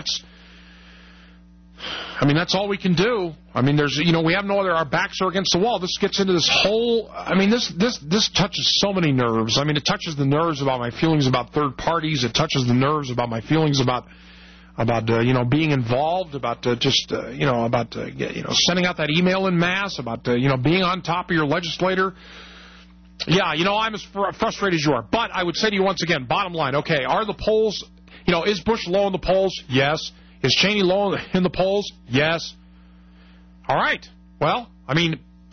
all we can do. I mean, we have no other. Our backs are against the wall. This gets into this whole. I mean, this touches so many nerves. I mean, it touches the nerves about my feelings about third parties. It touches the nerves about my feelings about being involved, about sending out that email en masse, about being on top of your legislator. Yeah, I'm as frustrated as you are. But I would say to you once again, bottom line, okay, are the polls, is Bush low in the polls? Yes. Is Cheney low in the polls? Yes. All right. Well, I mean,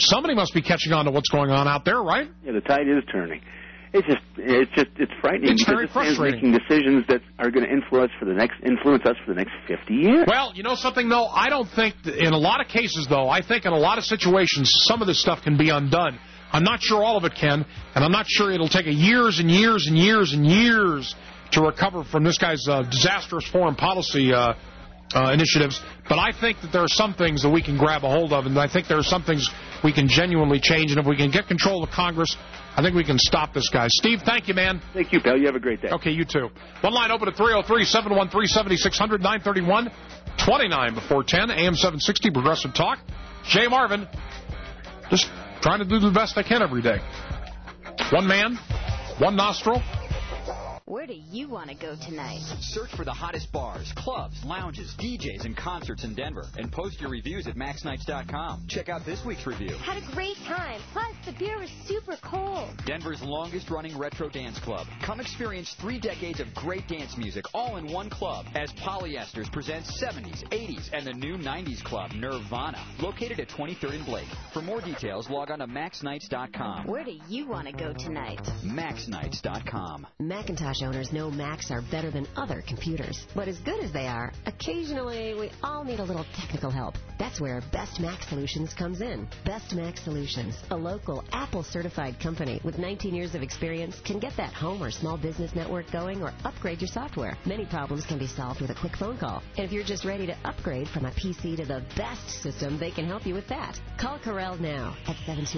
somebody must be catching on to what's going on out there, right? Yeah, the tide is turning. It's frightening. It's very frustrating. Making decisions that are going to influence us for the next 50 years. Well, you know something, though? I don't think, in a lot of cases, though, I think in a lot of situations, some of this stuff can be undone. I'm not sure all of it can, and I'm not sure it'll take years and years and years and years to recover from this guy's disastrous foreign policy initiatives. But I think that there are some things that we can grab a hold of, and I think there are some things we can genuinely change. And if we can get control of Congress, I think we can stop this guy. Steve, thank you, man. Thank you, pal. You have a great day. Okay, you too. One line open at 303-713-7600, 931, 29 before 10, AM 760, Progressive Talk. Jay Marvin, just trying to do the best I can every day. One man, one nostril. Where do you want to go tonight? Search for the hottest bars, clubs, lounges, DJs, and concerts in Denver. And post your reviews at maxnights.com. Check out this week's review. Had a great time. Plus, the beer was super cold. Denver's longest-running retro dance club. Come experience 3 decades of great dance music all in one club as Polyesters presents 70s, 80s, and the new 90s club, Nirvana. Located at 23rd and Blake. For more details, log on to maxnights.com. Where do you want to go tonight? maxnights.com. Macintosh owners know Macs are better than other computers. But as good as they are, occasionally we all need a little technical help. That's where Best Mac Solutions comes in. Best Mac Solutions, a local Apple-certified company with 19 years of experience, can get that home or small business network going or upgrade your software. Many problems can be solved with a quick phone call. And if you're just ready to upgrade from a PC to the best system, they can help you with that. Call Corel now at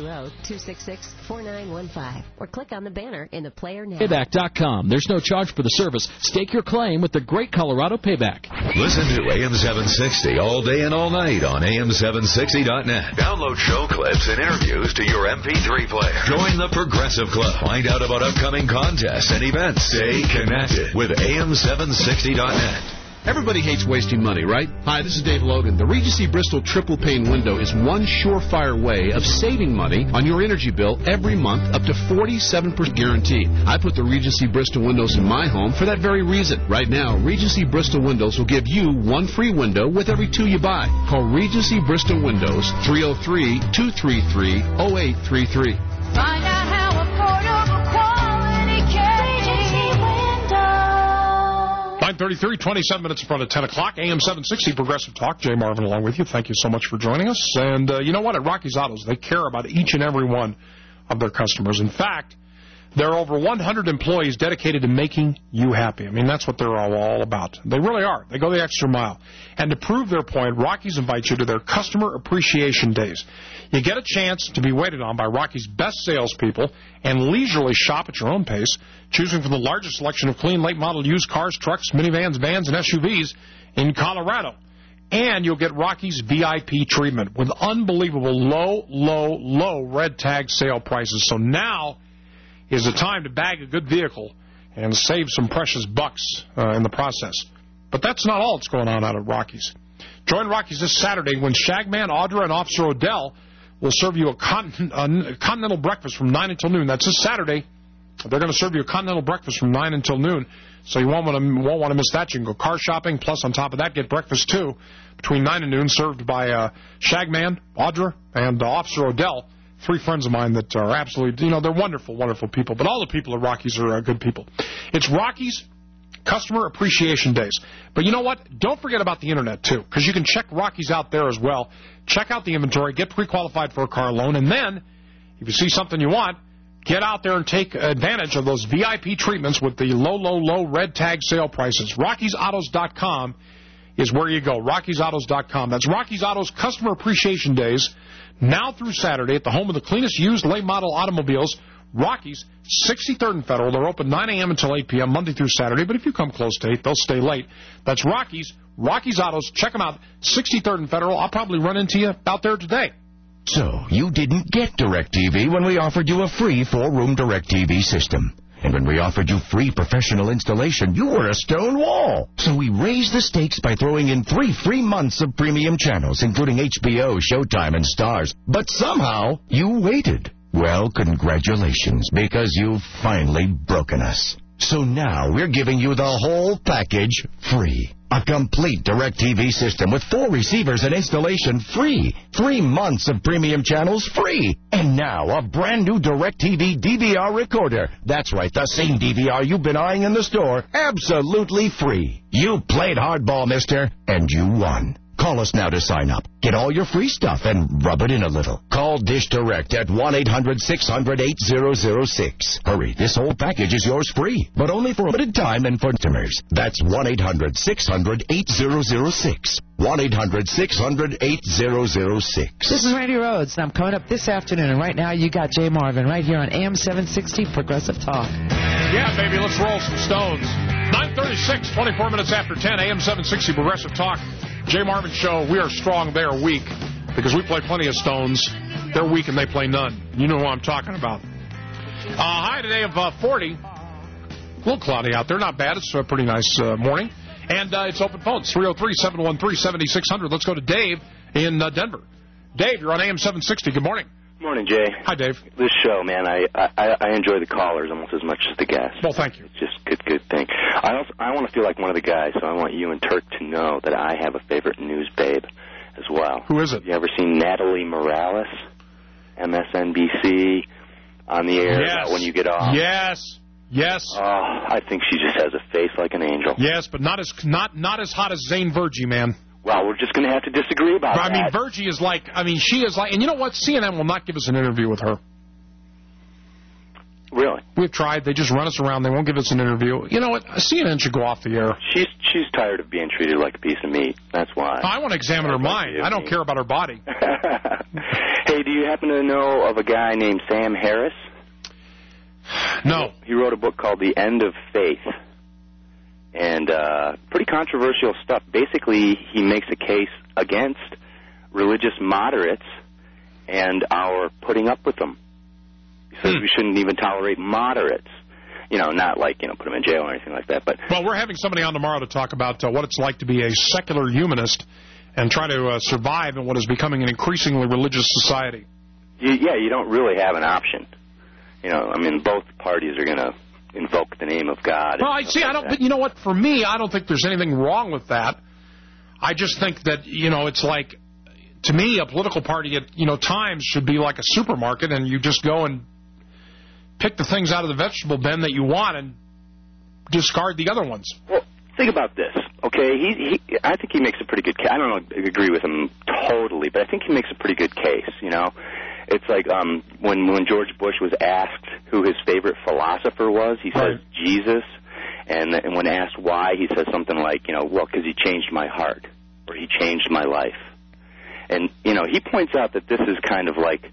720-266-4915 or click on the banner in the player now. Payback.com. There's no charge for the service. Stake your claim with the Great Colorado Payback. Listen to AM 760 all day and all night on AM760.net. Download show clips and interviews to your MP3 player. Join the Progressive Club. Find out about upcoming contests and events. Stay connected with AM760.net. Everybody hates wasting money, right? Hi, this is Dave Logan. The Regency Bristol triple pane window is one surefire way of saving money on your energy bill every month, up to 47% guaranteed. I put the Regency Bristol windows in my home for that very reason. Right now, Regency Bristol windows will give you one free window with every 2 you buy. Call Regency Bristol Windows, 303-233-0833. Find out how affordable quality can be. 9:33, 27 minutes in front of 10 o'clock, AM 760, Progressive Talk. Jay Marvin along with you. Thank you so much for joining us. And you know what? At Rocky's Autos, they care about each and every one of their customers. In fact, there are over 100 employees dedicated to making you happy. I mean, that's what they're all about. They really are. They go the extra mile. And to prove their point, Rocky's invites you to their Customer Appreciation Days. You get a chance to be waited on by Rocky's best salespeople and leisurely shop at your own pace, choosing from the largest selection of clean, late-model used cars, trucks, minivans, vans, and SUVs in Colorado. And you'll get Rocky's VIP treatment with unbelievable low red tag sale prices. So now is the time to bag a good vehicle and save some precious bucks in the process. But that's not all that's going on out at Rocky's. Join Rocky's this Saturday when Shagman, Audra, and Officer Odell will serve you a continental breakfast from 9 until noon. That's this Saturday. They're going to serve you a continental breakfast from 9 until noon, so you won't want to miss that. You can go car shopping, plus on top of that, get breakfast, too, between 9 and noon, served by Shagman, Audra, and Officer Odell, 3 friends of mine that are absolutely, they're wonderful, wonderful people. But all the people at Rocky's are good people. It's Rocky's Customer Appreciation Days. But you know what? Don't forget about the Internet, too, because you can check Rocky's out there as well. Check out the inventory, get pre-qualified for a car loan, and then, if you see something you want, get out there and take advantage of those VIP treatments with the low red tag sale prices. Rocky'sAutos.com is where you go. Rocky'sAutos.com. That's Rocky's Autos Customer Appreciation Days, now through Saturday at the home of the cleanest used late model automobiles, Rocky's, 63rd and Federal. They're open 9 a.m. until 8 p.m. Monday through Saturday, but if you come close to 8, they'll stay late. That's Rocky's Autos. Check them out, 63rd and Federal. I'll probably run into you out there today. So, you didn't get DirecTV when we offered you a free 4-room DirecTV system. And when we offered you free professional installation, you were a stone wall. So we raised the stakes by throwing in 3 free months of premium channels, including HBO, Showtime, and Starz. But somehow, you waited. Well, congratulations, because you've finally broken us. So now we're giving you the whole package free. A complete DirecTV system with 4 receivers and installation free. 3 months of premium channels free. And now a brand new DirecTV DVR recorder. That's right, the same DVR you've been eyeing in the store. Absolutely free. You played hardball, mister, and you won. Call us now to sign up. Get all your free stuff and rub it in a little. Call Dish Direct at 1-800-600-8006. Hurry, this whole package is yours free, but only for a limited time and for customers. That's 1-800-600-8006. 1-800-600-8006. This is Randy Rhodes, and I'm coming up this afternoon, and right now you got Jay Marvin right here on AM 760 Progressive Talk. Yeah, baby, let's roll some Stones. 9:36, 24 minutes after 10, AM 760 Progressive Talk. Jay Marvin Show, we are strong, they are weak, because we play plenty of Stones. They're weak and they play none. You know who I'm talking about. High today of 40. A little cloudy out there, not bad. It's a pretty nice morning. And it's open phones, 303-713-7600. Let's go to Dave in Denver. Dave, you're on AM 760. Good morning. Good morning, Jay. Hi, Dave. This show, man, I enjoy the callers almost as much as the guests. Well, thank you. It's just good thing. I want to feel like one of the guys, so I want you and Turk to know that I have a favorite news babe as well. Who is it? You ever seen Natalie Morales, MSNBC, on the air about when you get off? Yes. Oh, I think she just has a face like an angel. Yes, but not as hot as Zane Virgie, man. Well, we're just going to have to disagree about that. I mean, Virgie is like, she is like, and you know what? CNN will not give us an interview with her. Really? We've tried. They just run us around. They won't give us an interview. You know what? CNN should go off the air. She's tired of being treated like a piece of meat. That's why. I want to examine her mind. I don't care about her body. Hey, do you happen to know of a guy named Sam Harris? No. He wrote a book called The End of Faith. And pretty controversial stuff. Basically, he makes a case against religious moderates and our putting up with them. He says we shouldn't even tolerate moderates. You know, not like, put them in jail or anything like that. But well, we're having somebody on tomorrow to talk about what it's like to be a secular humanist and try to survive in what is becoming an increasingly religious society. You don't really have an option. Both parties are going to invoke the name of God. Well, but you know what? For me, I don't think there's anything wrong with that. I just think that, it's like, to me, a political party at, times should be like a supermarket, and you just go and pick the things out of the vegetable bin that you want and discard the other ones. Well, think about this, okay? I think he makes a pretty good case. I don't agree with him totally, but I think he makes a pretty good case, It's like when George Bush was asked who his favorite philosopher was, he says Jesus. And when asked why, he says something like, because he changed my heart, or he changed my life. And, he points out that this is kind of like,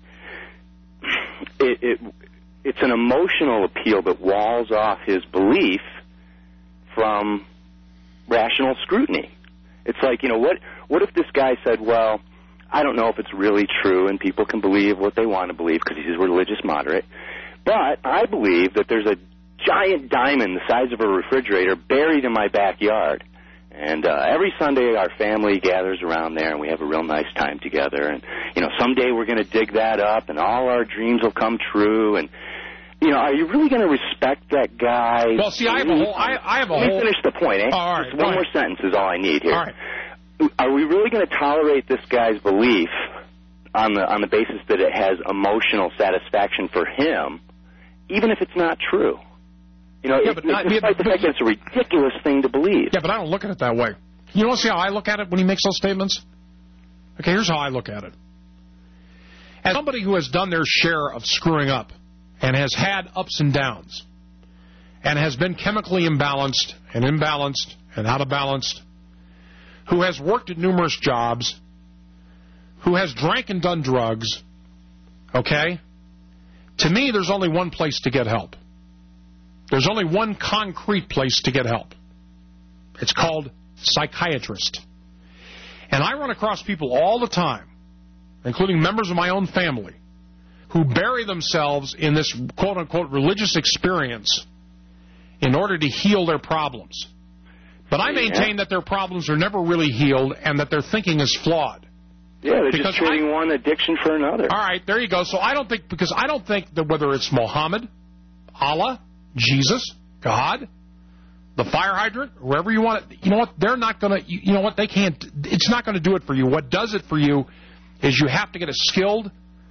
it's an emotional appeal that walls off his belief from rational scrutiny. It's like, what if this guy said, well, I don't know if it's really true, and people can believe what they want to believe because he's a religious moderate, but I believe that there's a giant diamond the size of a refrigerator buried in my backyard. And every Sunday our family gathers around there, and we have a real nice time together. And, someday we're going to dig that up, and all our dreams will come true. And, are you really going to respect that guy? Well, see, I have a whole... Let me finish the point, eh? All right, just one more sentence is all I need here. All right. Are we really going to tolerate this guy's belief on the basis that it has emotional satisfaction for him, even if it's not true? Despite the fact that it's a ridiculous thing to believe. Yeah, but I don't look at it that way. You want to see how I look at it when he makes those statements? Okay, here's how I look at it. As somebody who has done their share of screwing up and has had ups and downs and has been chemically imbalanced and out of balance, who has worked at numerous jobs, who has drank and done drugs, okay? To me, there's only one place to get help. There's only one concrete place to get help. It's called psychiatrist. And I run across people all the time, including members of my own family, who bury themselves in this quote-unquote religious experience in order to heal their problems. But I maintain that their problems are never really healed and that their thinking is flawed. Yeah, they're just trading one addiction for another. All right, there you go. So I don't think that whether it's Muhammad, Allah, Jesus, God, the fire hydrant, wherever you want it. You know what? They're not going to, you know what? They can't, it's not going to do it for you. What does it for you is you have to get a skilled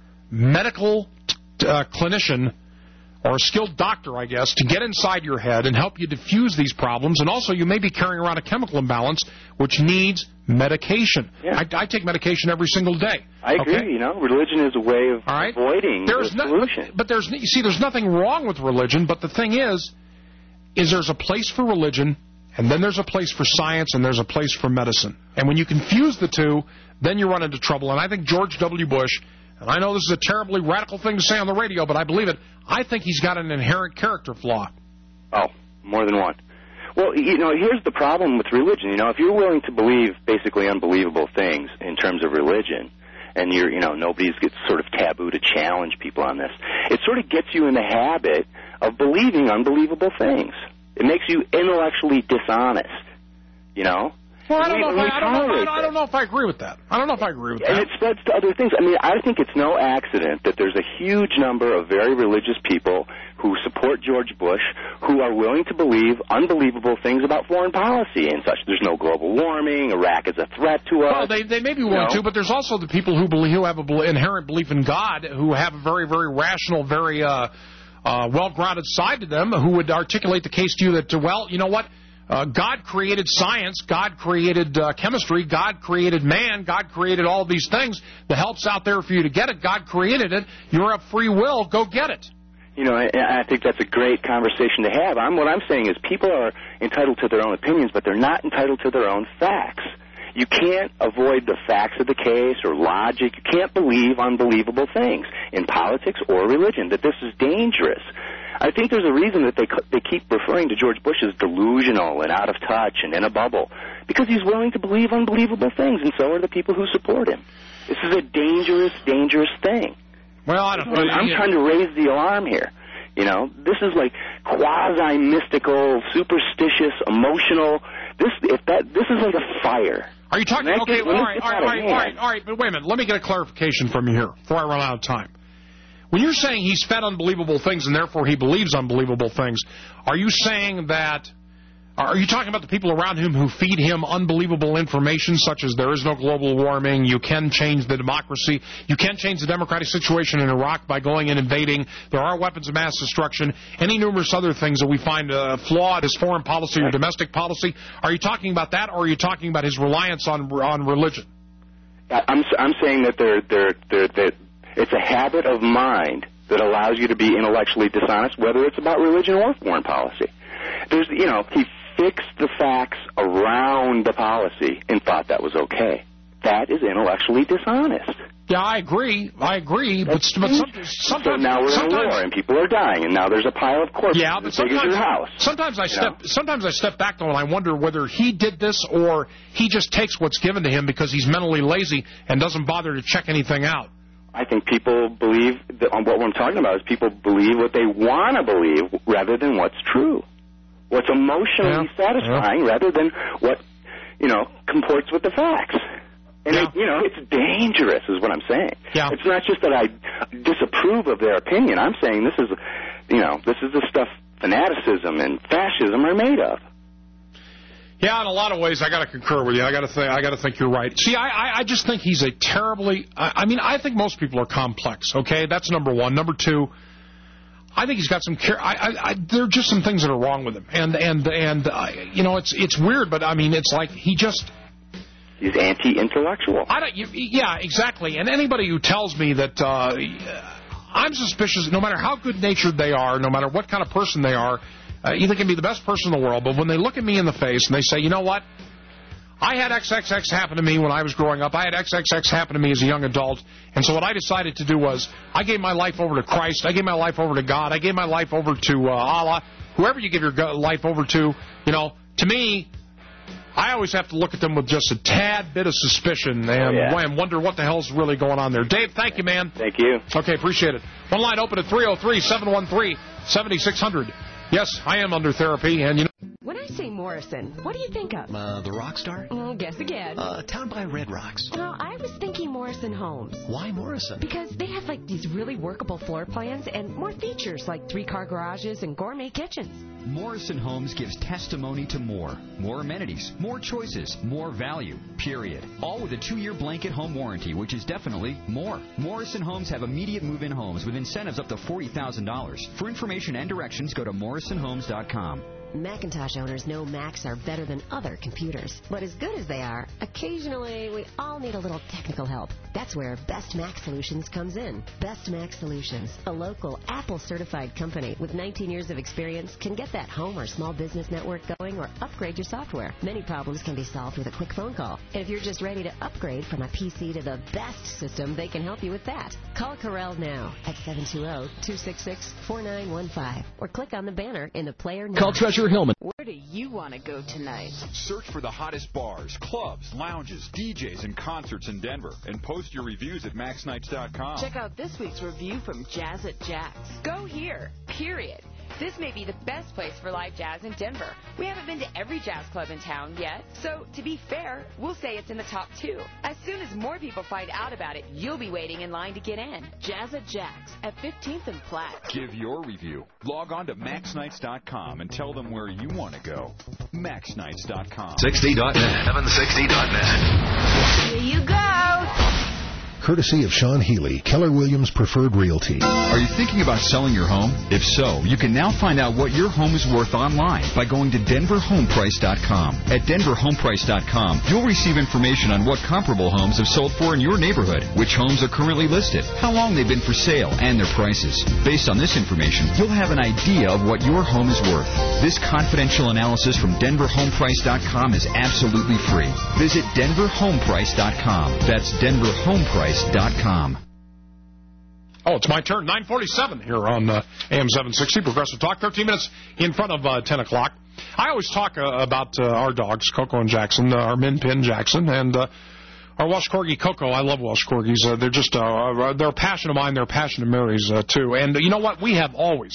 medical clinician or a skilled doctor, I guess, to get inside your head and help you diffuse these problems. And also, you may be carrying around a chemical imbalance, which needs medication. Yeah. I take medication every single day. I agree. Okay? You know, religion is a way of avoiding the solution. But there's, you see, there's nothing wrong with religion. But the thing is there's a place for religion, and then there's a place for science, and there's a place for medicine. And when you confuse the two, then you run into trouble. And I think George W. Bush, and I know this is a terribly radical thing to say on the radio, but I believe it, I think he's got an inherent character flaw. Oh, more than one. Well, you know, here's the problem with religion. You know, if you're willing to believe basically unbelievable things in terms of religion, and you're, you know, nobody's gets sort of taboo to challenge people on this, it sort of gets you in the habit of believing unbelievable things. It makes you intellectually dishonest, you know? Well, I don't know if I agree with that. I don't know if I agree with that. And it spreads to other things. I mean, I think it's no accident that there's a huge number of very religious people who support George Bush who are willing to believe unbelievable things about foreign policy and such. There's no global warming. Iraq is a threat to us. Well, they may be willing to, but there's also the people who have an inherent belief in God, who have a very, very rational, very well-grounded side to them, who would articulate the case to you that, well, you know what? God created science, God created chemistry, God created man, God created all these things. The help's out there for you to get it. God created it. You're of free will. Go get it. You know, I think that's a great conversation to have. What I'm saying is people are entitled to their own opinions, but they're not entitled to their own facts. You can't avoid the facts of the case or logic. You can't believe unbelievable things in politics or religion, that this is dangerous. I think there's a reason that they keep referring to George Bush as delusional and out of touch and in a bubble, because he's willing to believe unbelievable things, and so are the people who support him. This is a dangerous, dangerous thing. Well, I don't know. I'm trying to raise the alarm here. You know, this is like quasi-mystical, superstitious, emotional. This is like a fire. Are you talking? Okay, all right. But wait a minute. Let me get a clarification from you here before I run out of time. When you're saying he's fed unbelievable things and therefore he believes unbelievable things, are you saying that? Are you talking about the people around him who feed him unbelievable information, such as there is no global warming, you can change the democracy, you can change the democratic situation in Iraq by going and invading, there are weapons of mass destruction, any numerous other things that we find flawed as foreign policy or domestic policy? Are you talking about that, or are you talking about his reliance on religion? I'm saying that it's a habit of mind that allows you to be intellectually dishonest, whether it's about religion or foreign policy. He fixed the facts around the policy and thought that was okay. That is intellectually dishonest. Yeah, I agree. But sometimes... So now we're in a war and people are dying, and now there's a pile of corpses as big as your house. Sometimes I step back, though, and I wonder whether he did this or he just takes what's given to him because he's mentally lazy and doesn't bother to check anything out. I think people believe, what I'm talking about is people believe what they want to believe rather than what's true. What's emotionally satisfying rather than what, comports with the facts. And, it's dangerous is what I'm saying. Yeah. It's not just that I disapprove of their opinion. I'm saying this is the stuff fanaticism and fascism are made of. Yeah, in a lot of ways, I got to concur with you. I got to think you're right. See, I just think he's a terribly. I think most people are complex. Okay, that's number one. Number two, I think he's got some. There are just some things that are wrong with him, and it's weird, but it's like he's anti-intellectual. Yeah, exactly. And anybody who tells me that I'm suspicious, no matter how good-natured they are, no matter what kind of person they are. They can be the best person in the world, but when they look at me in the face and they say, you know what, I had XXX happen to me when I was growing up, I had XXX happen to me as a young adult, and so what I decided to do was I gave my life over to Christ, I gave my life over to God, I gave my life over to Allah, whoever you give your life over to, to me, I always have to look at them with just a tad bit of suspicion and wonder what the hell's really going on there. Dave, thank you, man. Thank you. Okay, appreciate it. One line open at 303-713-7600. Yes, I am under therapy, and When I say more Morrison. What do you think of? The rock star? Guess again. Town by Red Rocks. No, I was thinking Morrison Homes. Why Morrison? Because they have like these really workable floor plans and more features like 3-car garages and gourmet kitchens. Morrison Homes gives testimony to more. More amenities, more choices, more value, period. All with a 2-year blanket home warranty, which is definitely more. Morrison Homes have immediate move-in homes with incentives up to $40,000. For information and directions, go to morrisonhomes.com. Macintosh owners know Macs are better than other computers. But as good as they are, occasionally we all need a little technical help. That's where Best Mac Solutions comes in. Best Mac Solutions, a local Apple-certified company with 19 years of experience, can get that home or small business network going or upgrade your software. Many problems can be solved with a quick phone call. And if you're just ready to upgrade from a PC to the best system, they can help you with that. Call Corel now at 720-266-4915 or click on the banner in the player now. Call Treasurer Hillman. Where do you want to go tonight? Search for the hottest bars, clubs, lounges, DJs, and concerts in Denver, and post your reviews at maxnights.com. Check out this week's review from Jazz at Jack's. Go here, period. This may be the best place for live jazz in Denver. We haven't been to every jazz club in town yet, so to be fair, we'll say it's in the top 2. As soon as more people find out about it, you'll be waiting in line to get in. Jazz at Jack's at 15th and Platt. Give your review. Log on to maxnights.com and tell them where you want to go. maxnights.com. 60.net. 760.net. Here you go. Courtesy of Sean Healy, Keller Williams Preferred Realty. Are you thinking about selling your home? If so, you can now find out what your home is worth online by going to denverhomeprice.com. At denverhomeprice.com, you'll receive information on what comparable homes have sold for in your neighborhood, which homes are currently listed, how long they've been for sale, and their prices. Based on this information, you'll have an idea of what your home is worth. This confidential analysis from denverhomeprice.com is absolutely free. Visit denverhomeprice.com. That's denverhomeprice.com. Oh, it's my turn. 9:47 here on AM 760, Progressive Talk. 13 minutes in front of 10 o'clock. I always talk about our dogs, Coco and Jackson, our Min Pin Jackson, and our Welsh Corgi, Coco. I love Welsh Corgis. They're just they're a passion of mine. They're a passion of Mary's, too. And you know what? We have always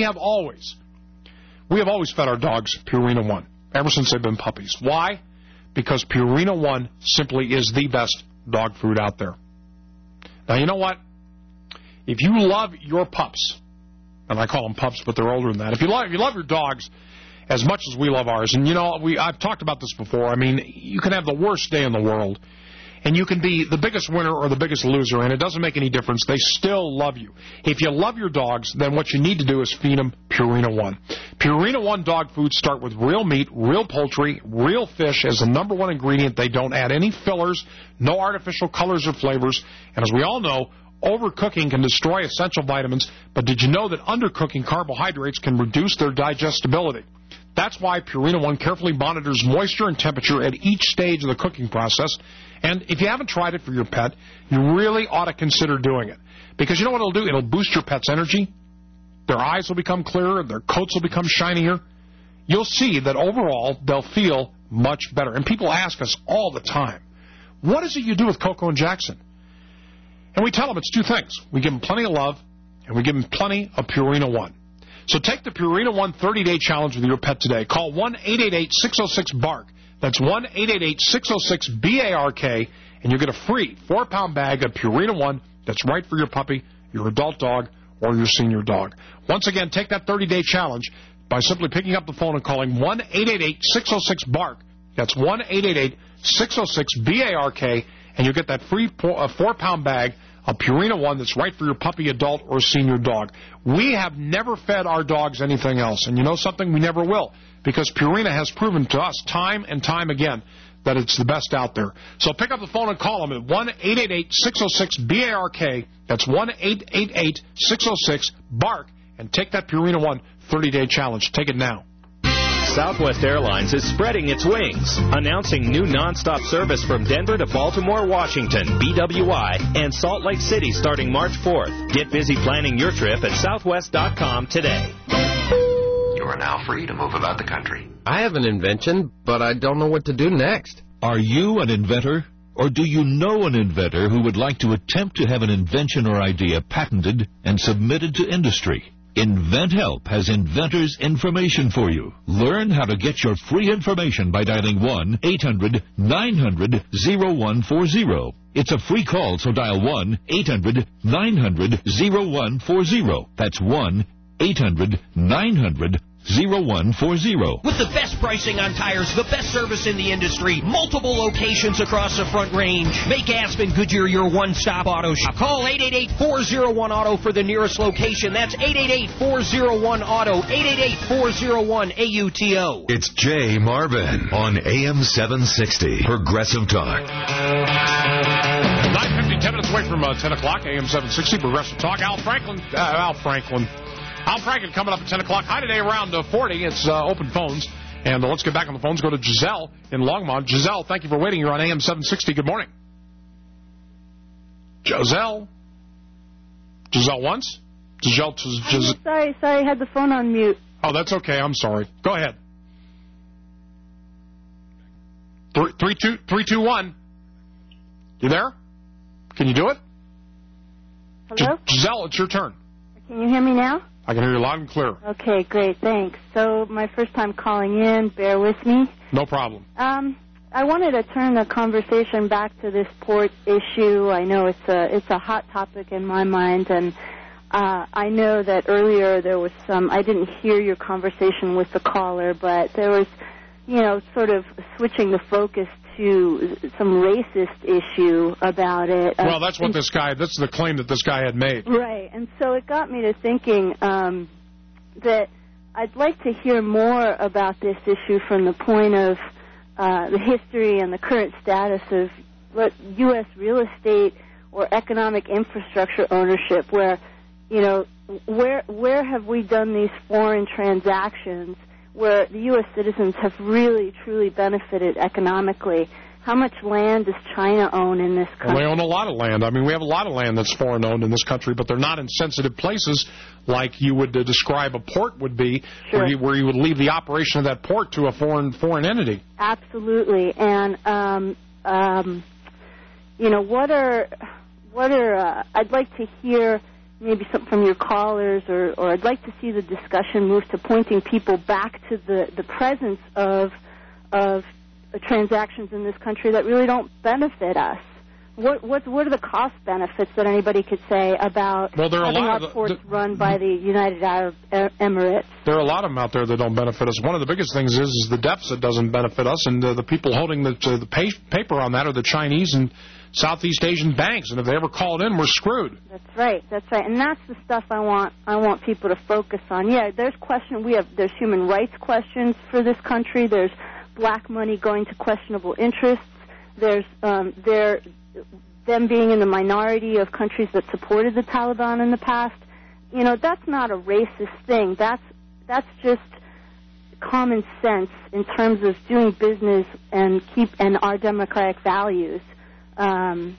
fed our dogs Purina One ever since they've been puppies. Why? Because Purina One simply is the best dog food out there. Now, you know what? If you love your pups, and I call them pups, but they're older than that. If you love your dogs as much as we love ours, and, you know, I've talked about this before. I mean, you can have the worst day in the world, and you can be the biggest winner or the biggest loser, and it doesn't make any difference. They still love you. If you love your dogs, then what you need to do is feed them Purina One. Purina One dog foods start with real meat, real poultry, real fish as the #1 ingredient. They don't add any fillers, no artificial colors or flavors, and as we all know, overcooking can destroy essential vitamins, but did you know that undercooking carbohydrates can reduce their digestibility? That's why Purina One carefully monitors moisture and temperature at each stage of the cooking process. And if you haven't tried it for your pet, you really ought to consider doing it. Because you know what it'll do? It'll boost your pet's energy. Their eyes will become clearer. Their coats will become shinier. You'll see that overall they'll feel much better. And people ask us all the time, what is it you do with Coco and Jackson? And we tell them it's 2 things. We give them plenty of love, and we give them plenty of Purina One. So take the Purina One 30-day challenge with your pet today. Call 1-888-606-BARK. That's 1-888-606-BARK, and you get a free 4-pound bag of Purina One that's right for your puppy, your adult dog, or your senior dog. Once again, take that 30-day challenge by simply picking up the phone and calling 1-888-606-BARK. That's 1-888-606-BARK, and you'll get that free 4-pound bag of Purina One that's right for your puppy, adult, or senior dog. We have never fed our dogs anything else, and you know something? We never will, because Purina has proven to us time and time again that it's the best out there. So pick up the phone and call them at 1-888-606-BARK. That's 1-888-606-BARK, and take that Purina One 30-day challenge. Take it now. Southwest Airlines is spreading its wings, announcing new nonstop service from Denver to Baltimore, Washington, BWI, and Salt Lake City starting March 4th. Get busy planning your trip at southwest.com today. You are now free to move about the country. I have an invention, but I don't know what to do next. Are you an inventor? Or do you know an inventor who would like to attempt to have an invention or idea patented and submitted to industry? InventHelp has inventors' information for you. Learn how to get your free information by dialing 1-800-900-0140. It's a free call, so dial 1-800-900-0140. That's 1-800-900-0140. With the best pricing on tires, the best service in the industry, multiple locations across the Front Range. Make Aspen Goodyear your one-stop auto shop. Call 888-401-AUTO for the nearest location. That's 888-401-AUTO, 888-401-AUTO. It's Jay Marvin on AM 760, Progressive Talk. 9:50, 10 minutes away from 10 o'clock, AM 760, Progressive Talk. Al Franklin coming up at 10 o'clock. Hi today around 40. It's open phones. And let's get back on the phones. Go to Giselle in Longmont. Giselle, thank you for waiting. You're on AM 760. Good morning. Giselle? Giselle once? Giselle. Sorry, I had the phone on mute. Oh, that's okay. I'm sorry. Go ahead. 321. You there? Can you do it? Hello? Giselle, it's your turn. Can you hear me now? I can hear you loud and clear. Okay, great, thanks. So my first time calling in, bear with me. No problem. I wanted to turn the conversation back to this port issue. I know it's a hot topic in my mind, and I know that earlier there was I didn't hear your conversation with the caller, but there was, sort of switching the focus to some racist issue about it. Well, that's the claim that this guy had made. Right, and so it got me to thinking that I'd like to hear more about this issue from the point of the history and the current status of what U.S. real estate or economic infrastructure ownership, where have we done these foreign transactions where the U.S. citizens have really, truly benefited economically? How much land does China own in this country? Well, they own a lot of land. I mean, we have a lot of land that's foreign-owned in this country, but they're not in sensitive places like you would describe a port would be, sure, where you would leave the operation of that port to a foreign entity. Absolutely. And, I'd like to hear maybe some from your callers, or I'd like to see the discussion move to pointing people back to the presence of transactions in this country that really don't benefit us. What are the cost benefits that anybody could say about having our ports run by the United Arab Emirates? There are a lot of them out there that don't benefit us. One of the biggest things is the deficit doesn't benefit us, and the people holding the paper on that are the Chinese and Southeast Asian banks, and if they ever call it in, we're screwed. That's right, and that's the stuff I want people to focus on. Yeah, there's human rights questions for this country. There's black money going to questionable interests. There's them being in the minority of countries that supported the Taliban in the past. That's not a racist thing. That's just common sense in terms of doing business and our democratic values. And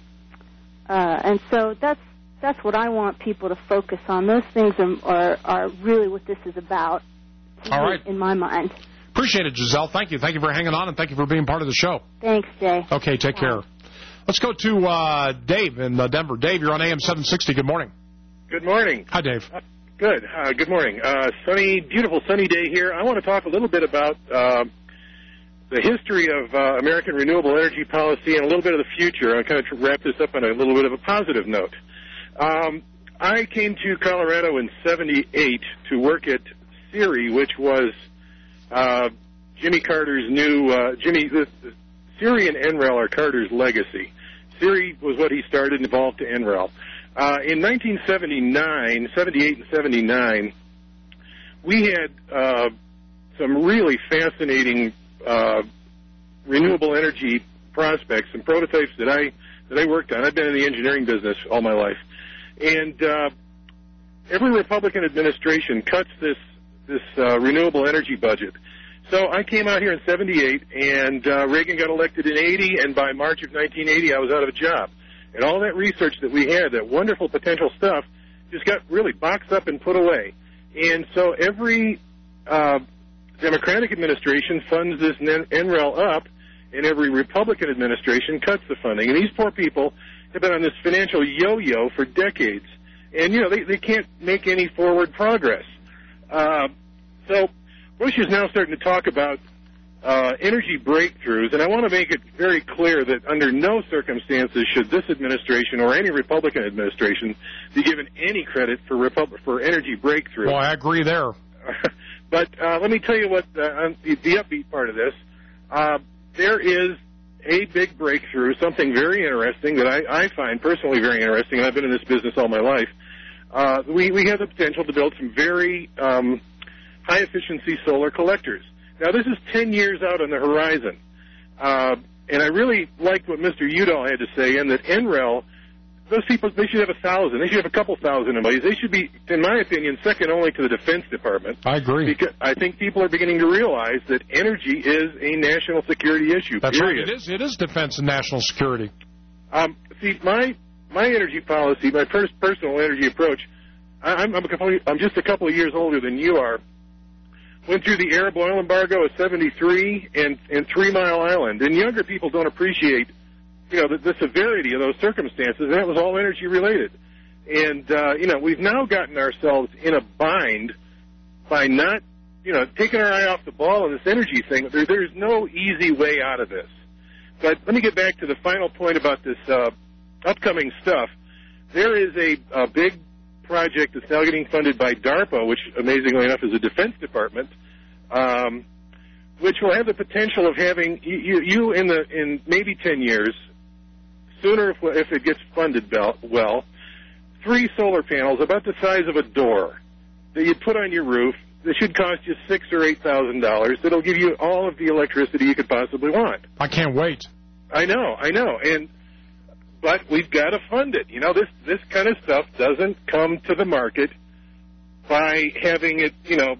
so that's what I want people to focus on. Those things are really what this is about. All right, in my mind. Appreciate it, Giselle. Thank you. Thank you for hanging on, and thank you for being part of the show. Thanks, Jay. Okay, take care. Let's go to Dave in Denver. Dave, you're on AM 760. Good morning. Good morning. Hi, Dave. Good. Good morning. Beautiful sunny day here. I want to talk a little bit about the history of American renewable energy policy and a little bit of the future. I'll kind of wrap this up on a little bit of a positive note. I came to Colorado in '78 to work at SERI, which was Jimmy Carter's new SERI and NREL are Carter's legacy. SERI was what he started and evolved to NREL. In 1979, 78 and 79, we had some really fascinating renewable energy prospects and prototypes that I worked on. I've been in the engineering business all my life, and every Republican administration cuts this renewable energy budget. So I came out here in '78, and Reagan got elected in '80, and by March of 1980, I was out of a job. And all that research that we had, that wonderful potential stuff, just got really boxed up and put away. And so every Democratic administration funds this NREL up, and every Republican administration cuts the funding. And these poor people have been on this financial yo-yo for decades. And, they can't make any forward progress. So Bush is now starting to talk about energy breakthroughs, and I want to make it very clear that under no circumstances should this administration or any Republican administration be given any credit for energy breakthrough. Well, I agree there. But let me tell you what on the upbeat part of this. There is a big breakthrough, something very interesting that I find personally very interesting, and I've been in this business all my life. We have the potential to build some very high-efficiency solar collectors. Now, this is 10 years out on the horizon, and I really liked what Mr. Udall had to say, and that NREL, those people, they should have 1,000. They should have a couple thousand employees. They should be, in my opinion, second only to the Defense Department. I agree. Because I think people are beginning to realize that energy is a national security issue. That's period. right. It is defense and national security. See, my energy policy, my personal energy approach, I'm just a couple of years older than you are. Went through the Arab oil embargo of '73 and 3 Mile Island, and younger people don't appreciate, the severity of those circumstances, and that was all energy related. And we've now gotten ourselves in a bind by not, taking our eye off the ball on this energy thing. There's no easy way out of this. But let me get back to the final point about this upcoming stuff. There is a big project that's now getting funded by DARPA, which amazingly enough is a Defense Department, which will have the potential of having you in maybe 10 years, sooner if it gets funded well, 3 solar panels about the size of a door that you put on your roof. That should cost you $6,000 or $8,000. That'll give you all of the electricity you could possibly want. I can't wait. I know. But we've got to fund it. This kind of stuff doesn't come to the market by having it,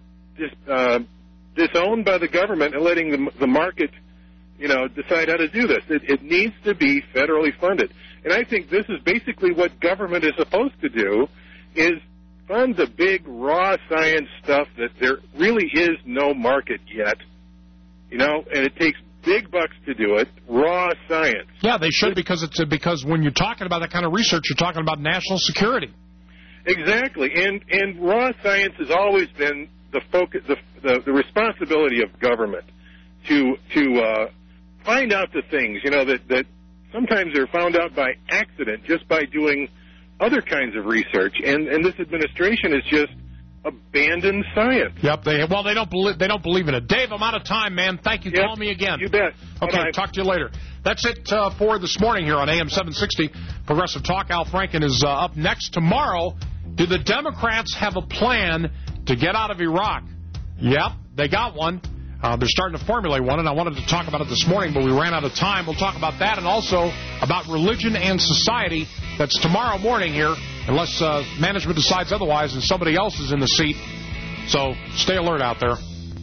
disowned by the government and letting the market, decide how to do this. It needs to be federally funded. And I think this is basically what government is supposed to do, is fund the big raw science stuff that there really is no market yet, and it takes big bucks to do it, raw science. Yeah, they should, because when you're talking about that kind of research, you're talking about national security. Exactly, and raw science has always been the focus, the responsibility of government to find out the things, that sometimes they're found out by accident just by doing other kinds of research, and this administration is just abandoned science. Yep, they don't believe in it. Dave, I'm out of time, man. Thank you. Yep. Call me again. You bet. Okay, Bye-bye. Talk to you later. That's it for this morning here on AM 760 Progressive Talk. Al Franken is up next. Tomorrow, do the Democrats have a plan to get out of Iraq? Yep, they got one. They're starting to formulate one, and I wanted to talk about it this morning, but we ran out of time. We'll talk about that and also about religion and society. That's tomorrow morning here, unless management decides otherwise and somebody else is in the seat. So stay alert out there.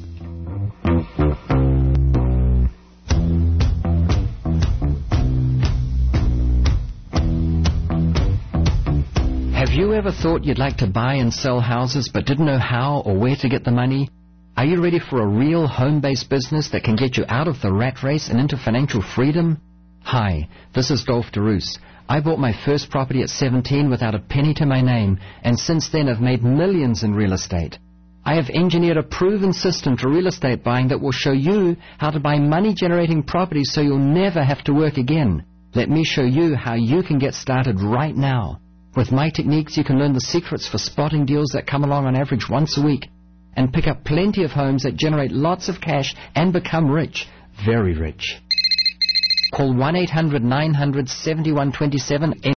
Have you ever thought you'd like to buy and sell houses but didn't know how or where to get the money? Are you ready for a real home-based business that can get you out of the rat race and into financial freedom? Hi, this is Dolph DeRoos. I bought my first property at 17 without a penny to my name, and since then I've made millions in real estate. I have engineered a proven system to real estate buying that will show you how to buy money-generating properties so you'll never have to work again. Let me show you how you can get started right now. With my techniques, you can learn the secrets for spotting deals that come along on average once a week, and pick up plenty of homes that generate lots of cash and become rich, very rich. Call 1-800-900-7127.